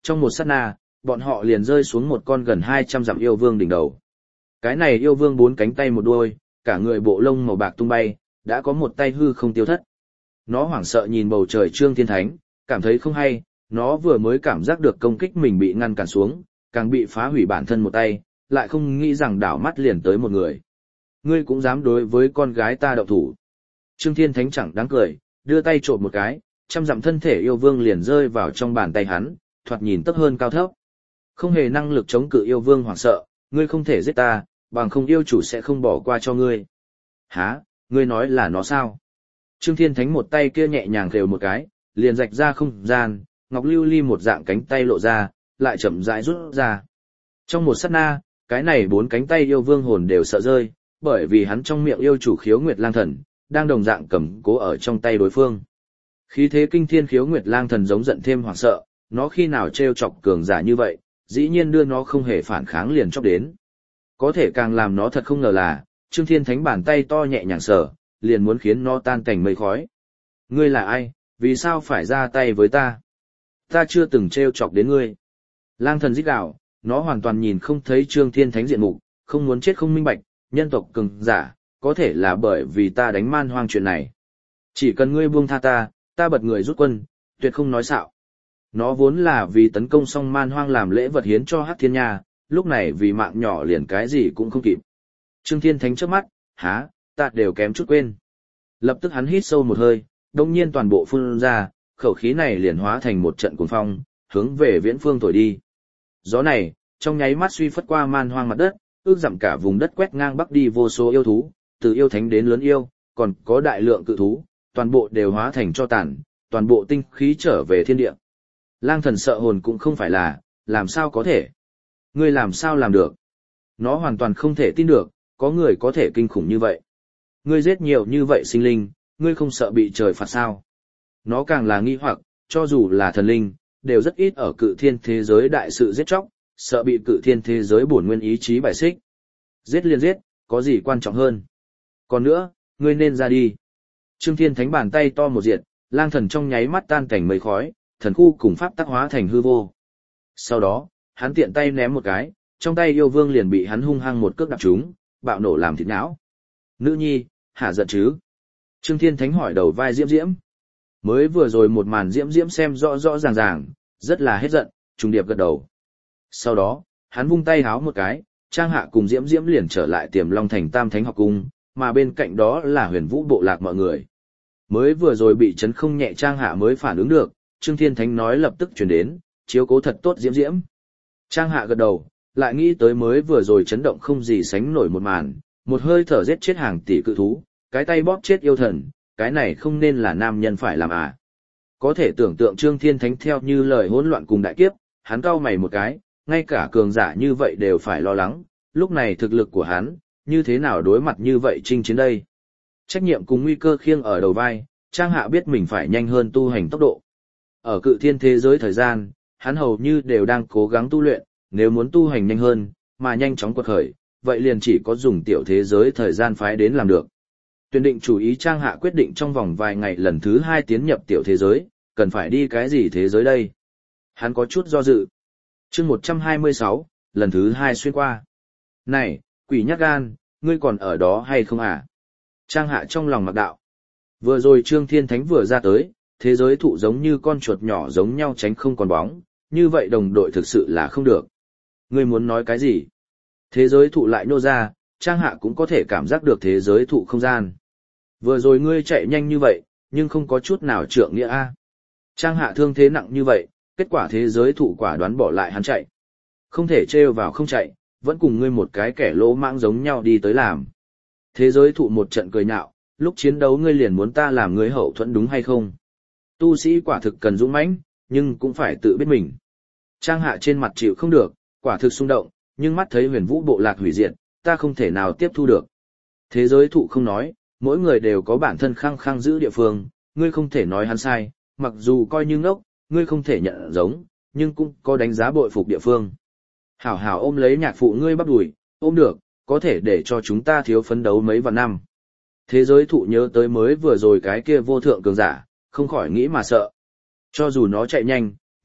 Trong một sát na, bọn họ liền rơi xuống một con gần hai trăm dặm yêu vương đỉnh đầu. Cái này yêu vương bốn cánh tay một đuôi, cả người bộ lông màu bạc tung bay, đã có một tay hư không tiêu thất. Nó hoảng sợ nhìn bầu trời Trương Thiên Thánh, cảm thấy không hay, nó vừa mới cảm giác được công kích mình bị ngăn cản xuống, càng bị phá hủy bản thân một tay, lại không nghĩ rằng đảo mắt liền tới một người. Ngươi cũng dám đối với con gái ta động thủ. Trương Thiên Thánh chẳng đáng cười, đưa tay trộm một cái, trăm dặm thân thể yêu vương liền rơi vào trong bàn tay hắn, thoạt nhìn tấp hơn cao thấp. Không hề năng lực chống cự yêu vương hoảng sợ, ngươi không thể giết ta, bằng không yêu chủ sẽ không bỏ qua cho ngươi. Hả, ngươi nói là nó sao? Trương Thiên Thánh một tay kia nhẹ nhàng khều một cái, liền rạch ra không gian, ngọc lưu ly một dạng cánh tay lộ ra, lại chậm rãi rút ra. Trong một sát na, cái này bốn cánh tay yêu vương hồn đều sợ rơi, bởi vì hắn trong miệng yêu chủ Khiếu Nguyệt Lang Thần, đang đồng dạng cầm cố ở trong tay đối phương. Khí thế kinh thiên Khiếu Nguyệt Lang Thần giống giận thêm hoảng sợ, nó khi nào trêu chọc cường giả như vậy, dĩ nhiên đưa nó không hề phản kháng liền chọc đến. Có thể càng làm nó thật không ngờ là, Trương Thiên Thánh bàn tay to nhẹ nhàng sờ, liền muốn khiến nó tan cảnh mây khói. Ngươi là ai, vì sao phải ra tay với ta? Ta chưa từng trêu chọc đến ngươi. Lang Thần rít gào, nó hoàn toàn nhìn không thấy Trương Thiên Thánh diện mục, không muốn chết không minh bạch, nhân tộc cường giả, có thể là bởi vì ta đánh man hoang chuyện này. Chỉ cần ngươi buông tha ta, ta bật người rút quân, tuyệt không nói xạo. Nó vốn là vì tấn công xong man hoang làm lễ vật hiến cho Hắc Thiên Nha, lúc này vì mạng nhỏ liền cái gì cũng không kịp. Trương Thiên Thánh trước mắt, há, ta đều kém chút quên. Lập tức hắn hít sâu một hơi, đông nhiên toàn bộ phun ra, khẩu khí này liền hóa thành một trận cuồng phong, hướng về viễn phương thổi đi. Gió này, trong nháy mắt suy phất qua man hoang mặt đất, ước dặm cả vùng đất quét ngang bắc đi vô số yêu thú, từ yêu thánh đến lớn yêu, còn có đại lượng cự thú, toàn bộ đều hóa thành cho tàn, toàn bộ tinh khí trở về thiên địa. Lang Thần sợ hồn cũng không phải là, làm sao có thể? Ngươi làm sao làm được? Nó hoàn toàn không thể tin được, có người có thể kinh khủng như vậy. Ngươi giết nhiều như vậy sinh linh, ngươi không sợ bị trời phạt sao? Nó càng là nghi hoặc, cho dù là thần linh, đều rất ít ở cự thiên thế giới đại sự giết chóc, sợ bị cự thiên thế giới bổn nguyên ý chí bài xích. Giết liền giết, có gì quan trọng hơn? Còn nữa, ngươi nên ra đi. Trương Thiên Thánh bàn tay to một diệt, Lang Thần trong nháy mắt tan cảnh mây khói, thần khu cùng pháp tắc hóa thành hư vô. Sau đó, hắn tiện tay ném một cái, trong tay yêu vương liền bị hắn hung hăng một cước đạp trúng, bạo nổ làm thịt não. Nữ nhi, hả giận chứ? Trương Thiên Thánh hỏi đầu vai Diễm Diễm. Mới vừa rồi một màn Diễm Diễm xem rõ rõ ràng ràng, rất là hết giận, trùng điệp gật đầu. Sau đó, hắn vung tay háo một cái, Trang Hạ cùng Diễm Diễm liền trở lại Tiềm Long Thành Tam Thánh học cung, mà bên cạnh đó là Huyền Vũ bộ lạc mọi người. Mới vừa rồi bị chấn không nhẹ Trang Hạ mới phản ứng được, Trương Thiên Thánh nói lập tức truyền đến, chiếu cố thật tốt Diễm Diễm. Trang Hạ gật đầu, lại nghĩ tới mới vừa rồi chấn động không gì sánh nổi một màn, một hơi thở giết chết hàng tỷ cự thú, cái tay bóp chết yêu thần, cái này không nên là nam nhân phải làm à. Có thể tưởng tượng Trương Thiên Thánh theo như lời hỗn loạn cùng đại kiếp, hắn cau mày một cái, ngay cả cường giả như vậy đều phải lo lắng, lúc này thực lực của hắn, như thế nào đối mặt như vậy chinh chiến đây. Trách nhiệm cùng nguy cơ khiêng ở đầu vai, Trang Hạ biết mình phải nhanh hơn tu hành tốc độ. Ở cự thiên thế giới thời gian, hắn hầu như đều đang cố gắng tu luyện, nếu muốn tu hành nhanh hơn, mà nhanh chóng quật khởi, vậy liền chỉ có dùng tiểu thế giới thời gian phái đến làm được. Tuyển định chủ ý Trang Hạ quyết định trong vòng vài ngày lần thứ hai tiến nhập tiểu thế giới, cần phải đi cái gì thế giới đây? Hắn có chút do dự. Chương một trăm hai mươi sáu, lần thứ hai xuyên qua. Này, quỷ nhát gan, ngươi còn ở đó hay không à? Trang Hạ trong lòng mặc đạo. Vừa rồi Trương Thiên Thánh vừa ra tới, thế giới thụ giống như con chuột nhỏ giống nhau tránh không còn bóng, như vậy đồng đội thực sự là không được. Ngươi muốn nói cái gì? Thế giới thụ lại nô ra, Trang Hạ cũng có thể cảm giác được thế giới thụ không gian. Vừa rồi ngươi chạy nhanh như vậy, nhưng không có chút nào trượng nghĩa a. Trang Hạ thương thế nặng như vậy, kết quả thế giới thụ quả đoán bỏ lại hắn chạy. Không thể trêu vào không chạy, vẫn cùng ngươi một cái kẻ lỗ mãng giống nhau đi tới làm. Thế giới thụ một trận cười nhạo, lúc chiến đấu ngươi liền muốn ta làm ngươi hậu thuẫn đúng hay không? Tu sĩ quả thực cần dũng mãnh, nhưng cũng phải tự biết mình. Trang Hạ trên mặt chịu không được, quả thực xung động, nhưng mắt thấy Huyền Vũ bộ lạc hủy diệt, ta không thể nào tiếp thu được. Thế giới thụ không nói, mỗi người đều có bản thân khăng khăng giữ địa phương, ngươi không thể nói hắn sai, mặc dù coi như ngốc, ngươi không thể nhận giống, nhưng cũng có đánh giá bội phục địa phương. Hảo hảo ôm lấy nhạc phụ ngươi bắp đùi, ôm được, có thể để cho chúng ta thiếu phấn đấu mấy vạn năm. Thế giới thụ nhớ tới mới vừa rồi cái kia vô thượng cường giả, không khỏi nghĩ mà sợ. Cho dù nó chạy nhanh,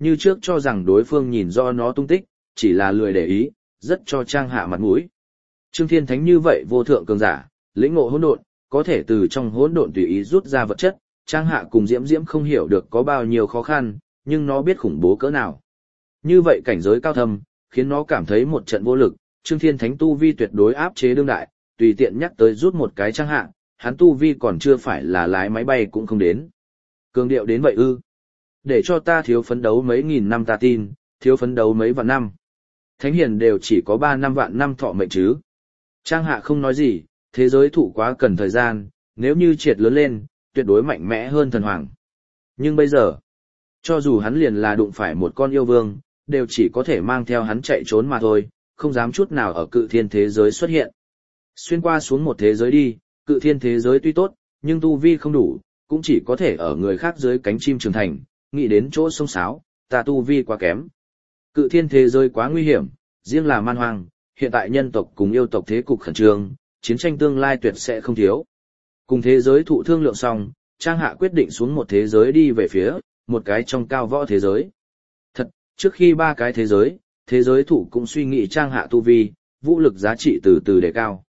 như trước cho rằng đối phương nhìn do nó tung tích, chỉ là lười để ý, rất cho Trang Hạ mặt mũi. Trương Thiên Thánh như vậy vô thượng cường giả, lĩnh ngộ hỗn độn, có thể từ trong hỗn độn tùy ý rút ra vật chất, Trang Hạ cùng Diễm Diễm không hiểu được có bao nhiêu khó khăn, nhưng nó biết khủng bố cỡ nào. Như vậy cảnh giới cao thâm, khiến nó cảm thấy một trận vô lực, Trương Thiên Thánh tu vi tuyệt đối áp chế đương đại, tùy tiện nhắc tới rút một cái Trang Hạ, hắn tu vi còn chưa phải là lái máy bay cũng không đến. Cường điệu đến vậy ư? Để cho ta thiếu phấn đấu mấy nghìn năm ta tin, thiếu phấn đấu mấy vạn năm. Thánh hiền đều chỉ có ba năm vạn năm thọ mệnh chứ. Trang Hạ không nói gì, thế giới thụ quá cần thời gian, nếu như triệt lớn lên, tuyệt đối mạnh mẽ hơn thần hoàng. Nhưng bây giờ, cho dù hắn liền là đụng phải một con yêu vương, đều chỉ có thể mang theo hắn chạy trốn mà thôi, không dám chút nào ở cự thiên thế giới xuất hiện. Xuyên qua xuống một thế giới đi, cự thiên thế giới tuy tốt, nhưng tu vi không đủ, cũng chỉ có thể ở người khác dưới cánh chim trưởng thành, nghĩ đến chỗ sông sáo, ta tu vi quá kém. Cự thiên thế giới quá nguy hiểm, riêng là man hoang, hiện tại nhân tộc cùng yêu tộc thế cục khẩn trương, chiến tranh tương lai tuyệt sẽ không thiếu. Cùng thế giới thụ thương lượng xong, Trang Hạ quyết định xuống một thế giới đi về phía, một cái trong cao võ thế giới. Thật, trước khi ba cái thế giới, thế giới thụ cũng suy nghĩ Trang Hạ tu vi, vũ lực giá trị từ từ đề cao.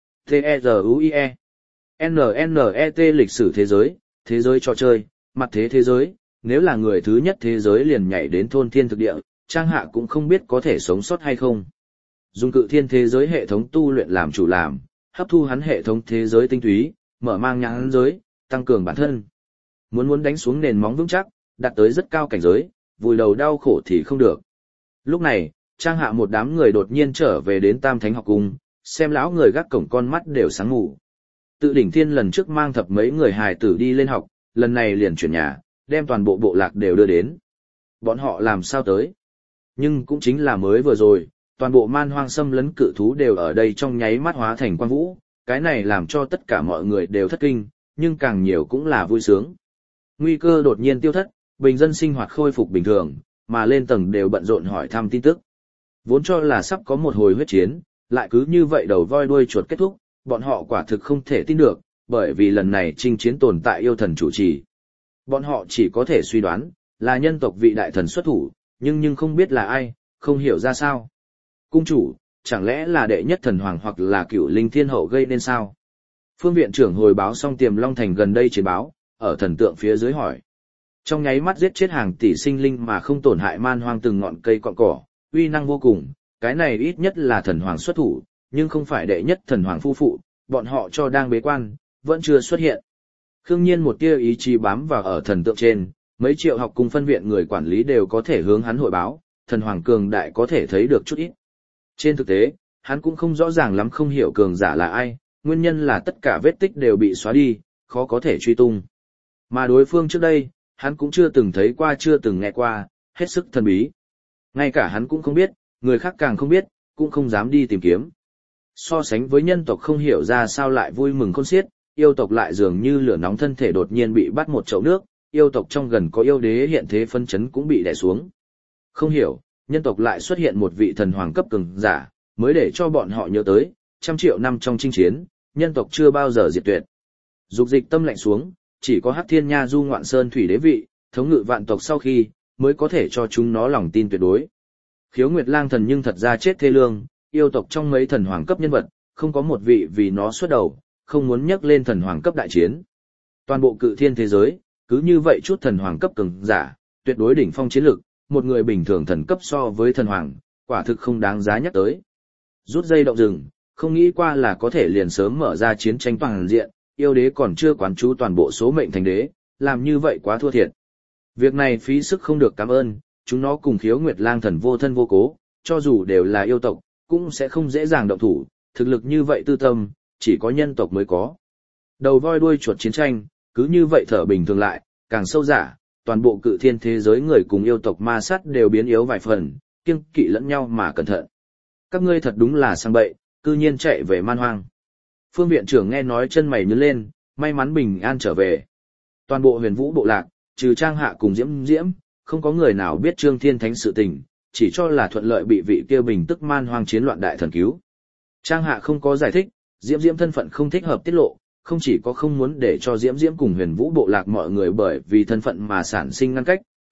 T-E-Z-U-I-E N N E T lịch sử thế giới, thế giới trò chơi, mặt thế thế giới, nếu là người thứ nhất thế giới liền nhảy đến thôn thiên thực địa, Trang Hạ cũng không biết có thể sống sót hay không. Dùng cự thiên thế giới hệ thống tu luyện làm chủ làm, hấp thu hắn hệ thống thế giới tinh túy, mở mang nhãn giới, tăng cường bản thân. Muốn muốn đánh xuống nền móng vững chắc, đạt tới rất cao cảnh giới, vùi đầu đau khổ thì không được. Lúc này, Trang Hạ một đám người đột nhiên trở về đến Tam Thánh học cung, xem lão người gác cổng con mắt đều sáng ngủ. Tự đỉnh thiên lần trước mang thập mấy người hài tử đi lên học, lần này liền chuyển nhà, đem toàn bộ bộ lạc đều đưa đến. Bọn họ làm sao tới? Nhưng cũng chính là mới vừa rồi, toàn bộ man hoang xâm lấn cự thú đều ở đây trong nháy mắt hóa thành quang vũ, cái này làm cho tất cả mọi người đều thất kinh, nhưng càng nhiều cũng là vui sướng. Nguy cơ đột nhiên tiêu thất, bình dân sinh hoạt khôi phục bình thường, mà lên tầng đều bận rộn hỏi thăm tin tức. Vốn cho là sắp có một hồi huyết chiến, lại cứ như vậy đầu voi đuôi chuột kết thúc, bọn họ quả thực không thể tin được, bởi vì lần này chinh chiến tồn tại yêu thần chủ trì. Bọn họ chỉ có thể suy đoán, là nhân tộc vị đại thần xuất thủ, nhưng nhưng không biết là ai, không hiểu ra sao. Cung chủ, chẳng lẽ là đệ nhất thần hoàng hoặc là cửu linh thiên hậu gây nên sao? Phương viện trưởng hồi báo xong Tiềm Long Thành gần đây chiến báo, ở thần tượng phía dưới hỏi. Trong nháy mắt giết chết hàng tỷ sinh linh mà không tổn hại man hoang từng ngọn cây cọn cỏ, uy năng vô cùng, cái này ít nhất là thần hoàng xuất thủ, nhưng không phải đệ nhất thần hoàng phu phụ, bọn họ cho đang bế quan, vẫn chưa xuất hiện. Khương Nhiên một tia ý chí bám vào ở thần tượng trên, mấy triệu học cung phân viện người quản lý đều có thể hướng hắn hội báo, thần hoàng cường đại có thể thấy được chút ít. Trên thực tế, hắn cũng không rõ ràng lắm không hiểu cường giả là ai, nguyên nhân là tất cả vết tích đều bị xóa đi, khó có thể truy tung. Mà đối phương trước đây, hắn cũng chưa từng thấy qua chưa từng nghe qua, hết sức thần bí. Ngay cả hắn cũng không biết, người khác càng không biết, cũng không dám đi tìm kiếm. So sánh với nhân tộc không hiểu ra sao lại vui mừng khôn xiết, yêu tộc lại dường như lửa nóng thân thể đột nhiên bị bắt một chậu nước, yêu tộc trong gần có yêu đế hiện thế phân chấn cũng bị đè xuống. Không hiểu, nhân tộc lại xuất hiện một vị thần hoàng cấp cường giả, mới để cho bọn họ nhớ tới, trăm triệu năm trong chinh chiến, nhân tộc chưa bao giờ diệt tuyệt. Dục dịch tâm lạnh xuống, chỉ có Hắc Thiên Nha Du Ngoạn Sơn thủy đế vị, thống ngự vạn tộc sau khi, mới có thể cho chúng nó lòng tin tuyệt đối. Khiếu Nguyệt Lang thần nhưng thật ra chết thê lương, yêu tộc trong mấy thần hoàng cấp nhân vật, không có một vị vì nó xuất đầu, không muốn nhắc lên thần hoàng cấp đại chiến. Toàn bộ cự thiên thế giới, cứ như vậy chút thần hoàng cấp cường giả, tuyệt đối đỉnh phong chiến lực, một người bình thường thần cấp so với thần hoàng, quả thực không đáng giá nhắc tới. Rút dây động rừng, không nghĩ qua là có thể liền sớm mở ra chiến tranh toàn diện, yêu đế còn chưa quán chú toàn bộ số mệnh thành đế, làm như vậy quá thua thiệt. Việc này phí sức không được cảm ơn, chúng nó cùng Khiếu Nguyệt Lang thần vô thân vô cố, cho dù đều là yêu tộc, cũng sẽ không dễ dàng động thủ, thực lực như vậy tư tâm, chỉ có nhân tộc mới có. Đầu voi đuôi chuột chiến tranh, cứ như vậy thở bình thường lại, càng sâu giả, toàn bộ cự thiên thế giới người cùng yêu tộc ma sát đều biến yếu vài phần, kiêng kỵ lẫn nhau mà cẩn thận. Các ngươi thật đúng là sang bậy, cư nhiên chạy về man hoang. Phương viện trưởng nghe nói chân mày nhướng lên, may mắn bình an trở về. Toàn bộ huyền vũ bộ lạc, trừ Trang Hạ cùng Diễm Diễm, không có người nào biết Trương Thiên Thánh sự tình, chỉ cho là thuận lợi bị vị kia bình tức man hoang chiến loạn đại thần cứu. Trang Hạ không có giải thích, Diễm Diễm thân phận không thích hợp tiết lộ, không chỉ có không muốn để cho Diễm Diễm cùng huyền vũ bộ lạc mọi người bởi vì thân phận mà sản sinh ngăn cách,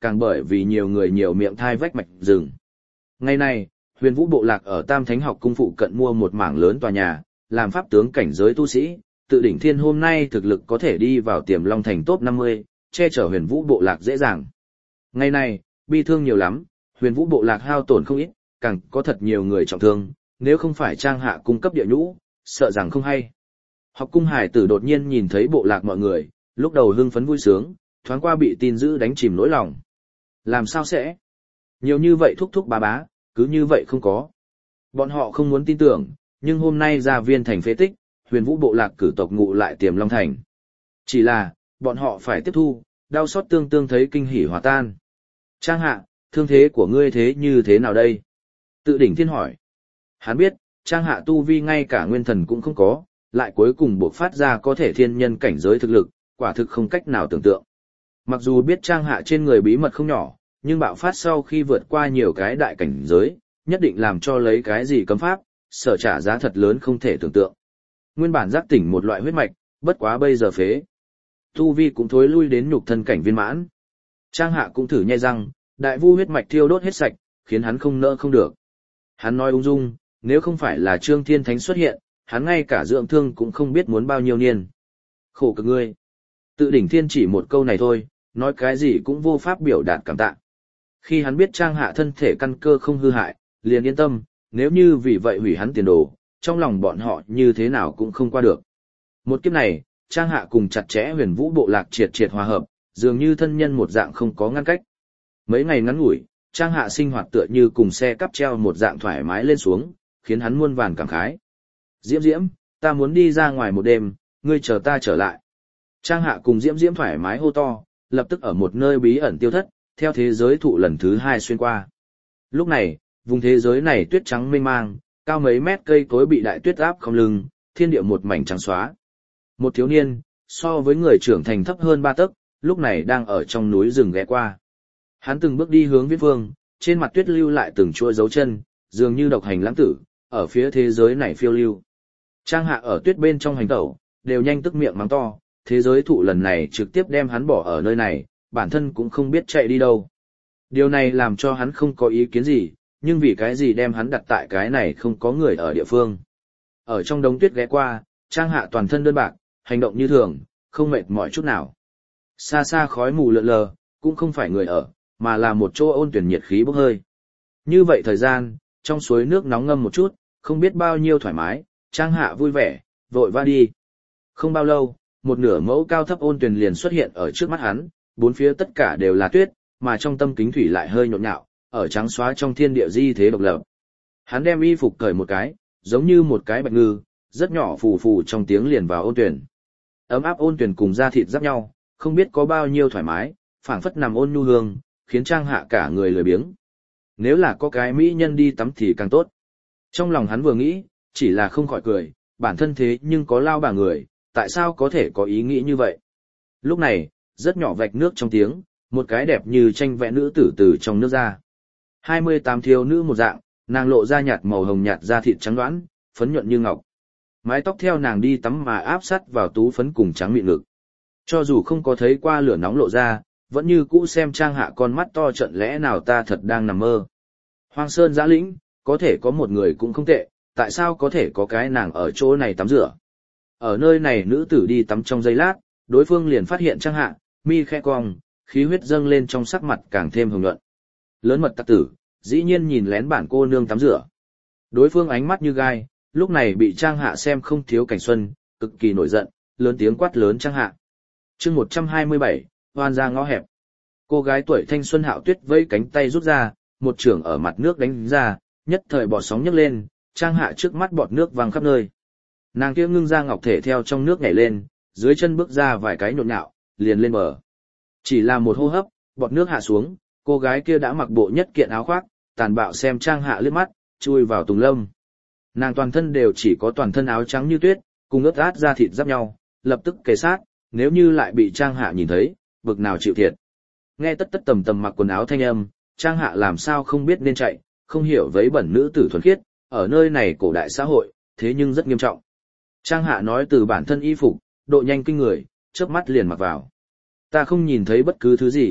càng bởi vì nhiều người nhiều miệng thai vách mạch rừng. Ngày nay, Huyền Vũ bộ lạc ở Tam Thánh học cung phụ cận mua một mảng lớn tòa nhà, làm pháp tướng cảnh giới tu sĩ, tự đỉnh thiên hôm nay thực lực có thể đi vào Tiềm Long thành top năm mươi, che chở Huyền Vũ bộ lạc dễ dàng. Ngày nay, bi thương nhiều lắm, Huyền Vũ bộ lạc hao tổn không ít, càng có thật nhiều người trọng thương, nếu không phải Trang Hạ cung cấp địa nhũ, sợ rằng không hay. Học cung hải tử đột nhiên nhìn thấy bộ lạc mọi người, lúc đầu hưng phấn vui sướng, thoáng qua bị tin dữ đánh chìm nỗi lòng. Làm sao sẽ? Nhiều như vậy thúc thúc bá bá, cứ như vậy không có. Bọn họ không muốn tin tưởng, nhưng hôm nay ra Viên thành phế tích, Huyền Vũ bộ lạc cử tộc ngụ lại Tiềm Long thành. Chỉ là, bọn họ phải tiếp thu, đau xót tương tương thấy kinh hỉ hòa tan. Trang Hạ, thương thế của ngươi thế như thế nào đây? Tự đỉnh thiên hỏi. Hắn biết, Trang Hạ tu vi ngay cả nguyên thần cũng không có, lại cuối cùng buộc phát ra có thể thiên nhân cảnh giới thực lực, quả thực không cách nào tưởng tượng. Mặc dù biết Trang Hạ trên người bí mật không nhỏ, nhưng bạo phát sau khi vượt qua nhiều cái đại cảnh giới, nhất định làm cho lấy cái gì cấm pháp, sở trả giá thật lớn không thể tưởng tượng. Nguyên bản giác tỉnh một loại huyết mạch, bất quá bây giờ phế. Tu vi cũng thối lui đến nhục thân cảnh viên mãn. Trang Hạ cũng thử nhai răng, đại vu huyết mạch thiêu đốt hết sạch, khiến hắn không nỡ không được. Hắn nói ung dung, nếu không phải là Trương Thiên Thánh xuất hiện, hắn ngay cả dưỡng thương cũng không biết muốn bao nhiêu niên. Khổ cực ngươi. Tự đỉnh thiên chỉ một câu này thôi, nói cái gì cũng vô pháp biểu đạt cảm tạ. Khi hắn biết Trang Hạ thân thể căn cơ không hư hại, liền yên tâm, nếu như vì vậy hủy hắn tiền đồ, trong lòng bọn họ như thế nào cũng không qua được. Một kiếp này, Trang Hạ cùng chặt chẽ Huyền Vũ bộ lạc triệt triệt hòa hợp, dường như thân nhân một dạng không có ngăn cách. Mấy ngày ngắn ngủi, Trang Hạ sinh hoạt tựa như cùng xe cắp treo một dạng thoải mái lên xuống, khiến hắn muôn vàn cảm khái. Diễm Diễm, ta muốn đi ra ngoài một đêm, ngươi chờ ta trở lại. Trang Hạ cùng Diễm Diễm thoải mái hô to, lập tức ở một nơi bí ẩn tiêu thất, theo thế giới thụ lần thứ hai xuyên qua. Lúc này, vùng thế giới này tuyết trắng mênh mang, cao mấy mét cây cối bị đại tuyết áp không lưng, thiên địa một mảnh trắng xóa. Một thiếu niên, so với người trưởng thành thấp hơn ba tấc, lúc này đang ở trong núi rừng ghé qua. Hắn từng bước đi hướng viễn phương, trên mặt tuyết lưu lại từng chuỗi dấu chân, dường như độc hành lãng tử, ở phía thế giới này phiêu lưu. Trang Hạ ở tuyết bên trong hành tẩu, đều nhanh tức miệng mắng to, thế giới thụ lần này trực tiếp đem hắn bỏ ở nơi này, bản thân cũng không biết chạy đi đâu. Điều này làm cho hắn không có ý kiến gì, nhưng vì cái gì đem hắn đặt tại cái này không có người ở địa phương. Ở trong đống tuyết ghé qua, Trang Hạ toàn thân đơn bạc, hành động như thường, không mệt mỏi chút nào. Xa xa khói mù lượn lờ, cũng không phải người ở, mà là một chỗ ôn tuyển nhiệt khí bốc hơi. Như vậy thời gian, trong suối nước nóng ngâm một chút, không biết bao nhiêu thoải mái, Trang Hạ vui vẻ, vội va đi. Không bao lâu, một nửa mẫu cao thấp ôn tuyển liền xuất hiện ở trước mắt hắn, bốn phía tất cả đều là tuyết, mà trong tâm kính thủy lại hơi nhộn nhạo, ở trắng xóa trong thiên địa di thế độc lập. Hắn đem y phục cởi một cái, giống như một cái bạch ngư, rất nhỏ phù phù trong tiếng liền vào ôn tuyển. Ấm áp ôn tuyển cùng da thịt giáp nhau, không biết có bao nhiêu thoải mái, phảng phất nằm ôn nhu hương, khiến Trang Hạ cả người lười biếng. Nếu là có cái mỹ nhân đi tắm thì càng tốt. Trong lòng hắn vừa nghĩ, chỉ là không khỏi cười, bản thân thế nhưng có lao bà người, tại sao có thể có ý nghĩ như vậy. Lúc này, rất nhỏ vạch nước trong tiếng, một cái đẹp như tranh vẽ nữ tử từ trong nước ra. hai mươi tám thiếu nữ một dạng, nàng lộ ra nhạt màu hồng nhạt da thịt trắng đoán, phấn nhuận như ngọc. Mái tóc theo nàng đi tắm mà áp sát vào tú phấn cùng trắng mịn ngực. Cho dù không có thấy qua lửa nóng lộ ra, vẫn như cũ xem Trang Hạ con mắt to trận lẽ nào ta thật đang nằm mơ. Hoang sơn giã lĩnh, có thể có một người cũng không tệ, tại sao có thể có cái nàng ở chỗ này tắm rửa. Ở nơi này nữ tử đi tắm trong giây lát, đối phương liền phát hiện Trang Hạ, mi khẽ cong, khí huyết dâng lên trong sắc mặt càng thêm hồng nhuận. Lớn mật tặc tử, dĩ nhiên nhìn lén bản cô nương tắm rửa. Đối phương ánh mắt như gai, lúc này bị Trang Hạ xem không thiếu cảnh xuân, cực kỳ nổi giận, lớn tiếng quát lớn Trang Hạ. Chương một trăm hai mươi bảy, hoan ra ngõ hẹp. Cô gái tuổi thanh xuân Hạo Tuyết vẫy cánh tay rút ra, một chưởng ở mặt nước đánh ra, nhất thời bọt sóng nhấc lên, Trang Hạ trước mắt bọt nước văng khắp nơi. Nàng kia ngưng ra ngọc thể theo trong nước nhảy lên, dưới chân bước ra vài cái nhộn nhạo, liền lên bờ. Chỉ là một hô hấp, bọt nước hạ xuống, cô gái kia đã mặc bộ nhất kiện áo khoác, tàn bạo xem Trang Hạ liếc mắt, chui vào tùng lâm. Nàng toàn thân đều chỉ có toàn thân áo trắng như tuyết, cùng ướt át da thịt giáp nhau, lập tức kề sát, nếu như lại bị Trang Hạ nhìn thấy, bực nào chịu thiệt. Nghe tất tất tầm tầm mặc quần áo thanh âm, Trang Hạ làm sao không biết nên chạy, không hiểu vấy bẩn nữ tử thuần khiết, ở nơi này cổ đại xã hội, thế nhưng rất nghiêm trọng. Trang Hạ nói từ bản thân y phục, độ nhanh kinh người, chớp mắt liền mặc vào. Ta không nhìn thấy bất cứ thứ gì,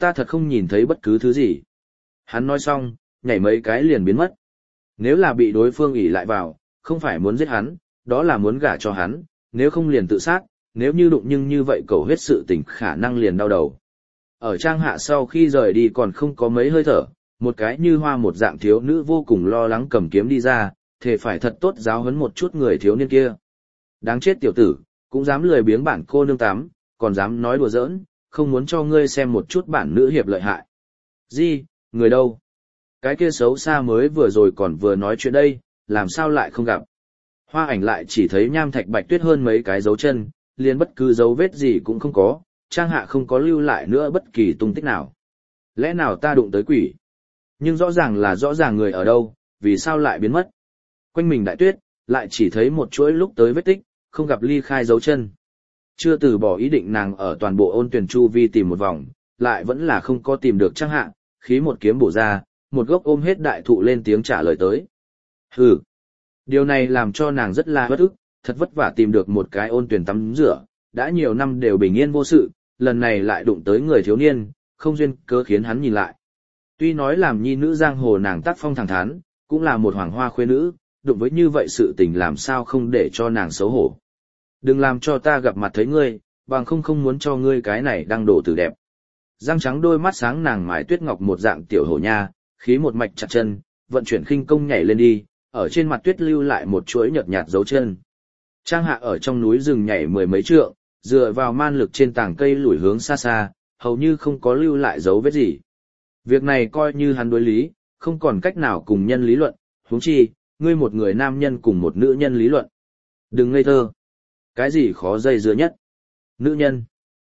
ta thật không nhìn thấy bất cứ thứ gì. Hắn nói xong, nhảy mấy cái liền biến mất. Nếu là bị đối phương ỷ lại vào, không phải muốn giết hắn, đó là muốn gả cho hắn, nếu không liền tự sát, nếu như đụng nhưng như vậy cầu huyết sự tình khả năng liền đau đầu. Ở Trang Hạ sau khi rời đi còn không có mấy hơi thở, một cái như hoa một dạng thiếu nữ vô cùng lo lắng cầm kiếm đi ra, thề phải thật tốt giáo huấn một chút người thiếu niên kia. Đáng chết tiểu tử, cũng dám lười biếng bản cô nương tắm, còn dám nói đùa giỡn, không muốn cho ngươi xem một chút bản nữ hiệp lợi hại. Gì, người đâu? Cái kia xấu xa mới vừa rồi còn vừa nói chuyện đây, làm sao lại không gặp? Hoa Ảnh lại chỉ thấy Nham Thạch Bạch Tuyết hơn mấy cái dấu chân, liền bất cứ dấu vết gì cũng không có, Trang Hạ không có lưu lại nữa bất kỳ tung tích nào. Lẽ nào ta đụng tới quỷ? Nhưng rõ ràng là rõ ràng người ở đâu, vì sao lại biến mất? Quanh mình đại tuyết, lại chỉ thấy một chuỗi lúc tới vết tích, không gặp ly khai dấu chân. Chưa từ bỏ ý định nàng ở toàn bộ ôn tuyển chu vi tìm một vòng, lại vẫn là không có tìm được Trang Hạ, khí một kiếm bổ ra, một gốc ôm hết đại thụ lên tiếng trả lời tới. Hừ. Điều này làm cho nàng rất là bất ức, thật vất vả tìm được một cái ôn tuyển tắm rửa, đã nhiều năm đều bình yên vô sự, lần này lại đụng tới người thiếu niên, không duyên cớ khiến hắn nhìn lại. Tuy nói làm nhi nữ giang hồ nàng tác phong thẳng thắn, cũng là một hoàng hoa khuê nữ, đụng với như vậy sự tình làm sao không để cho nàng xấu hổ. Đừng làm cho ta gặp mặt thấy ngươi, bằng không không muốn cho ngươi cái này đang đổ tử đẹp. Răng trắng đôi mắt sáng nàng mái tuyết ngọc một dạng tiểu hổ nha, khí một mạch chặt chân, vận chuyển khinh công nhảy lên đi, ở trên mặt tuyết lưu lại một chuỗi nhợt nhạt dấu chân. Trang Hạ ở trong núi rừng nhảy mười mấy trượng, dựa vào man lực trên tảng cây lủi hướng xa xa, hầu như không có lưu lại dấu vết gì. Việc này coi như hắn đối lý, không còn cách nào cùng nhân lý luận, huống chi, ngươi một người nam nhân cùng một nữ nhân lý luận. Đừng ngây thơ. Cái gì khó dây dưa nhất? Nữ nhân.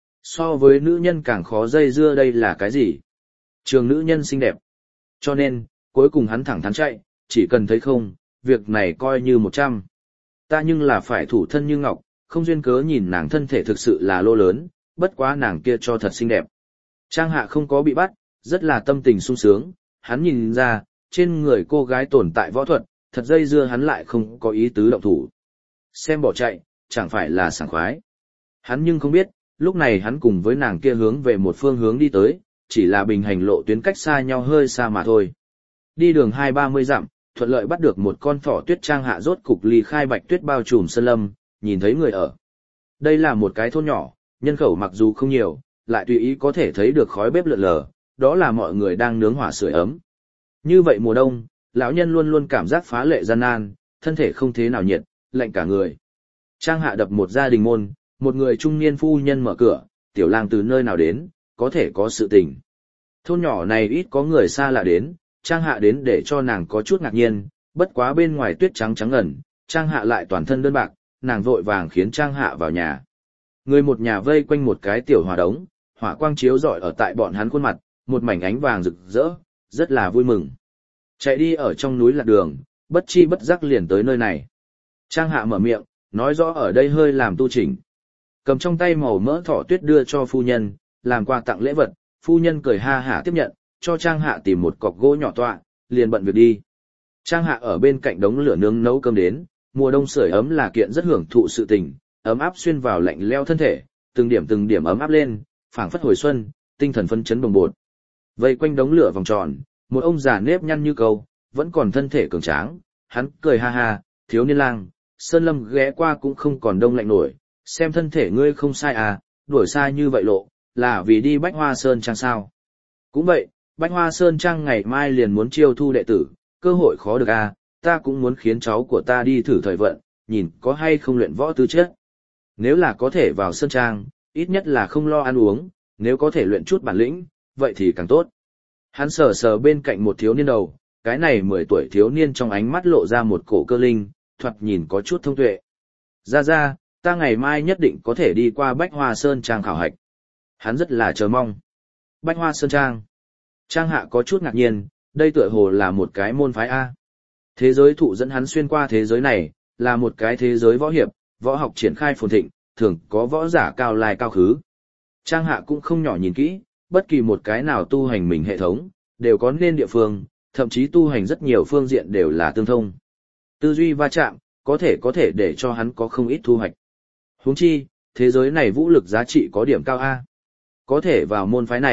So với nữ nhân càng khó dây dưa đây là cái gì? Trường nữ nhân xinh đẹp. Cho nên, cuối cùng hắn thẳng thắn chạy, chỉ cần thấy không, việc này coi như một trăm. Ta nhưng là phải thủ thân như ngọc, không duyên cớ nhìn nàng thân thể thực sự là lô lớn, bất quá nàng kia cho thật xinh đẹp. Trang Hạ không có bị bắt, rất là tâm tình sung sướng, hắn nhìn ra, trên người cô gái tồn tại võ thuật, thật dây dưa hắn lại không có ý tứ động thủ. Xem bỏ chạy, chẳng phải là sảng khoái. Hắn nhưng không biết, lúc này hắn cùng với nàng kia hướng về một phương hướng đi tới, chỉ là bình hành lộ tuyến cách xa nhau hơi xa mà thôi. Đi đường hai ba mươi dặm, thuận lợi bắt được một con thỏ tuyết. Trang Hạ rốt cục ly khai bạch tuyết bao trùm sơn lâm, nhìn thấy người ở. Đây là một cái thôn nhỏ, nhân khẩu mặc dù không nhiều, lại tùy ý có thể thấy được khói bếp lượn lờ, đó là mọi người đang nướng hỏa sưởi ấm. Như vậy mùa đông, lão nhân luôn luôn cảm giác phá lệ gian nan, thân thể không thế nào nhiệt, lạnh cả người. Trang Hạ đập một gia đình môn, một người trung niên phu nhân mở cửa, tiểu lang từ nơi nào đến, có thể có sự tình. Thôn nhỏ này ít có người xa lạ đến, Trang Hạ đến để cho nàng có chút ngạc nhiên, bất quá bên ngoài tuyết trắng trắng ngần, Trang Hạ lại toàn thân đơn bạc, nàng vội vàng khiến Trang Hạ vào nhà. Người một nhà vây quanh một cái tiểu hỏa đống, hỏa quang chiếu rọi ở tại bọn hắn khuôn mặt, một mảnh ánh vàng rực rỡ, rất là vui mừng. Chạy đi ở trong núi lạc đường, bất chi bất giác liền tới nơi này. Trang Hạ mở miệng, nói rõ ở đây hơi làm tu chỉnh. Cầm trong tay màu mỡ thỏ tuyết đưa cho phu nhân, làm quà tặng lễ vật, phu nhân cười ha hả tiếp nhận, cho Trang Hạ tìm một cọc gỗ nhỏ tọa, liền bận việc đi. Trang Hạ ở bên cạnh đống lửa nướng nấu cơm đến, mùa đông sưởi ấm là kiện rất hưởng thụ sự tình, ấm áp xuyên vào lạnh leo thân thể, từng điểm từng điểm ấm áp lên, phảng phất hồi xuân, tinh thần phấn chấn bồng bột. Vây quanh đống lửa vòng tròn, một ông già nếp nhăn như câu, vẫn còn thân thể cường tráng, hắn cười ha ha, thiếu niên lang, sơn lâm ghé qua cũng không còn đông lạnh nổi, xem thân thể ngươi không sai à, đuổi xa như vậy lộ, là vì đi Bách Hoa Sơn Trang sao. Cũng vậy, Bách Hoa Sơn Trang ngày mai liền muốn chiêu thu đệ tử, cơ hội khó được à, ta cũng muốn khiến cháu của ta đi thử thời vận, nhìn có hay không luyện võ tư chất. Nếu là có thể vào Sơn Trang, ít nhất là không lo ăn uống, nếu có thể luyện chút bản lĩnh, vậy thì càng tốt. Hắn sờ sờ bên cạnh một thiếu niên đầu, cái này mười tuổi thiếu niên trong ánh mắt lộ ra một cổ cơ linh, thoạt nhìn có chút thông tuệ. Ra ra, ta ngày mai nhất định có thể đi qua Bách Hoa Sơn Trang khảo hạch. Hắn rất là chờ mong. Bách Hoa Sơn Trang. Trang Hạ có chút ngạc nhiên, đây tựa hồ là một cái môn phái A. Thế giới thụ dẫn hắn xuyên qua thế giới này, là một cái thế giới võ hiệp, võ học triển khai phồn thịnh, thường có võ giả cao lai cao khứ. Trang Hạ cũng không nhỏ nhìn kỹ, bất kỳ một cái nào tu hành mình hệ thống, đều có nên địa phương, thậm chí tu hành rất nhiều phương diện đều là tương thông. Tư duy va chạm, có thể có thể để cho hắn có không ít thu hoạch. Huống chi, thế giới này vũ lực giá trị có điểm cao A. Có thể vào môn phái này,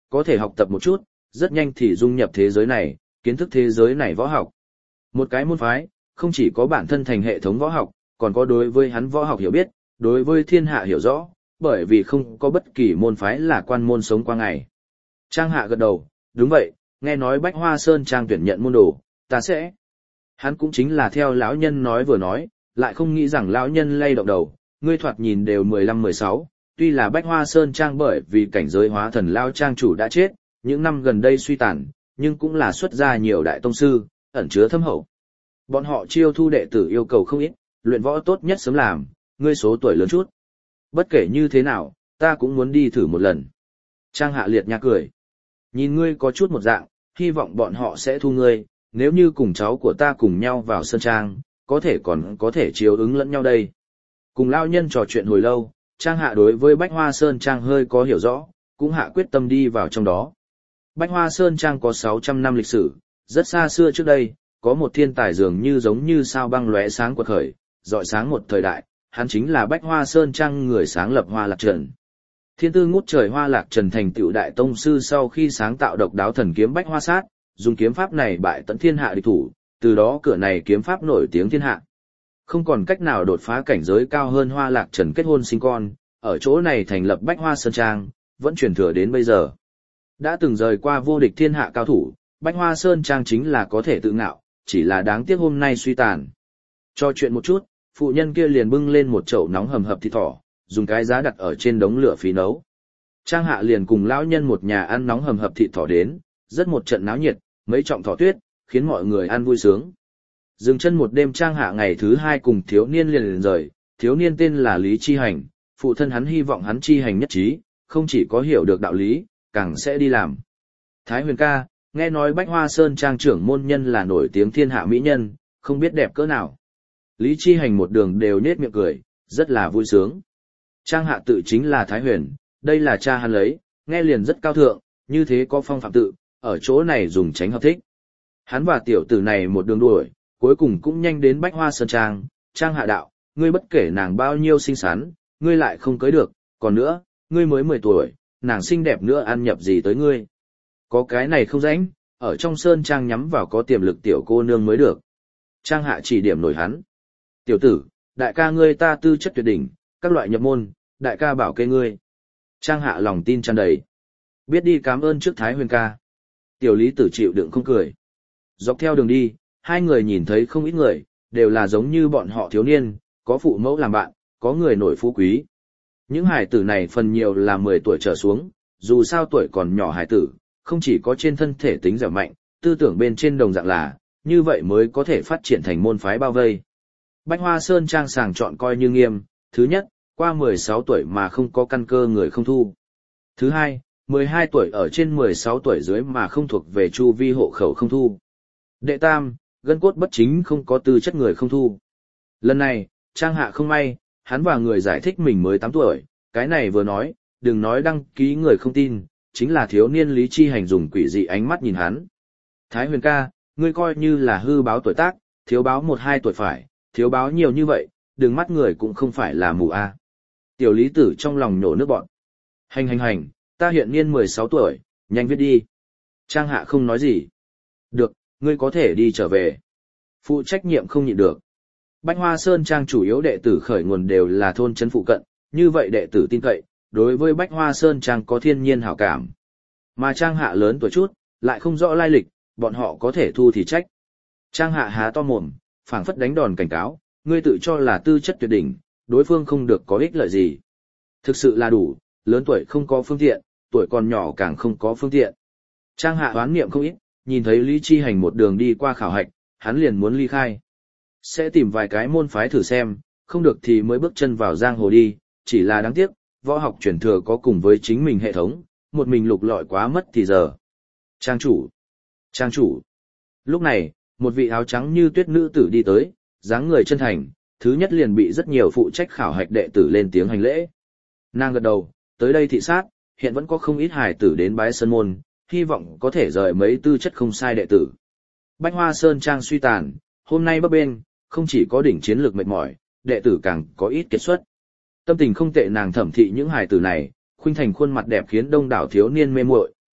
có thể học tập một chút, rất nhanh thì dung nhập thế giới này, kiến thức thế giới này võ học. Một cái môn phái, không chỉ có bản thân thành hệ thống võ học, còn có đối với hắn võ học hiểu biết, đối với thiên hạ hiểu rõ, bởi vì không có bất kỳ môn phái là quan môn sống qua ngày. Trang Hạ gật đầu, đúng vậy, nghe nói Bách Hoa Sơn Trang tuyển nhận môn đồ, ta sẽ. Hắn cũng chính là theo lão nhân nói vừa nói, lại không nghĩ rằng lão nhân lay động đầu, ngươi thoạt nhìn đều mười lăm mười sáu, tuy là Bách Hoa Sơn Trang bởi vì cảnh giới hóa thần lao trang chủ đã chết, những năm gần đây suy tàn, nhưng cũng là xuất ra nhiều đại tông sư, ẩn chứa thâm hậu. Bọn họ chiêu thu đệ tử yêu cầu không ít, luyện võ tốt nhất sớm làm, ngươi số tuổi lớn chút. Bất kể như thế nào, ta cũng muốn đi thử một lần. Trang Hạ liệt nhạc cười. Nhìn ngươi có chút một dạng, hy vọng bọn họ sẽ thu ngươi, nếu như cùng cháu của ta cùng nhau vào Sơn Trang, có thể còn có thể chiếu ứng lẫn nhau đây. Cùng lao nhân trò chuyện hồi lâu, Trang Hạ đối với Bách Hoa Sơn Trang hơi có hiểu rõ, cũng hạ quyết tâm đi vào trong đó. Bách Hoa Sơn Trang có sáu trăm năm lịch sử, rất xa xưa trước đây, có một thiên tài dường như giống như sao băng lóe sáng quật khởi, rọi sáng một thời đại, hắn chính là Bách Hoa Sơn Trang người sáng lập Hoa Lạc Trần. Thiên tư ngút trời Hoa Lạc Trần thành tựu đại tông sư sau khi sáng tạo độc đáo thần kiếm Bách Hoa Sát, dùng kiếm pháp này bại tận thiên hạ địch thủ, từ đó cửa này kiếm pháp nổi tiếng thiên hạ. Không còn cách nào đột phá cảnh giới cao hơn Hoa Lạc Trần kết hôn sinh con, ở chỗ này thành lập Bách Hoa Sơn Trang, vẫn truyền thừa đến bây giờ. Đã từng rời qua vô địch thiên hạ cao thủ, Bách Hoa Sơn Trang chính là có thể tự ngạo, chỉ là đáng tiếc hôm nay suy tàn. Cho chuyện một chút, phụ nhân kia liền bưng lên một chậu nóng hầm hập thịt thỏ, dùng cái giá đặt ở trên đống lửa phí nấu. Trang Hạ liền cùng lão nhân một nhà ăn nóng hầm hập thịt thỏ đến, rất một trận náo nhiệt, mấy trọng thỏ tuyết, khiến mọi người ăn vui sướng. Dừng chân một đêm Trang Hạ ngày thứ hai cùng thiếu niên liền liền rời, thiếu niên tên là Lý Chi Hành, phụ thân hắn hy vọng hắn chi hành nhất trí, không chỉ có hiểu được đạo lý, càng sẽ đi làm. Thái Huyền ca, nghe nói Bách Hoa Sơn Trang trưởng môn nhân là nổi tiếng thiên hạ mỹ nhân, không biết đẹp cỡ nào. Lý Chi Hành một đường đều nết miệng cười, rất là vui sướng. Trang Hạ tự chính là Thái Huyền, đây là cha hắn lấy, nghe liền rất cao thượng, như thế có phong phạm tự, ở chỗ này dùng tránh hợp thích. Hắn và tiểu tử này một đường đuổi, cuối cùng cũng nhanh đến Bách Hoa Sơn Trang. Trang Hạ đạo, ngươi bất kể nàng bao nhiêu xinh xắn, ngươi lại không cưới được, còn nữa, ngươi mới mười tuổi, nàng xinh đẹp nữa ăn nhập gì tới ngươi. Có cái này không rảnh, ở trong Sơn Trang nhắm vào có tiềm lực tiểu cô nương mới được. Trang Hạ chỉ điểm nổi hắn. Tiểu tử, đại ca ngươi ta tư chất tuyệt đỉnh, các loại nhập môn, đại ca bảo kê ngươi. Trang Hạ lòng tin tràn đầy. Biết đi cảm ơn trước Thái Huyền ca. Tiểu Lý Tử chịu đựng không cười. Dọc theo đường đi, hai người nhìn thấy không ít người, đều là giống như bọn họ thiếu niên, có phụ mẫu làm bạn, có người nổi phú quý. Những hải tử này phần nhiều là mười tuổi trở xuống, dù sao tuổi còn nhỏ hải tử, không chỉ có trên thân thể tính dẻo mạnh, tư tưởng bên trên đồng dạng là, như vậy mới có thể phát triển thành môn phái bao vây. Bách Hoa Sơn Trang sàng chọn coi như nghiêm, thứ nhất, qua mười sáu tuổi mà không có căn cơ người không thu. Thứ hai, mười hai tuổi ở trên mười sáu tuổi dưới mà không thuộc về chu vi hộ khẩu không thu. Đệ tam, gân cốt bất chính không có tư chất người không thu. Lần này, Trang Hạ không may, hắn và người giải thích mình mới tám tuổi, cái này vừa nói, đừng nói đăng ký người không tin, chính là thiếu niên Lý Chi Hành dùng quỷ dị ánh mắt nhìn hắn. Thái Huyền ca, ngươi coi như là hư báo tuổi tác, thiếu báo một hai tuổi phải, thiếu báo nhiều như vậy, đừng mắt người cũng không phải là mù a. Tiểu Lý Tử trong lòng nhổ nước bọn. Hành hành hành, ta hiện niên mười sáu tuổi, nhanh viết đi. Trang Hạ không nói gì. Được, ngươi có thể đi trở về. Phụ trách nhiệm không nhịn được. Bách Hoa Sơn Trang chủ yếu đệ tử khởi nguồn đều là thôn trấn phụ cận, như vậy đệ tử tin cậy, đối với Bách Hoa Sơn Trang có thiên nhiên hảo cảm. Mà Trang Hạ lớn tuổi chút, lại không rõ lai lịch, bọn họ có thể thu thì trách. Trang Hạ há to mồm, phảng phất đánh đòn cảnh cáo, ngươi tự cho là tư chất tuyệt đỉnh, đối phương không được có ích lợi gì. Thực sự là đủ, lớn tuổi không có phương tiện, tuổi còn nhỏ càng không có phương tiện. Trang Hạ hoán niệm không ít, nhìn thấy Lý Chi Hành một đường đi qua khảo hạch, hắn liền muốn ly khai. Sẽ tìm vài cái môn phái thử xem, không được thì mới bước chân vào giang hồ đi, chỉ là đáng tiếc, võ học truyền thừa có cùng với chính mình hệ thống, một mình lục lọi quá mất thì giờ. Trang chủ! Trang chủ! Lúc này, một vị áo trắng như tuyết nữ tử đi tới, dáng người chân thành, thứ nhất liền bị rất nhiều phụ trách khảo hạch đệ tử lên tiếng hành lễ. Nàng gật đầu, tới đây thị sát, hiện vẫn có không ít hài tử đến bái sơn môn, hy vọng có thể rời mấy tư chất không sai đệ tử. Bách Hoa Sơn Trang suy tàn, hôm nay bấp bênh, không chỉ có đỉnh chiến lược mệt mỏi, đệ tử càng có ít kết xuất. Tâm tình không tệ nàng thẩm thị những hài tử này, khuynh thành khuôn mặt đẹp khiến đông đảo thiếu niên mê muội.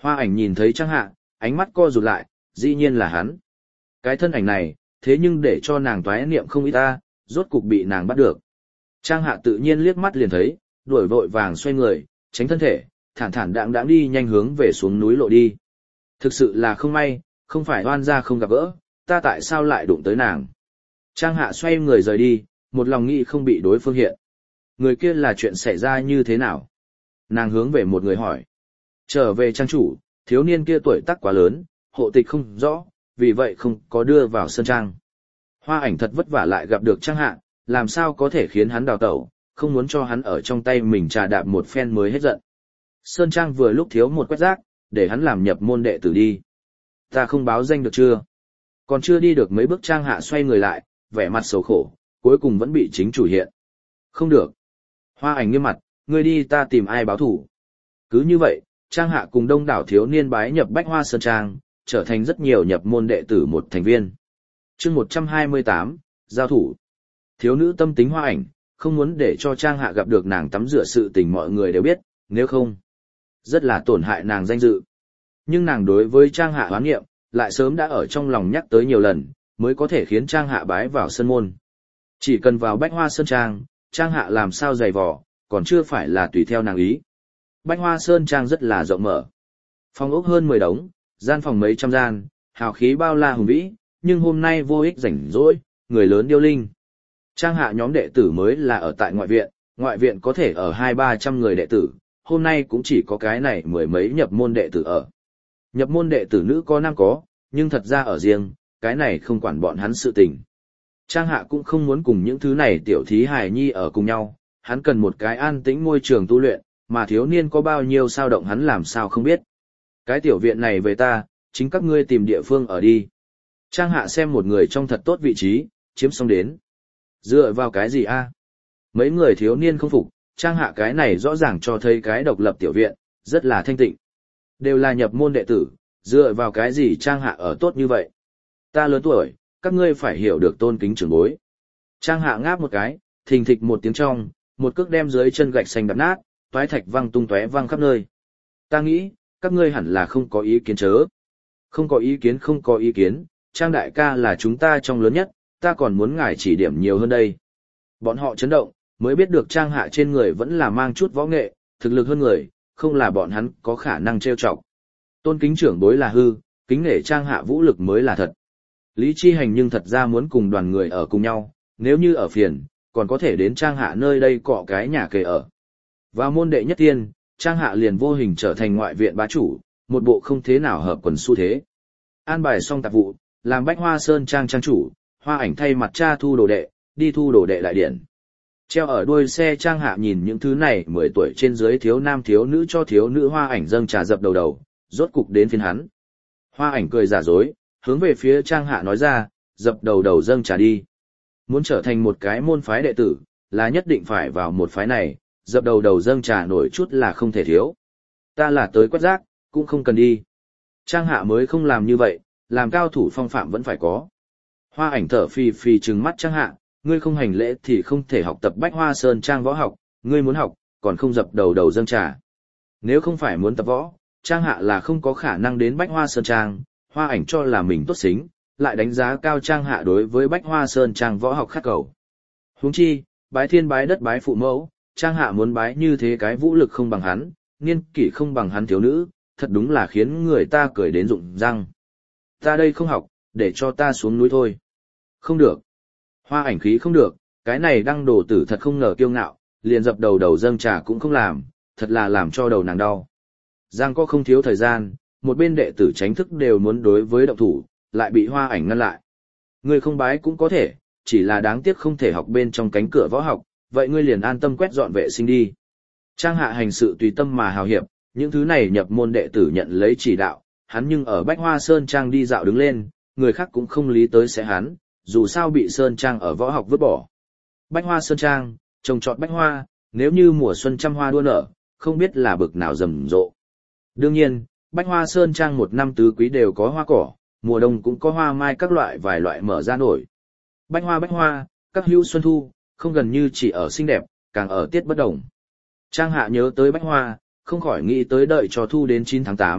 Hoa ảnh nhìn thấy Trang Hạ, ánh mắt co rụt lại, dĩ nhiên là hắn. Cái thân ảnh này, thế nhưng để cho nàng toái niệm không ít ta, rốt cục bị nàng bắt được. Trang Hạ tự nhiên liếc mắt liền thấy, đuổi vội vàng xoay người, tránh thân thể, thản thản đãng đãng đi nhanh hướng về xuống núi lộ đi. Thực sự là không may, không phải oan gia không gặp gỡ, ta tại sao lại đụng tới nàng. Trang Hạ xoay người rời đi, một lòng nghĩ không bị đối phương hiện. Người kia là chuyện xảy ra như thế nào? Nàng hướng về một người hỏi. Trở về trang chủ, thiếu niên kia tuổi tác quá lớn, hộ tịch không rõ, vì vậy không có đưa vào sơn trang. Hoa ảnh thật vất vả lại gặp được Trang Hạ, làm sao có thể khiến hắn đào tẩu, không muốn cho hắn ở trong tay mình trà đạp một phen mới hết giận. Sơn trang vừa lúc thiếu một quét rác, để hắn làm nhập môn đệ tử đi. Ta không báo danh được chưa? Còn chưa đi được mấy bước Trang Hạ xoay người lại, vẻ mặt xấu khổ, cuối cùng vẫn bị chính chủ hiện. Không được. Hoa ảnh nghiêm mặt, ngươi đi ta tìm ai báo thủ. Cứ như vậy, Trang Hạ cùng đông đảo thiếu niên bái nhập Bách Hoa Sơn Trang, trở thành rất nhiều nhập môn đệ tử một thành viên. chương một trăm hai mươi tám, giao thủ. Thiếu nữ tâm tính Hoa ảnh, không muốn để cho Trang Hạ gặp được nàng tắm rửa sự tình mọi người đều biết, nếu không, rất là tổn hại nàng danh dự. Nhưng nàng đối với Trang Hạ hoán nghiệm, lại sớm đã ở trong lòng nhắc tới nhiều lần, mới có thể khiến Trang Hạ bái vào sân môn. Chỉ cần vào Bách Hoa Sơn Trang, Trang Hạ làm sao dày vò, còn chưa phải là tùy theo nàng ý. Bách Hoa Sơn Trang rất là rộng mở. Phòng ốc hơn mười đống, gian phòng mấy trăm gian, hào khí bao la hùng vĩ, nhưng hôm nay vô ích rảnh rỗi, người lớn điêu linh. Trang Hạ nhóm đệ tử mới là ở tại ngoại viện, ngoại viện có thể ở hai ba trăm người đệ tử, hôm nay cũng chỉ có cái này mười mấy nhập môn đệ tử ở. Nhập môn đệ tử nữ có nam có, nhưng thật ra ở riêng, cái này không quản bọn hắn sự tình. Trang Hạ cũng không muốn cùng những thứ này tiểu thí hài nhi ở cùng nhau, hắn cần một cái an tĩnh môi trường tu luyện, mà thiếu niên có bao nhiêu sao động hắn làm sao không biết. Cái tiểu viện này về ta, chính các ngươi tìm địa phương ở đi. Trang Hạ xem một người trong thật tốt vị trí, chiếm xong đến. Dựa vào cái gì a? Mấy người thiếu niên không phục, Trang Hạ cái này rõ ràng cho thấy cái độc lập tiểu viện, rất là thanh tịnh. Đều là nhập môn đệ tử, dựa vào cái gì Trang Hạ ở tốt như vậy? Ta lớn tuổi, các ngươi phải hiểu được tôn kính trưởng bối. Trang Hạ ngáp một cái, thình thịch một tiếng trong, một cước đem dưới chân gạch xanh đập nát, toái thạch văng tung tóe văng khắp nơi. Ta nghĩ, các ngươi hẳn là không có ý kiến chớ. Không có ý kiến không có ý kiến, Trang đại ca là chúng ta trong lớn nhất, ta còn muốn ngài chỉ điểm nhiều hơn đây. Bọn họ chấn động, mới biết được Trang Hạ trên người vẫn là mang chút võ nghệ, thực lực hơn người, không là bọn hắn có khả năng trêu chọc. Tôn kính trưởng bối là hư, kính nể Trang Hạ vũ lực mới là thật. Lý Chi Hành nhưng thật ra muốn cùng đoàn người ở cùng nhau, nếu như ở phiền, còn có thể đến Trang Hạ nơi đây cọ cái nhà kề ở. Vào môn đệ nhất tiên, Trang Hạ liền vô hình trở thành ngoại viện bá chủ, một bộ không thế nào hợp quần xu thế. An bài xong tạp vụ, làm Bách Hoa Sơn Trang trang chủ, Hoa ảnh thay mặt cha thu đồ đệ, đi thu đồ đệ đại điển. Treo ở đuôi xe Trang Hạ nhìn những thứ này mười tuổi trên dưới thiếu nam thiếu nữ cho thiếu nữ Hoa ảnh dâng trà dập đầu đầu, rốt cục đến phiên hắn. Hoa ảnh cười giả dối, hướng về phía Trang Hạ nói ra, dập đầu đầu dâng trà đi. Muốn trở thành một cái môn phái đệ tử, là nhất định phải vào một phái này, dập đầu đầu dâng trà nổi chút là không thể thiếu. Ta là tới quét rác, cũng không cần đi. Trang Hạ mới không làm như vậy, làm cao thủ phong phạm vẫn phải có. Hoa ảnh thở phì phì trừng mắt Trang Hạ, ngươi không hành lễ thì không thể học tập Bách Hoa Sơn Trang võ học, ngươi muốn học, còn không dập đầu đầu dâng trà. Nếu không phải muốn tập võ, Trang Hạ là không có khả năng đến Bách Hoa Sơn Trang, Hoa ảnh cho là mình tốt xính, lại đánh giá cao Trang Hạ đối với Bách Hoa Sơn Trang võ học khát cầu. Huống chi, bái thiên bái đất bái phụ mẫu, Trang Hạ muốn bái như thế cái vũ lực không bằng hắn, niên kỷ không bằng hắn thiếu nữ, thật đúng là khiến người ta cười đến rụng răng. Ta đây không học, để cho ta xuống núi thôi. Không được. Hoa ảnh khí không được, cái này đăng đồ tử thật không ngờ kiêu ngạo, liền dập đầu đầu dâng trà cũng không làm, thật là làm cho đầu nàng đau. Giang có không thiếu thời gian, một bên đệ tử tránh thức đều muốn đối với động thủ, lại bị Hoa ảnh ngăn lại. Ngươi không bái cũng có thể, chỉ là đáng tiếc không thể học bên trong cánh cửa võ học, vậy ngươi liền an tâm quét dọn vệ sinh đi. Trang Hạ hành sự tùy tâm mà hào hiệp, những thứ này nhập môn đệ tử nhận lấy chỉ đạo, hắn nhưng ở Bách Hoa Sơn Trang đi dạo đứng lên, người khác cũng không lý tới sẽ hắn, dù sao bị Sơn Trang ở võ học vứt bỏ. Bách Hoa Sơn Trang, trồng trọt bách hoa, nếu như mùa xuân trăm hoa đua nở, không biết là bực nào rầm rộ. Đương nhiên, Bách Hoa Sơn Trang một năm tứ quý đều có hoa cỏ, mùa đông cũng có hoa mai các loại vài loại mở ra nổi. Bách hoa bách hoa, các hữu xuân thu, không gần như chỉ ở xinh đẹp, càng ở tiết bất đồng. Trang Hạ nhớ tới bách hoa, không khỏi nghĩ tới đợi cho thu đến chín tháng tám,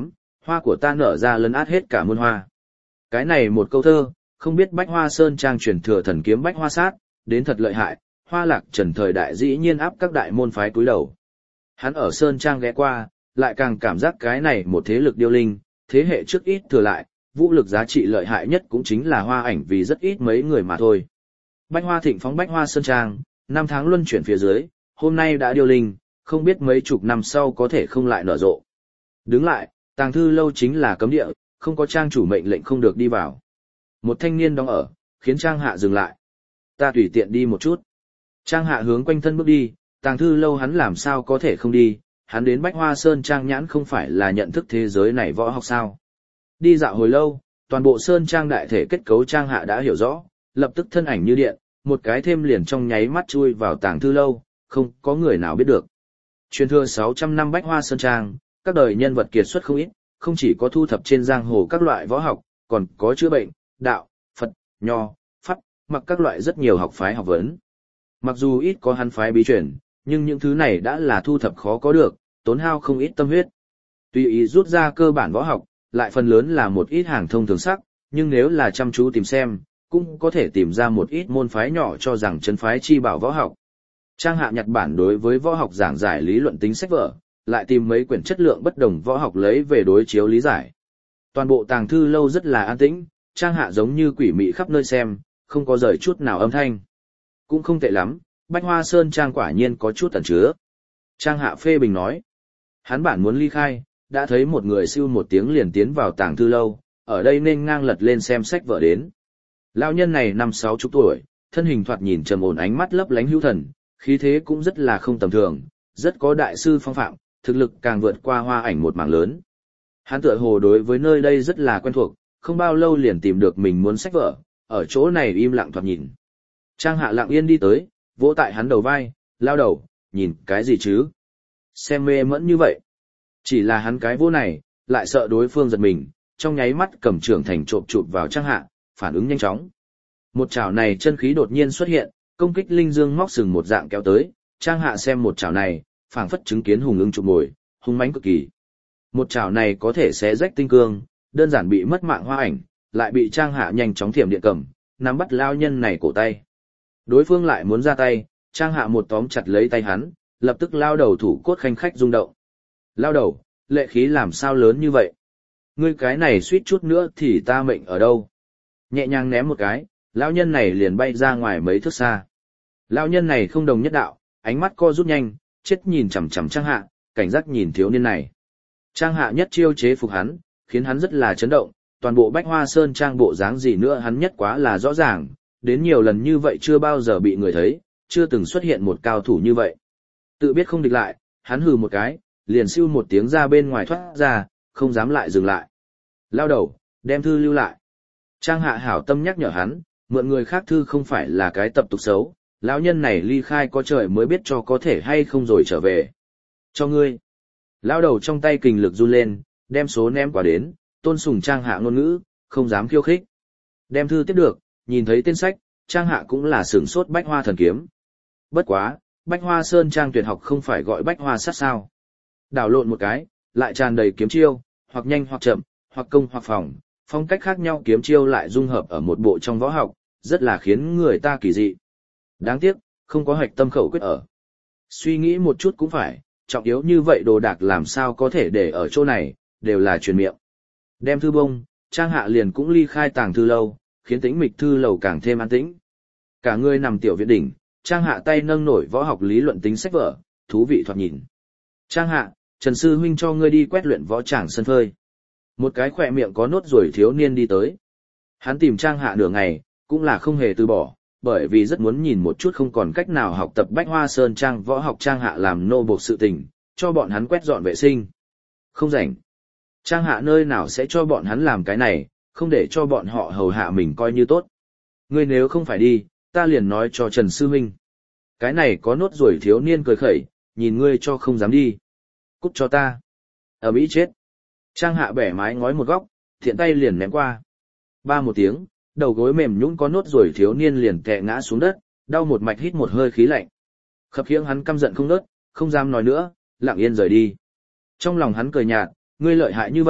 hoa của ta nở ra lấn át hết cả muôn hoa. Cái này một câu thơ, không biết Bách Hoa Sơn Trang truyền thừa thần kiếm Bách Hoa Sát, đến thật lợi hại, Hoa Lạc Trần thời đại dĩ nhiên áp các đại môn phái cúi đầu. Hắn ở Sơn Trang ghé qua, lại càng cảm giác cái này một thế lực điêu linh, thế hệ trước ít thừa lại, vũ lực giá trị lợi hại nhất cũng chính là hoa ảnh vì rất ít mấy người mà thôi. Bách Hoa thịnh phóng Bách Hoa Sơn Trang, năm tháng luân chuyển phía dưới, hôm nay đã điêu linh, không biết mấy chục năm sau có thể không lại nở rộ. Đứng lại, tàng thư lâu chính là cấm địa, không có trang chủ mệnh lệnh không được đi vào. Một thanh niên đóng ở, khiến Trang Hạ dừng lại. Ta tùy tiện đi một chút. Trang Hạ hướng quanh thân bước đi, tàng thư lâu hắn làm sao có thể không đi, hắn đến Bách Hoa Sơn Trang nhãn không phải là nhận thức thế giới này võ học sao. Đi dạo hồi lâu, toàn bộ Sơn Trang đại thể kết cấu Trang Hạ đã hiểu rõ, lập tức thân ảnh như điện, một cái thêm liền trong nháy mắt chui vào tàng thư lâu, không có người nào biết được. Truyền thừa sáu trăm năm Bách Hoa Sơn Trang, các đời nhân vật kiệt xuất không ít, không chỉ có thu thập trên giang hồ các loại võ học, còn có chữa bệnh, đạo, Phật, Nho, Pháp, mặc các loại rất nhiều học phái học vấn. Mặc dù ít có hắn phái bí truyền, nhưng những thứ này đã là thu thập khó có được, tốn hao không ít tâm huyết. Tùy ý rút ra cơ bản võ học, lại phần lớn là một ít hàng thông thường sắc, nhưng nếu là chăm chú tìm xem, cũng có thể tìm ra một ít môn phái nhỏ cho rằng chân phái chi bảo võ học. Trang Hạ nhặt bản đối với võ học giảng giải lý luận tính sách vở, lại tìm mấy quyển chất lượng bất đồng võ học lấy về đối chiếu lý giải. Toàn bộ tàng thư lâu rất là an tĩnh, Trang Hạ giống như quỷ mị khắp nơi xem, không có rời chút nào âm thanh. Cũng không tệ lắm, Bách Hoa Sơn Trang quả nhiên có chút ẩn chứa. Trang Hạ phê bình nói. Hắn bản muốn ly khai, đã thấy một người siêu một tiếng liền tiến vào tàng thư lâu, ở đây nên ngang lật lên xem sách vở đến. Lão nhân này năm sáu chục tuổi, thân hình thoạt nhìn trầm ổn, ánh mắt lấp lánh hữu thần, khí thế cũng rất là không tầm thường, rất có đại sư phong phạm, thực lực càng vượt qua hoa ảnh một mảng lớn. Hắn tựa hồ đối với nơi đây rất là quen thuộc, không bao lâu liền tìm được mình muốn sách vở, ở chỗ này im lặng thoạt nhìn. Trang Hạ lặng yên đi tới, vỗ tại hắn đầu vai, lao đầu, nhìn cái gì chứ? Xem mê mẫn như vậy. Chỉ là hắn cái vỗ này, lại sợ đối phương giật mình, trong nháy mắt cầm trưởng thành trộm chụp vào Trang Hạ, phản ứng nhanh chóng. Một chảo này chân khí đột nhiên xuất hiện, công kích linh dương móc sừng một dạng kéo tới, Trang Hạ xem một chảo này, phảng phất chứng kiến hùng ưng chụp mồi, hung mãnh cực kỳ. Một chảo này có thể xé rách tinh cương, đơn giản bị mất mạng hoa ảnh, lại bị Trang Hạ nhanh chóng thiểm điện cầm, nắm bắt lao nhân này cổ tay. Đối phương lại muốn ra tay, Trang Hạ một tóm chặt lấy tay hắn, lập tức lao đầu thủ cốt khanh khách rung động. Lao đầu, lệ khí làm sao lớn như vậy? Ngươi cái này suýt chút nữa thì ta mệnh ở đâu? Nhẹ nhàng ném một cái, lão nhân này liền bay ra ngoài mấy thước xa. Lão nhân này không đồng nhất đạo, ánh mắt co rút nhanh, chết nhìn chằm chằm Trang Hạ, cảnh giác nhìn thiếu niên này. Trang Hạ nhất chiêu chế phục hắn, khiến hắn rất là chấn động, toàn bộ Bách Hoa Sơn Trang bộ dáng gì nữa hắn nhất quá là rõ ràng, đến nhiều lần như vậy chưa bao giờ bị người thấy, chưa từng xuất hiện một cao thủ như vậy. Tự biết không địch lại, hắn hừ một cái, liền siêu một tiếng ra bên ngoài thoát ra, không dám lại dừng lại. Lao đầu, đem thư lưu lại. Trang Hạ hảo tâm nhắc nhở hắn, mượn người khác thư không phải là cái tập tục xấu, lão nhân này ly khai có trời mới biết cho có thể hay không rồi trở về. Cho ngươi. Lão đầu trong tay kình lực run lên, đem số ném quả đến, tôn sùng Trang Hạ ngôn ngữ, không dám khiêu khích. Đem thư tiếp được, nhìn thấy tên sách, Trang Hạ cũng là sửng sốt Bách Hoa thần kiếm. Bất quá, Bách Hoa Sơn Trang tuyệt học không phải gọi Bách Hoa sát sao. Đảo lộn một cái, lại tràn đầy kiếm chiêu, hoặc nhanh hoặc chậm, hoặc công hoặc phòng, phong cách khác nhau kiếm chiêu lại dung hợp ở một bộ trong võ học, rất là khiến người ta kỳ dị. Đáng tiếc, không có hạch tâm khẩu quyết ở. Suy nghĩ một chút cũng phải, trọng yếu như vậy đồ đạc làm sao có thể để ở chỗ này, đều là truyền miệng. Đem thư bông, Trang Hạ liền cũng ly khai tàng thư lâu, khiến tĩnh mịch thư lầu càng thêm an tĩnh. Cả người nằm tiểu viện đỉnh, Trang Hạ tay nâng nổi võ học lý luận tính sách vở, thú vị thoạt nhìn. Trang Hạ, Trần sư huynh cho ngươi đi quét luyện võ tràng sân phơi. Một cái khỏe miệng có nốt ruồi thiếu niên đi tới. Hắn tìm Trang Hạ nửa ngày, cũng là không hề từ bỏ, bởi vì rất muốn nhìn một chút không còn cách nào học tập Bách Hoa Sơn Trang võ học. Trang Hạ làm nô bộc sự tình, cho bọn hắn quét dọn vệ sinh. Không rảnh. Trang Hạ nơi nào sẽ cho bọn hắn làm cái này, không để cho bọn họ hầu hạ mình coi như tốt. Ngươi nếu không phải đi, ta liền nói cho Trần sư huynh. Cái này có nốt ruồi thiếu niên cười khẩy, nhìn ngươi cho không dám đi. Cút cho ta. Ở Mỹ chết. Trang Hạ bẻ mái ngói một góc, thiện tay liền ném qua. Ba một tiếng, đầu gối mềm nhũn có nốt ruồi thiếu niên liền tè ngã xuống đất, đau một mạch hít một hơi khí lạnh. Khập khiễng hắn căm giận không ngớt, không dám nói nữa, lặng yên rời đi. Trong lòng hắn cười nhạt, ngươi lợi hại như vậy,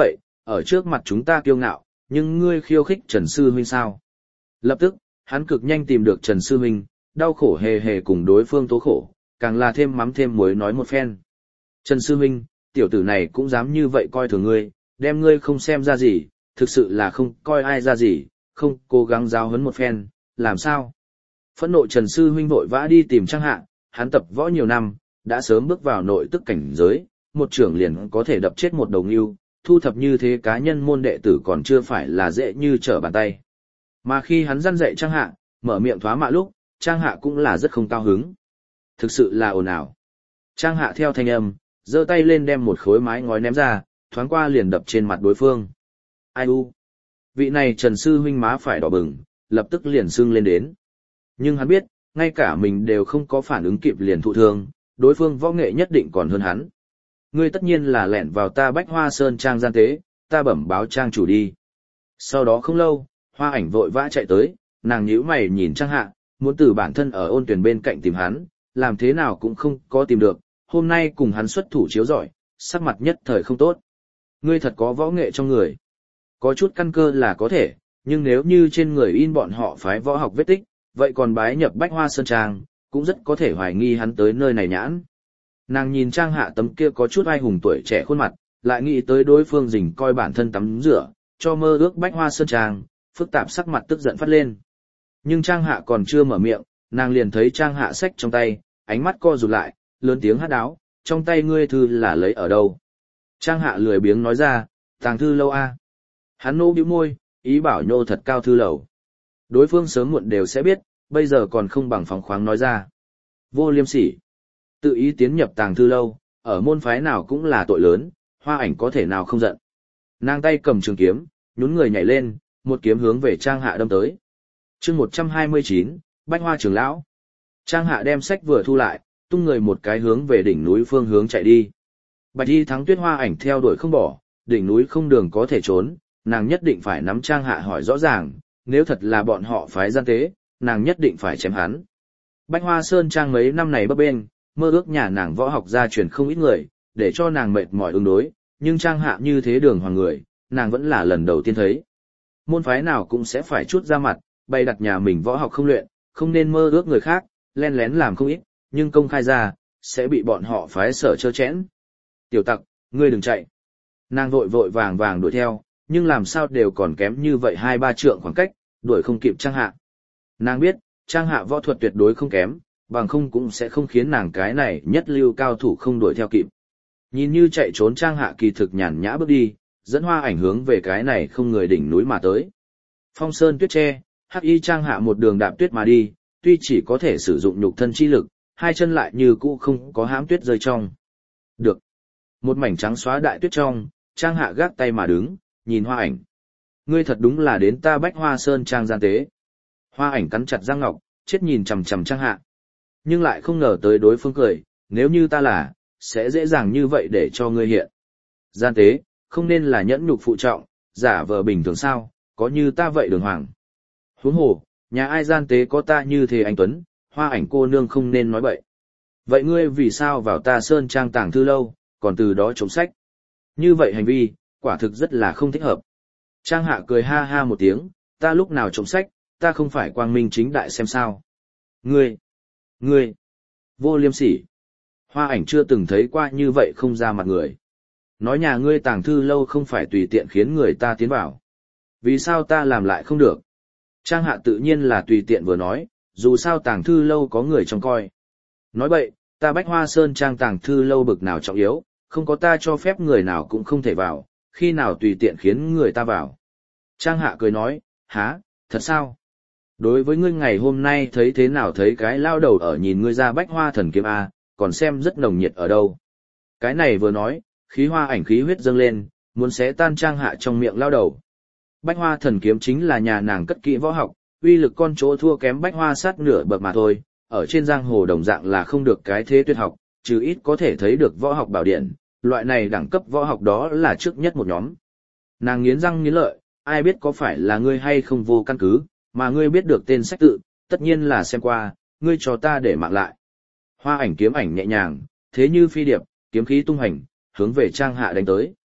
ở trước mặt chúng ta kiêu ngạo, nhưng ngươi khiêu khích Trần Sư Huynh sao? Lập tức, hắn cực nhanh tìm được Trần Sư Huynh, đau khổ hề hề cùng đối phương tố khổ, càng là thêm mắm thêm muối nói một phen. Trần Sư Huynh, tiểu tử này cũng dám như vậy coi thường ngươi, đem ngươi không xem ra gì, thực sự là không coi ai ra gì, không cố gắng giáo huấn một phen, làm sao? Phẫn nộ Trần Sư Huynh vội vã đi tìm Trang Hạ, hắn tập võ nhiều năm, đã sớm bước vào nội tức cảnh giới, một trưởng liền có thể đập chết một đầu ngưu, thu thập như thế cá nhân môn đệ tử còn chưa phải là dễ như trở bàn tay. Mà khi hắn răn dạy Trang Hạ, mở miệng thoá mạ lúc, Trang Hạ cũng là rất không cao hứng. Thực sự là ồn ào. Trang Hạ theo thanh âm, giơ tay lên đem một khối mái ngói ném ra, thoáng qua liền đập trên mặt đối phương. Ai u? Vị này Trần Sư Huynh má phải đỏ bừng, lập tức liền sưng lên đến. Nhưng hắn biết, ngay cả mình đều không có phản ứng kịp liền thụ thương, đối phương võ nghệ nhất định còn hơn hắn. Ngươi tất nhiên là lẻn vào ta Bách Hoa Sơn trang gian tế, ta bẩm báo trang chủ đi. Sau đó không lâu, Hoa Ảnh vội vã chạy tới, nàng nhíu mày nhìn Trang Hạ, muốn từ bản thân ở ôn tuyển bên cạnh tìm hắn, làm thế nào cũng không có tìm được, hôm nay cùng hắn xuất thủ chiếu giỏi, sắc mặt nhất thời không tốt. Ngươi thật có võ nghệ trong người. Có chút căn cơ là có thể, nhưng nếu như trên người in bọn họ phái võ học vết tích, vậy còn bái nhập Bách Hoa Sơn trang, cũng rất có thể hoài nghi hắn tới nơi này nhãn. Nàng nhìn Trang Hạ tấm kia có chút ai hùng tuổi trẻ khuôn mặt, lại nghĩ tới đối phương rình coi bản thân tắm rửa, cho mơ ước Bách Hoa Sơn trang, phức tạp sắc mặt tức giận phát lên. Nhưng Trang Hạ còn chưa mở miệng, nàng liền thấy Trang Hạ sách trong tay, ánh mắt co rụt lại, lớn tiếng hát đáo, trong tay ngươi thư là lấy ở đâu? Trang Hạ lười biếng nói ra, tàng thư lâu a. Hắn nô bĩu môi, ý bảo nhô thật cao thư lầu. Đối phương sớm muộn đều sẽ biết, bây giờ còn không bằng phóng khoáng nói ra. Vô liêm sỉ. Tự ý tiến nhập tàng thư lâu, ở môn phái nào cũng là tội lớn, Hoa Ảnh có thể nào không giận. Nàng tay cầm trường kiếm, nhún người nhảy lên, một kiếm hướng về Trang Hạ đâm tới. chương một trăm hai mươi chín, Bách Hoa trưởng lão. Trang Hạ đem sách vừa thu lại, tung người một cái hướng về đỉnh núi phương hướng chạy đi. Bạch Y Thắng Tuyết Hoa Ảnh theo đuổi không bỏ, đỉnh núi không đường có thể trốn, nàng nhất định phải nắm Trang Hạ hỏi rõ ràng, nếu thật là bọn họ phái gian tế, nàng nhất định phải chém hắn. Bách Hoa Sơn trang mấy năm này bấp bênh, mơ ước nhà nàng võ học gia truyền không ít người, để cho nàng mệt mỏi ứng đối, nhưng Trang Hạ như thế đường hoàng người, nàng vẫn là lần đầu tiên thấy. Môn phái nào cũng sẽ phải chút ra mặt, bày đặt nhà mình võ học không luyện, không nên mơ ước người khác, len lén làm không ít, nhưng công khai ra, sẽ bị bọn họ phái sở chơ chẽn. Tiểu tặc, ngươi đừng chạy. Nàng vội vội vàng vàng đuổi theo, nhưng làm sao đều còn kém như vậy hai ba trượng khoảng cách, đuổi không kịp Trang Hạ. Nàng biết, Trang Hạ võ thuật tuyệt đối không kém, bằng không cũng sẽ không khiến nàng cái này nhất lưu cao thủ không đuổi theo kịp. Nhìn như chạy trốn Trang Hạ kỳ thực nhàn nhã bước đi, dẫn Hoa Ảnh hướng về cái này không người đỉnh núi mà tới. Phong sơn tuyết tre, hắc y Trang Hạ một đường đạp tuyết mà đi, tuy chỉ có thể sử dụng nhục thân chi lực, hai chân lại như cũ không có hãm tuyết rơi trong. Được. Một mảnh trắng xóa đại tuyết trong, Trang Hạ gác tay mà đứng, nhìn Hoa Ảnh. Ngươi thật đúng là đến ta Bách Hoa Sơn trang gian tế. Hoa Ảnh cắn chặt răng ngọc, chết nhìn chằm chằm Trang Hạ. Nhưng lại không ngờ tới đối phương cười, nếu như ta là, sẽ dễ dàng như vậy để cho ngươi hiện. Gian tế, không nên là nhẫn nhục phụ trọng, giả vờ bình thường sao, có như ta vậy đường hoàng. Huống hồ, nhà ai gian tế có ta như thế anh Tuấn, Hoa Ảnh cô nương không nên nói bậy. Vậy ngươi vì sao vào ta Sơn trang tàng thư lâu, còn từ đó trộm sách? Như vậy hành vi, quả thực rất là không thích hợp. Trang Hạ cười ha ha một tiếng, ta lúc nào trộm sách, ta không phải quang minh chính đại xem sao. Ngươi, ngươi, vô liêm sỉ. Hoa Ảnh chưa từng thấy qua như vậy không ra mặt người. Nói nhà ngươi tàng thư lâu không phải tùy tiện khiến người ta tiến vào. Vì sao ta làm lại không được? Trang Hạ tự nhiên là tùy tiện vừa nói, dù sao tàng thư lâu có người trông coi. Nói bậy, ta Bách Hoa Sơn trang tàng thư lâu bực nào trọng yếu, không có ta cho phép người nào cũng không thể vào, khi nào tùy tiện khiến người ta vào. Trang Hạ cười nói, há, thật sao? Đối với ngươi ngày hôm nay thấy thế nào thấy cái lao đầu ở nhìn ngươi ra Bách Hoa thần kiếm A, còn xem rất nồng nhiệt ở đâu. Cái này vừa nói, khí Hoa Ảnh khí huyết dâng lên, muốn xé tan Trang Hạ trong miệng lao đầu. Bách Hoa thần kiếm chính là nhà nàng cất kỹ võ học, uy lực con chỗ thua kém Bách Hoa sát nửa bậc mà thôi, ở trên giang hồ đồng dạng là không được cái thế tuyệt học, trừ ít có thể thấy được võ học bảo điện, loại này đẳng cấp võ học đó là trước nhất một nhóm. Nàng nghiến răng nghiến lợi, ai biết có phải là ngươi hay không vô căn cứ, mà ngươi biết được tên sách tự, tất nhiên là xem qua, ngươi cho ta để mạng lại. Hoa Ảnh kiếm ảnh nhẹ nhàng, thế như phi điệp, kiếm khí tung hành, hướng về Trang Hạ đánh tới.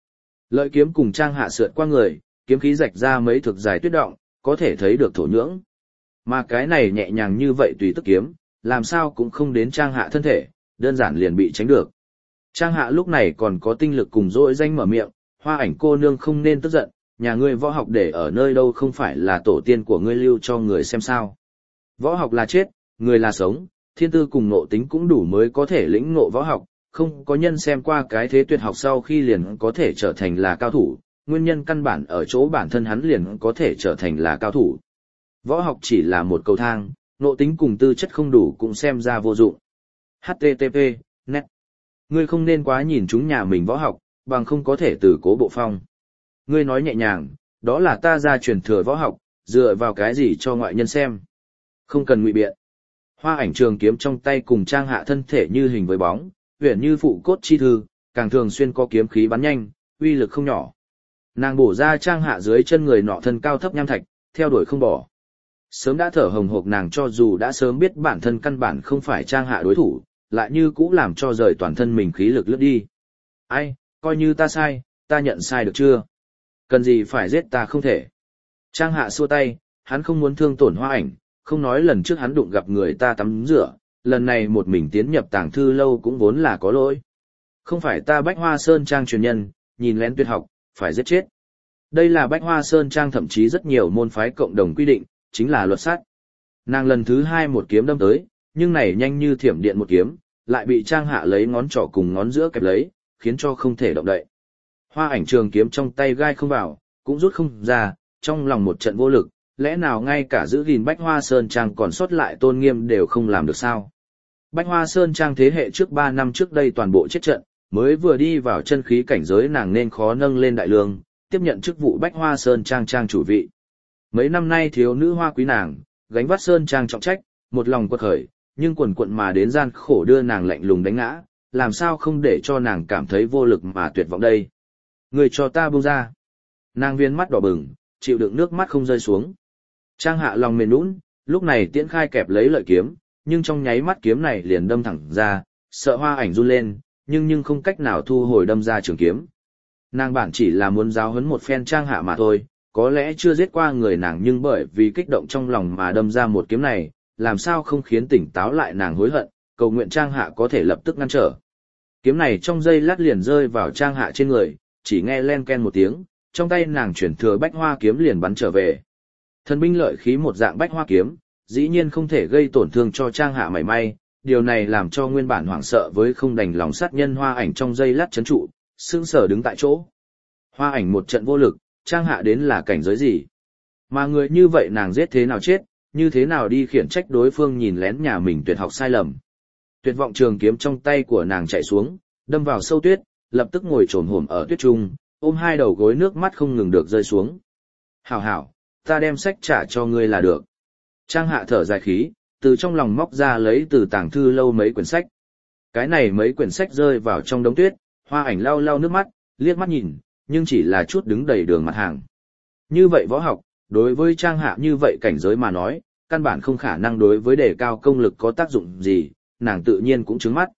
Lợi kiếm cùng trang hạ sượt qua người, kiếm khí rạch ra mấy thực dài tuyết động, có thể thấy được thổ nhưỡng. Mà cái này nhẹ nhàng như vậy tùy tức kiếm, làm sao cũng không đến trang hạ thân thể, đơn giản liền bị tránh được. Trang hạ lúc này còn có tinh lực cùng dỗi danh mở miệng, Hoa Ảnh cô nương không nên tức giận, nhà ngươi võ học để ở nơi đâu không phải là tổ tiên của ngươi lưu cho người xem sao. Võ học là chết, người là sống, thiên tư cùng ngộ tính cũng đủ mới có thể lĩnh ngộ võ học, không có nhân xem qua cái thế tuyệt học sau khi liền có thể trở thành là cao thủ, nguyên nhân căn bản ở chỗ bản thân hắn liền có thể trở thành là cao thủ. Võ học chỉ là một cầu thang, ngộ tính cùng tư chất không đủ cũng xem ra vô dụng. H T T P, net. Ngươi không nên quá nhìn chúng nhà mình võ học, bằng không có thể từ cố bộ phong. Ngươi nói nhẹ nhàng, đó là ta ra truyền thừa võ học, dựa vào cái gì cho ngoại nhân xem. Không cần ngụy biện. Hoa Ảnh trường kiếm trong tay cùng trang hạ thân thể như hình với bóng, huyền như phụ cốt chi thư, càng thường xuyên có kiếm khí bắn nhanh, uy lực không nhỏ. Nàng bổ ra trang hạ dưới chân người nọ thân cao thấp nham thạch, theo đuổi không bỏ. Sớm đã thở hồng hộc nàng cho dù đã sớm biết bản thân căn bản không phải trang hạ đối thủ, lại như cũ làm cho rời toàn thân mình khí lực lướt đi. Ai, coi như ta sai, ta nhận sai được chưa? Cần gì phải giết ta không thể. Trang hạ xua tay, hắn không muốn thương tổn Hoa Ảnh, không nói lần trước hắn đụng gặp người ta tắm rửa, lần này một mình tiến nhập tàng thư lâu cũng vốn là có lỗi. Không phải ta Bách Hoa Sơn Trang truyền nhân, nhìn lén tuyệt học, phải giết chết. Đây là Bách Hoa Sơn Trang thậm chí rất nhiều môn phái cộng đồng quy định, chính là luật sát. Nàng lần thứ hai một kiếm đâm tới, nhưng này nhanh như thiểm điện một kiếm, lại bị Trang hạ lấy ngón trỏ cùng ngón giữa kẹp lấy, khiến cho không thể động đậy. Hoa Ảnh trường kiếm trong tay gai không vào, cũng rút không ra, trong lòng một trận vô lực, lẽ nào ngay cả giữ gìn Bách Hoa Sơn Trang còn sót lại tôn nghiêm đều không làm được sao? Bách Hoa Sơn Trang thế hệ trước ba năm trước đây toàn bộ chết trận, mới vừa đi vào chân khí cảnh giới nàng nên khó nâng lên đại lương, tiếp nhận chức vụ Bách Hoa Sơn Trang Trang chủ vị. Mấy năm nay thiếu nữ hoa quý nàng, gánh vác Sơn Trang trọng trách, một lòng quật khởi, nhưng quần quận mà đến gian khổ đưa nàng lạnh lùng đánh ngã, làm sao không để cho nàng cảm thấy vô lực mà tuyệt vọng đây. Người cho ta buông ra. Nàng viên mắt đỏ bừng, chịu đựng nước mắt không rơi xuống. Trang hạ lòng mềm nũng, lúc này Tiễn Khai kẹp lấy lợi kiếm, nhưng trong nháy mắt kiếm này liền đâm thẳng ra, sợ Hoa Ảnh run lên, nhưng nhưng không cách nào thu hồi đâm ra trường kiếm. Nàng bản chỉ là muốn giáo huấn một phen Trang hạ mà thôi, có lẽ chưa giết qua người nàng nhưng bởi vì kích động trong lòng mà đâm ra một kiếm này, làm sao không khiến tỉnh táo lại nàng hối hận, cầu nguyện Trang hạ có thể lập tức ngăn trở. Kiếm này trong giây lát liền rơi vào Trang hạ trên người, chỉ nghe len ken một tiếng, trong tay nàng chuyển thừa Bách Hoa kiếm liền bắn trở về. Thần binh lợi khí một dạng Bách Hoa kiếm, dĩ nhiên không thể gây tổn thương cho Trang hạ mảy may, điều này làm cho nguyên bản hoảng sợ với không đành lòng sát nhân Hoa Ảnh trong giây lát chấn trụ, sững sờ đứng tại chỗ. Hoa Ảnh một trận vô lực, Trang hạ đến là cảnh giới gì? Mà người như vậy nàng giết thế nào chết, như thế nào đi khiển trách đối phương nhìn lén nhà mình tuyệt học sai lầm. Tuyệt vọng trường kiếm trong tay của nàng chạy xuống, đâm vào sâu tuyết, lập tức ngồi trồm hổm ở tuyết trung, ôm hai đầu gối nước mắt không ngừng được rơi xuống. Hảo hảo, ta đem sách trả cho ngươi là được. Trang hạ thở dài khí, từ trong lòng móc ra lấy từ tàng thư lâu mấy quyển sách. Cái này mấy quyển sách rơi vào trong đống tuyết, Hoa Ảnh lau lau nước mắt, liếc mắt nhìn, nhưng chỉ là chút đứng đầy đường mặt hàng. Như vậy võ học, đối với Trang hạ như vậy cảnh giới mà nói, căn bản không khả năng đối với đề cao công lực có tác dụng gì, nàng tự nhiên cũng trứng mắt.